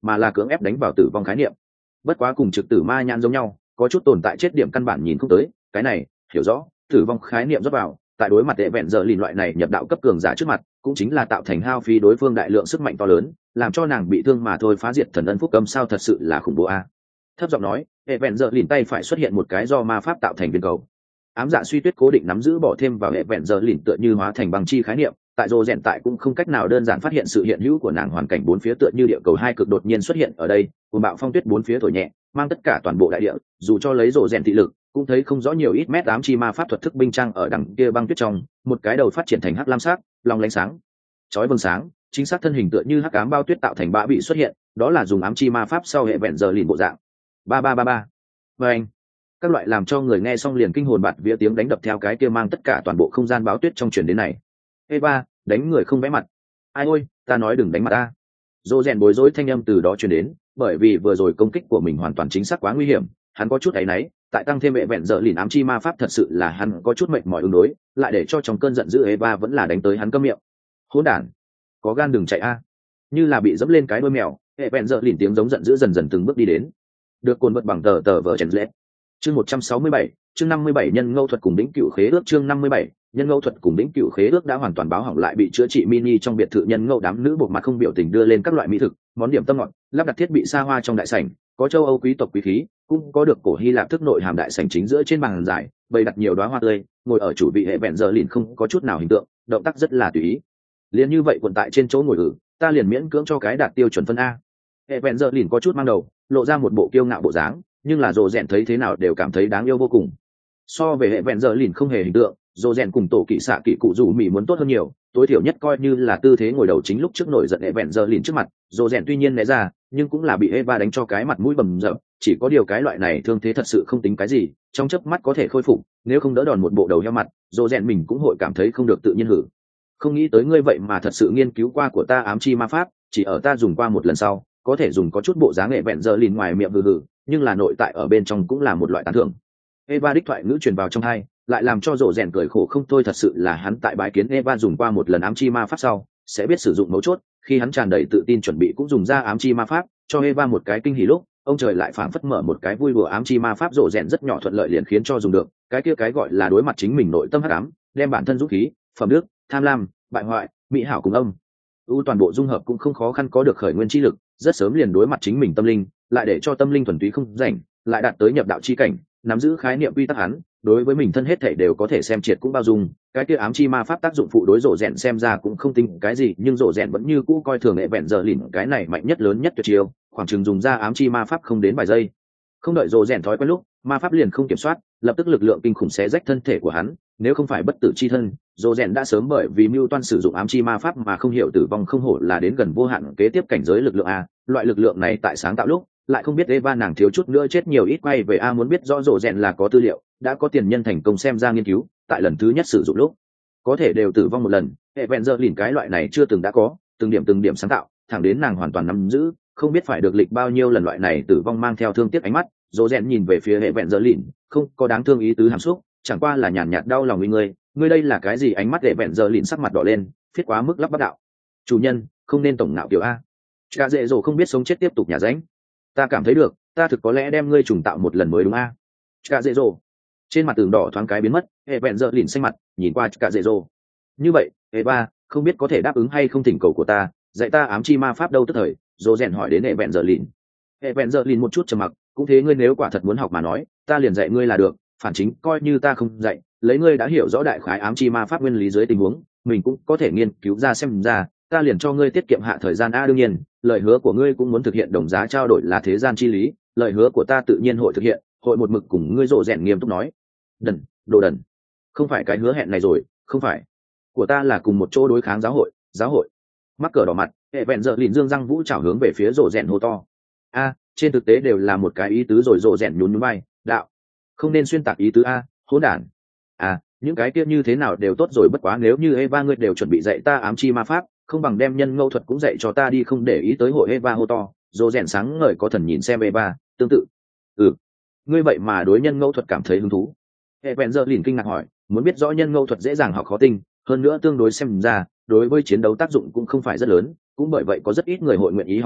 mà là cưỡng ép đánh vào tử vong khái niệm. Bất quá cùng trực tử ma nhãn giống nhau, có chút tồn tại chết điểm căn bản nhìn không tới, cái này hiểu rõ tử vong khái niệm rót vào tại đối mặt hệ vẹn giờ lìn loại này nhập đạo cấp cường giả trước mặt cũng chính là tạo thành hao phí đối phương đại lượng sức mạnh to lớn, làm cho nàng bị thương mà thôi. Phá diệt thần ân phúc âm sao thật sự là khủng bố a. Thấp giọng nói, hệ vẹn giờ lìn tay phải xuất hiện một cái do ma pháp tạo thành viên cầu, ám dạ suy tuyết cố định nắm giữ bỏ thêm vào hệ vẹn giờ lìn tựa như hóa thành băng chi khái niệm. Tại rồ rèn tại cũng không cách nào đơn giản phát hiện sự hiện hữu của nàng, hoàn cảnh bốn phía tựa như địa cầu hai cực đột nhiên xuất hiện ở đây, cùng bạo phong tuyết bốn phía thổi nhẹ mang tất cả toàn bộ đại địa, dù cho lấy rồ rèn thị lực cũng thấy không rõ nhiều ít mét. ám chi ma pháp thuật thức binh trang ở đằng kia băng tuyết trong, một cái đầu phát triển thành hắc lam sắc long lánh sáng chói vầng sáng, chính xác thân hình tựa như hắc ám bao tuyết tạo thành bã bị xuất hiện, đó là dùng ám chi ma pháp sau hệ vẹn giờ lìn bộ dạng. Ba ba ba ba và anh các loại làm cho người nghe xong liền kinh hồn bạt vía tiếng đánh đập theo cái kia mang tất cả toàn bộ không gian báo tuyết trong truyền đến này. Ê ba, đánh người không vẽ mặt. Ai ôi, ta nói đừng đánh mặt ta. Dô rèn bối rối thanh âm từ đó truyền đến, bởi vì vừa rồi công kích của mình hoàn toàn chính xác quá nguy hiểm, hắn có chút áy náy, tại tăng thêm hệ vẹn giờ lìn ám chi ma pháp thật sự là hắn có chút mệt mỏi ứng đối, lại để cho trong cơn giận dữ Eva vẫn là đánh tới hắn câm miệng. Hỗn đản, có gan đừng chạy a. Như là bị dẫm lên cái đuôi mèo, hệ vẹn giờ lìn tiếng giống giận dữ dần dần từng bước đi đến. Được cuốn vật bằng tờ tờ vở chèn lết. Chương một trăm sáu mươi bảy, chương năm mươi bảy nhân ngẫu thuật cùng đỉnh cựu khế ước. Chương năm mươi bảy, nhân ngẫu thuật cùng đỉnh cựu khế ước đã hoàn toàn báo hỏng lại bị chữa trị. Mini trong biệt thự nhân ngẫu đám nữ buộc mặt không biểu tình đưa lên các loại mỹ thực, món điểm tâm ngọt, lắp đặt thiết bị xa hoa trong đại sảnh, có châu Âu quý tộc quý khí, cũng có được cổ Hy Lạp thức nội hàm. Đại sảnh chính giữa trên bàn dài bày đặt nhiều đóa hoa tươi, ngồi ở chủ vị hệ vẹn giờ lìn không có chút nào hình tượng, động tác rất là tùy ý. Liền như vậy quần tại trên chỗ ngồi ử, ta liền miễn cưỡng cho cái đạt tiêu chuẩn phân A. Hệ vẹn giờ lìn có chút mang đầu, lộ ra một bộ kiêu ngạo bộ dáng, nhưng là rồ rèn thấy thế nào đều cảm thấy đáng yêu vô cùng. So về hệ vẹn giờ lìn không hề hình tượng, rồ rèn cùng tổ kỵ xạ kỵ cụ rủ mì muốn tốt hơn nhiều, tối thiểu nhất coi như là tư thế ngồi đầu chính lúc trước nổi giận hệ vẹn giờ lìn trước mặt, rồ rèn tuy nhiên né ra nhưng cũng là bị Eva đánh cho cái mặt mũi bầm dập. Chỉ có điều cái loại này thương thế thật sự không tính cái gì, trong chớp mắt có thể khôi phục, nếu không đỡ đòn một bộ đầu heo mặt, rồ rèn mình cũng hội cảm thấy không được tự nhiên hử. Không nghĩ tới ngươi vậy mà thật sự nghiên cứu qua của ta ám chi ma pháp, chỉ ở ta dùng qua một lần sau có thể dùng có chút bộ dáng hệ vẹn giờ lìn ngoài miệng hừ hừ, nhưng là nội tại ở bên trong cũng là một loại tán thưởng. Eva đích thoại ngữ truyền vào trong hai, lại làm cho rộ rèn cười khổ không thôi. Thật sự là hắn tại bái kiến Eva dùng qua một lần ám chi ma pháp sau sẽ biết sử dụng mấu chốt, khi hắn tràn đầy tự tin chuẩn bị cũng dùng ra ám chi ma pháp cho Eva một cái kinh hỉ lúc ông trời lại phảng phất mở một cái vui đùa ám chi ma pháp. Rộ rèn rất nhỏ thuận lợi liền khiến cho dùng được cái kia cái gọi là đối mặt chính mình nội tâm hắc ám, đem bản thân dũng khí, phẩm đức, tham lam, bại hoại, mỹ hảo cùng âm u toàn bộ dung hợp cũng không khó khăn có được khởi nguyên chi lực, rất sớm liền đối mặt chính mình tâm linh, lại để cho tâm linh thuần túy không rảnh, lại đạt tới nhập đạo chi cảnh, nắm giữ khái niệm quy tắc hắn đối với mình thân hết thể đều có thể xem triệt cũng bao dung. Cái kia ám chi ma pháp tác dụng phụ đối rộ rèn xem ra cũng không tính cái gì, nhưng rộ rèn vẫn như cũ coi thường hệ vẹn giờ lìn cái này mạnh nhất lớn nhất tuyệt chiêu, khoảng chừng dùng ra ám chi ma pháp không đến vài giây. Không đợi rộ rèn thói quen lúc ma pháp liền không kiểm soát, lập tức lực lượng kinh khủng xé rách thân thể của hắn, nếu không phải bất tử chi thân, rộ rèn đã sớm bởi vì mưu toan sử dụng ám chi ma pháp mà không hiểu tử vong. Không hổ là đến gần vô hạn kế tiếp cảnh giới lực lượng a, loại lực lượng này tại sáng tạo lúc lại không biết Eva nàng thiếu chút nữa chết nhiều ít. Quay về a muốn biết rõ rộ rèn là có tư liệu, đã có tiền nhân thành công xem ra nghiên cứu, tại lần thứ nhất sử dụng lúc có thể đều tử vong một lần. Hệ vẹn giờ lìn cái loại này chưa từng đã có, từng điểm từng điểm sáng tạo, thẳng đến nàng hoàn toàn nắm giữ, không biết phải được lịch bao nhiêu lần loại này tử vong mang theo thương tiếc ánh mắt. Rộ rèn nhìn về phía hệ vẹn giờ lìn, không có đáng thương ý tứ hàm xúc, chẳng qua là nhàn nhạt đau lòng với ngươi, ngươi đây là cái gì? Ánh mắt hệ vẹn giờ lìn sắc mặt đỏ lên, phiết quá mức lắp bắp đạo, chủ nhân không nên tổng ngạo kiểu a. Cả dễ dỗ không biết sống chết tiếp tục nhà ránh, ta cảm thấy được, ta thực có lẽ đem ngươi trùng tạo một lần mới đúng a. Cả dễ dỗ trên mặt tường đỏ thoáng cái biến mất, hệ vẹn giờ lìn xanh mặt nhìn qua cả dễ dỗ. Như vậy Eva không biết có thể đáp ứng hay không thỉnh cầu của ta, dạy ta ám chi ma pháp đâu tức thời. Rộ rèn hỏi đến hệ vẹn giờ lìn. Hệ vẹn giờ lìn một chút trầm mặc, cũng thế, ngươi nếu quả thật muốn học mà nói ta liền dạy ngươi là được, phản chính coi như ta không dạy, lấy ngươi đã hiểu rõ đại khái ám chi ma pháp nguyên lý dưới tình huống mình cũng có thể nghiên cứu ra xem ra, ta liền cho ngươi tiết kiệm hạ thời gian a. Đương nhiên lời hứa của ngươi cũng muốn thực hiện, đồng giá trao đổi là thế gian chi lý, lời hứa của ta tự nhiên hội thực hiện, hội một mực cùng ngươi. Rộ rèn nghiêm túc nói. Đần, đồ đần, không phải cái hứa hẹn này rồi, không phải của ta là cùng một chỗ đối kháng giáo hội. Giáo hội? Mắc cờ đỏ mặt, hệ vẹn giờ lìn dương răng vũ chảo hướng về phía rộ rèn hô to. A, trên thực tế đều là một cái ý tứ rồi. Rộ rèn nhún nhún vai, đạo, không nên xuyên tạc ý tứ a, hỗn đản. À, những cái kia như thế nào đều tốt rồi, bất quá nếu như Eva ngươi đều chuẩn bị dạy ta ám chi ma pháp, không bằng đem nhân ngẫu thuật cũng dạy cho ta đi. Không để ý tới hội Eva hô to, Rộ rèn sáng ngời có thần nhìn xem Eva, tương tự. Ừ, ngươi vậy mà đối nhân ngẫu thuật cảm thấy hứng thú? Hệ vẹn giờ lìn kinh ngạc hỏi, muốn biết rõ nhân ngẫu thuật dễ dàng học khó tinh, hơn nữa tương đối xem ra đối với chiến đấu tác dụng cũng không phải rất lớn, cũng bởi vậy có rất ít người hội nguyện ý học nó.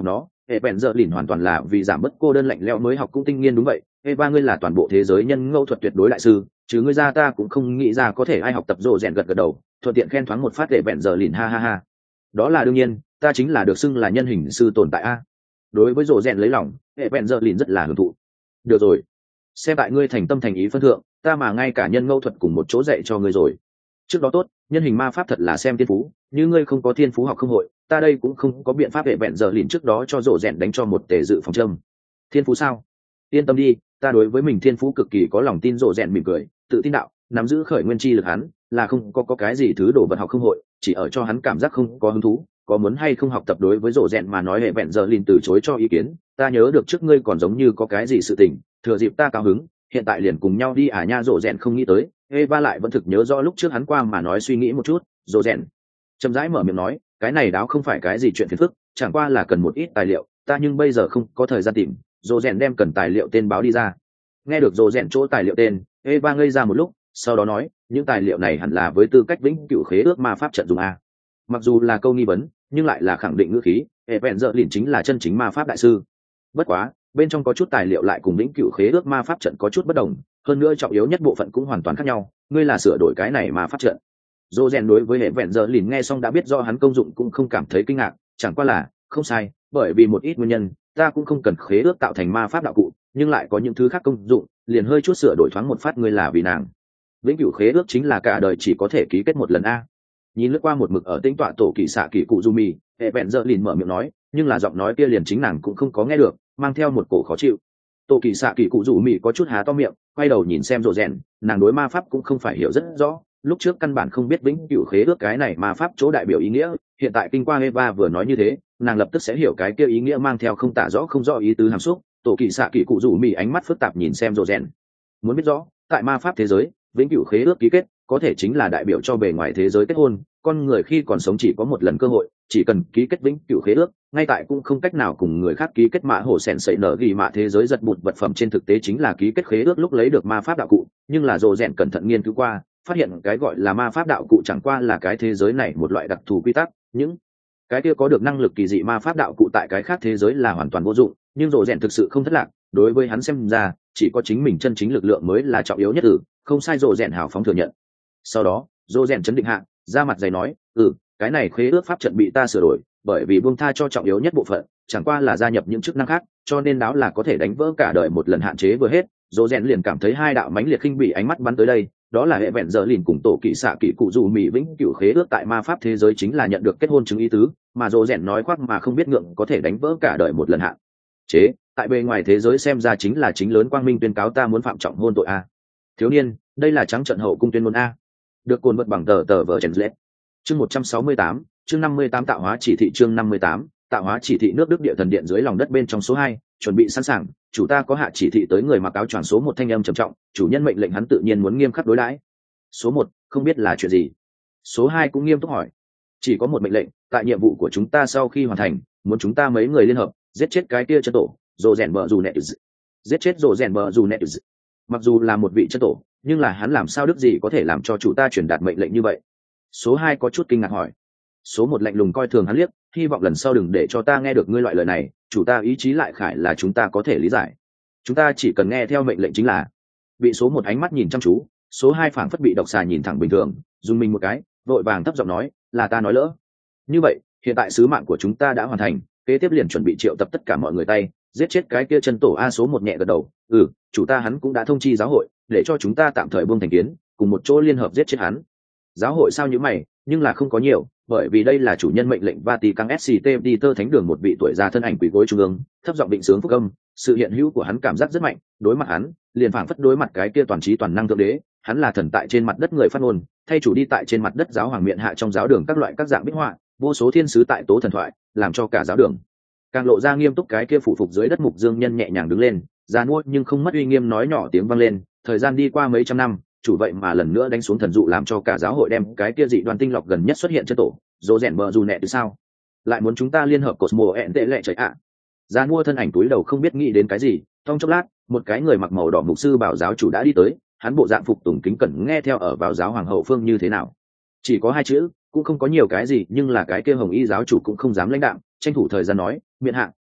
hệ vẹn giờ lìn hoàn toàn là vì giảm bớt cô đơn lạnh lẽo mới học cũng tinh nghiên đúng vậy. Eva ngươi là toàn bộ thế giới nhân ngẫu thuật tuyệt đối đại sư, chứ ngươi ra ta cũng không nghĩ ra có thể ai học tập rồ rèn gật gật đầu, thuận tiện khen thoáng một phát hệ vẹn giờ lìn ha ha ha. Đó là đương nhiên, ta chính là được xưng là nhân hình sư tồn tại a. Đối với rồ rèn lấy lòng, hệ vẹn giờ lìn rất là hưởng thụ. Được rồi, xem tại ngươi thành tâm thành ý phân thượng, ta mà ngay cả nhân ngẫu thuật cùng một chỗ dạy cho ngươi rồi. Trước đó tốt, nhân hình ma pháp thật là xem thiên phú, như ngươi không có thiên phú học không hội, ta đây cũng không có biện pháp hệ vẹn giờ lìn trước đó cho rồ rèn đánh cho một tể dự phòng châm. Thiên phú sao? Yên tâm đi, ta đối với mình thiên phú cực kỳ có lòng tin. Rồ rèn mỉm cười, tự tin đạo, nắm giữ khởi nguyên chi lực hắn là không có, có cái gì thứ đồ vật học không hội, chỉ ở cho hắn cảm giác không có hứng thú, có muốn hay không học tập đối với rồ rèn mà nói hệ vẹn giờ lìn từ chối cho ý kiến. Ta nhớ được trước ngươi còn giống như có cái gì sự tình, thừa dịp ta cao hứng, hiện tại liền cùng nhau đi à nha. Rồ rèn không nghĩ tới, Eva lại vẫn thực nhớ rõ lúc trước hắn qua mà nói suy nghĩ một chút. Rồ rèn chậm rãi mở miệng nói, cái này đáo không phải cái gì chuyện phiền phức, chẳng qua là cần một ít tài liệu, ta nhưng bây giờ không có thời gian tìm. Rồ rèn đem cần tài liệu tên báo đi ra. Nghe được rồ rèn chỗ tài liệu tên, Eva ngây ra một lúc, sau đó nói, những tài liệu này hẳn là với tư cách vĩnh cửu khế ước ma pháp trận dùng a. Mặc dù là câu nghi vấn, nhưng lại là khẳng định ngữ khí, hệ vẹn giờ lìn chính là chân chính ma pháp đại sư. Bất quá, bên trong có chút tài liệu lại cùng vĩnh cửu khế ước ma pháp trận có chút bất đồng, hơn nữa trọng yếu nhất bộ phận cũng hoàn toàn khác nhau. Ngươi là sửa đổi cái này ma pháp trận? Rồ rèn đối với hệ vẹn giờ lìn nghe xong đã biết do hắn công dụng cũng không cảm thấy kinh ngạc, chẳng qua là không sai, bởi vì một ít nguyên nhân, ta cũng không cần khế ước tạo thành ma pháp đạo cụ, nhưng lại có những thứ khác công dụng, liền hơi chút sửa đổi thoáng một phát. Ngươi là vì nàng. Vĩnh cửu khế ước chính là cả đời chỉ có thể ký kết một lần a. Nhìn lướt qua một mực ở tĩnh tọa tổ kỳ xạ kỳ cụ Yumi, hệ vẹn giờ lìn mở miệng nói, nhưng là giọng nói kia liền chính nàng cũng không có nghe được, mang theo một cổ khó chịu. Tổ kỳ xạ kỳ cụ Yumi có chút há to miệng, quay đầu nhìn xem rồ rèn, nàng đối ma pháp cũng không phải hiểu rất rõ, lúc trước căn bản không biết vĩnh cửu khế ước cái này ma pháp chỗ đại biểu ý nghĩa, hiện tại kinh qua Eva vừa nói như thế, nàng lập tức sẽ hiểu cái kia ý nghĩa mang theo không tả rõ không rõ ý tứ hàm xúc. Tổ kỳ xạ kỳ cụ Yumi ánh mắt phức tạp nhìn xem rồ rèn, muốn biết rõ, tại ma pháp thế giới, vĩnh cửu khế ước ký kết có thể chính là đại biểu cho bề ngoài thế giới kết hôn, con người khi còn sống chỉ có một lần cơ hội, chỉ cần ký kết vĩnh cửu khế ước, ngay tại cũng không cách nào cùng người khác ký kết. Mã hổ sèn sậy nở ghi mạ thế giới giật bụt vật phẩm trên thực tế chính là ký kết khế ước lúc lấy được ma pháp đạo cụ, nhưng là rồ rèn cẩn thận nghiên cứu qua, phát hiện cái gọi là ma pháp đạo cụ chẳng qua là cái thế giới này một loại đặc thù quy tắc, những cái kia có được năng lực kỳ dị ma pháp đạo cụ tại cái khác thế giới là hoàn toàn vô dụng. Nhưng rồ rèn thực sự không thất lạc, đối với hắn xem ra chỉ có chính mình chân chính lực lượng mới là trọng yếu nhất. Ừ, không sai. Rồ rèn hào phóng thừa nhận. Sau đó rồ rèn chấn định hạ, ra mặt dày nói, ừ, cái này khế ước pháp trận bị ta sửa đổi, bởi vì buông tha cho trọng yếu nhất bộ phận, chẳng qua là gia nhập những chức năng khác, cho nên đáo là có thể đánh vỡ cả đời một lần hạn chế vừa hết. Rồ rèn liền cảm thấy hai đạo mãnh liệt khinh bỉ ánh mắt bắn tới đây, đó là hệ vẹn giờ lìn cùng tổ kỳ xạ kỳ cụ dù mỹ vĩnh cửu khế ước tại ma pháp thế giới chính là nhận được kết hôn chứng ý tứ, mà rồ rèn nói khoác mà không biết ngượng có thể đánh vỡ cả đời một lần hạn chế, tại bề ngoài thế giới xem ra chính là chính lớn quang minh tuyên cáo ta muốn phạm trọng hôn tội a. Thiếu niên, đây là trắng trận hậu cung tuyên ngôn a. Được cồn vật bằng tờ tờ vở trần lết. Chương một trăm sáu mươi tám, chương năm mươi tám tạo hóa chỉ thị. Chương năm mươi tám, tạo hóa chỉ thị. Nước Đức địa thần điện dưới lòng đất bên trong số hai, chuẩn bị sẵn sàng, chủ ta có hạ chỉ thị tới. Người mặc áo choàng số một thanh âm trầm trọng, chủ nhân mệnh lệnh hắn tự nhiên muốn nghiêm khắc đối đãi. Số một, không biết là chuyện gì? Số hai cũng nghiêm túc hỏi. Chỉ có một mệnh lệnh, tại nhiệm vụ của chúng ta sau khi hoàn thành, muốn chúng ta mấy người liên hợp giết chết cái kia chân tổ rồ rèn bờ dù nẹt, giết chết rồ rèn bờ dù nẹt. Mặc dù là một vị chân tổ, nhưng là hắn làm sao đức gì có thể làm cho chủ ta truyền đạt mệnh lệnh như vậy? Số hai có chút kinh ngạc hỏi. Số một lạnh lùng coi thường hắn liếc, hy vọng lần sau đừng để cho ta nghe được ngươi loại lời này, chủ ta ý chí lại khải là chúng ta có thể lý giải, chúng ta chỉ cần nghe theo mệnh lệnh chính là. Bị số một ánh mắt nhìn chăm chú, số hai phảng phất bị độc xà nhìn thẳng bình thường, dùng mình một cái, vội vàng thấp giọng nói, là ta nói lỡ. Như vậy, hiện tại sứ mạng của chúng ta đã hoàn thành, kế tiếp liền chuẩn bị triệu tập tất cả mọi người tay, giết chết cái kia chân tổ. A. Số một nhẹ gật đầu, ừ, chủ ta hắn cũng đã thông chi giáo hội, để cho chúng ta tạm thời buông thành kiến, cùng một chỗ liên hợp giết chết hắn. Giáo hội sao như mày, nhưng là không có nhiều, bởi vì đây là chủ nhân mệnh lệnh. Vatican ét xê tê Peter thánh đường một vị tuổi già thân ảnh quỳ gối trung ương, thấp giọng định sướng phúc âm, sự hiện hữu của hắn cảm giác rất mạnh, đối mặt hắn, liền phảng phất đối mặt cái kia toàn trí toàn năng thượng đế, hắn là thần tại trên mặt đất người phát ngôn, thay chủ đi tại trên mặt đất giáo hoàng miện hạ trong giáo đường các loại các dạng bích họa, vô số thiên sứ tại tố thần thoại, làm cho cả giáo đường càng lộ ra nghiêm túc. Cái kia phủ phục dưới đất mục dương nhân nhẹ nhàng đứng lên, già nuốt nhưng không mất uy nghiêm, nói nhỏ tiếng vang lên, thời gian đi qua mấy trăm năm, chủ vậy mà lần nữa đánh xuống thần dụ, làm cho cả giáo hội đem cái kia dị đoan tinh lọc gần nhất xuất hiện chân tổ dỗ rèn bờ dù nẹ từ sao lại muốn chúng ta liên hợp Cosmo ẹn tệ lệ trời ạ. À. Già mua thân ảnh túi đầu không biết nghĩ đến cái gì, trong chốc lát một cái người mặc màu đỏ mục sư bảo giáo chủ đã đi tới, hắn bộ dạng phục tùng kính cẩn nghe theo ở vào giáo hoàng hậu phương như thế nào, chỉ có hai chữ, cũng không có nhiều cái gì, nhưng là cái kia hồng y giáo chủ cũng không dám lãnh đạm, tranh thủ thời gian nói, miện hạ,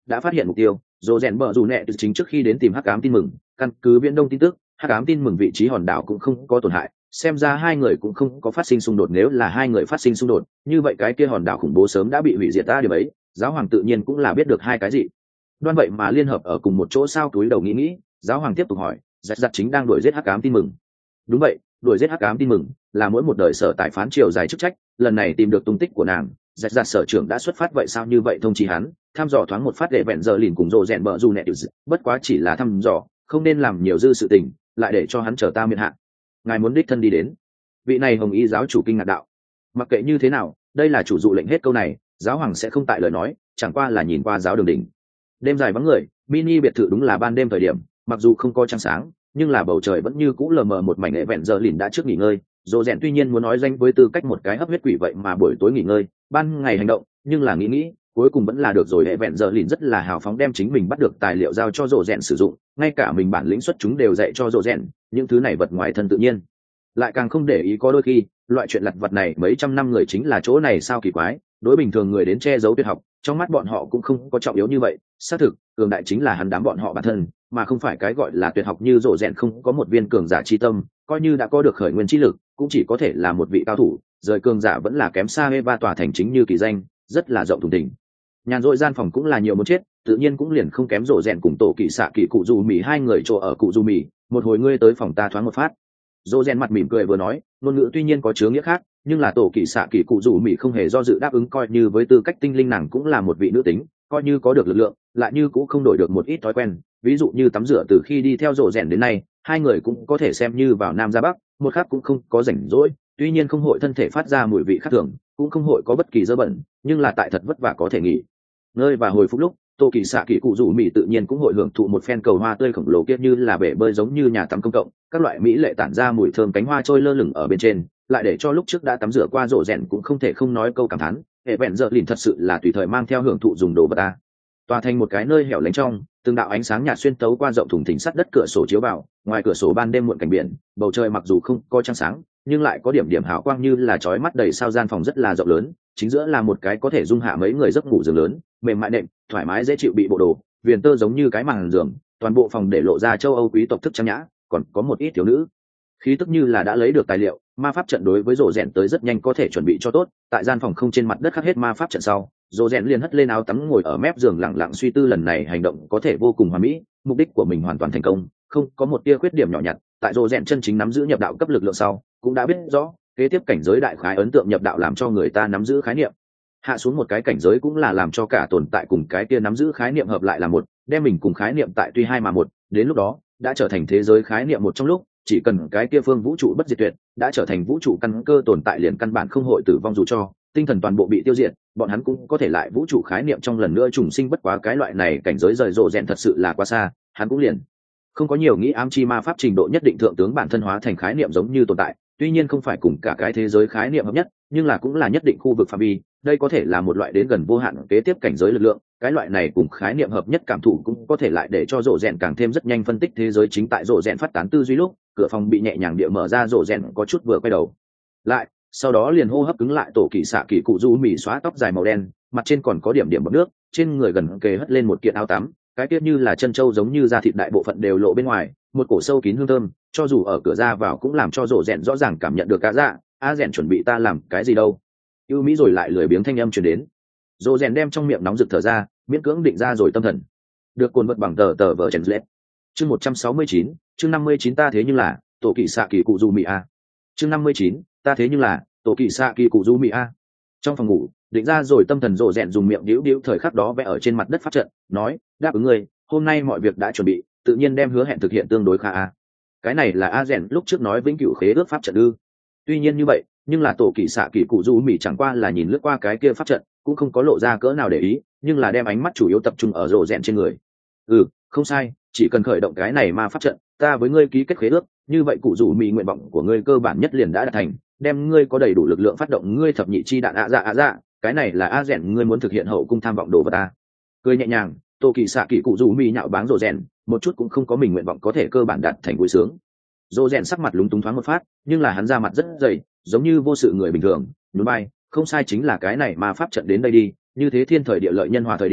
đã phát hiện mục tiêu. Dỗ rèn bờ rủ nẹ chính trước khi đến tìm hắc ám tin mừng, căn cứ viễn đông tin tức, hắc ám tin mừng vị trí hòn đảo cũng không có tổn hại, xem ra hai người cũng không có phát sinh xung đột. Nếu là hai người phát sinh xung đột, như vậy cái kia hòn đảo khủng bố sớm đã bị hủy diệt ta. Điều ấy giáo hoàng tự nhiên cũng là biết được hai cái gì đoan vậy mà liên hợp ở cùng một chỗ sao. Túi đầu nghĩ nghĩ, giáo hoàng tiếp tục hỏi, giặt giặt chính đang đuổi giết hắc ám tin mừng? Đúng vậy, đuổi giết hắc ám tin mừng là mỗi một đời sở tại phán triều dài chức trách, lần này tìm được tung tích của nàng, giặt giặt sở trưởng đã xuất phát. Vậy sao? Như vậy thông chí hắn thăm dò thoáng một phát để vẹn giờ lìn cùng rộ rèn bờ dù nẹ, bất quá chỉ là thăm dò, không nên làm nhiều dư sự tình, lại để cho hắn chờ ta miền hạ. Ngài muốn đích thân đi đến? Vị này hồng y giáo chủ kinh ngạc đạo. Mặc kệ như thế nào, đây là chủ dụ lệnh hết câu này, giáo hoàng sẽ không tại lời nói, chẳng qua là nhìn qua giáo đường đỉnh. Đêm dài vắng người, mini biệt thự đúng là ban đêm thời điểm, mặc dù không có trăng sáng, nhưng là bầu trời vẫn như cũ lờ mờ một mảnh. Hệ vẹn giờ lìn đã trước nghỉ ngơi, dồ rèn tuy nhiên muốn nói danh với tư cách một cái hấp huyết quỷ, vậy mà buổi tối nghỉ ngơi, ban ngày hành động, nhưng là nghĩ nghĩ cuối cùng vẫn là được rồi. Hệ vẹn giờ lìn rất là hào phóng, đem chính mình bắt được tài liệu giao cho dồ rèn sử dụng, ngay cả mình bản lĩnh xuất chúng đều dạy cho dồ rèn, những thứ này vật ngoài thân tự nhiên lại càng không để ý. Có đôi khi loại chuyện lặt vặt này mấy trăm năm người chính là chỗ này sao kỳ quái, đối bình thường người đến che giấu tuyệt học, trong mắt bọn họ cũng không có trọng yếu như vậy. xác thực cường đại chính là hắn đám bọn họ bản thân, mà không phải cái gọi là tuyệt học. Như rộ rèn không có một viên cường giả chi tâm, coi như đã có được khởi nguyên chi lực, cũng chỉ có thể là một vị cao thủ, rời cường giả vẫn là kém xa. Eva tòa thành chính như kỳ danh, rất là rộng thùng thình, nhàn rỗi gian phòng cũng là nhiều muốn chết, tự nhiên cũng liền không kém rộ rèn cùng tổ kỵ xạ kỵ cụ dù mì hai người chỗ ở. Cụ dù mì, một hồi ngươi tới phòng ta thoáng một phát. Rộ rèn mặt mỉm cười vừa nói, ngôn ngữ tuy nhiên có chứa nghĩa khác, nhưng là tổ kỵ xạ kỵ cụ dù mì không hề do dự đáp ứng. Coi như với tư cách tinh linh, nàng cũng là một vị nữ tính, coi như có được lực lượng, lại như cũng không đổi được một ít thói quen, ví dụ như tắm rửa. Từ khi đi theo rộ rèn đến nay, hai người cũng có thể xem như vào nam ra bắc, một khác cũng không có rảnh rỗi. Tuy nhiên không hội thân thể phát ra mùi vị khác thường, cũng không hội có bất kỳ dơ bẩn, nhưng là tại thật vất vả có thể nghỉ ngơi và hồi phục lúc, tô kỳ xạ kỳ cụ rủ mỹ tự nhiên cũng hội hưởng thụ một phen cầu hoa tươi khổng lồ kia, như là bể bơi giống như nhà tắm công cộng, các loại mỹ lệ tản ra mùi thơm, cánh hoa trôi lơ lửng ở bên trên, lại để cho lúc trước đã tắm rửa qua rộ rèn cũng không thể không nói câu cảm thán. Hệ vẹn giờ lìn thật sự là tùy thời mang theo hưởng thụ dùng đồ vật ta. Tòa thành một cái nơi hẻo lánh trong, từng đạo ánh sáng nhạt xuyên tấu qua rộng thùng thình sắt đất cửa sổ chiếu vào, ngoài cửa sổ ban đêm muộn cảnh biển, bầu trời mặc dù không có trăng sáng, nhưng lại có điểm điểm hào quang như là chói mắt đầy sao. Gian phòng rất là rộng lớn, chính giữa là một cái có thể dung hạ mấy người giấc ngủ giường lớn, mềm mại đệm, thoải mái dễ chịu, bị bộ đồ viền tơ giống như cái màn giường, toàn bộ phòng để lộ ra châu Âu quý tộc thức trang nhã, còn có một ít thiếu nữ khí tức như là đã lấy được tài liệu. Ma pháp trận đối với rộ rèn tới rất nhanh có thể chuẩn bị cho tốt, tại gian phòng không trên mặt đất khắc hết ma pháp trận sau, rộ rèn liền hất lên áo tắm ngồi ở mép giường lặng lặng suy tư. Lần này hành động có thể vô cùng hoàn mỹ, mục đích của mình hoàn toàn thành công, không có một tia khuyết điểm nhỏ nhặt. Tại rộ rèn chân chính nắm giữ nhập đạo cấp lực lượng sau, cũng đã biết rõ kế tiếp cảnh giới đại khái. Ấn tượng nhập đạo làm cho người ta nắm giữ khái niệm, hạ xuống một cái cảnh giới cũng là làm cho cả tồn tại cùng cái kia nắm giữ khái niệm hợp lại là một, đem mình cùng khái niệm tại tuy hai mà một, đến lúc đó đã trở thành thế giới khái niệm một. Trong lúc chỉ cần cái kia phương vũ trụ bất diệt tuyệt, đã trở thành vũ trụ căn cơ tồn tại, liền căn bản không hội tử vong. Dù cho tinh thần toàn bộ bị tiêu diệt, bọn hắn cũng có thể lại vũ trụ khái niệm trong lần nữa trùng sinh. Bất quá cái loại này cảnh giới rời rộ rèn thật sự là quá xa, hắn cũng liền không có nhiều nghĩ ám chi ma pháp trình độ nhất định thượng tướng bản thân hóa thành khái niệm giống như tồn tại. Tuy nhiên không phải cùng cả cái thế giới khái niệm hợp nhất, nhưng là cũng là nhất định khu vực phạm vi. Đây có thể là một loại đến gần vô hạn kế tiếp cảnh giới lực lượng, cái loại này cùng khái niệm hợp nhất cảm thụ cũng có thể lại để cho rộ rèn càng thêm rất nhanh phân tích thế giới. Chính tại rộ rèn phát tán tư duy lúc, cửa phòng bị nhẹ nhàng địa mở ra. Rộ rèn có chút vừa quay đầu lại, sau đó liền hô hấp cứng lại. Tổ kỵ xạ kỵ cụ du mì xóa tóc dài màu đen, mặt trên còn có điểm điểm bọt nước, trên người gần kề hất lên một kiện áo tắm, cái tiết như là chân trâu giống như da thịt đại bộ phận đều lộ bên ngoài, một cổ sâu kín hương thơm, cho dù ở cửa ra vào cũng làm cho rộ rèn rõ ràng cảm nhận được. Cả dạ a rèn chuẩn bị ta làm cái gì đâu? ưu mỹ rồi lại lười biếng thanh âm truyền đến. Rộ rèn đem trong miệng nóng rực thở ra, miễn cưỡng định ra rồi tâm thần. Được cuốn vật bằng tờ tờ vở trần lết. Chương một trăm sáu mươi chín, chương năm mươi chín ta thế nhưng là tổ kỵ xạ kỳ cụ du mỹ a. Chương năm mươi chín, ta thế nhưng là tổ kỵ xạ kỳ cụ du mỹ a. Trong phòng ngủ, định ra rồi tâm thần, rộ rèn dùng miệng điếu điếu thời khắc đó vẽ ở trên mặt đất pháp trận, nói, đáp ứng ngươi, hôm nay mọi việc đã chuẩn bị, tự nhiên đem hứa hẹn thực hiện tương đối khá a. Cái này là a rèn lúc trước nói vĩnh cửu khế ước pháp trận ư? Tuy nhiên như vậy, nhưng là tổ kỵ xạ kỳ cụ du mỹ chẳng qua là nhìn lướt qua cái kia pháp trận, cũng không có lộ ra cỡ nào để ý, nhưng là đem ánh mắt chủ yếu tập trung ở rộ rèn trên người. Ừ, không sai, chỉ cần khởi động cái này ma pháp trận, ta với ngươi ký kết khế ước, như vậy cụ du mỹ nguyện vọng của ngươi cơ bản nhất liền đã đạt thành, đem ngươi có đầy đủ lực lượng phát động ngươi thập nhị chi đạn ạ dạ ạ dạ, cái này là a rèn ngươi muốn thực hiện hậu cung tham vọng đồ vật ta. Cười nhẹ nhàng, tổ kỵ xạ kỳ cụ du mỹ nhạo báng rộ rèn, một chút cũng không có mình nguyện vọng có thể cơ bản đạt thành vui sướng. Rộ rèn sắc mặt lúng túng thoáng một phát, nhưng là hắn ra mặt rất dày, giống như vô sự người bình thường, nhún vai, không sai, chính là cái này mà pháp trận đến đây đi, như thế thiên thời địa lợi nhân hòa thời điểm,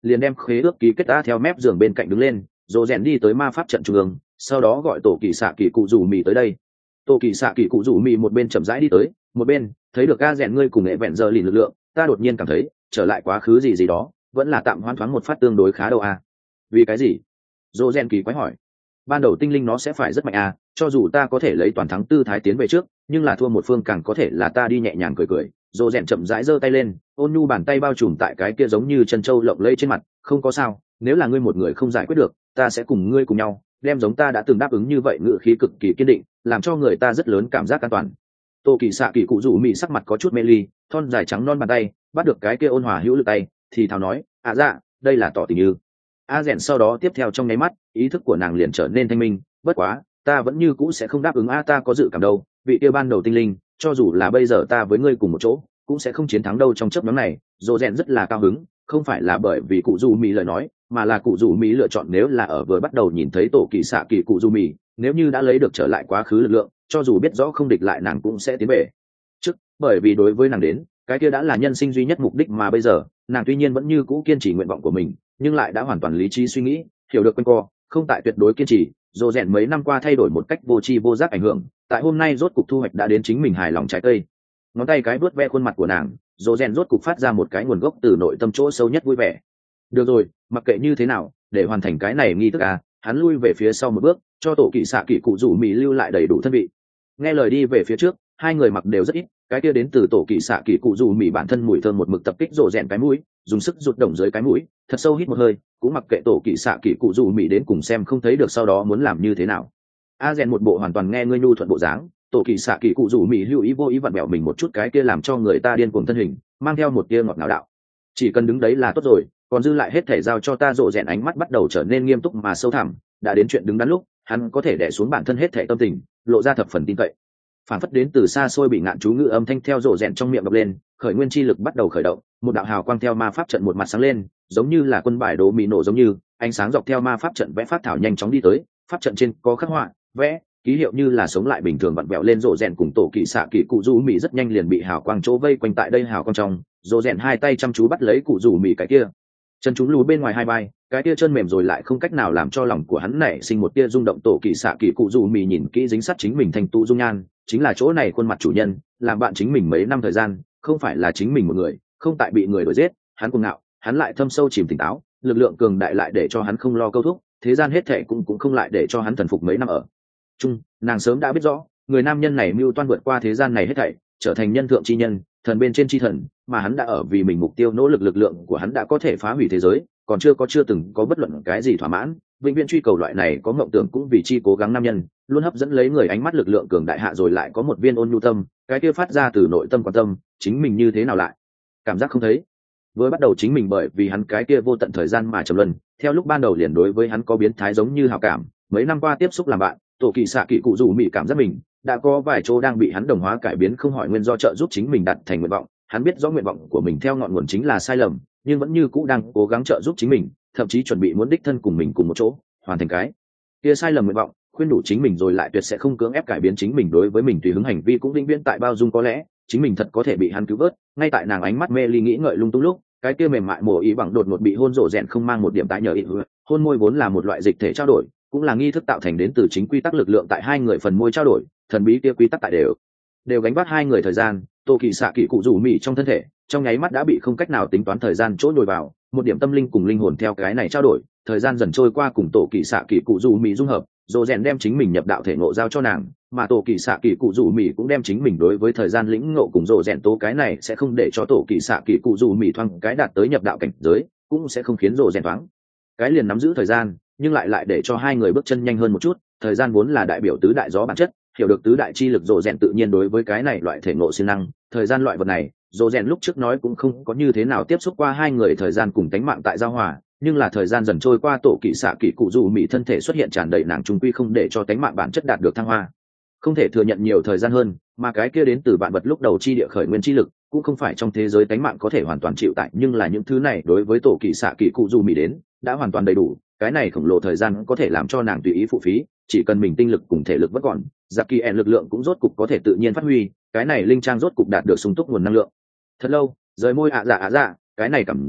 liền đem khế ước ký kết đã theo mép giường bên cạnh đứng lên. Rồ rèn đi tới ma pháp trận trung ương, sau đó gọi tổ kỳ xạ kỳ cụ rủ mì tới đây. Tổ kỳ xạ kỳ cụ rủ mì một bên chậm rãi đi tới, một bên thấy được a rèn ngươi cùng nghệ vẹn giờ lìn lực lượng, ta đột nhiên cảm thấy trở lại quá khứ gì gì đó vẫn là tạm hoan thoáng một phát tương đối khá đâu a. Vì cái gì? Rồ rèn kỳ quái hỏi. Ban đầu tinh linh nó sẽ phải rất mạnh a, cho dù ta có thể lấy toàn thắng tư thái tiến về trước, nhưng là thua một phương càng có thể là ta đi nhẹ nhàng cười cười. Rồ rèn chậm rãi giơ tay lên, ôn nhu bàn tay bao trùm tại cái kia giống như chân trâu lộng lẫy trên mặt. Không có sao, nếu là ngươi một người không giải quyết được, ta sẽ cùng ngươi cùng nhau, đem giống ta đã từng đáp ứng như vậy ngữ khí cực kỳ kiên định, làm cho người ta rất lớn cảm giác an toàn. Tô kỳ xạ kỳ cụ rủ mị sắc mặt có chút mê ly, thon dài trắng non bàn tay bắt được cái kia ôn hòa hữu lực tay, thì thào nói, à dạ, đây là tỏ tình như. A rèn sau đó tiếp theo trong nháy mắt, ý thức của nàng liền trở nên thanh minh. Bất quá, ta vẫn như cũ sẽ không đáp ứng a, ta có dự cảm đâu, vị kia ban đầu tinh linh, cho dù là bây giờ ta với ngươi cùng một chỗ, cũng sẽ không chiến thắng đâu. Trong chớp nhoáng này, Dỗ rèn rất là cao hứng, không phải là bởi vì cụ dù mỹ lời nói, mà là cụ dù mỹ lựa chọn nếu là ở vừa bắt đầu nhìn thấy tổ kỳ xạ kỳ cụ dù mỹ, nếu như đã lấy được trở lại quá khứ lực lượng, cho dù biết rõ không địch lại nàng cũng sẽ tiến về trước, bởi vì đối với nàng đến, cái kia đã là nhân sinh duy nhất mục đích. Mà bây giờ nàng tuy nhiên vẫn như cũ kiên trì nguyện vọng của mình, nhưng lại đã hoàn toàn lý trí suy nghĩ, hiểu được quanh co không tại tuyệt đối kiên trì. Dỗ rèn mấy năm qua thay đổi một cách vô tri vô giác ảnh hưởng, tại hôm nay rốt cục thu hoạch đã đến chính mình hài lòng trái cây. Ngón tay cái vuốt ve khuôn mặt của nàng, Dỗ rèn rốt cục phát ra một cái nguồn gốc từ nội tâm chỗ sâu nhất vui vẻ. Được rồi, mặc kệ như thế nào, để hoàn thành cái này nghi thức à, hắn lui về phía sau một bước, cho tổ kỳ xạ kỳ cụ rủ mì lưu lại đầy đủ thân vị. Nghe lời đi về phía trước, hai người mặc đều rất ít, cái kia đến từ tổ kỳ xạ kỳ cụ rủ mì bản thân mùi thơm một mực tập kích Dỗ rèn cái mũi, dùng sức rụt động dưới cái mũi, thật sâu hít một hơi, cũng mặc kệ tổ kỳ xạ kỳ cụ rủ mì đến cùng xem không thấy được sau đó muốn làm như thế nào. A rèn một bộ hoàn toàn nghe ngươi nhu thuận bộ dáng, tổ kỳ xạ kỳ cụ rủ mì hữu ý vô ý vặn bẹo mình một chút cái kia làm cho người ta điên cuồng thân hình, mang theo một tia ngọt ngào đạo. Chỉ cần đứng đấy là tốt rồi, còn dư lại hết thể giao cho ta. Dỗ rèn ánh mắt bắt đầu trở nên nghiêm túc mà sâu thẳm, đã đến chuyện đứng đắn lúc, hắn có thể đè xuống bản thân hết thể tâm tình, lộ ra thập phần tin cậy. Phản phất đến từ xa xôi bị ngạn chú ngữ âm thanh theo Dỗ rèn trong miệng đọc lên, khởi nguyên chi lực bắt đầu khởi động, một đạo hào quang theo ma pháp trận một mặt sáng lên, giống như là quân bài đố mì nổ giống như, ánh sáng dọc theo ma pháp trận vẽ phát thảo nhanh chóng đi tới, pháp trận trên có khắc họa, vẽ, ký hiệu như là sống lại bình thường vặn vẹo lên. Dỗ rèn cùng tổ kỳ xạ kỳ cụ rủ mì rất nhanh liền bị hào quang chỗ vây quanh tại đây hào quang trong. Dỗ rèn hai tay chăm chú bắt lấy cụ rủ mì cái kia, chân chúng lùi bên ngoài hai vai, cái kia chân mềm rồi lại không cách nào làm cho lòng của hắn nảy sinh một tia rung động. Tổ kỳ xạ kỳ cụ rủ mì nhìn kỹ dính sát chính mình thành tụ dung nhan, chính là chỗ này khuôn mặt chủ nhân, làm bạn chính mình mấy năm thời gian, không phải là chính mình một người, không tại bị người đuổi giết, hắn cuồng ngạo, hắn lại thâm sâu chìm tỉnh táo, lực lượng cường đại lại để cho hắn không lo câu thúc, thế gian hết thảy cũng cũng không lại để cho hắn thần phục mấy năm ở chung. Nàng sớm đã biết rõ, người nam nhân này mưu toan vượt qua thế gian này hết thảy, trở thành nhân thượng chi nhân, thần bên trên chi thần, mà hắn đã ở vì mình mục tiêu nỗ lực, lực lượng của hắn đã có thể phá hủy thế giới, còn chưa có chưa từng có bất luận cái gì thỏa mãn, vĩnh viễn truy cầu loại này có mộng tưởng cũng vì chi cố gắng nam nhân, luôn hấp dẫn lấy người ánh mắt. Lực lượng cường đại hạ rồi lại có một viên ôn nhu tâm, cái kia phát ra từ nội tâm quan tâm, chính mình như thế nào lại cảm giác không thấy. Với bắt đầu chính mình bởi vì hắn cái kia vô tận thời gian mà trầm luân, theo lúc ban đầu liền đối với hắn có biến thái giống như hảo cảm, mấy năm qua tiếp xúc làm bạn, tổ kỳ xạ kỳ cụ rủ mị cảm giác mình đã có vài chỗ đang bị hắn đồng hóa cải biến, không hỏi nguyên do trợ giúp chính mình đạt thành nguyện vọng. Hắn biết rõ nguyện vọng của mình theo ngọn nguồn chính là sai lầm, nhưng vẫn như cũ đang cố gắng trợ giúp chính mình, thậm chí chuẩn bị muốn đích thân cùng mình cùng một chỗ hoàn thành cái kia sai lầm nguyện vọng, khuyên đủ chính mình rồi lại tuyệt sẽ không cưỡng ép cải biến chính mình. Đối với mình tùy hứng hành vi cũng vĩnh viễn tại bao dung, có lẽ chính mình thật có thể bị hắn cứu vớt. Ngay tại nàng ánh mắt mê ly nghĩ ngợi lung tung lúc, cái kia mềm mại mổ ý bằng đột ngột bị hôn. Rộ rèn không mang một điểm tái nhờ ý, hôn môi vốn là một loại dịch thể trao đổi, cũng là nghi thức tạo thành đến từ chính quy tắc lực lượng tại hai người phần môi trao đổi, thần bí kia quy tắc tại đều đều gánh vác hai người thời gian. Tô kỳ xạ kỳ cụ rủ mì trong thân thể trong nháy mắt đã bị không cách nào tính toán thời gian chỗ nhồi vào, một điểm tâm linh cùng linh hồn theo cái này trao đổi, thời gian dần trôi qua, cùng tổ kỳ xạ kỳ cụ rủ mì dung hợp. Dỗ rèn đem chính mình nhập đạo thể ngộ giao cho nàng, mà tổ kỳ xạ kỳ cụ rủ mì cũng đem chính mình đối với thời gian lĩnh ngộ cùng dỗ rèn tố. Cái này sẽ không để cho tổ kỳ xạ kỳ cụ rủ mì thoáng cái đạt tới nhập đạo cảnh giới, cũng sẽ không khiến dỗ rèn thoáng cái liền nắm giữ thời gian, nhưng lại lại để cho hai người bước chân nhanh hơn một chút. Thời gian vốn là đại biểu tứ đại gió bản chất, hiểu được tứ đại chi lực, dỗ rèn tự nhiên đối với cái này loại thể ngộ siêng năng. Thời gian loại vật này, dỗ rèn lúc trước nói cũng không có như thế nào tiếp xúc qua hai người thời gian cùng tánh mạng tại giao hòa, nhưng là thời gian dần trôi qua, tổ kỳ xạ kỳ cụ dù mỹ thân thể xuất hiện tràn đầy, nàng trung quy không để cho tánh mạng bản chất đạt được thăng hoa, không thể thừa nhận nhiều thời gian hơn, mà cái kia đến từ vạn vật lúc đầu chi địa khởi nguyên chi lực cũng không phải trong thế giới tánh mạng có thể hoàn toàn chịu tại, nhưng là những thứ này đối với tổ kỳ xạ kỳ cụ dù mỹ đến đã hoàn toàn đầy đủ. Cái này khổng lồ thời gian có thể làm cho nàng tùy ý phụ phí, chỉ cần mình tinh lực cùng thể lực vẫn còn, giặc kỳ ẻn lực lượng cũng rốt cục có thể tự nhiên phát huy, cái này linh trang rốt cục đạt được sung túc nguồn năng lượng. Thật lâu, rời môi ạ dạ ạ dạ, cái này cảm giác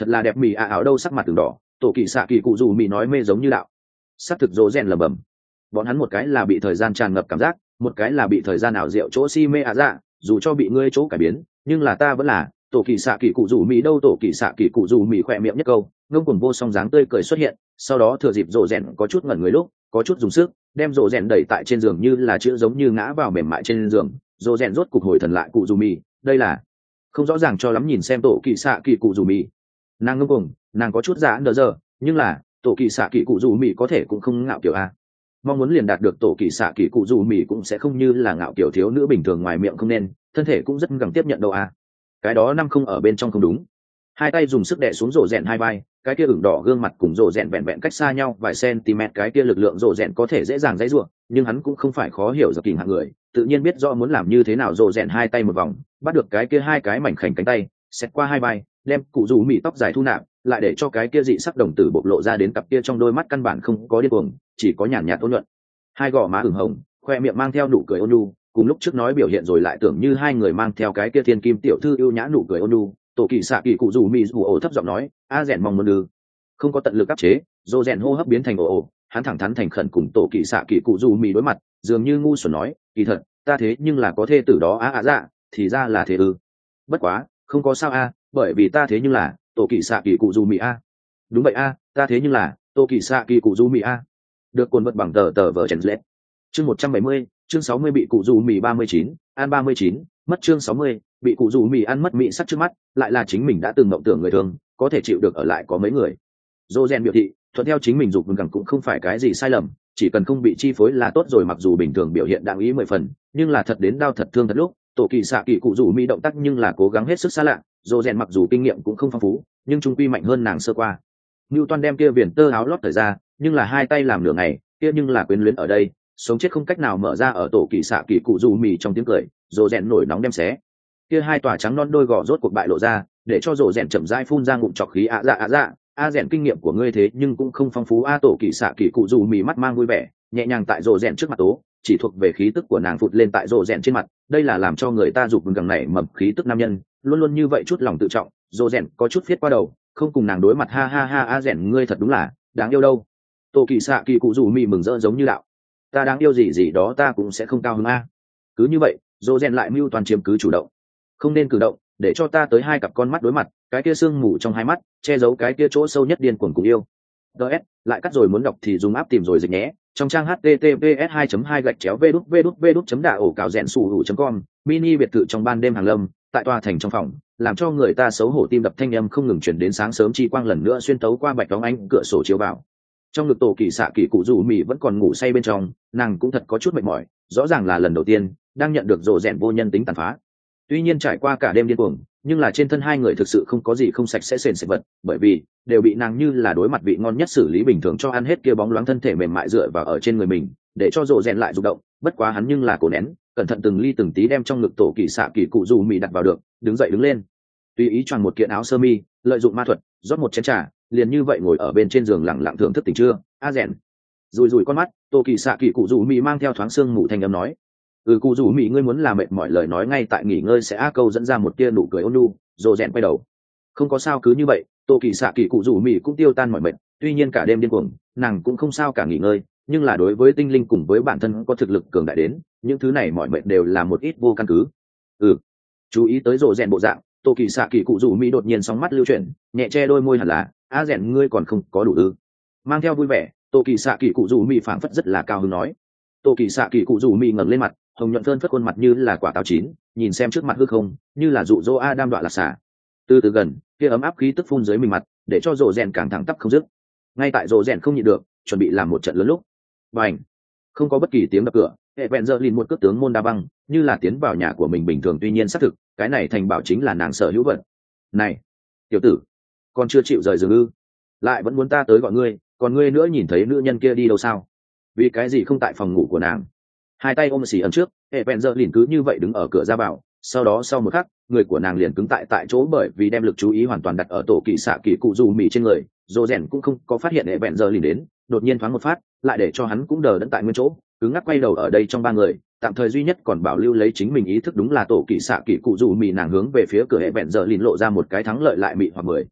thật là đẹp mì à áo đâu sắc mặt từng đỏ. Tổ kỳ xạ kỳ cụ dù mì nói mê giống như đạo. Sắc thực dỗ rèn lầm bầm. Bọn hắn một cái là bị thời gian tràn ngập cảm giác, một cái là bị thời gian ảo diệu chỗ si mê à dạ, dù cho bị ngươi chỗ cải biến, nhưng là ta vẫn là tổ kỳ xạ kỳ cụ dù mì đâu. Tổ kỳ xạ kỳ cụ dù mì khỏe miệng nhất câu, ngông cuồng vô song dáng tươi cười xuất hiện, sau đó thừa dịp rộ rèn có chút ngẩn người lúc, có chút dùng sức, đem rộ rèn đẩy tại trên giường như là chữ giống như ngã vào mềm mại trên giường. Rộ rèn rốt cục hồi thần lại cụ dù mì, đây là không rõ ràng cho lắm nhìn xem tổ kỳ xạ kỳ cụ dù mì. Nàng ngông cuồng, nàng có chút giả đờ giờ, nhưng là tổ kỳ xạ kỳ cụ dù mì có thể cũng không ngạo kiểu a. Mong muốn liền đạt được tổ kỳ xạ kỳ cụ dù mì cũng sẽ không như là ngạo kiểu thiếu nữ bình thường ngoài miệng không nên, thân thể cũng rất gắng tiếp nhận đâu a. Cái đó năm không ở bên trong không đúng. Hai tay dùng sức đè xuống rộ rèn hai vai, cái kia ửng đỏ gương mặt cùng rộ rèn vẹn vẹn cách xa nhau vài cm, cái kia lực lượng rộ rèn có thể dễ dàng dãy ruộng, nhưng hắn cũng không phải khó hiểu giật kình hạng người, tự nhiên biết rõ muốn làm như thế nào. Rộ rèn hai tay một vòng, bắt được cái kia hai cái mảnh khảnh cánh tay, xét qua hai vai, đem cụ dù mì tóc dài thu nạp, lại để cho cái kia dị sắc đồng tử bộc lộ ra đến cặp kia trong đôi mắt căn bản không có điên cuồng, chỉ có nhàn nhạt ôn nhuận. Hai gò má ửng hồng, khoe miệng mang theo nụ cười ôn nhu, cùng lúc trước nói biểu hiện rồi lại tưởng như hai người mang theo cái kia thiên kim tiểu thư yêu nhã nụ cười ôn nhu. Tổ kỳ xạ kỳ cụ dù mì dù ổ thấp giọng nói, a rèn mong muốn ư? Không có tận lực áp chế, dô rèn hô hấp biến thành ồ ồ, hắn thẳng thắn thành khẩn cùng tổ kỳ xạ kỳ cụ dù mì đối mặt, dường như ngu xuẩn nói, kỳ thật ta thế nhưng là có thê tử đó á à dạ, thì ra là thế ư? Bất quá không có sao a, bởi vì ta thế nhưng là tổ kỳ xạ kỳ cụ dù mì a. Đúng vậy a, ta thế nhưng là tổ kỳ xạ kỳ cụ dù mì a. Được cuốn vật bằng tờ tờ vở chèn lết. Chương một trăm bảy mươi, chương sáu mươi bị cụ dù mì ba mươi chín, an ba mươi chín, mất chương sáu mươi, bị cụ dù mì ăn mất mị sắc trước mắt, lại là chính mình đã từng mộng tưởng người thường, có thể chịu được ở lại có mấy người. Dô rèn biểu thị, thuận theo chính mình dục vừng cũng không phải cái gì sai lầm, chỉ cần không bị chi phối là tốt rồi. Mặc dù bình thường biểu hiện đặng ý mười phần, nhưng là thật đến đau thật thương thật lúc, tổ kỳ xạ kỳ cụ dù mì động tác nhưng là cố gắng hết sức xa lạ. Dô rèn mặc dù kinh nghiệm cũng không phong phú, nhưng trung quy mạnh hơn nàng sơ qua. Newton đem kia viền tơ áo lót thời ra, nhưng là hai tay làm nửa ngày, kia nhưng là quyến luyến ở đây, sống chết không cách nào mở ra ở tổ kỳ xạ kỳ cụ dù mì trong tiếng cười. Dô rèn nổi nóng đem xé, kia hai tòa trắng non đôi gò rốt cuộc bại lộ ra, để cho rộ rèn chậm rãi phun ra ngụm trọc khí. ạ dạ ạ dạ, a rèn kinh nghiệm của ngươi thế nhưng cũng không phong phú a. Tổ kỳ xạ kỳ cụ dù mì mắt mang vui vẻ, nhẹ nhàng tại rộ rèn trước mặt tố, chỉ thuộc về khí tức của nàng phụt lên tại rộ rèn trên mặt, đây là làm cho người ta dục gần này mầm khí tức nam nhân, luôn luôn như vậy chút lòng tự trọng. Rộ rèn có chút viết qua đầu, không cùng nàng đối mặt. Ha ha ha, a rèn ngươi thật đúng là đáng yêu đâu. Tổ kỳ xạ kỳ cụ dù mì mừng rỡ giống như đạo, ta đáng yêu gì gì đó ta cũng sẽ không cao hứng a. Cứ như vậy, rộ rèn lại mưu toàn chiếm cứ chủ động, không nên cử động, để cho ta tới hai cặp con mắt đối mặt, cái kia sương mù trong hai mắt che giấu cái kia chỗ sâu nhất điên cuồng cùng yêu. ds lại cắt rồi muốn đọc thì dùng áp tìm rồi dịch nhé. Trong trang https hai hai gạch chéo vđút vđút vđút chấm đạ ổ cào rèn sủ hữu chấm com mini biệt thự trong ban đêm hàng lâm tại tòa thành trong phòng, làm cho người ta xấu hổ tim đập thanh âm không ngừng chuyển đến. Sáng sớm chi quang lần nữa xuyên tấu qua bạch đóng ánh cửa sổ chiếu vào. Trong ngực tổ kỳ xạ kỳ cụ dù mì vẫn còn ngủ say bên trong, nàng cũng thật có chút mệt mỏi, rõ ràng là lần đầu tiên đang nhận được rộ rèn vô nhân tính tàn phá. Tuy nhiên trải qua cả đêm điên cuồng, nhưng là trên thân hai người thực sự không có gì không sạch sẽ sền sệt vật, bởi vì đều bị nàng như là đối mặt vị ngon nhất xử lý bình thường cho ăn hết. Kia bóng loáng thân thể mềm mại dựa vào ở trên người mình, để cho rộ rèn lại rụng động. Bất quá hắn nhưng là cổ nén, cẩn thận từng ly từng tí đem trong ngực tổ kỳ xạ kỳ cụ dù mì đặt vào được, đứng dậy đứng lên, tùy ý choàng một kiện áo sơ mi, lợi dụng ma thuật rót một chén trà, liền như vậy ngồi ở bên trên giường lặng lặng thưởng thức tỉnh trưa. A rèn rùi rùi con mắt, tổ kỳ xạ kỳ cụ dù mì mang theo thoáng sương mù thanh âm nói, ừ cụ dù mì ngươi muốn làm mệt mỏi lời nói ngay tại nghỉ ngơi sẽ. A câu dẫn ra một tia nụ cười ôn nhu. Rộ rèn quay đầu, không có sao. Cứ như vậy, tổ kỳ xạ kỳ cụ dù mì cũng tiêu tan mọi mệt. Tuy nhiên cả đêm điên cuồng, nàng cũng không sao cả nghỉ ngơi, nhưng là đối với tinh linh cùng với bản thân có thực lực cường đại đến, những thứ này mọi mệt đều là một ít vô căn cứ. Ừ, chú ý tới rộ rèn bộ dạng, tổ kỳ xạ kỳ cụ dù mì đột nhiên sóng mắt lưu chuyển, nhẹ che đôi môi hẳn là, a rèn ngươi còn không có đủ ư? Mang theo vui vẻ, tổ kỳ xạ kỳ cụ dù mì phảng phất rất là cao hứng nói. Tổ kỳ xạ kỳ cụ dù mì ngẩng lên mặt, hồng nhuận phơn phất khuôn mặt như là quả táo chín, nhìn xem trước mặt hư không, như là dụ dỗ Adam đoạn lạc xả. Từ từ gần, kia ấm áp khí tức phun dưới mình mặt, để cho rộ rèn càng thẳng tắp không dứt. Ngay tại rộ rèn không nhịn được, chuẩn bị làm một trận lớn lúc, bành, không có bất kỳ tiếng đập cửa, hệ vẹn giờ lìn một cước tướng môn đa băng, như là tiến vào nhà của mình bình thường. Tuy nhiên xác thực, cái này thành bảo chính là nàng sở hữu vật. Này, tiểu tử, còn chưa chịu rời giường ư? Lại vẫn muốn ta tới gọi ngươi, còn ngươi nữa nhìn thấy nữ nhân kia đi đâu sao? Vì cái gì không tại phòng ngủ của nàng? Hai tay ôm xì ấn trước, hệ vẹn giờ lìn cứ như vậy đứng ở cửa ra vào. Sau đó sau một khắc, người của nàng liền cứng tại tại chỗ, bởi vì đem lực chú ý hoàn toàn đặt ở tổ kỳ xạ kỳ cụ dù mì trên người. Rộ rèn cũng không có phát hiện hệ vẹn giờ lìn đến, đột nhiên thoáng một phát, lại để cho hắn cũng đờ đẫn tại nguyên chỗ, cứng ngắc quay đầu. Ở đây trong ba người, tạm thời duy nhất còn bảo lưu lấy chính mình ý thức đúng là tổ kỳ xạ kỳ cụ dù mì. Nàng hướng về phía cửa hệ vẹn giờ lìn lộ ra một cái thắng lợi lại mị hoặc mười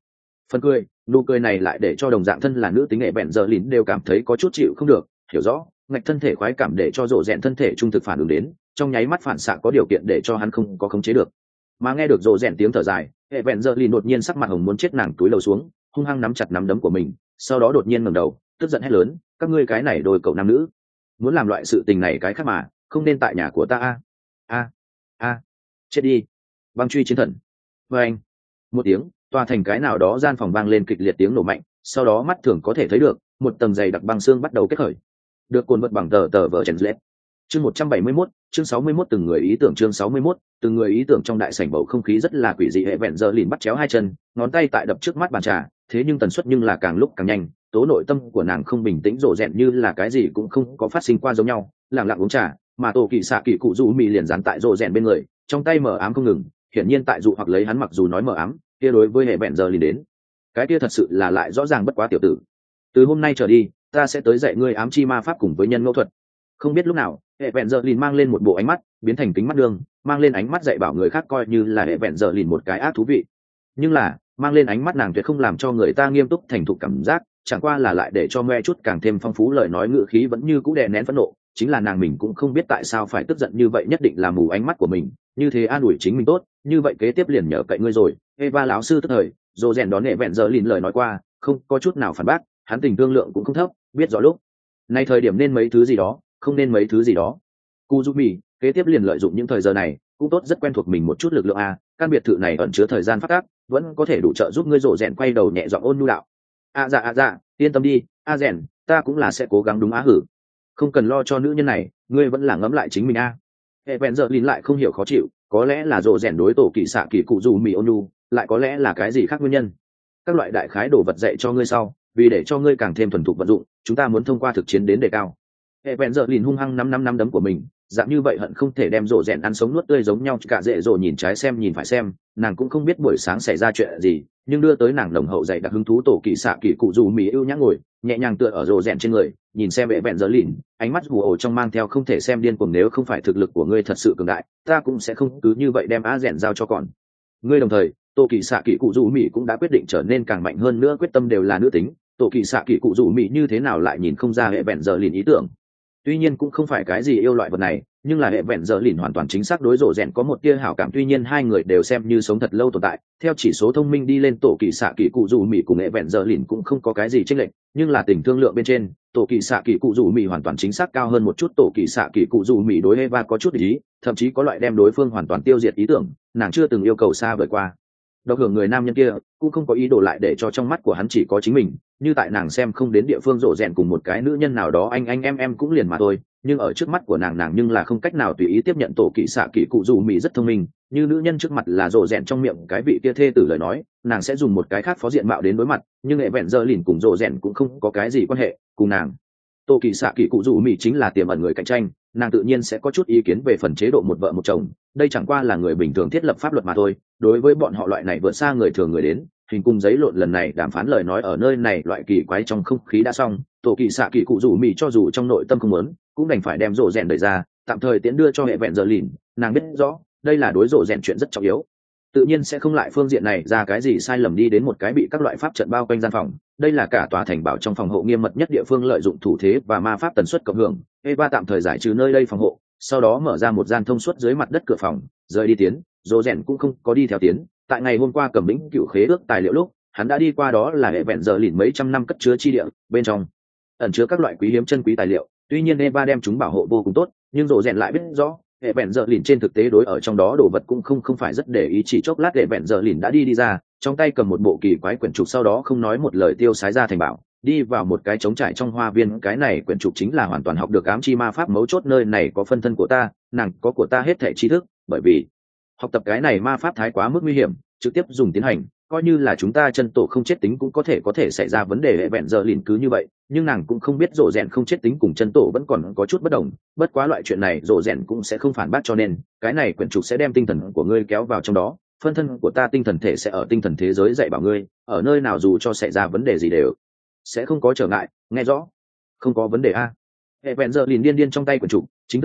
Phần cười, nụ cười này lại để cho đồng dạng thân là nữ tính nghệ bẹn giờ lìn đều cảm thấy có chút chịu không được, hiểu rõ ngạch thân thể khoái cảm để cho rộ rẽn thân thể trung thực phản ứng đến, trong nháy mắt phản xạ có điều kiện để cho hắn không có khống chế được. Mà nghe được rộ rẽn tiếng thở dài, hệ bẹn giờ lìn đột nhiên sắc mặt hồng muốn chết, nàng túi lầu xuống, hung hăng nắm chặt nắm đấm của mình, sau đó đột nhiên ngẩng đầu, tức giận hét lớn, các ngươi cái này đôi cậu nam nữ muốn làm loại sự tình này cái khác mà không nên tại nhà của ta a a a chết đi băng truy chiến thần. Và anh một tiếng, tòa thành cái nào đó gian phòng vang lên kịch liệt tiếng nổ mạnh, sau đó mắt thường có thể thấy được một tầng dày đặc băng xương bắt đầu kết khởi, được cuốn vật bằng tờ tờ vở chèn lết. Chương một trăm bảy mươi mốt, chương sáu mươi mốt từng người ý tưởng chương sáu mươi mốt, từng người ý tưởng trong đại sảnh bầu không khí rất là quỷ dị, hệ vẹn giờ lìn bắt chéo hai chân, ngón tay tại đập trước mắt bàn trà, thế nhưng tần suất nhưng là càng lúc càng nhanh, tố nội tâm của nàng không bình tĩnh, rộ rẹn như là cái gì cũng không có phát sinh qua giống nhau, lặng lặng uống trà, mà tổ kỳ xạ kỳ cụ dụ mì liền dán tại rộ rẹn bên người, trong tay mở ám không ngừng, hiển nhiên tại dụ hoặc lấy hắn, mặc dù nói mở ám, kia đối với hệ vẹn giờ lìn đến, cái kia thật sự là lại rõ ràng bất quá tiểu tử. Từ hôm nay trở đi, ta sẽ tới dạy ngươi ám chi ma pháp cùng với nhân ngẫu thuật. Không biết lúc nào, hệ vẹn giờ lìn mang lên một bộ ánh mắt biến thành kính mắt đường, mang lên ánh mắt dạy bảo người khác coi như là hệ vẹn giờ lìn một cái ác thú vị. Nhưng là mang lên ánh mắt nàng tuyệt không làm cho người ta nghiêm túc thành thục cảm giác, chẳng qua là lại để cho me chút càng thêm phong phú, lời nói ngữ khí vẫn như cũ đè nén phẫn nộ, chính là nàng mình cũng không biết tại sao phải tức giận như vậy, nhất định là mù ánh mắt của mình, như thế an ủi chính mình tốt, như vậy kế tiếp liền nhờ cậy ngươi rồi. Eva lão sư tức thời, dồ rèn đón hệ vẹn giờ lìn lời nói qua, không có chút nào phản bác, hắn tình thương lượng cũng không thấp, biết rõ lúc này thời điểm nên mấy thứ gì đó, không nên mấy thứ gì đó. Kuzumi kế tiếp liền lợi dụng những thời giờ này, cũng tốt rất quen thuộc mình một chút lực lượng a, căn biệt thự này ẩn chứa thời gian phát tác, vẫn có thể đủ trợ giúp ngươi. Rộ rèn quay đầu nhẹ giọng ôn nhu đạo, a dạ a dạ yên tâm đi a rèn, ta cũng là sẽ cố gắng đúng á hử, không cần lo cho nữ nhân này, ngươi vẫn là ngẫm lại chính mình a. Hệ vẹn giờ lìn lại không hiểu khó chịu, có lẽ là rộ rèn đối tổ kỳ xạ kỳ cụ dù mì ôn nhu, lại có lẽ là cái gì khác nguyên nhân. Các loại đại khái đồ vật dạy cho ngươi sau, vì để cho ngươi càng thêm thuần thục vận dụng, chúng ta muốn thông qua thực chiến đến đề cao. Hệ vẹn giờ lìn hung hăng năm năm năm đấm của mình, dạng như vậy hận không thể đem rộ rèn ăn sống nuốt tươi giống nhau. Cả dễ rộ nhìn trái xem nhìn phải xem, nàng cũng không biết buổi sáng xảy ra chuyện gì, nhưng đưa tới nàng nồng hậu dày đặc hứng thú. Tổ kỳ xạ kỳ cụ dù mì ưu nhã ngồi nhẹ nhàng tựa ở rộ rèn trên người, nhìn xem hệ vẹn giờ lìn, ánh mắt hù ổ trong mang theo không thể xem điên cuồng. Nếu không phải thực lực của ngươi thật sự cường đại, ta cũng sẽ không cứ như vậy đem á rèn giao cho còn ngươi. Đồng thời tổ kỳ xạ kỳ cụ dù mì cũng đã quyết định trở nên càng mạnh hơn nữa, quyết tâm đều là nữ tính. Tổ kỳ xạ kỳ cụ dù mì như thế nào lại nhìn không ra hệ vẹn giờ lìn ý tưởng. Tuy nhiên cũng không phải cái gì yêu loại vật này, nhưng là hệ vẹn giờ lìn hoàn toàn chính xác đối rộ rèn có một tia hảo cảm. Tuy nhiên hai người đều xem như sống thật lâu tồn tại, theo chỉ số thông minh đi lên, tổ kỳ xạ kỳ cụ dù mì cùng hệ vẹn giờ lìn cũng không có cái gì chênh lệch, nhưng là tình thương lượng bên trên, tổ kỳ xạ kỳ cụ dù mì hoàn toàn chính xác cao hơn một chút. Tổ kỳ xạ kỳ cụ dù mì đối Eva có chút ý, thậm chí có loại đem đối phương hoàn toàn tiêu diệt ý tưởng, nàng chưa từng yêu cầu xa vời qua. Độc hưởng người nam nhân kia cũng không có ý đồ lại để cho trong mắt của hắn chỉ có chính mình, như tại nàng xem không đến địa phương rộ rèn cùng một cái nữ nhân nào đó anh anh em em cũng liền mà thôi, nhưng ở trước mắt của nàng nàng nhưng là không cách nào tùy ý tiếp nhận. Tổ kỳ xạ kỳ cụ dù mì rất thông minh, như nữ nhân trước mặt là rộ rèn trong miệng cái vị kia thê tử lời nói, nàng sẽ dùng một cái khác phó diện mạo đến đối mặt, nhưng hệ vẹn giờ lìn cùng rộ rèn cũng không có cái gì quan hệ cùng nàng. Tổ kỳ xạ kỳ cụ dù mì chính là tiềm ẩn người cạnh tranh, nàng tự nhiên sẽ có chút ý kiến về phần chế độ một vợ một chồng, đây chẳng qua là người bình thường thiết lập pháp luật mà thôi. Đối với bọn họ loại này vượt xa người thường người đến, hình cung giấy lộn lần này đàm phán lời nói ở nơi này loại kỳ quái trong không khí đã xong, tổ kỳ xạ kỳ cụ rủ mì cho dù trong nội tâm không muốn, cũng đành phải đem rộ rèn đẩy ra, tạm thời tiễn đưa cho hệ vẹn giờ lìn. Nàng biết rõ đây là đối rộ rèn chuyện rất trọng yếu, tự nhiên sẽ không lại phương diện này ra cái gì sai lầm. Đi đến một cái bị các loại pháp trận bao quanh gian phòng, đây là cả tòa thành bảo trong phòng hộ nghiêm mật nhất địa phương, lợi dụng thủ thế và ma pháp tần suất cộng hưởng, Eva tạm thời giải trừ nơi đây phòng hộ, sau đó mở ra một gian thông suốt dưới mặt đất cửa phòng, rời đi tiến. Rộ rèn cũng không có đi theo tiến, tại ngày hôm qua cầm lĩnh cựu khế ước tài liệu lúc hắn đã đi qua, đó là hệ vẹn giờ lìn mấy trăm năm cất chứa chi địa, bên trong ẩn chứa các loại quý hiếm chân quý tài liệu. Tuy nhiên Eva đem chúng bảo hộ vô cùng tốt, nhưng rộ rèn lại biết rõ hệ vẹn giờ lìn trên thực tế đối ở trong đó đồ vật cũng không không phải rất để ý. Chỉ chốc lát hệ vẹn giờ lìn đã đi đi ra, trong tay cầm một bộ kỳ quái quyển trục, sau đó không nói một lời tiêu sái ra thành bảo, đi vào một cái trống trải trong hoa viên. Cái này quyển trục chính là hoàn toàn học được ám chi ma pháp mấu chốt, nơi này có phân thân của ta, nàng có của ta hết thảy tri thức, bởi vì học tập cái này ma pháp thái quá mức nguy hiểm, trực tiếp dùng tiến hành, coi như là chúng ta chân tổ không chết tính cũng có thể có thể xảy ra vấn đề. Hệ vẹn giờ lìn cứ như vậy, nhưng nàng cũng không biết rộ rèn không chết tính cùng chân tổ vẫn còn có chút bất đồng, bất quá loại chuyện này rộ rèn cũng sẽ không phản bác, cho nên cái này quyển trục sẽ đem tinh thần của ngươi kéo vào trong đó, phân thân của ta tinh thần thể sẽ ở tinh thần thế giới dạy bảo ngươi, ở nơi nào dù cho xảy ra vấn đề gì đều sẽ không có trở ngại, nghe rõ? Không có vấn đề a. Hệ vẹn giờ lìn điên điên trong tay quyển trục, chính thức đạo,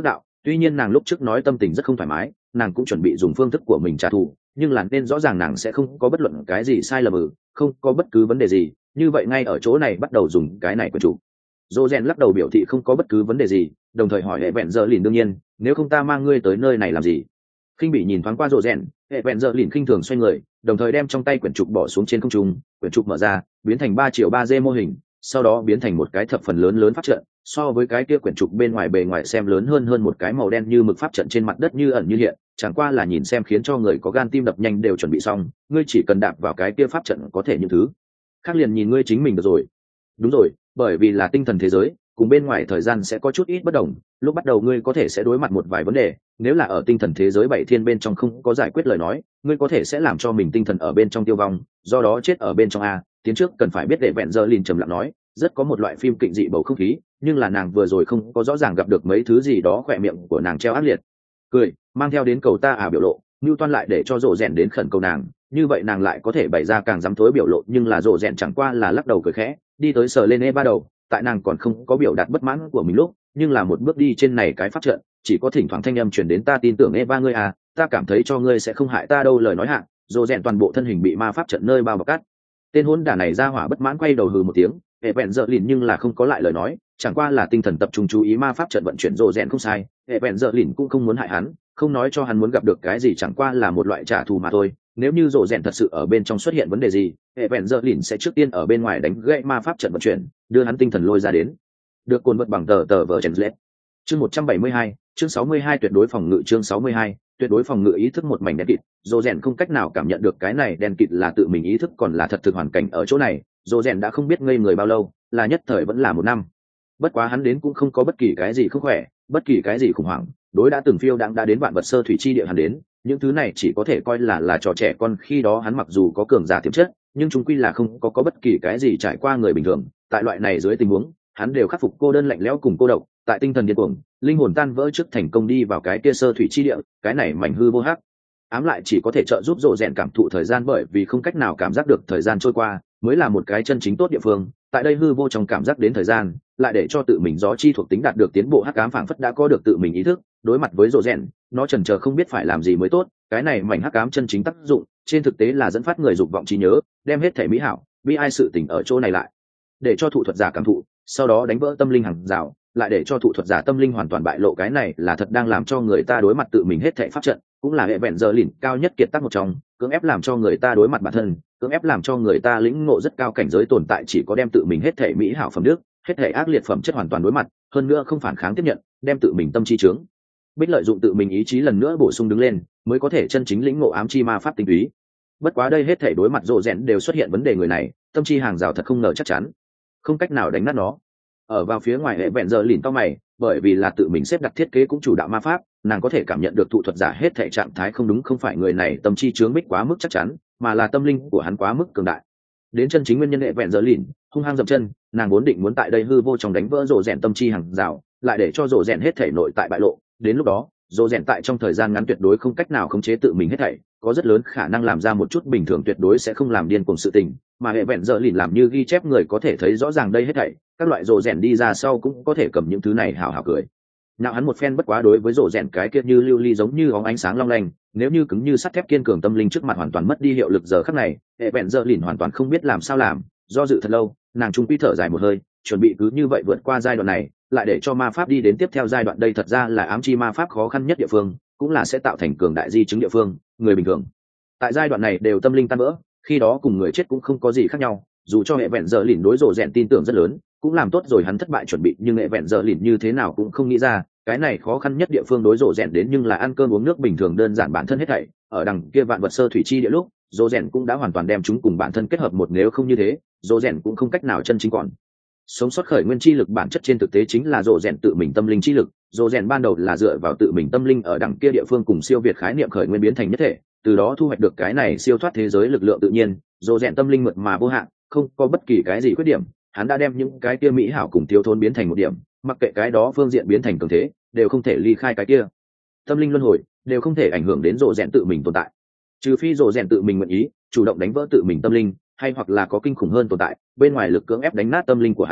Tuy nhiên nàng lúc trước nói tâm tình rất không thoải mái, nàng cũng chuẩn bị dùng phương thức của mình trả thù, nhưng là nên rõ ràng nàng sẽ không có bất luận cái gì sai lầm, ừ, không có bất cứ vấn đề gì, như vậy ngay ở chỗ này bắt đầu dùng cái này của chủ. Dô rèn lắc đầu biểu thị không có bất cứ vấn đề gì, đồng thời hỏi hệ vẹn giờ lìn đương nhiên, nếu không ta mang ngươi tới nơi này làm gì? Khinh bị nhìn thoáng qua Dô rèn, hệ vẹn giờ lìn khinh thường xoay người, đồng thời đem trong tay quyển trục bỏ xuống trên không trung, quyển trục mở ra, biến thành ba triệu ba D mô hình, sau đó biến thành một cái thập phần lớn lớn pháp trận, so với cái kia quyển trục bên ngoài bề ngoài xem lớn hơn hơn một cái màu đen như mực pháp trận trên mặt đất như ẩn như hiện, chẳng qua là nhìn xem khiến cho người có gan tim đập nhanh đều chuẩn bị xong, ngươi chỉ cần đạp vào cái kia pháp trận có thể những thứ khác liền nhìn ngươi chính mình được rồi. Đúng rồi, bởi vì là tinh thần thế giới, cùng bên ngoài thời gian sẽ có chút ít bất đồng, lúc bắt đầu ngươi có thể sẽ đối mặt một vài vấn đề, nếu là ở tinh thần thế giới bảy thiên bên trong không có giải quyết lời nói, ngươi có thể sẽ làm cho mình tinh thần ở bên trong tiêu vong, do đó chết ở bên trong. A tiến trước cần phải biết để vẹn giờ lìn trầm lặng nói, rất có một loại phim kịch dị bầu không khí, nhưng là nàng vừa rồi không có rõ ràng gặp được mấy thứ gì đó, khỏe miệng của nàng treo ác liệt cười, mang theo đến cầu ta à biểu lộ, Nưu Toan lại để cho Rộ Rèn đến khẩn cầu nàng, như vậy nàng lại có thể bày ra càng dám thối biểu lộ, nhưng là Rộ Rèn chẳng qua là lắc đầu cười khẽ, đi tới sờ lên Eva đầu, tại nàng còn không có biểu đạt bất mãn của mình lúc, nhưng là một bước đi trên này cái pháp trận, chỉ có thỉnh thoảng thanh âm truyền đến, ta tin tưởng Eva ngươi à, ta cảm thấy cho ngươi sẽ không hại ta đâu. Lời nói hạ, Rộ Rèn toàn bộ thân hình bị ma pháp trận nơi bao bọc cắt. Tên hỗn đản này ra hỏa bất mãn quay đầu hừ một tiếng, hệ vẹn dợ lìn nhưng là không có lại lời nói, chẳng qua là tinh thần tập trung chú ý ma pháp trận vận chuyển. Rộ Rèn không sai, hệ vẹn dợ lìn cũng không muốn hại hắn, không nói cho hắn muốn gặp được cái gì, chẳng qua là một loại trả thù mà thôi. Nếu như Rộ Rèn thật sự ở bên trong xuất hiện vấn đề gì, hệ vẹn dợ lìn sẽ trước tiên ở bên ngoài đánh gãy ma pháp trận vận chuyển, đưa hắn tinh thần lôi ra đến. Được cồn vật bằng tờ tờ vở chèn lết. Chương một trăm bảy mươi hai, chương sáu mươi hai tuyệt đối phòng ngự, chương sáu mươi hai, tuyệt đối phòng ngự. Ý thức một mảnh đen kịt, Rộ Rèn không cách nào cảm nhận được cái này đen kịt là tự mình ý thức còn là thật thực hoàn cảnh ở chỗ này. Rộ Rèn đã không biết ngây người bao lâu, là nhất thời vẫn là một năm. Bất quá hắn đến cũng không có bất kỳ cái gì không khỏe, bất kỳ cái gì khủng hoảng, đối đã từng phiêu đang đã đến vạn vật sơ thủy chi địa hắn đến, những thứ này chỉ có thể coi là là trò trẻ con. Khi đó hắn mặc dù có cường giả tiềm chất, nhưng chúng quy là không có có bất kỳ cái gì trải qua người bình thường. Tại loại này dưới tình huống, hắn đều khắc phục cô đơn lạnh lẽo cùng cô độc, tại tinh thần điên cuồng, linh hồn tan vỡ trước thành công đi vào cái kia sơ thủy chi địa, cái này mảnh hư vô hắc ám lại chỉ có thể trợ giúp Rộ Rèn cảm thụ thời gian, bởi vì không cách nào cảm giác được thời gian trôi qua, mới là một cái chân chính tốt địa phương. Tại đây hư vô trong cảm giác đến thời gian, lại để cho tự mình gió chi thuộc tính đạt được tiến bộ. Hắc ám phảng phất đã có được tự mình ý thức, đối mặt với Rộ Rèn, nó chần chờ không biết phải làm gì mới tốt. Cái này mảnh hắc ám chân chính tác dụng, trên thực tế là dẫn phát người dục vọng trí nhớ, đem hết thể mỹ hảo, bi ai sự tình ở chỗ này lại để cho thụ thuật giả cảm thụ, sau đó đánh vỡ tâm linh hàng rào, lại để cho thụ thuật giả tâm linh hoàn toàn bại lộ. Cái này là thật đang làm cho người ta đối mặt tự mình hết thảy pháp trận, cũng là hệ vẹn giờ lìn cao nhất kiệt tác một trong, cưỡng ép làm cho người ta đối mặt bản thân, cưỡng ép làm cho người ta lĩnh ngộ rất cao cảnh giới tồn tại. Chỉ có đem tự mình hết thảy mỹ hảo phẩm đức, hết thảy ác liệt phẩm chất hoàn toàn đối mặt, hơn nữa không phản kháng tiếp nhận, đem tự mình tâm chi trướng bích lợi dụng tự mình ý chí lần nữa bổ sung đứng lên, mới có thể chân chính lĩnh ngộ ám chi ma pháp tinh túy. Bất quá đây hết thảy đối mặt Rộ Rèn đều xuất hiện vấn đề, người này tâm chi hàng rào thật không ngờ chắc chắn, không cách nào đánh nát nó. Ở vào phía ngoài hệ vẹn giờ lìn to mày, bởi vì là tự mình xếp đặt thiết kế cũng chủ đạo ma pháp, nàng có thể cảm nhận được thụ thuật giả hết thảy trạng thái không đúng, không phải người này tâm chi chướng bích quá mức chắc chắn, mà là tâm linh của hắn quá mức cường đại. Đến chân chính nguyên nhân hệ vẹn giờ lìn hung hăng dậm chân, nàng vốn định muốn tại đây hư vô trong đánh vỡ Rộ Rèn tâm chi hàng rào, lại để cho Rộ Rèn hết thảy nội tại bại lộ. Đến lúc đó, Rộ Rèn tại trong thời gian ngắn tuyệt đối không cách nào khống chế tự mình hết thảy, có rất lớn khả năng làm ra một chút bình thường tuyệt đối sẽ không làm điên cuồng sự tình, mà hệ vẹn giờ lìn làm như ghi chép người có thể thấy rõ ràng đây hết thảy. Các loại Rộ Rèn đi ra sau cũng có thể cầm những thứ này hào hào cười nạo hắn một phen. Bất quá đối với Rộ Rèn cái kia như lưu ly giống như óng ánh sáng long lanh, nếu như cứng như sắt thép kiên cường tâm linh trước mặt hoàn toàn mất đi hiệu lực. Giờ khắc này hệ vẹn giờ lìn hoàn toàn không biết làm sao làm, do dự thật lâu, nàng trung quy thở dài một hơi, chuẩn bị cứ như vậy vượt qua giai đoạn này, lại để cho ma pháp đi đến tiếp theo giai đoạn. Đây thật ra là ám chi ma pháp khó khăn nhất địa phương, cũng là sẽ tạo thành cường đại di chứng địa phương. Người bình thường tại giai đoạn này đều tâm linh tan vỡ, khi đó cùng người chết cũng không có gì khác nhau. Dù cho hệ vẹn giờ lìn đối Rộ Rèn tin tưởng rất lớn, cũng làm tốt rồi hắn thất bại chuẩn bị, nhưng hệ vẹn giờ lìn như thế nào cũng không nghĩ ra, cái này khó khăn nhất địa phương đối Rộ Rèn đến nhưng là ăn cơm uống nước bình thường đơn giản bản thân hết thảy. Ở đằng kia vạn vật sơ thủy chi địa lúc, Rộ Rèn cũng đã hoàn toàn đem chúng cùng bản thân kết hợp một, nếu không như thế, Rộ Rèn cũng không cách nào chân chính còn sống sót. Khởi nguyên chi lực bản chất trên thực tế chính là Rộ Rèn tự mình tâm linh chi lực. Rộ Rèn ban đầu là dựa vào tự mình tâm linh ở đằng kia địa phương cùng siêu việt khái niệm khởi nguyên biến thành nhất thể, từ đó thu hoạch được cái này siêu thoát thế giới lực lượng tự nhiên. Rộ Rèn tâm linh mượt mà vô hạn, không có bất kỳ cái gì khuyết điểm, hắn đã đem những cái kia mỹ hảo cùng thiếu thốn biến thành một điểm, mặc kệ cái đó phương diện biến thành cường thế, đều không thể ly khai cái kia tâm linh luân hồi, đều không thể ảnh hưởng đến Rộ Rèn tự mình tồn tại. Trừ phi Rộ Rèn tự mình nguyện ý chủ động đánh vỡ tự mình tâm linh, hay hoặc là có kinh khủng hơn tồn tại bên ngoài lực cưỡng ép đánh nát tâm linh của hắn,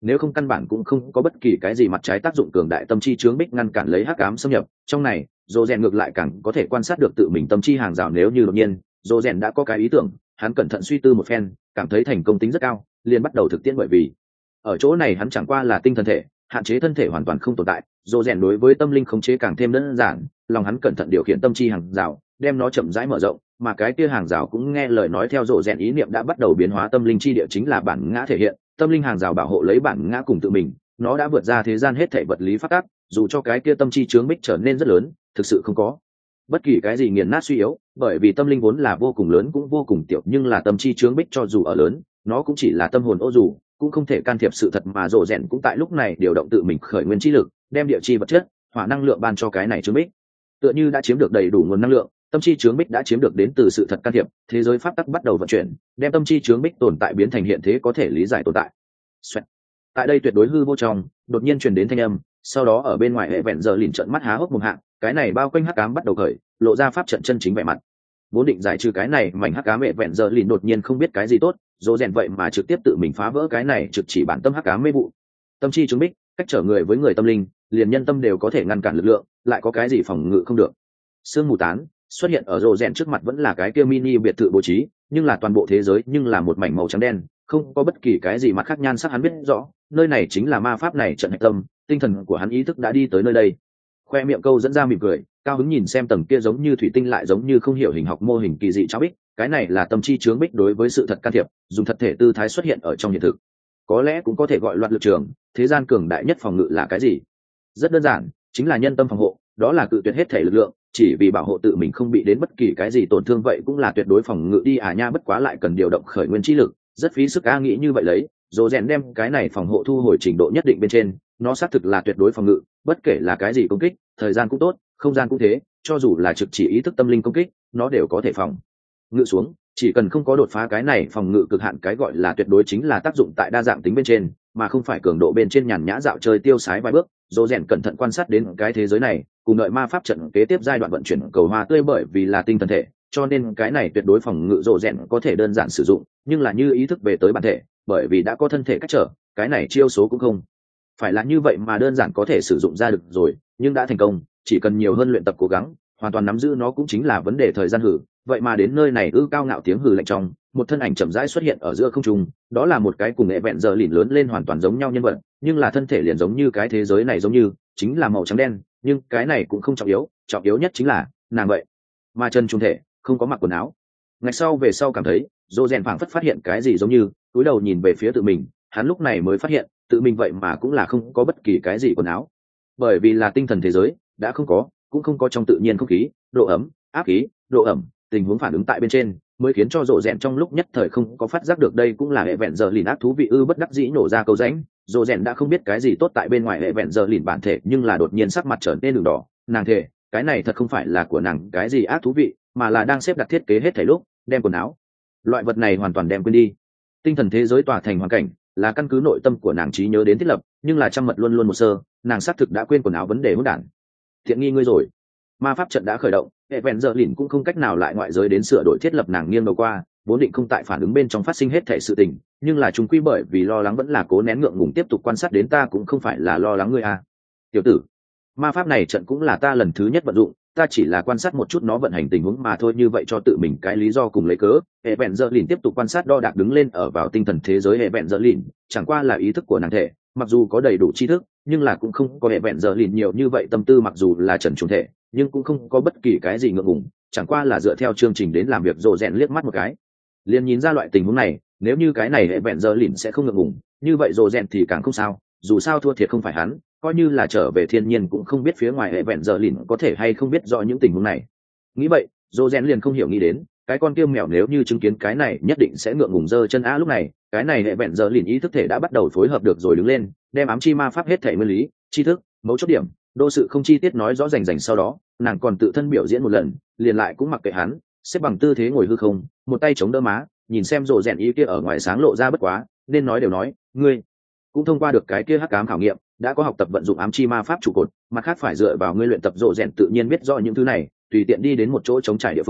nếu không căn bản cũng không có bất kỳ cái gì mặt trái tác dụng cường đại tâm chi chướng bích ngăn cản lấy hắc ám xâm nhập. Trong này dồ rèn ngược lại càng có thể quan sát được tự mình tâm chi hàng rào. Nếu như đột nhiên dồ rèn đã có cái ý tưởng, hắn cẩn thận suy tư một phen, cảm thấy thành công tính rất cao, liền bắt đầu thực tiễn. Bởi vì ở chỗ này hắn chẳng qua là tinh thần thể, hạn chế thân thể hoàn toàn không tồn tại. Dồ rèn đối với tâm linh khống chế càng thêm đơn giản, lòng hắn cẩn thận điều khiển tâm chi hàng rào, đem nó chậm rãi mở rộng, mà cái kia hàng rào cũng nghe lời nói theo dồ rèn ý niệm đã bắt đầu biến hóa. Tâm linh chi địa chính là bản ngã thể hiện, tâm linh hàng rào bảo hộ lấy bản ngã cùng tự mình, nó đã vượt ra thế gian hết thảy vật lý pháp tắc. Dù cho cái kia tâm chi chướng bích trở nên rất lớn, thực sự không có bất kỳ cái gì nghiền nát suy yếu, bởi vì tâm linh vốn là vô cùng lớn cũng vô cùng tiểu, nhưng là tâm chi chướng bích cho dù ở lớn, nó cũng chỉ là tâm hồn ô dù, cũng không thể can thiệp sự thật. Mà rộ rèn cũng tại lúc này điều động tự mình khởi nguyên chi lực, đem địa chi vật chất hỏa năng lượng ban cho cái này chướng bích, tựa như đã chiếm được đầy đủ nguồn năng lượng. Tâm chi chướng bích đã chiếm được đến từ sự thật can thiệp, thế giới pháp tắc bắt đầu vận chuyển, đem tâm chi chướng bích tồn tại biến thành hiện thế có thể lý giải tồn tại. Xoẹt. Tại đây tuyệt đối hư vô trong, đột nhiên truyền đến thanh âm, sau đó ở bên ngoài hệ vẹn giờ lìn trợn mắt há hốc mồm hạng, cái này bao quanh hắc ám bắt đầu khởi, lộ ra pháp trận chân chính vẻ mặt. Vốn định giải trừ cái này mảnh hắc ám, hệ vẹn giờ lìn đột nhiên không biết cái gì tốt, dỗ rèn vậy mà trực tiếp tự mình phá vỡ cái này trực chỉ bản tâm hắc ám mê vụ. Tâm chi chướng bích, cách trở người với người tâm linh, liền nhân tâm đều có thể ngăn cản lực lượng, lại có cái gì phòng ngự không được. Sương mù tán xuất hiện ở rộ rèn trước mặt, vẫn là cái kia mini biệt thự bố trí, nhưng là toàn bộ thế giới nhưng là một mảnh màu trắng đen, không có bất kỳ cái gì mặt khác nhan sắc. Hắn biết rõ nơi này chính là ma pháp này trận hạch tâm, tinh thần của hắn ý thức đã đi tới nơi đây. Khoe miệng câu dẫn ra mỉm cười, cao hứng nhìn xem tầng kia giống như thủy tinh lại giống như không hiểu hình học mô hình kỳ dị cháo bích. Cái này là tâm chi chướng bích đối với sự thật can thiệp, dùng thật thể tư thái xuất hiện ở trong hiện thực. Có lẽ cũng có thể gọi loạt lực trường. Thế gian cường đại nhất phòng ngự là cái gì? Rất đơn giản, chính là nhân tâm phòng hộ. Đó là cự tuyệt hết thể lực lượng, chỉ vì bảo hộ tự mình không bị đến bất kỳ cái gì tổn thương. Vậy cũng là tuyệt đối phòng ngự đi à nha, bất quá lại cần điều động khởi nguyên chi lực, rất phí sức. A nghĩ như vậy lấy, dồ rèn đem cái này phòng hộ thu hồi trình độ nhất định bên trên, nó xác thực là tuyệt đối phòng ngự, bất kể là cái gì công kích, thời gian cũng tốt, không gian cũng thế, cho dù là trực chỉ ý thức tâm linh công kích, nó đều có thể phòng ngự xuống. Chỉ cần không có đột phá cái này phòng ngự cực hạn, cái gọi là tuyệt đối chính là tác dụng tại đa dạng tính bên trên, mà không phải cường độ bên trên nhàn nhã dạo chơi tiêu sái vài bước. Dỗ rèn cẩn thận quan sát đến cái thế giới này, cùng đợi ma pháp trận kế tiếp giai đoạn vận chuyển cầu hoa tươi. Bởi vì là tinh thần thể, cho nên cái này tuyệt đối phòng ngự dỗ rèn có thể đơn giản sử dụng, nhưng là như ý thức về tới bản thể, bởi vì đã có thân thể cách trở, cái này chiêu số cũng không phải là như vậy mà đơn giản có thể sử dụng ra được rồi. Nhưng đã thành công, chỉ cần nhiều hơn luyện tập cố gắng, hoàn toàn nắm giữ nó cũng chính là vấn đề thời gian. Hử, vậy mà đến nơi này ư? Cao ngạo tiếng hử lạnh trong, một thân ảnh chậm rãi xuất hiện ở giữa không trung. Đó là một cái cùng nghệ vẹn giờ lìn lớn lên hoàn toàn giống nhau nhân vật, nhưng là thân thể liền giống như cái thế giới này giống như chính là màu trắng đen. Nhưng cái này cũng không trọng yếu, trọng yếu nhất chính là nàng vậy mà chân trung thể không có mặc quần áo. Ngày sau về sau cảm thấy dô rèn phảng phất phát hiện cái gì giống như cúi đầu nhìn về phía tự mình, hắn lúc này mới phát hiện tự mình vậy mà cũng là không có bất kỳ cái gì quần áo, bởi vì là tinh thần thế giới đã không có, cũng không có trong tự nhiên không khí, độ ấm, áp khí, độ ẩm, tình huống phản ứng tại bên trên, mới khiến cho rộ rèn trong lúc nhất thời không có phát giác được. đây cũng là hệ vẹn giờ lìn ác thú vị ư? Bất đắc dĩ nổ ra câu rãnh, rộ rèn đã không biết cái gì tốt tại bên ngoài hệ vẹn giờ lìn bản thể, nhưng là đột nhiên sắc mặt trở nên đường đỏ. Nàng thề cái này thật không phải là của nàng cái gì ác thú vị, mà là đang xếp đặt thiết kế hết thảy lúc đem quần áo loại vật này hoàn toàn đem quên đi. Tinh thần thế giới tỏa thành hoàn cảnh là căn cứ nội tâm của nàng trí nhớ đến thiết lập, nhưng là trăm mật luôn luôn một sơ, nàng xác thực đã quên quần áo vấn đề hỗn đản. Thiện nghi ngươi rồi. Ma pháp trận đã khởi động, hệ vẹn giờ lìn cũng không cách nào lại ngoại giới đến sửa đổi thiết lập. Nàng nghiêng đầu qua, vốn định không tại phản ứng bên trong phát sinh hết thể sự tình, nhưng là chúng quy bởi vì lo lắng vẫn là cố nén ngượng ngùng tiếp tục quan sát đến. Ta cũng không phải là lo lắng ngươi à tiểu tử, ma pháp này trận cũng là ta lần thứ nhất vận dụng, ta chỉ là quan sát một chút nó vận hành tình huống mà thôi, như vậy cho tự mình cái lý do cùng lấy cớ. Hệ vẹn giờ lìn tiếp tục quan sát đo đạc đứng lên ở vào tinh thần thế giới. Hệ vẹn giờ lìn chẳng qua là ý thức của nàng thể, mặc dù có đầy đủ tri thức, nhưng là cũng không có hệ vẹn giờ lìn nhiều như vậy tâm tư. Mặc dù là trần trùng thể, nhưng cũng không có bất kỳ cái gì ngượng ngùng, chẳng qua là dựa theo chương trình đến làm việc. Rộ rèn liếc mắt một cái liền nhìn ra loại tình huống này, nếu như cái này hệ vẹn giờ lìn sẽ không ngượng ngùng, như vậy rộ rèn thì càng không sao. Dù sao thua thiệt không phải hắn, coi như là trở về thiên nhiên cũng không biết phía ngoài hệ vẹn giờ lìn có thể hay không biết rõ những tình huống này. Nghĩ vậy, rộ rèn liền không hiểu nghĩ đến cái con kia mèo nếu như chứng kiến cái này nhất định sẽ ngượng ngùng giơ chân á. Lúc này cái này hệ vẹn giờ lìn ý thức thể đã bắt đầu phối hợp được rồi, đứng lên đem ám chi ma pháp hết thể nguyên lý, tri thức, mấu chốt điểm, đô sự không chi tiết nói rõ rành rành. Sau đó nàng còn tự thân biểu diễn một lần, liền lại cũng mặc kệ hắn, xếp bằng tư thế ngồi hư không, một tay chống đỡ má, nhìn xem rộ rèn ý kia ở ngoài sáng lộ ra. Bất quá nên nói đều nói, ngươi cũng thông qua được cái kia hắc ám khảo nghiệm, đã có học tập vận dụng ám chi ma pháp trụ cột, mặt khác phải dựa vào ngươi luyện tập. Rộ rèn tự nhiên biết rõ những thứ này, tùy tiện đi đến một chỗ trống trải địa phương,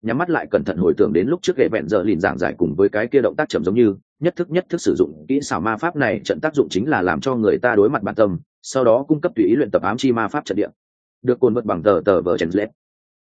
nhắm mắt lại cẩn thận hồi tưởng đến lúc trước ghệ vẹn giờ lìn giảng giải cùng với cái kia động tác chậm giống như nhất thức nhất thức sử dụng kỹ xảo ma pháp này, trận tác dụng chính là làm cho người ta đối mặt bản tâm, sau đó cung cấp tùy ý luyện tập ám chi ma pháp trận địa. Được cồn vật bằng tờ tờ vở chèn lết.